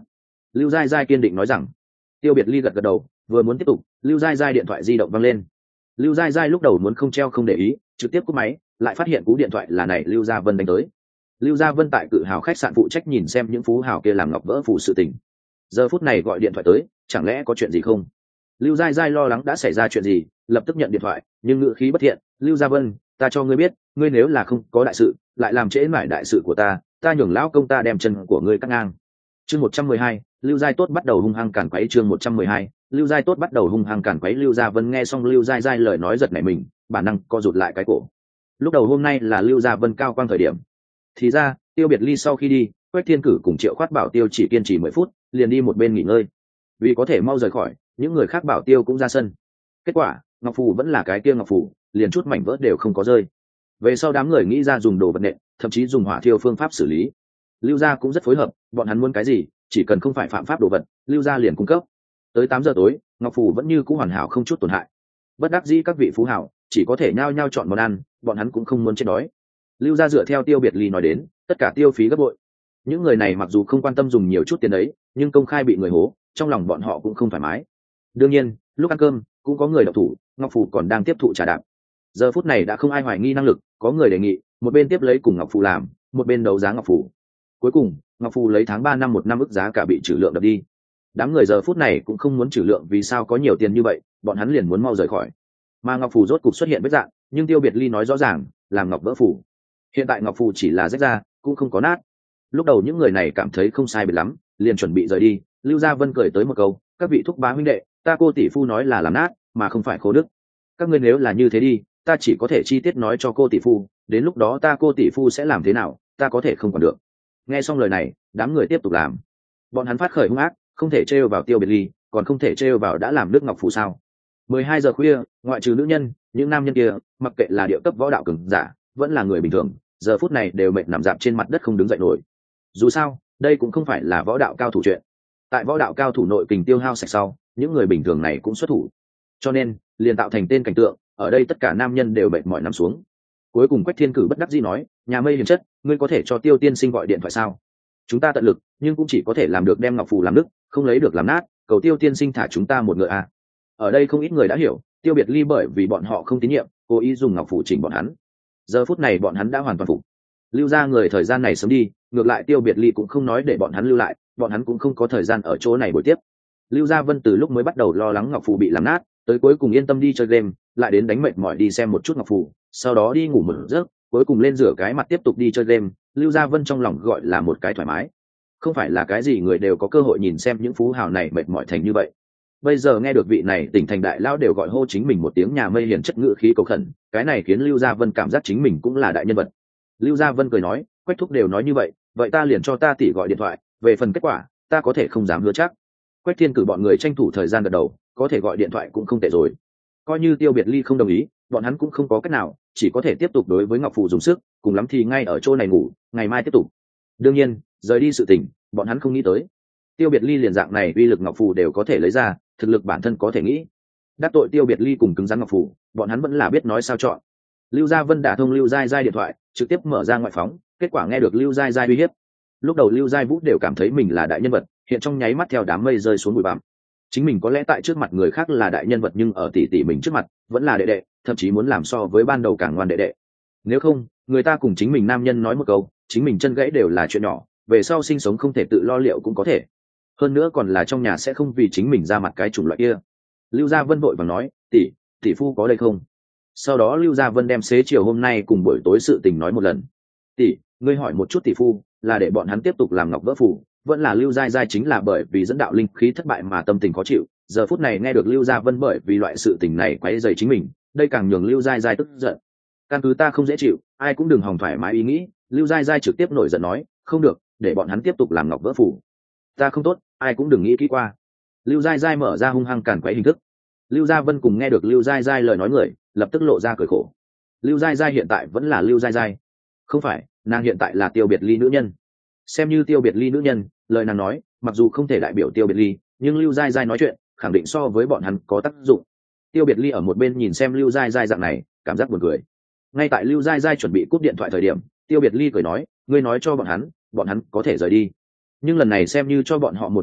Lưu Giai Giai kiên định nói rằng. Tiêu Biệt Ly gật gật đầu, vừa muốn tiếp tục, Lưu Giai Giai điện thoại di động vang lên. Lưu Giai Giai lúc đầu muốn không treo không để ý, trực tiếp cúp máy, lại phát hiện cú điện thoại là này Lưu Gia Vân đánh tới. Lưu Gia Vân tại Cự Hào khách sạn phụ trách nhìn xem những phú hào kia làm ngọc vỡ phù sự tình. Giờ phút này gọi điện thoại tới, chẳng lẽ có chuyện gì không? Lưu Giai Giai lo lắng đã xảy ra chuyện gì, lập tức nhận điện thoại, nhưng ngữ khí bất thiện. Lưu Gia Vân, ta cho ngươi biết, ngươi nếu là không có đại sự, lại làm trễ mãi đại sự của ta nhường lão công ta đem chân của ngươi cắt ngang. Chương 112, Lưu Giai Tốt bắt đầu hung hăng cản quấy. Chương 112, Lưu Giai Tốt bắt đầu hung hăng cản quấy. Lưu Gia Vân nghe xong Lưu Giai Giai lời nói giật nảy mình, bản năng co rụt lại cái cổ. Lúc đầu hôm nay là Lưu Gia Vân cao quang thời điểm, thì ra Tiêu Biệt Ly sau khi đi, Quách Thiên Cử cùng Triệu Khoát Bảo Tiêu chỉ kiên trì 10 phút, liền đi một bên nghỉ ngơi. Vì có thể mau rời khỏi, những người khác Bảo Tiêu cũng ra sân. Kết quả, ngọc phù vẫn là cái kia ngọc phù, liền chút mảnh vỡ đều không có rơi. Về sau đám người nghĩ ra dùng đồ vật nện, thậm chí dùng hỏa thiêu phương pháp xử lý. Lưu Gia cũng rất phối hợp, bọn hắn muốn cái gì, chỉ cần không phải phạm pháp đồ vật, Lưu Gia liền cung cấp. Tới 8 giờ tối, ngọc phù vẫn như cũ hoàn hảo không chút tổn hại. Bất đắc dĩ các vị phú hảo chỉ có thể nhao nhao chọn món ăn, bọn hắn cũng không muốn chết đói. Lưu Gia dựa theo Tiêu Biệt Ly nói đến, tất cả tiêu phí gấp bội. Những người này mặc dù không quan tâm dùng nhiều chút tiền đấy, nhưng công khai bị người hố, trong lòng bọn họ cũng không thoải mái. Đương nhiên, lúc ăn cơm cũng có người độc thủ, ngọc phù còn đang tiếp thụ trà đạp. Giờ phút này đã không ai hoài nghi năng lực, có người đề nghị một bên tiếp lấy cùng ngọc phù làm, một bên đấu giá ngọc phù. Cuối cùng ngọc phù lấy tháng 3 năm một năm ức giá cả bị trừ lượng đập đi. Đám người giờ phút này cũng không muốn trừ lượng, vì sao có nhiều tiền như vậy, bọn hắn liền muốn mau rời khỏi. Mà ngọc phù rốt cục xuất hiện vết dạng, nhưng Tiêu Biệt Ly nói rõ ràng làm ngọc vỡ phù. Hiện tại ngọc phù chỉ là rách ra, cũng không có nát. Lúc đầu những người này cảm thấy không sai biệt lắm, liền chuẩn bị rời đi. Lưu Gia Vân cười tới một câu, các vị thúc bá huynh đệ, ta cô tỷ phu nói là làm nát mà không phải khô đức, các ngươi nếu là như thế đi, ta chỉ có thể chi tiết nói cho cô tỷ phu, đến lúc đó ta cô tỷ phu sẽ làm thế nào, ta có thể không còn được. Nghe xong lời này, đám người tiếp tục làm. Bọn hắn phát khởi hung ác, không thể trêu vào Tiêu Biệt Ly, còn không thể trêu vào đã làm nước ngọc phù sao? 12 giờ khuya, ngoại trừ nữ nhân, những nam nhân kia, mặc kệ là địa cấp võ đạo cường giả, vẫn là người bình thường, giờ phút này đều mệt nằm dạp trên mặt đất không đứng dậy nổi. Dù sao, đây cũng không phải là võ đạo cao thủ chuyện. Tại võ đạo cao thủ nội kình tiêu hao sạch sau, những người bình thường này cũng xuất thủ. Cho nên, liền tạo thành tên cảnh tượng, ở đây tất cả nam nhân đều mệt mỏi nằm xuống. Cuối cùng Quách Thiên Cử bất đắc dĩ nói, nhà Mây Hiền chất, ngươi có thể cho Tiêu tiên sinh gọi điện thoại sao? Chúng ta tận lực, nhưng cũng chỉ có thể làm được đem ngọc phù làm nứt, không lấy được làm nát, cầu Tiêu tiên sinh thả chúng ta một ngựa à. Ở đây không ít người đã hiểu, Tiêu Biệt Ly bởi vì bọn họ không tín nhiệm, cố ý dùng ngọc phù chỉnh bọn hắn. Giờ phút này bọn hắn đã hoàn toàn phục. Lưu Gia người thời gian này sớm đi, ngược lại Tiêu Biệt Ly cũng không nói để bọn hắn lưu lại, bọn hắn cũng không có thời gian ở chỗ này buổi tiếp. Lưu Gia Vân từ lúc mới bắt đầu lo lắng ngọc phù bị làm nát, tới cuối cùng yên tâm đi chơi game, lại đến đánh mệt mỏi đi xem một chút ngọc phù, sau đó đi ngủ một giấc, cuối cùng lên rửa cái mặt tiếp tục đi chơi game. Lưu Gia Vân trong lòng gọi là một cái thoải mái. Không phải là cái gì người đều có cơ hội nhìn xem những phú hào này mệt mỏi thành như vậy. Bây giờ nghe được vị này tỉnh thành đại lão đều gọi hô chính mình một tiếng nhà Mây Hiền chất ngự khí cầu khẩn, cái này khiến Lưu Gia Vân cảm giác chính mình cũng là đại nhân vật. Lưu Gia Vân cười nói, Quách thúc đều nói như vậy, vậy ta liền cho ta tỷ gọi điện thoại, về phần kết quả ta có thể không dám hứa chắc. Quách Thiên Cử bọn người tranh thủ thời gian gật đầu, có thể gọi điện thoại cũng không tệ rồi. Coi như Tiêu Biệt Ly không đồng ý, bọn hắn cũng không có cách nào, chỉ có thể tiếp tục đối với ngọc phù dùng sức, cùng lắm thì ngay ở chỗ này ngủ, ngày mai tiếp tục. Đương nhiên, rời đi sự tình, bọn hắn không nghĩ tới. Tiêu Biệt Ly liền dạng này uy lực ngọc phù đều có thể lấy ra, thực lực bản thân có thể nghĩ. Đắc tội Tiêu Biệt Ly cùng cứng rắn ngọc phù, bọn hắn vẫn là biết nói sao chọn. Lưu Gia Vân đả thông Lưu Giai Giai điện thoại, trực tiếp mở ra ngoại phóng, kết quả nghe được Lưu Giai Giai uy hiếp. Lúc đầu Lưu Giai Vũ đều cảm thấy mình là đại nhân vật, hiện trong nháy mắt theo đám mây rơi xuống bụi bặm. Chính mình có lẽ tại trước mặt người khác là đại nhân vật, nhưng ở tỷ tỷ mình trước mặt vẫn là đệ đệ, thậm chí muốn làm so với ban đầu càng ngoan đệ đệ. Nếu không, người ta cùng chính mình nam nhân nói một câu, chính mình chân gãy đều là chuyện nhỏ, về sau sinh sống không thể tự lo liệu cũng có thể. Hơn nữa còn là trong nhà sẽ không vì chính mình ra mặt cái chủng loại kia. Lưu Gia Vân vội vàng nói, tỷ phu có đây không? Sau đó Lưu Gia Vân đem xế chiều hôm nay cùng buổi tối sự tình nói một lần. Tỷ, ngươi hỏi một chút tỷ phu, là để bọn hắn tiếp tục làm ngọc vỡ phù, vẫn là Lưu Giai Giai chính là bởi vì dẫn đạo linh khí thất bại mà tâm tình khó chịu. Giờ phút này nghe được Lưu Gia Vân bởi vì loại sự tình này quấy rầy chính mình, đây càng nhường Lưu Giai Giai tức giận. Căn cứ ta không dễ chịu, ai cũng đừng hòng thoải mái ý nghĩ. Lưu Giai Giai trực tiếp nổi giận nói, không được, để bọn hắn tiếp tục làm ngọc vỡ phù. Ta không tốt, ai cũng đừng nghĩ kỹ qua. Lưu Giai Giai mở ra hung hăng cản quấy hình thức. Lưu Gia Vân cùng nghe được Lưu Giai Giai lời nói người, lập tức lộ ra cười khổ. Lưu Giai Giai hiện tại vẫn là Lưu Giai Giai, không phải, nàng hiện tại là Tiêu Biệt Ly nữ nhân. Xem như Tiêu Biệt Ly nữ nhân, lời nàng nói mặc dù không thể đại biểu Tiêu Biệt Ly, nhưng Lưu Giai Giai nói chuyện khẳng định so với bọn hắn có tác dụng. Tiêu Biệt Ly ở một bên nhìn xem Lưu Giai Giai dạng này, cảm giác buồn cười. Ngay tại Lưu Giai Giai chuẩn bị cúp điện thoại thời điểm, Tiêu Biệt Ly cười nói, ngươi nói cho bọn hắn có thể rời đi, nhưng lần này xem như cho bọn họ một bài học,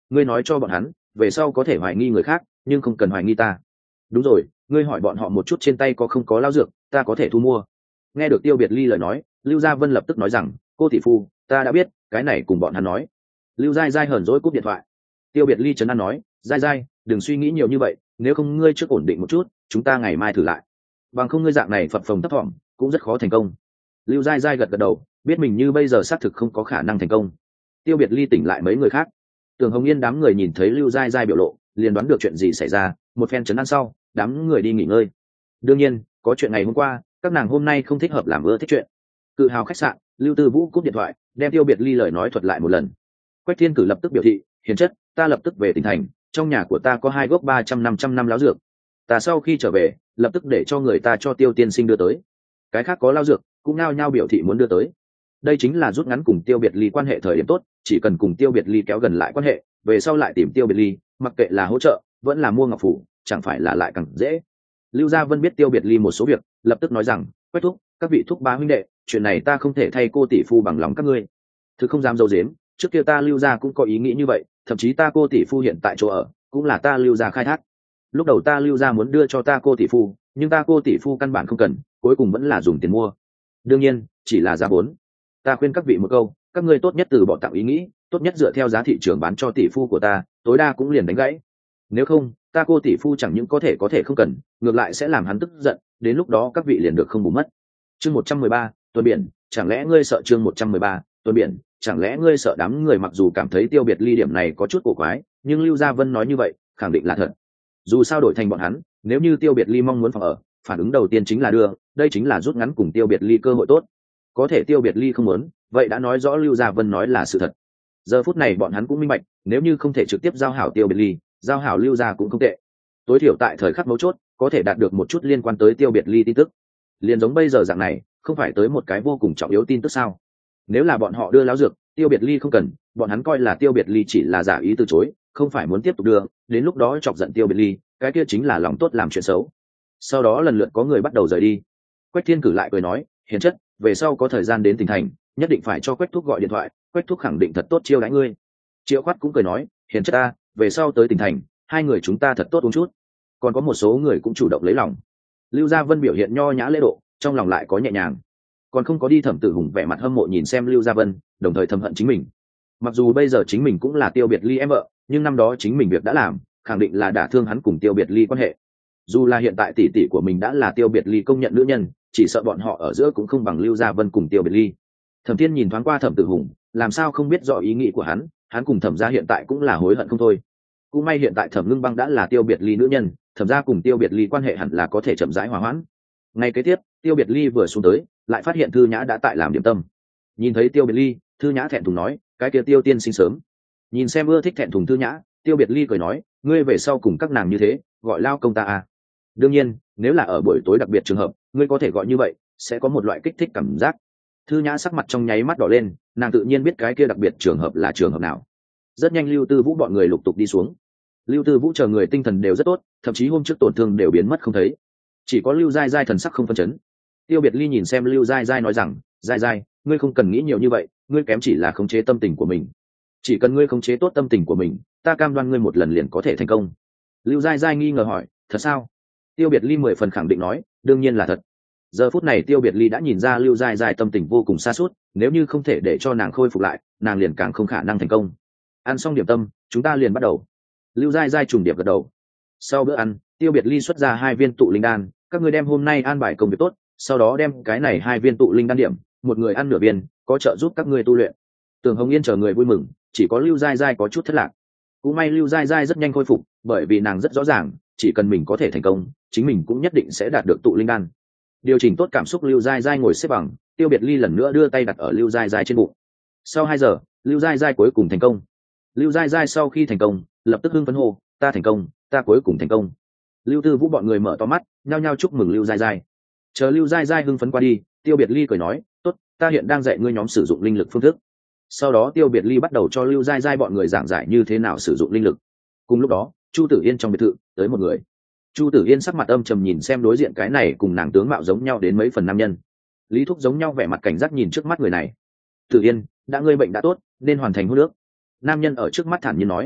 ngươi nói cho bọn hắn về sau có thể hoài nghi người khác nhưng không cần hoài nghi ta. Đúng rồi, ngươi hỏi bọn họ một chút trên tay có không có lao dược ta có thể thu mua. Nghe được Tiêu Biệt Ly lời nói, Lưu Gia Vân lập tức nói rằng, cô tỷ phu, ta đã biết, cái này cùng bọn hắn nói. Lưu Giai Giai hờn dỗi cúp điện thoại. Tiêu Biệt Ly trấn an nói, Giai Giai, đừng suy nghĩ nhiều như vậy, nếu không ngươi trước ổn định một chút, chúng ta ngày mai thử lại. Bằng không ngươi dạng này phập phồng thấp thỏm, cũng rất khó thành công. Lưu Giai Giai gật gật đầu, biết mình như bây giờ xác thực không có khả năng thành công. Tiêu Biệt Ly tỉnh lại mấy người khác. Tường Hồng Yên đám người nhìn thấy Lưu Giai Giai biểu lộ, liền đoán được chuyện gì xảy ra, một phen trấn an sau, đám người đi nghỉ ngơi. Đương nhiên, có chuyện ngày hôm qua, các nàng hôm nay không thích hợp làm ưa thích chuyện. Cự Hào khách sạn, Lưu Tư Vũ cúp điện thoại, đem Tiêu Biệt Ly lời nói thuật lại một lần. Quách Thiên Cử lập tức biểu thị, hiền chất, ta lập tức về tỉnh thành, trong nhà của ta có 2 gốc 300-500 năm láo dược, ta sau khi trở về lập tức để cho người ta cho Tiêu tiên sinh đưa tới. Cái khác có lao dược cũng nao nhao biểu thị muốn đưa tới. Đây chính là rút ngắn cùng Tiêu Biệt Ly quan hệ thời điểm tốt, chỉ cần cùng Tiêu Biệt Ly kéo gần lại quan hệ, về sau lại tìm Tiêu Biệt Ly, mặc kệ là hỗ trợ vẫn là mua ngọc phủ, chẳng phải là lại càng dễ. Lưu Gia Vân biết Tiêu Biệt Ly một số việc, lập tức nói rằng, Quách thúc, các vị thúc bá huynh đệ, chuyện này ta không thể thay cô tỷ phu bằng lòng các ngươi. Thứ không dám dâu dếm, trước kia ta Lưu Gia cũng có ý nghĩ như vậy, thậm chí ta cô tỷ phu hiện tại chỗ ở cũng là ta Lưu Gia khai thác. Lúc đầu ta Lưu Gia muốn đưa cho ta cô tỷ phu, nhưng ta cô tỷ phu căn bản không cần, cuối cùng vẫn là dùng tiền mua. Đương nhiên, chỉ là giá vốn. Ta khuyên các vị một câu, các ngươi tốt nhất từ bỏ tặng ý nghĩ, tốt nhất dựa theo giá thị trường bán cho tỷ phu của ta, tối đa cũng liền đánh gãy. Nếu không, ta cô tỷ phu chẳng những có thể không cần, ngược lại sẽ làm hắn tức giận, đến lúc đó các vị liền được không bù mất. Chương 113, tuần biển, chẳng lẽ ngươi sợ chương 113, tuần biển, chẳng lẽ ngươi sợ đám người mặc dù cảm thấy Tiêu Biệt Ly điểm này có chút cổ quái, nhưng Lưu Gia Vân nói như vậy, khẳng định là thật. Dù sao đổi thành bọn hắn, nếu như Tiêu Biệt Ly mong muốn phòng ở, phản ứng đầu tiên chính là đưa, đây chính là rút ngắn cùng Tiêu Biệt Ly cơ hội tốt. Có thể Tiêu Biệt Ly không muốn, vậy đã nói rõ Lưu Gia Vân nói là sự thật. Giờ phút này bọn hắn cũng minh bạch, nếu như không thể trực tiếp giao hảo Tiêu Biệt Ly, giao hảo Lưu Gia cũng không tệ. Tối thiểu tại thời khắc mấu chốt, có thể đạt được một chút liên quan tới Tiêu Biệt Ly tin tức. Liền giống bây giờ dạng này, không phải tới một cái vô cùng trọng yếu tin tức sao? Nếu là bọn họ đưa láo dược, Tiêu Biệt Ly không cần, bọn hắn coi là Tiêu Biệt Ly chỉ là giả ý từ chối, không phải muốn tiếp tục đưa, đến lúc đó chọc giận Tiêu Biệt Ly, cái kia chính là lòng tốt làm chuyện xấu. Sau đó lần lượt có người bắt đầu rời đi. Quách Thiên Cử lại cười nói, hiền chất, về sau có thời gian đến tỉnh thành, nhất định phải cho Quách thúc gọi điện thoại, Quách thúc khẳng định thật tốt chiêu đãi ngươi. Triệu Khoát cũng cười nói, hiền chất ta, về sau tới tỉnh thành, hai người chúng ta thật tốt uống chút. Còn có một số người cũng chủ động lấy lòng. Lưu Gia Vân biểu hiện nho nhã lễ độ, trong lòng lại có nhẹ nhàng. Còn không có đi Thẩm Tử Hùng vẻ mặt hâm mộ nhìn xem Lưu Gia Vân, đồng thời thầm hận chính mình. Mặc dù bây giờ chính mình cũng là Tiêu Biệt Ly em vợ, nhưng năm đó chính mình việc đã làm, khẳng định là đả thương hắn cùng Tiêu Biệt Ly quan hệ. Dù là hiện tại tỷ tỷ của mình đã là Tiêu Biệt Ly công nhận nữ nhân, chỉ sợ bọn họ ở giữa cũng không bằng Lưu Gia Vân cùng Tiêu Biệt Ly. Thẩm Thiên nhìn thoáng qua Thẩm Tử Hùng, làm sao không biết rõ ý nghĩ của hắn cùng Thẩm gia hiện tại cũng là hối hận không thôi. Cũng may hiện tại Thẩm Ngưng Băng đã là Tiêu Biệt Ly nữ nhân, Thẩm gia cùng Tiêu Biệt Ly quan hệ hẳn là có thể chậm rãi hòa hoãn. Ngay kế tiếp, Tiêu Biệt Ly vừa xuống tới, lại phát hiện Thư Nhã đã tại làm điểm tâm. Nhìn thấy Tiêu Biệt Ly, Thư Nhã thẹn thùng nói, cái kia Tiêu tiên sinh sớm. Nhìn xem ưa thích thẹn thùng Thư Nhã, Tiêu Biệt Ly cười nói, ngươi về sau cùng các nàng như thế, gọi lao công ta à. Đương nhiên, nếu là ở buổi tối đặc biệt trường hợp, ngươi có thể gọi như vậy, sẽ có một loại kích thích cảm giác. Thư Nhã sắc mặt trong nháy mắt đỏ lên, nàng tự nhiên biết cái kia đặc biệt trường hợp là trường hợp nào. Rất nhanh Lưu Tư Vũ bọn người lục tục đi xuống. Lưu Tư Vũ chờ người tinh thần đều rất tốt, thậm chí hôm trước tổn thương đều biến mất không thấy. Chỉ có Lưu Giai Giai thần sắc không phân chấn. Tiêu Biệt Ly nhìn xem Lưu Giai Giai nói rằng, Giai Giai, ngươi không cần nghĩ nhiều như vậy, ngươi kém chỉ là khống chế tâm tình của mình. Chỉ cần ngươi khống chế tốt tâm tình của mình, ta cam đoan ngươi một lần liền có thể thành công. Lưu Giai Giai nghi ngờ hỏi, thật sao? Tiêu Biệt Ly 10 phần khẳng định nói, đương nhiên là thật. Giờ phút này Tiêu Biệt Ly đã nhìn ra Lưu Giai Giai tâm tình vô cùng sa sút, nếu như không thể để cho nàng khôi phục lại, nàng liền càng không khả năng thành công. Ăn xong điểm tâm, chúng ta liền bắt đầu. Lưu Giai Giai trùng điệp gật đầu. Sau bữa ăn, Tiêu Biệt Ly xuất ra 2 viên tụ linh đan, các ngươi đem hôm nay an bài công việc tốt, sau đó đem cái này 2 viên tụ linh đan điểm, một người ăn nửa viên, có trợ giúp các ngươi tu luyện. Tường Hồng Yên chờ người vui mừng, chỉ có Lưu Giai Giai có chút thất lạc. Cũng may Lưu Giai Giai rất nhanh khôi phục, bởi vì nàng rất rõ ràng, chỉ cần mình có thể thành công, chính mình cũng nhất định sẽ đạt được tụ linh đan. Điều chỉnh tốt cảm xúc, Lưu Giai Giai ngồi xếp bằng, Tiêu Biệt Ly lần nữa đưa tay đặt ở Lưu Giai Giai trên bụng. Sau 2 giờ, Lưu Giai Giai cuối cùng thành công. Lưu Giai Giai sau khi thành công, lập tức hưng phấn hô, ta thành công, ta cuối cùng thành công. Lưu Tư Vũ bọn người mở to mắt, nhao nhao chúc mừng Lưu Giai Giai. Chờ Lưu Giai Giai hưng phấn qua đi, Tiêu Biệt Ly cười nói, tốt, ta hiện đang dạy ngươi nhóm sử dụng linh lực phương thức. Sau đó Tiêu Biệt Ly bắt đầu cho Lưu Giai Giai bọn người giảng giải như thế nào sử dụng linh lực. Cùng lúc đó, Chu Tử Yên trong biệt thự tới một người. Chu Tử Yên sắc mặt âm trầm nhìn xem đối diện cái này cùng nàng tướng mạo giống nhau đến mấy phần nam nhân. Lý Thúc giống nhau vẻ mặt cảnh giác nhìn trước mắt người này. Tử Yên, đã ngươi bệnh đã tốt, nên hoàn thành hút nước. Nam nhân ở trước mắt thản nhiên nói.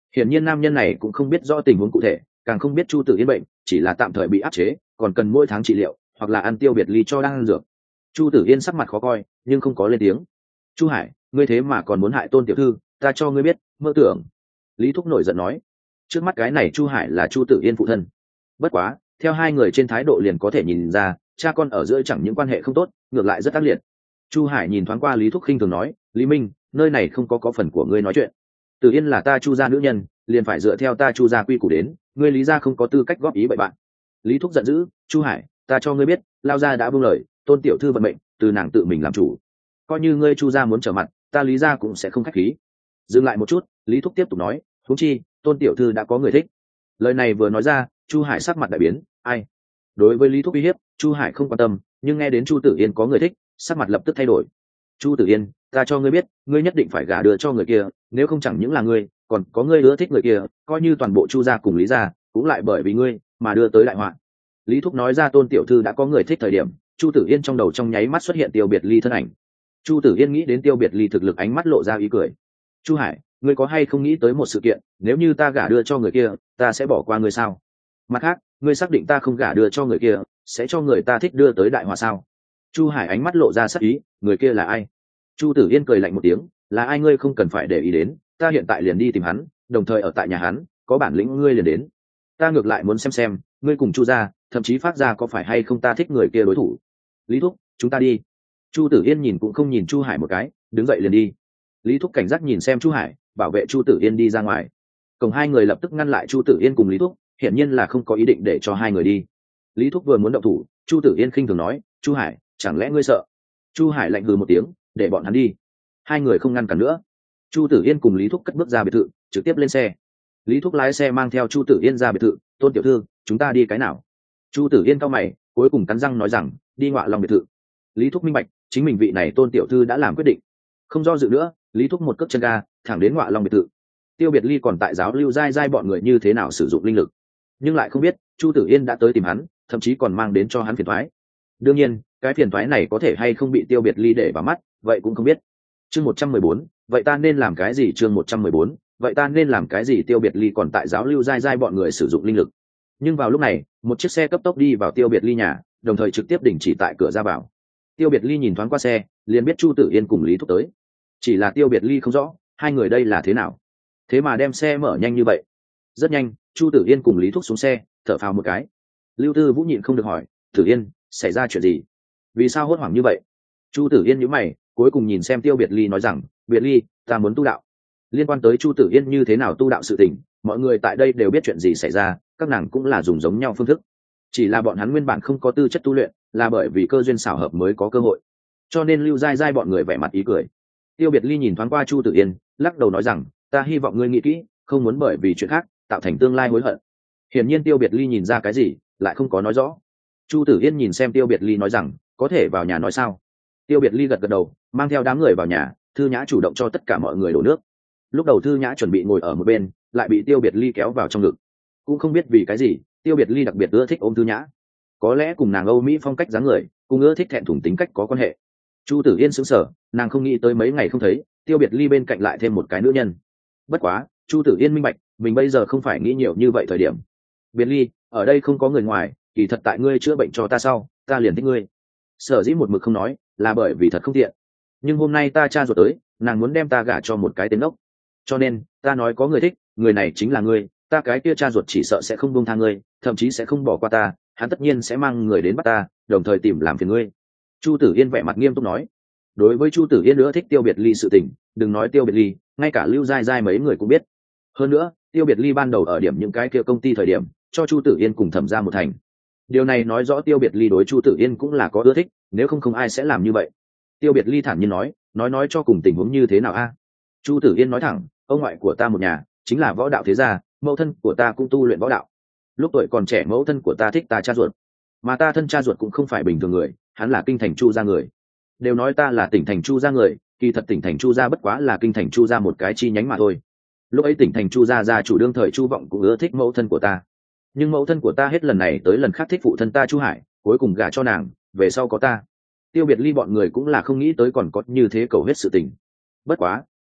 Hiển nhiên nam nhân này cũng không biết rõ tình huống cụ thể, càng không biết Chu Tử Yên bệnh chỉ là tạm thời bị áp chế, còn cần mỗi tháng trị liệu hoặc là ăn tiêu biệt ly cho đang ăn dược. Chu Tử Yên sắc mặt khó coi nhưng không có lên tiếng. Chu Hải, ngươi thế mà còn muốn hại Tôn tiểu thư, ta cho ngươi biết, mơ tưởng. Lý Thúc nổi giận nói. Trước mắt cái này Chu Hải là Chu Tử Yên phụ thân. Bất quá theo hai người trên thái độ liền có thể nhìn ra, cha con ở giữa chẳng những quan hệ không tốt, ngược lại rất ác liệt. Chu Hải nhìn thoáng qua Lý Thúc khinh thường nói, Lý Minh, nơi này không có phần của ngươi nói chuyện. Tử Yên là ta Chu gia nữ nhân, liền phải dựa theo ta Chu gia quy củ đến, ngươi Lý gia không có tư cách góp ý bậy bạn. Lý Thúc giận dữ, Chu Hải, ta cho ngươi biết, lao gia đã buông lời, Tôn tiểu thư vận mệnh từ nàng tự mình làm chủ, coi như ngươi Chu gia muốn trở mặt, ta Lý gia cũng sẽ không khách khí. Dừng lại một chút, Lý Thúc tiếp tục nói, huống chi Tôn tiểu thư đã có người thích. Lời này vừa nói ra, Chu Hải sắc mặt đại biến. Ai? Đối với Lý Thúc uy hiếp, Chu Hải không quan tâm, nhưng nghe đến Chu Tử Yên có người thích, sắc mặt lập tức thay đổi. Chu Tử Yên, ta cho ngươi biết, ngươi nhất định phải gả đưa cho người kia, nếu không chẳng những là ngươi, còn có ngươi ưa thích người kia, coi như toàn bộ Chu gia cùng Lý gia cũng lại bởi vì ngươi mà đưa tới đại họa. Lý Thúc nói ra Tôn tiểu thư đã có người thích thời điểm, Chu Tử Yên trong đầu trong nháy mắt xuất hiện Tiêu Biệt Ly thân ảnh. Chu Tử Yên nghĩ đến Tiêu Biệt Ly thực lực, ánh mắt lộ ra ý cười. Chu Hải, ngươi có hay không nghĩ tới một sự kiện, nếu như ta gả đưa cho người kia, ta sẽ bỏ qua ngươi sao? Mặt khác, ngươi xác định ta không gả đưa cho người kia, sẽ cho người ta thích đưa tới đại họa sao? Chu Hải ánh mắt lộ ra sắc ý, người kia là ai? Chu Tử Yên cười lạnh một tiếng, là ai ngươi không cần phải để ý đến, ta hiện tại liền đi tìm hắn, đồng thời ở tại nhà hắn, có bản lĩnh ngươi liền đến. Ta ngược lại muốn xem ngươi cùng Chu gia, thậm chí Phát gia có phải hay không ta thích người kia đối thủ. Lý Thúc, chúng ta đi. Chu Tử Yên nhìn cũng không nhìn Chu Hải một cái, đứng dậy liền đi. Lý Thúc cảnh giác nhìn xem Chu Hải, bảo vệ Chu Tử Yên đi ra ngoài. Cổng hai người lập tức ngăn lại Chu Tử Yên cùng Lý Thúc, hiển nhiên là không có ý định để cho hai người đi. Lý Thúc vừa muốn động thủ, Chu Tử Yên khinh thường nói, Chu Hải, chẳng lẽ ngươi sợ? Chu Hải lạnh hừ một tiếng, để bọn hắn đi. Hai người không ngăn cản nữa. Chu Tử Yên cùng Lý Thúc cất bước ra biệt thự, trực tiếp lên xe. Lý Thúc lái xe mang theo Chu Tử Yên ra biệt thự. Tôn tiểu thư, chúng ta đi cái nào? Chu Tử Yên cau mày, cuối cùng cắn răng nói rằng, đi Ngọa Long biệt thự. Lý Thúc minh bạch, chính mình vị này Tôn tiểu thư đã làm quyết định, không do dự nữa. Lý Thúc một cước chân ga, thẳng đến Ngọa Long biệt thự. Tiêu Biệt Ly còn tại giáo lưu dai dai bọn người như thế nào sử dụng linh lực, nhưng lại không biết Chu Tử Yên đã tới tìm hắn, thậm chí còn mang đến cho hắn phiền toái. Đương nhiên, cái phiền toái này có thể hay không bị Tiêu Biệt Ly để vào mắt, vậy cũng không biết. Chương 114, vậy ta nên làm cái gì? Chương 114, vậy ta nên làm cái gì? Tiêu Biệt Ly còn tại giáo lưu dai dai bọn người sử dụng linh lực, nhưng vào lúc này, một chiếc xe cấp tốc đi vào Tiêu Biệt Ly nhà, đồng thời trực tiếp đình chỉ tại cửa ra vào. Tiêu Biệt Ly nhìn thoáng qua xe, liền biết Chu Tử Yên cùng Lý Thúc tới. Chỉ là Tiêu Biệt Ly không rõ, hai người đây là thế nào, thế mà đem xe mở nhanh như vậy. Rất nhanh, Chu Tử Yên cùng Lý Thúc xuống xe, thở phào một cái. Lưu Tư Vũ nhịn không được hỏi, Tử Yên, xảy ra chuyện gì? Vì sao hốt hoảng như vậy? Chu Tử Yên nhíu mày, cuối cùng nhìn xem Tiêu Biệt Ly nói rằng, Biệt Ly, ta muốn tu đạo. Liên quan tới Chu Tử Yên như thế nào tu đạo sự tình, mọi người tại đây đều biết chuyện gì xảy ra, các nàng cũng là dùng giống nhau phương thức. Chỉ là bọn hắn nguyên bản không có tư chất tu luyện, là bởi vì cơ duyên xảo hợp mới có cơ hội. Cho nên Lưu Giai Giai bọn người vẻ mặt ý cười. Tiêu Biệt Ly nhìn thoáng qua Chu Tử Yên, lắc đầu nói rằng, ta hy vọng ngươi nghĩ kỹ, không muốn bởi vì chuyện khác tạo thành tương lai hối hận. Hiển nhiên Tiêu Biệt Ly nhìn ra cái gì, lại không có nói rõ. Chu Tử Yên nhìn xem Tiêu Biệt Ly nói rằng, có thể vào nhà nói sao? Tiêu Biệt Ly gật gật đầu, mang theo đám người vào nhà. Thư Nhã chủ động cho tất cả mọi người đổ nước. Lúc đầu Thư Nhã chuẩn bị ngồi ở một bên, lại bị Tiêu Biệt Ly kéo vào trong ngực. Cũng không biết vì cái gì, Tiêu Biệt Ly đặc biệt ưa thích ôm Thư Nhã. Có lẽ cùng nàng Âu Mỹ phong cách dáng người, cùng ưa thích thẹn thùng tính cách có quan hệ. Chu Tử Yên sững sờ, nàng không nghĩ tới mấy ngày không thấy, Tiêu Biệt Ly bên cạnh lại thêm một cái nữ nhân. Bất quá, Chu Tử Yên minh bạch, mình bây giờ không phải nghĩ nhiều như vậy thời điểm. Biệt Ly, ở đây không có người ngoài, kỳ thật tại ngươi chữa bệnh cho ta sau, ta liền thích ngươi. Sở dĩ một mực không nói, là bởi vì thật không tiện. Nhưng hôm nay ta cha ruột tới, nàng muốn đem ta gả cho một cái tên ốc. Cho nên, ta nói có người thích, người này chính là ngươi, ta cái kia cha ruột chỉ sợ sẽ không buông tha ngươi, thậm chí sẽ không bỏ qua ta, hắn tất nhiên sẽ mang người đến bắt ta, đồng thời tìm làm phiền ngươi. Chu Tử Yên vẻ mặt nghiêm túc nói. Đối với Chu Tử Yên nữa thích Tiêu Biệt Ly sự tình, đừng nói Tiêu Biệt Ly, ngay cả Lưu Giai Giai mấy người cũng biết. Hơn nữa, Tiêu Biệt Ly ban đầu ở điểm những cái kia công ty thời điểm, cho Chu Tử Yên cùng Thẩm ra một thành. Điều này nói rõ Tiêu Biệt Ly đối Chu Tử Yên cũng là có ưa thích, nếu không ai sẽ làm như vậy. Tiêu Biệt Ly thản nhiên nói cho cùng tình huống như thế nào a? Chu Tử Yên nói thẳng, ông ngoại của ta một nhà chính là võ đạo thế gia, mẫu thân của ta cũng tu luyện võ đạo. Lúc tuổi còn trẻ mẫu thân của ta thích ta cha ruột, mà ta thân cha ruột cũng không phải bình thường người, hắn là kinh thành Chu gia người. Đều nói ta là tỉnh thành Chu gia người, kỳ thật tỉnh thành Chu gia bất quá là kinh thành Chu gia một cái chi nhánh mà thôi. Lúc ấy tỉnh thành Chu gia gia chủ đương thời Chu Vọng cũng ưa thích mẫu thân của ta, nhưng mẫu thân của ta hết lần này tới lần khác thích phụ thân ta Chu Hải, cuối cùng gả cho nàng, về sau có ta. Tiêu Biệt Ly bọn người cũng là không nghĩ tới còn có như thế cầu hết sự tình. Bất quá,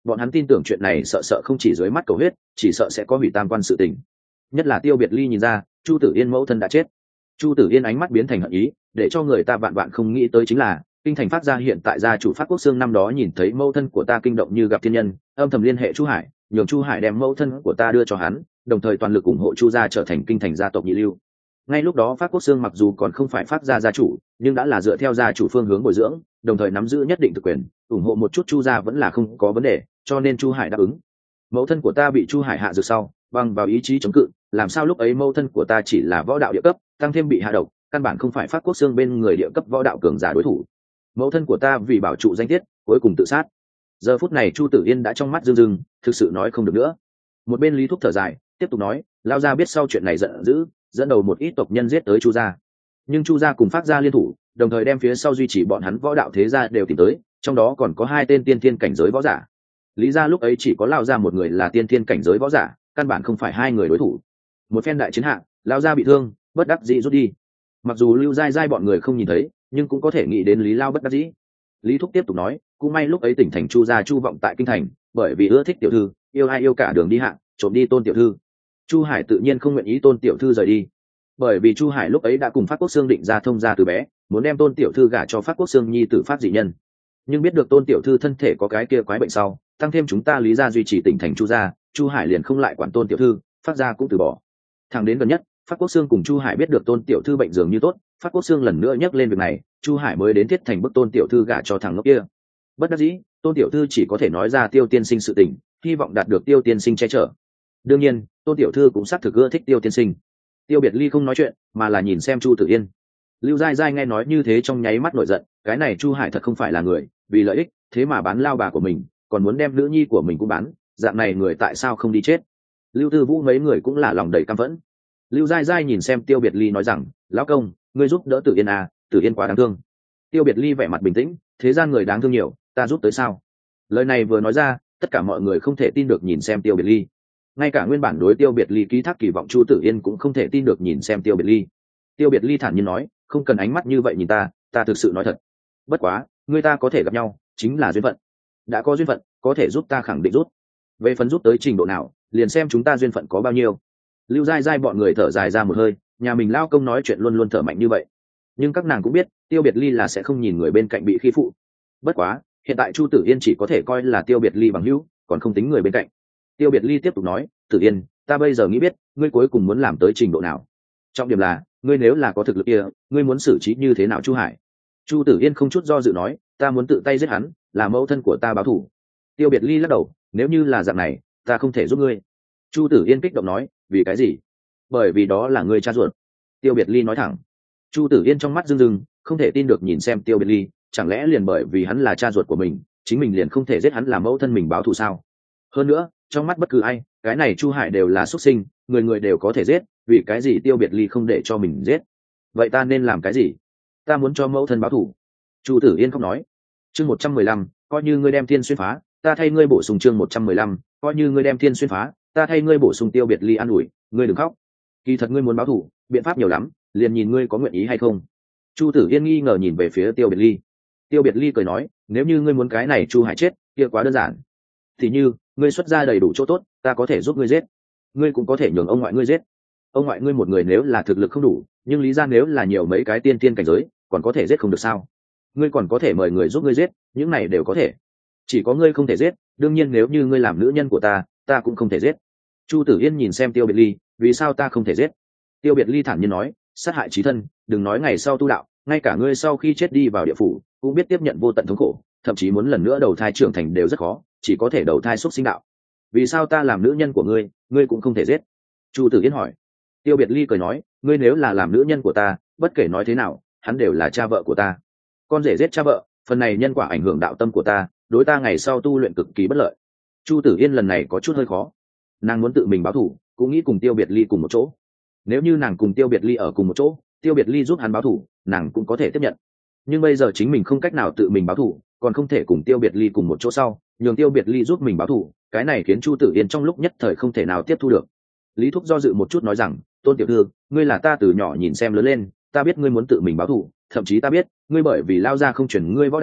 bọn hắn tin tưởng chuyện này sợ sợ không chỉ dưới mắt cầu huyết, chỉ sợ sẽ có hủy tam quan sự tình. Nhất là Tiêu Biệt Ly nhìn ra Chu Tử Yên mẫu thân đã chết. Chu Tử Yên ánh mắt biến thành hận ý, để cho người ta vạn vạn không nghĩ tới chính là kinh thành Phát gia hiện tại gia chủ Phát Quốc Xương năm đó nhìn thấy mẫu thân của ta kinh động như gặp thiên nhân, âm thầm liên hệ Chu Hải, nhường Chu Hải đem mẫu thân của ta đưa cho hắn, đồng thời toàn lực ủng hộ Chu gia trở thành kinh thành gia tộc nhị lưu. Ngay lúc đó Phát Quốc Xương mặc dù còn không phải Phát gia gia chủ, nhưng đã là dựa theo gia chủ phương hướng bồi dưỡng, đồng thời nắm giữ nhất định thực quyền, ủng hộ một chút Chu gia vẫn là không có vấn đề, cho nên Chu Hải đáp ứng. Mẫu thân của ta bị Chu Hải hạ dược sau, bằng vào ý chí chống cự, làm sao lúc ấy mẫu thân của ta chỉ là võ đạo địa cấp, tăng thêm bị hạ độc, căn bản không phải Phát Quốc Xương bên người địa cấp võ đạo cường giả đối thủ. Mẫu thân của ta vì bảo trụ danh tiết, cuối cùng tự sát. Giờ phút này Chu Tử Yên đã trong mắt rưng rưng, thực sự nói không được nữa. Một bên Lý Thúc thở dài, tiếp tục nói, lao gia biết sau chuyện này giận dữ, dẫn đầu một ít tộc nhân giết tới Chu gia. Nhưng Chu gia cùng Phát gia liên thủ, đồng thời đem phía sau duy trì bọn hắn võ đạo thế gia đều tìm tới, trong đó còn có 2 tên tiên thiên cảnh giới võ giả. Lý gia lúc ấy chỉ có lao gia một người là tiên thiên cảnh giới võ giả, căn bản không phải 2 người đối thủ. Một phen đại chiến hạng, lao gia bị thương, bất đắc dĩ rút đi. Mặc dù Lưu Giai Giai bọn người không nhìn thấy, nhưng cũng có thể nghĩ đến Lý Lao bất đắc dĩ. Lý Thúc tiếp tục nói, cũng may lúc ấy tỉnh thành Chu gia Chu vọng tại kinh thành, bởi vì ưa thích tiểu thư, yêu ai yêu cả đường đi hạng, trộm đi Tôn tiểu thư. Chu Hải tự nhiên không nguyện ý Tôn tiểu thư rời đi, bởi vì Chu Hải lúc ấy đã cùng Phát Quốc Xương định ra thông gia từ bé, muốn đem Tôn tiểu thư gả cho Phát Quốc Xương nhi tử Phát dị nhân. Nhưng biết được Tôn tiểu thư thân thể có cái kia quái bệnh sau, tăng thêm chúng ta Lý gia duy trì tỉnh thành Chu gia, Chu Hải liền không lại quản Tôn tiểu thư, Phát gia cũng từ bỏ. Thẳng đến gần nhất, Phát Quốc Xương cùng Chu Hải biết được Tôn tiểu thư bệnh dường như tốt, Phát Quốc Xương lần nữa nhắc lên việc này, Chu Hải mới đến thiết thành bức Tôn tiểu thư gả cho thằng ngốc kia. Bất đắc dĩ, Tôn tiểu thư chỉ có thể nói ra Tiêu tiên sinh sự tình, hy vọng đạt được Tiêu tiên sinh che chở. Đương nhiên, Tôn tiểu thư cũng xác thực ưa thích Tiêu tiên sinh. Tiêu Biệt Ly không nói chuyện, mà là nhìn xem Chu Tử Yên. Lưu Giai Giai nghe nói như thế trong nháy mắt nổi giận, cái này Chu Hải thật không phải là người, vì lợi ích, thế mà bán lao bà của mình, còn muốn đem nữ nhi của mình cũng bán, dạng này người tại sao không đi chết? Lưu Tư Vũ mấy người cũng là lòng đầy căm phẫn. Lưu Giai Giai nhìn xem Tiêu Biệt Ly nói rằng, lão công, ngươi giúp đỡ Tử Yên à, Tử Yên quá đáng thương. Tiêu Biệt Ly vẻ mặt bình tĩnh, thế gian người đáng thương nhiều, ta giúp tới sao? Lời này vừa nói ra, tất cả mọi người không thể tin được nhìn xem Tiêu Biệt Ly. Ngay cả nguyên bản đối Tiêu Biệt Ly ký thác kỳ vọng Chu Tử Yên cũng không thể tin được nhìn xem Tiêu Biệt Ly. Tiêu Biệt Ly thản nhiên nói, không cần ánh mắt như vậy nhìn ta thực sự nói thật. Bất quá, người ta có thể gặp nhau, chính là duyên phận. Đã có duyên phận, có thể giúp ta khẳng định rút. Về phần giúp tới trình độ nào, liền xem chúng ta duyên phận có bao nhiêu. Lưu Giai Giai bọn người thở dài ra một hơi, nhà mình lao công nói chuyện luôn luôn thở mạnh như vậy. Nhưng các nàng cũng biết, Tiêu Biệt Ly là sẽ không nhìn người bên cạnh bị khi phụ. Bất quá, hiện tại Chu Tử Yên chỉ có thể coi là Tiêu Biệt Ly bằng hữu, còn không tính người bên cạnh. Tiêu Biệt Ly tiếp tục nói, Tử Yên, ta bây giờ nghĩ biết, ngươi cuối cùng muốn làm tới trình độ nào. Trọng điểm là, ngươi nếu là có thực lực kia, ngươi muốn xử trí như thế nào Chu Hải? Chu Tử Yên không chút do dự nói, ta muốn tự tay giết hắn, là mẫu thân của ta báo thù. Tiêu Biệt Ly lắc đầu, nếu như là dạng này, ta không thể giúp ngươi. Chu Tử Yên kích động nói, vì cái gì? Bởi vì đó là ngươi cha ruột. Tiêu Biệt Ly nói thẳng. Chu Tử Yên trong mắt rưng rưng, không thể tin được nhìn xem Tiêu Biệt Ly, chẳng lẽ liền bởi vì hắn là cha ruột của mình, chính mình liền không thể giết hắn làm mẫu thân mình báo thù sao? Hơn nữa, trong mắt bất cứ ai, cái này Chu Hải đều là xuất sinh, người người đều có thể giết, vì cái gì Tiêu Biệt Ly không để cho mình giết? Vậy ta nên làm cái gì? Ta muốn cho mẫu thân báo thù. Chu Tử Yên không nói. Chương 115, coi như ngươi đem thiên xuyên phá, ta thay ngươi bổ sung chương 115, coi như ngươi đem thiên xuyên phá, ta thay ngươi bổ sung. Tiêu Biệt Ly an ủi, ngươi đừng khóc. Kỳ thật ngươi muốn báo thù, biện pháp nhiều lắm, liền nhìn ngươi có nguyện ý hay không. Chu Tử Yên nghi ngờ nhìn về phía Tiêu Biệt Ly. Tiêu Biệt Ly cười nói, nếu như ngươi muốn cái này Chu Hải chết, kia quá đơn giản. Thì như, ngươi xuất ra đầy đủ chỗ tốt, ta có thể giúp ngươi giết. Ngươi cũng có thể nhường ông ngoại ngươi giết. Ông ngoại ngươi một người nếu là thực lực không đủ, nhưng lý ra nếu là nhiều mấy cái tiên tiên cảnh giới, còn có thể giết không được sao? Ngươi còn có thể mời người giúp ngươi giết, những này đều có thể. Chỉ có ngươi không thể giết, đương nhiên nếu như ngươi làm nữ nhân của ta cũng không thể giết. Chu Tử Yên nhìn xem Tiêu Biệt Ly, vì sao ta không thể giết? Tiêu Biệt Ly thản nhiên nói, sát hại chí thân, đừng nói ngày sau tu đạo, ngay cả ngươi sau khi chết đi vào địa phủ, cũng biết tiếp nhận vô tận thống khổ, thậm chí muốn lần nữa đầu thai trưởng thành đều rất khó, chỉ có thể đầu thai xuất sinh đạo. Vì sao ta làm nữ nhân của ngươi cũng không thể giết? Chu Tử Yên hỏi. Tiêu Biệt Ly cười nói, ngươi nếu là làm nữ nhân của ta, bất kể nói thế nào, hắn đều là cha vợ của ta. Con rể giết cha vợ, phần này nhân quả ảnh hưởng đạo tâm của ta, đối ta ngày sau tu luyện cực kỳ bất lợi. Chu Tử Yên lần này có chút hơi khó, nàng muốn tự mình báo thù, cũng nghĩ cùng Tiêu Biệt Ly cùng một chỗ. Nếu như nàng cùng Tiêu Biệt Ly ở cùng một chỗ, Tiêu Biệt Ly giúp hắn báo thù, nàng cũng có thể tiếp nhận. Nhưng bây giờ chính mình không cách nào tự mình báo thù, còn không thể cùng Tiêu Biệt Ly cùng một chỗ sau, nhường Tiêu Biệt Ly giúp mình báo thù, cái này khiến Chu Tử Yên trong lúc nhất thời không thể nào tiếp thu được. Lý Thúc do dự một chút nói rằng, Tôn tiểu thư, ngươi là ta từ nhỏ nhìn xem lớn lên, ta biết ngươi muốn tự mình báo thù, thậm chí ta biết ngươi bởi vì lao ra không chuyển ngươi võ đạo,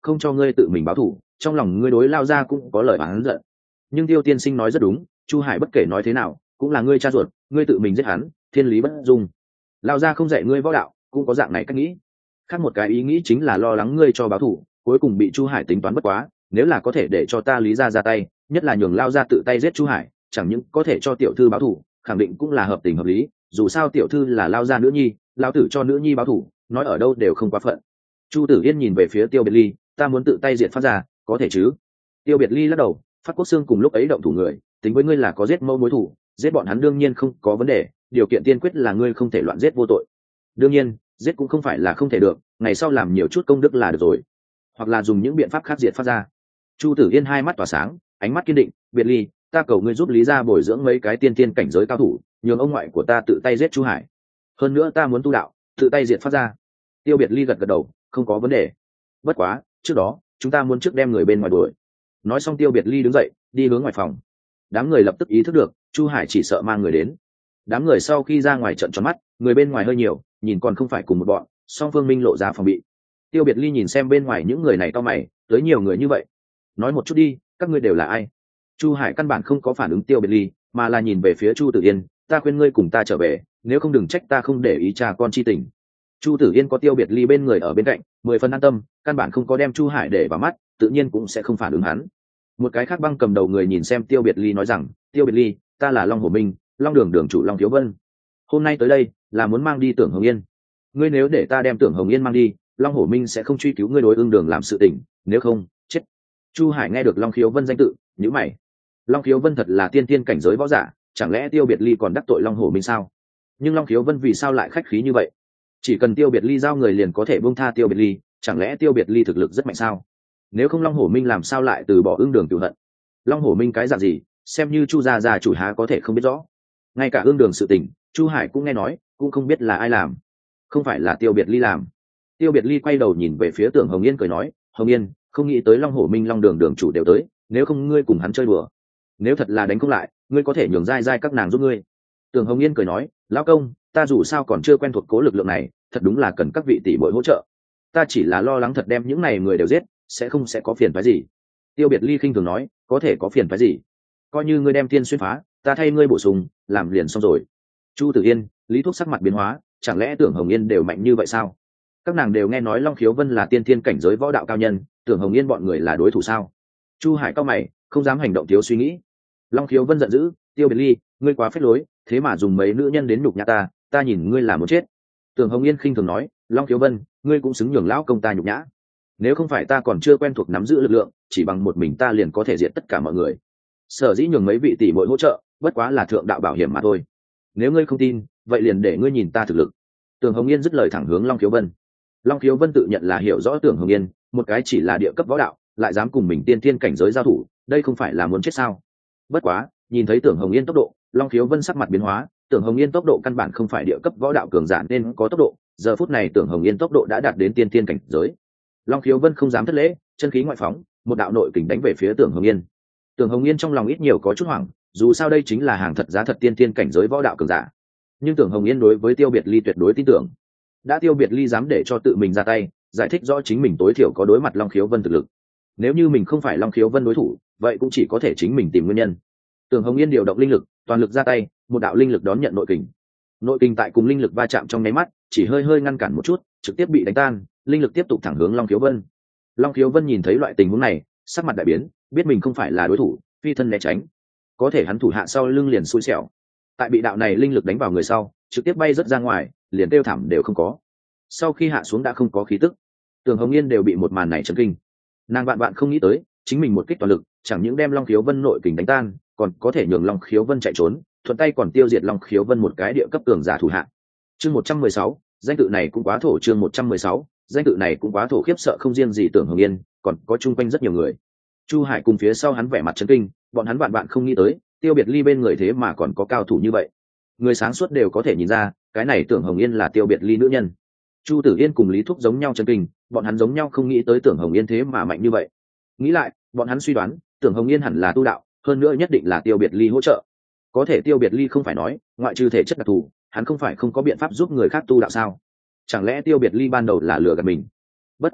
không cho ngươi tự mình báo thù, trong lòng ngươi đối Lao gia cũng có lời oán giận. Nhưng Tiêu tiên sinh nói rất đúng, Chu Hải bất kể nói thế nào cũng là ngươi cha ruột, ngươi tự mình giết hắn, thiên lý bất dung. Lao gia không dạy ngươi võ đạo, cũng có dạng này cách nghĩ. Khác một cái ý nghĩ chính là lo lắng ngươi cho báo thù, cuối cùng bị Chu Hải tính toán bất quá, nếu là có thể để cho ta Lý gia ra tay, nhất là nhường Lao gia tự tay giết Chu Hải, chẳng những có thể cho tiểu thư báo thù, khẳng định cũng là hợp tình hợp lý, dù sao tiểu thư là Lao gia nữ nhi, lão tử cho nữ nhi báo thù, nói ở đâu đều không quá phận. Chu Tử Yên nhìn về phía Tiêu Biệt Ly, ta muốn tự tay diệt Phát Gia, có thể chứ? Tiêu Biệt Ly lắc đầu, Phát Quốc Xương cùng lúc ấy động thủ người, tính với ngươi là có giết mâu mối thủ, giết bọn hắn đương nhiên không có vấn đề, điều kiện tiên quyết là ngươi không thể loạn giết vô tội. Đương nhiên, giết cũng không phải là không thể được, ngày sau làm nhiều chút công đức là được rồi, hoặc là dùng những biện pháp khác diệt Phát Gia. Chu Tử Yên hai mắt tỏa sáng, ánh mắt kiên định, Biệt Ly, ta cầu ngươi giúp Lý gia bồi dưỡng mấy cái tiên tiên cảnh giới cao thủ, nhường ông ngoại của ta tự tay giết Chu Hải. Hơn nữa ta muốn tu đạo, tự tay diệt Phát Gia. Tiêu Biệt Ly gật gật đầu, không có vấn đề. Bất quá, trước đó, chúng ta muốn trước đem người bên ngoài đuổi. Nói xong Tiêu Biệt Ly đứng dậy, đi hướng ngoài phòng. Đám người lập tức ý thức được, Chu Hải chỉ sợ mang người đến. Đám người sau khi ra ngoài trợn tròn mắt, người bên ngoài hơi nhiều, nhìn còn không phải cùng một bọn, song phương minh lộ ra phòng bị. Tiêu Biệt Ly nhìn xem bên ngoài những người này cau mày, tới nhiều người như vậy, nói một chút đi, các ngươi đều là ai? Chu Hải căn bản không có phản ứng Tiêu Biệt Ly, mà là nhìn về phía Chu Tử Yên, ta khuyên ngươi cùng ta trở về, nếu không đừng trách ta không để ý cha con chi tình. Chu Tử Yên có Tiêu Biệt Ly bên người ở bên cạnh, 10 phần an tâm, căn bản không có đem Chu Hải để vào mắt, tự nhiên cũng sẽ không phản ứng hắn. Một cái khác băng cầm đầu người nhìn xem Tiêu Biệt Ly nói rằng, Tiêu Biệt Ly, ta là Long Hổ Minh, Long Đường đường chủ Long Thiếu Vân, hôm nay tới đây là muốn mang đi Tưởng Hồng Yên. Ngươi nếu để ta đem Tưởng Hồng Yên mang đi, Long Hổ Minh sẽ không truy cứu ngươi đối ương đường làm sự tình, nếu không chết. Chu Hải nghe được Long Khiếu Vân danh tự, nhíu mày. Long Khiếu Vân thật là tiên tiên cảnh giới võ giả, chẳng lẽ Tiêu Biệt Ly còn đắc tội Long Hổ Minh sao? Nhưng Long Khiếu Vân vì sao lại khách khí như vậy? Chỉ cần Tiêu Biệt Ly giao người liền có thể buông tha Tiêu Biệt Ly, chẳng lẽ Tiêu Biệt Ly thực lực rất mạnh sao? Nếu không Long Hổ Minh làm sao lại từ bỏ ương đường cửu hận? Long Hổ Minh cái dạng gì, xem như Chu gia gia chủ há có thể không biết rõ. Ngay cả ương đường sự tình, Chu Hải cũng nghe nói, cũng không biết là ai làm. Không phải là Tiêu Biệt Ly làm. Tiêu Biệt Ly quay đầu nhìn về phía Tưởng Hồng Yên cười nói, Hồng Yên, không nghĩ tới Long Hổ Minh Long Đường đường chủ đều tới, nếu không ngươi cùng hắn chơi đùa. Nếu thật là đánh không lại, ngươi có thể nhường dai dai các nàng giúp ngươi. Tưởng Hồng Yên cười nói, lão công, ta dù sao còn chưa quen thuộc cố lực lượng này, thật đúng là cần các vị tỷ muội hỗ trợ. Ta chỉ là lo lắng thật đem những này người đều giết, sẽ có phiền phức gì. Tiêu Biệt Ly khinh thường nói, có thể có phiền phức gì? Coi như ngươi đem tiên xuyên phá, ta thay ngươi bổ sung, làm liền xong rồi. Chu Tử Yên, Lý Thúc sắc mặt biến hóa, chẳng lẽ Tưởng Hồng Yên đều mạnh như vậy sao? Các nàng đều nghe nói Long Khiếu Vân là tiên thiên cảnh giới võ đạo cao nhân, Tưởng Hồng Yên bọn người là đối thủ sao? Chu Hải cao mày, không dám hành động thiếu suy nghĩ. Long Khiếu Vân giận dữ, Tiêu Biệt Ly, ngươi quá phết lối, thế mà dùng mấy nữ nhân đến nhục nhã ta, ta nhìn ngươi là muốn chết. Tưởng Hồng Yên khinh thường nói, Long Khiếu Vân, ngươi cũng xứng nhường lão công ta nhục nhã. Nếu không phải ta còn chưa quen thuộc nắm giữ lực lượng, chỉ bằng một mình ta liền có thể diệt tất cả mọi người. Sở dĩ nhường mấy vị tỷ muội hỗ trợ, bất quá là thượng đạo bảo hiểm mà thôi. Nếu ngươi không tin, vậy liền để ngươi nhìn ta thực lực. Tưởng Hồng Yên dứt lời thẳng hướng Long Khiếu Vân. Long Khiếu Vân tự nhận là hiểu rõ Tưởng Hồng Yên, một cái chỉ là địa cấp võ đạo, lại dám cùng mình tiên thiên cảnh giới giao thủ, đây không phải là muốn chết sao? Bất quá, nhìn thấy Tưởng Hồng Yên tốc độ, Long Khiếu Vân sắc mặt biến hóa, Tưởng Hồng Yên tốc độ căn bản không phải địa cấp võ đạo cường giả nên có tốc độ, giờ phút này Tưởng Hồng Yên tốc độ đã đạt đến tiên thiên cảnh giới. Long Khiếu Vân không dám thất lễ, chân khí ngoại phóng, một đạo nội kình đánh về phía Tưởng Hồng Yên. Tưởng Hồng Yên trong lòng ít nhiều có chút hoảng, dù sao đây chính là hàng thật giá thật tiên thiên cảnh giới võ đạo cường giả. Nhưng Tưởng Hồng Yên đối với Tiêu Biệt Ly tuyệt đối tin tưởng. Đã Tiêu Biệt Ly dám để cho tự mình ra tay, giải thích rõ chính mình tối thiểu có đối mặt Long Khiếu Vân thực lực. Nếu như mình không phải Long Khiếu Vân đối thủ, vậy cũng chỉ có thể chính mình tìm nguyên nhân. Tưởng Hồng Yên điều động linh lực, toàn lực ra tay, một đạo linh lực đón nhận nội kình. Nội kình tại cùng linh lực va chạm trong nháy mắt, chỉ hơi ngăn cản một chút, trực tiếp bị đánh tan, linh lực tiếp tục thẳng hướng Long Khiếu Vân. Long Khiếu Vân nhìn thấy loại tình huống này, sắc mặt đại biến, biết mình không phải là đối thủ, phi thân né tránh. Có thể hắn thủ hạ sau lưng liền xui xẻo. Tại bị đạo này linh lực đánh vào người sau, trực tiếp bay rất ra ngoài, liền kêu thảm đều không có. Sau khi hạ xuống đã không có khí tức. Tưởng Hồng Yên đều bị một màn này chấn kinh. Nàng vạn không nghĩ tới, chính mình một kích toàn lực, chẳng những đem Long Khiếu Vân nội kình đánh tan, còn có thể nhường Long Khiếu Vân chạy trốn, thuận tay còn tiêu diệt Long Khiếu Vân một cái địa cấp cường giả thủ hạ. Chương 116, danh tự này cũng quá thổ. Chương 116, danh tự này cũng quá thổ. Khiếp sợ không riêng gì Tưởng Hồng Yên, còn có chung quanh rất nhiều người. Chu Hải cùng phía sau hắn vẻ mặt chấn kinh, bọn hắn vạn không nghĩ tới, Tiêu Biệt Ly bên người thế mà còn có cao thủ như vậy. Người sáng suốt đều có thể nhìn ra, cái này Tưởng Hồng Yên là Tiêu Biệt Ly nữ nhân. Chu Tử Yên cùng Lý Thúc giống nhau chấn kinh, bọn hắn giống nhau không nghĩ tới Tưởng Hồng Yên thế mà mạnh như vậy. Nghĩ lại, bọn hắn suy đoán, Tưởng Hồng Yên hẳn là tu đạo, hơn nữa nhất định là Tiêu Biệt Ly hỗ trợ. Có thể Tiêu Biệt Ly không phải nói, ngoại trừ thể chất đặc thù, hắn không phải không có biện pháp giúp người khác tu đạo sao? Chẳng lẽ Tiêu Biệt Ly ban đầu là lừa gạt mình? Bất quá,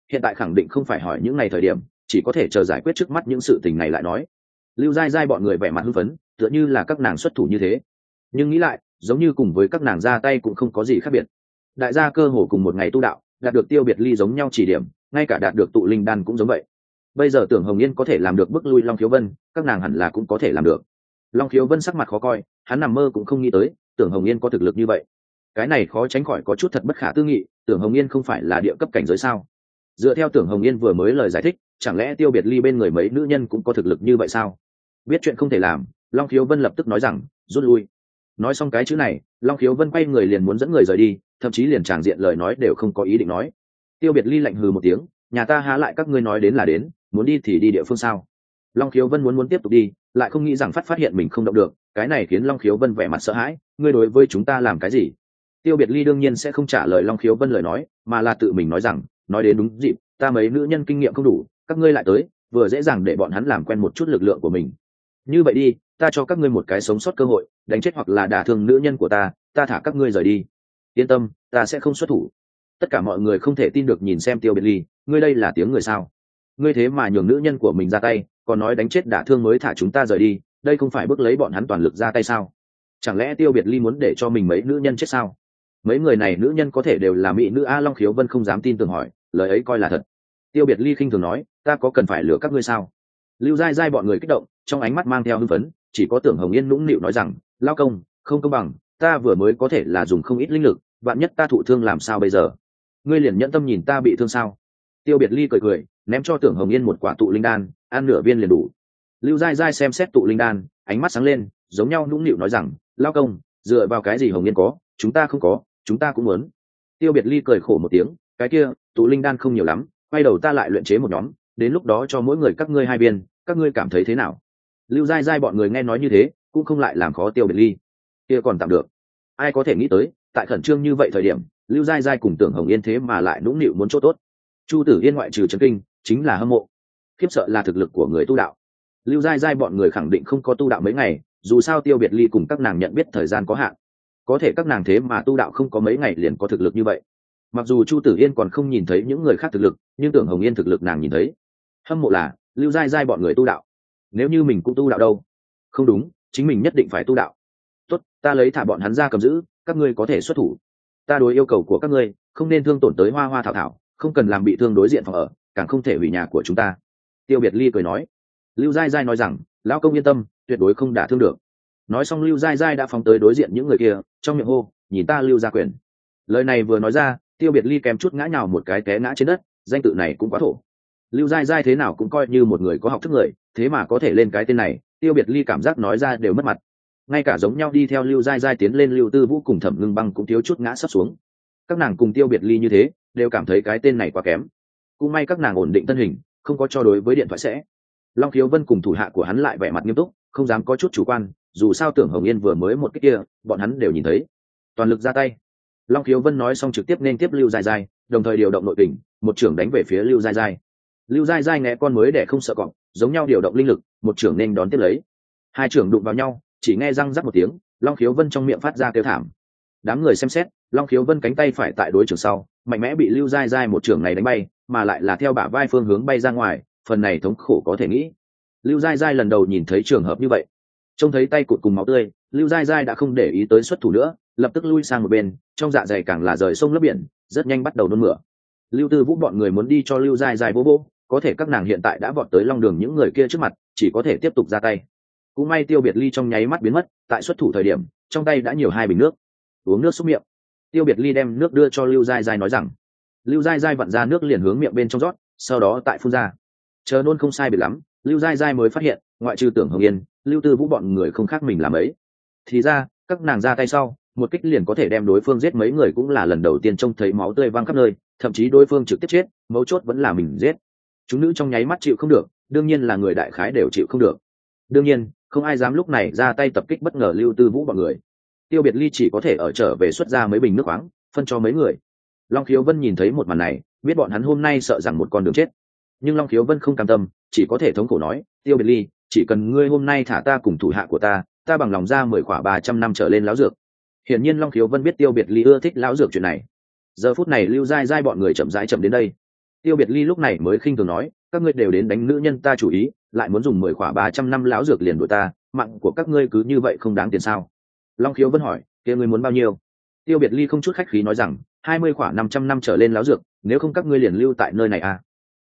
hiện tại khẳng định không phải hỏi những ngày thời điểm, chỉ có thể chờ giải quyết trước mắt những sự tình này lại nói. Lưu Giai Giai bọn người vẻ mặt hưng phấn, tựa như là các nàng xuất thủ như thế, nhưng nghĩ lại giống như cùng với các nàng ra tay cũng không có gì khác biệt. Đại gia cơ hồ cùng một ngày tu đạo, đạt được Tiêu Biệt Ly giống nhau chỉ điểm, ngay cả đạt được tụ linh đan cũng giống vậy. Bây giờ Tưởng Hồng Yên có thể làm được bức lui Long Khiếu Vân, các nàng hẳn là cũng có thể làm được. Long Khiếu Vân sắc mặt khó coi, hắn nằm mơ cũng không nghĩ tới Tưởng Hồng Yên có thực lực như vậy. Cái này khó tránh khỏi có chút thật bất khả tư nghị, Tưởng Hồng Yên không phải là địa cấp cảnh giới sao? Dựa theo Tưởng Hồng Yên vừa mới lời giải thích, chẳng lẽ Tiêu Biệt Ly bên người mấy nữ nhân cũng có thực lực như vậy sao? Biết chuyện không thể làm, Long Khiếu Vân lập tức nói rằng rút lui. Nói xong cái chữ này, Long Khiếu Vân quay người liền muốn dẫn người rời đi, thậm chí liền tràng diện lời nói đều không có ý định nói. Tiêu Biệt Ly lạnh hừ một tiếng, nhà ta há lại các ngươi nói đến là đến, muốn đi thì đi địa phương sao? Long Khiếu Vân muốn tiếp tục đi, lại không nghĩ rằng phát hiện mình không động được, cái này khiến Long Khiếu Vân vẻ mặt sợ hãi. Ngươi đối với chúng ta làm cái gì? Tiêu Biệt Ly đương nhiên sẽ không trả lời Long Khiếu Vân lời nói, mà là tự mình nói rằng, nói đến đúng dịp, ta mấy nữ nhân kinh nghiệm không đủ, các ngươi lại tới, vừa dễ dàng để bọn hắn làm quen một chút lực lượng của mình. Như vậy đi, ta cho các ngươi một cái sống sót cơ hội, đánh chết hoặc là đả thương nữ nhân của ta thả các ngươi rời đi. Yên tâm, ta sẽ không xuất thủ. Tất cả mọi người không thể tin được nhìn xem Tiêu Biệt Ly, ngươi đây là tiếng người sao? Ngươi thế mà nhường nữ nhân của mình ra tay, còn nói đánh chết đả thương mới thả chúng ta rời đi, đây không phải bước lấy bọn hắn toàn lực ra tay sao? Chẳng lẽ Tiêu Biệt Ly muốn để cho mình mấy nữ nhân chết sao? Mấy người này nữ nhân có thể đều là mỹ nữ a? Long Khiếu Vân không dám tin tưởng hỏi, lời ấy coi là thật. Tiêu Biệt Ly khinh thường nói, ta có cần phải lừa các ngươi sao? Lưu Giai Giai bọn người kích động, trong ánh mắt mang theo hưng phấn, chỉ có Tưởng Hồng Yên nũng nịu nói rằng, lao công, không công bằng, ta vừa mới có thể là dùng không ít linh lực, vạn nhất ta thụ thương làm sao bây giờ? Ngươi liền nhẫn tâm nhìn ta bị thương sao? Tiêu Biệt Ly cười cười, ném cho Tưởng Hồng Yên một quả tụ linh đan, ăn nửa viên liền đủ. Lưu Giai Giai xem xét tụ linh đan, ánh mắt sáng lên, giống nhau nũng nịu nói rằng, lao công, dựa vào cái gì Hồng Yên có, chúng ta không có, chúng ta cũng muốn. Tiêu Biệt Ly cười khổ một tiếng, cái kia tụ linh đan không nhiều lắm, quay đầu ta lại luyện chế một nhóm, đến lúc đó cho mỗi người các ngươi 2 viên, các ngươi cảm thấy thế nào? Lưu Giai Giai bọn người nghe nói như thế, cũng không lại làm khó Tiêu Biệt Ly. Kia còn tạm được. Ai có thể nghĩ tới, tại khẩn trương như vậy thời điểm, Lưu Giai Giai cùng Tưởng Hồng Yên thế mà lại nũng nịu muốn chỗ tốt. Chu Tử Yên ngoại trừ chấn kinh, chính là hâm mộ. Khiếp sợ là thực lực của người tu đạo. Lưu Giai Giai bọn người khẳng định không có tu đạo mấy ngày, dù sao Tiêu Biệt Ly cùng các nàng nhận biết thời gian có hạn. Có thể các nàng thế mà tu đạo không có mấy ngày liền có thực lực như vậy. Mặc dù Chu Tử Yên còn không nhìn thấy những người khác thực lực, nhưng Tưởng Hồng Yên thực lực nàng nhìn thấy. Hâm mộ là Lưu Giai Giai bọn người tu đạo. Nếu như mình cũng tu đạo đâu? Không đúng, chính mình nhất định phải tu đạo. Tốt, ta lấy thả bọn hắn ra cầm giữ, các ngươi có thể xuất thủ. Ta đối yêu cầu của các ngươi, không nên thương tổn tới Hoa Hoa Thảo Thảo, không cần làm bị thương đối diện phòng ở, càng không thể hủy nhà của chúng ta. Tiêu Biệt Ly cười nói. Lưu Giai Giai nói rằng, lão công yên tâm, tuyệt đối không đả thương được. Nói xong Lưu Giai Giai đã phóng tới đối diện những người kia, trong miệng hô, nhìn ta Lưu gia quyền. Lời này vừa nói ra, Tiêu Biệt Ly kèm chút ngã nhào một cái té ngã trên đất, danh tự này cũng quá thổ. Lưu Giai Giai thế nào cũng coi như một người có học thức người, thế mà có thể lên cái tên này, Tiêu Biệt Ly cảm giác nói ra đều mất mặt. Ngay cả giống nhau đi theo Lưu Giai Giai tiến lên Lưu Tư Vũ cùng Thẩm Ngưng Băng cũng thiếu chút ngã sắp xuống. Các nàng cùng Tiêu Biệt Ly như thế, đều cảm thấy cái tên này quá kém. Cũng may các nàng ổn định thân hình, không có cho đối với điện thoại sẽ. Long Khiếu Vân cùng thủ hạ của hắn lại vẻ mặt nghiêm túc, không dám có chút chủ quan, dù sao Tưởng Hồng Yên vừa mới một cái kia, bọn hắn đều nhìn thấy. Toàn lực ra tay. Long Khiếu Vân nói xong trực tiếp nên tiếp Lưu Giai Giai, đồng thời điều động nội kình, một trưởng đánh về phía Lưu Giai Giai. Lưu Giai Giai nghe con mới để không sợ cọp, giống nhau điều động linh lực, một trưởng nên đón tiếp lấy. Hai trưởng đụng vào nhau, chỉ nghe răng rắc một tiếng, Long Khiếu Vân trong miệng phát ra kêu thảm. Đám người xem xét, Long Khiếu Vân cánh tay phải tại đối trưởng sau, mạnh mẽ bị Lưu Giai Giai một trưởng này đánh bay, mà lại là theo bả vai phương hướng bay ra ngoài, phần này thống khổ có thể nghĩ. Lưu Giai Giai lần đầu nhìn thấy trường hợp như vậy, trông thấy tay cụt cùng máu tươi, Lưu Giai Giai đã không để ý tới xuất thủ nữa, lập tức lui sang một bên, trong dạ dày càng là rời sông lấp biển, rất nhanh bắt đầu nôn mửa. Lưu Tư Vũ bọn người muốn đi cho Lưu Giai Giai bố bố, có thể các nàng hiện tại đã vọt tới Long Đường những người kia trước mặt, chỉ có thể tiếp tục ra tay. Cũng may Tiêu Biệt Ly trong nháy mắt biến mất, tại xuất thủ thời điểm, trong tay đã nhiều 2 bình nước. Uống nước xúc miệng. Tiêu Biệt Ly đem nước đưa cho Lưu Giai Giai nói rằng. Lưu Giai Giai vặn ra nước liền hướng miệng bên trong rót, sau đó tại phun ra. Chờ nôn không sai biệt lắm, Lưu Giai Giai mới phát hiện, ngoại trừ Tưởng Hồng Yên, Lưu Tư Vũ bọn người không khác mình làm ấy. Thì ra, các nàng ra tay sau, một kích liền có thể đem đối phương giết, mấy người cũng là lần đầu tiên trông thấy máu tươi văng khắp nơi, thậm chí đối phương trực tiếp chết, mấu chốt vẫn là mình giết. Chúng nữ trong nháy mắt chịu không được, đương nhiên là người đại khái đều chịu không được. Đương nhiên, không ai dám lúc này ra tay tập kích bất ngờ Lưu Tư Vũ bọn người. Tiêu Biệt Ly chỉ có thể ở trở về xuất ra mấy bình nước khoáng, phân cho mấy người. Long Khiếu Vân nhìn thấy một màn này, biết bọn hắn hôm nay sợ rằng một con đường chết. Nhưng Long Khiếu Vân không cam tâm, chỉ có thể thống khổ nói, Tiêu Biệt Ly, chỉ cần ngươi hôm nay thả ta cùng thủ hạ của ta bằng lòng ra 10 khỏa 300 năm trở lên lão dược. Hiển nhiên Long Khiếu Vân biết Tiêu Biệt Ly ưa thích lão dược chuyện này. Giờ phút này Lưu Giai Giai bọn người chậm rãi chậm đến đây. Tiêu Biệt Ly lúc này mới khinh thường nói, các ngươi đều đến đánh nữ nhân ta chủ ý, lại muốn dùng 10 khỏa 300 năm lão dược liền đuổi ta, mạng của các ngươi cứ như vậy không đáng tiền sao? Long Khiếu Vân hỏi, kia ngươi muốn bao nhiêu? Tiêu Biệt Ly không chút khách khí nói rằng, 20 khỏa 500 năm trở lên lão dược, nếu không các ngươi liền lưu tại nơi này à?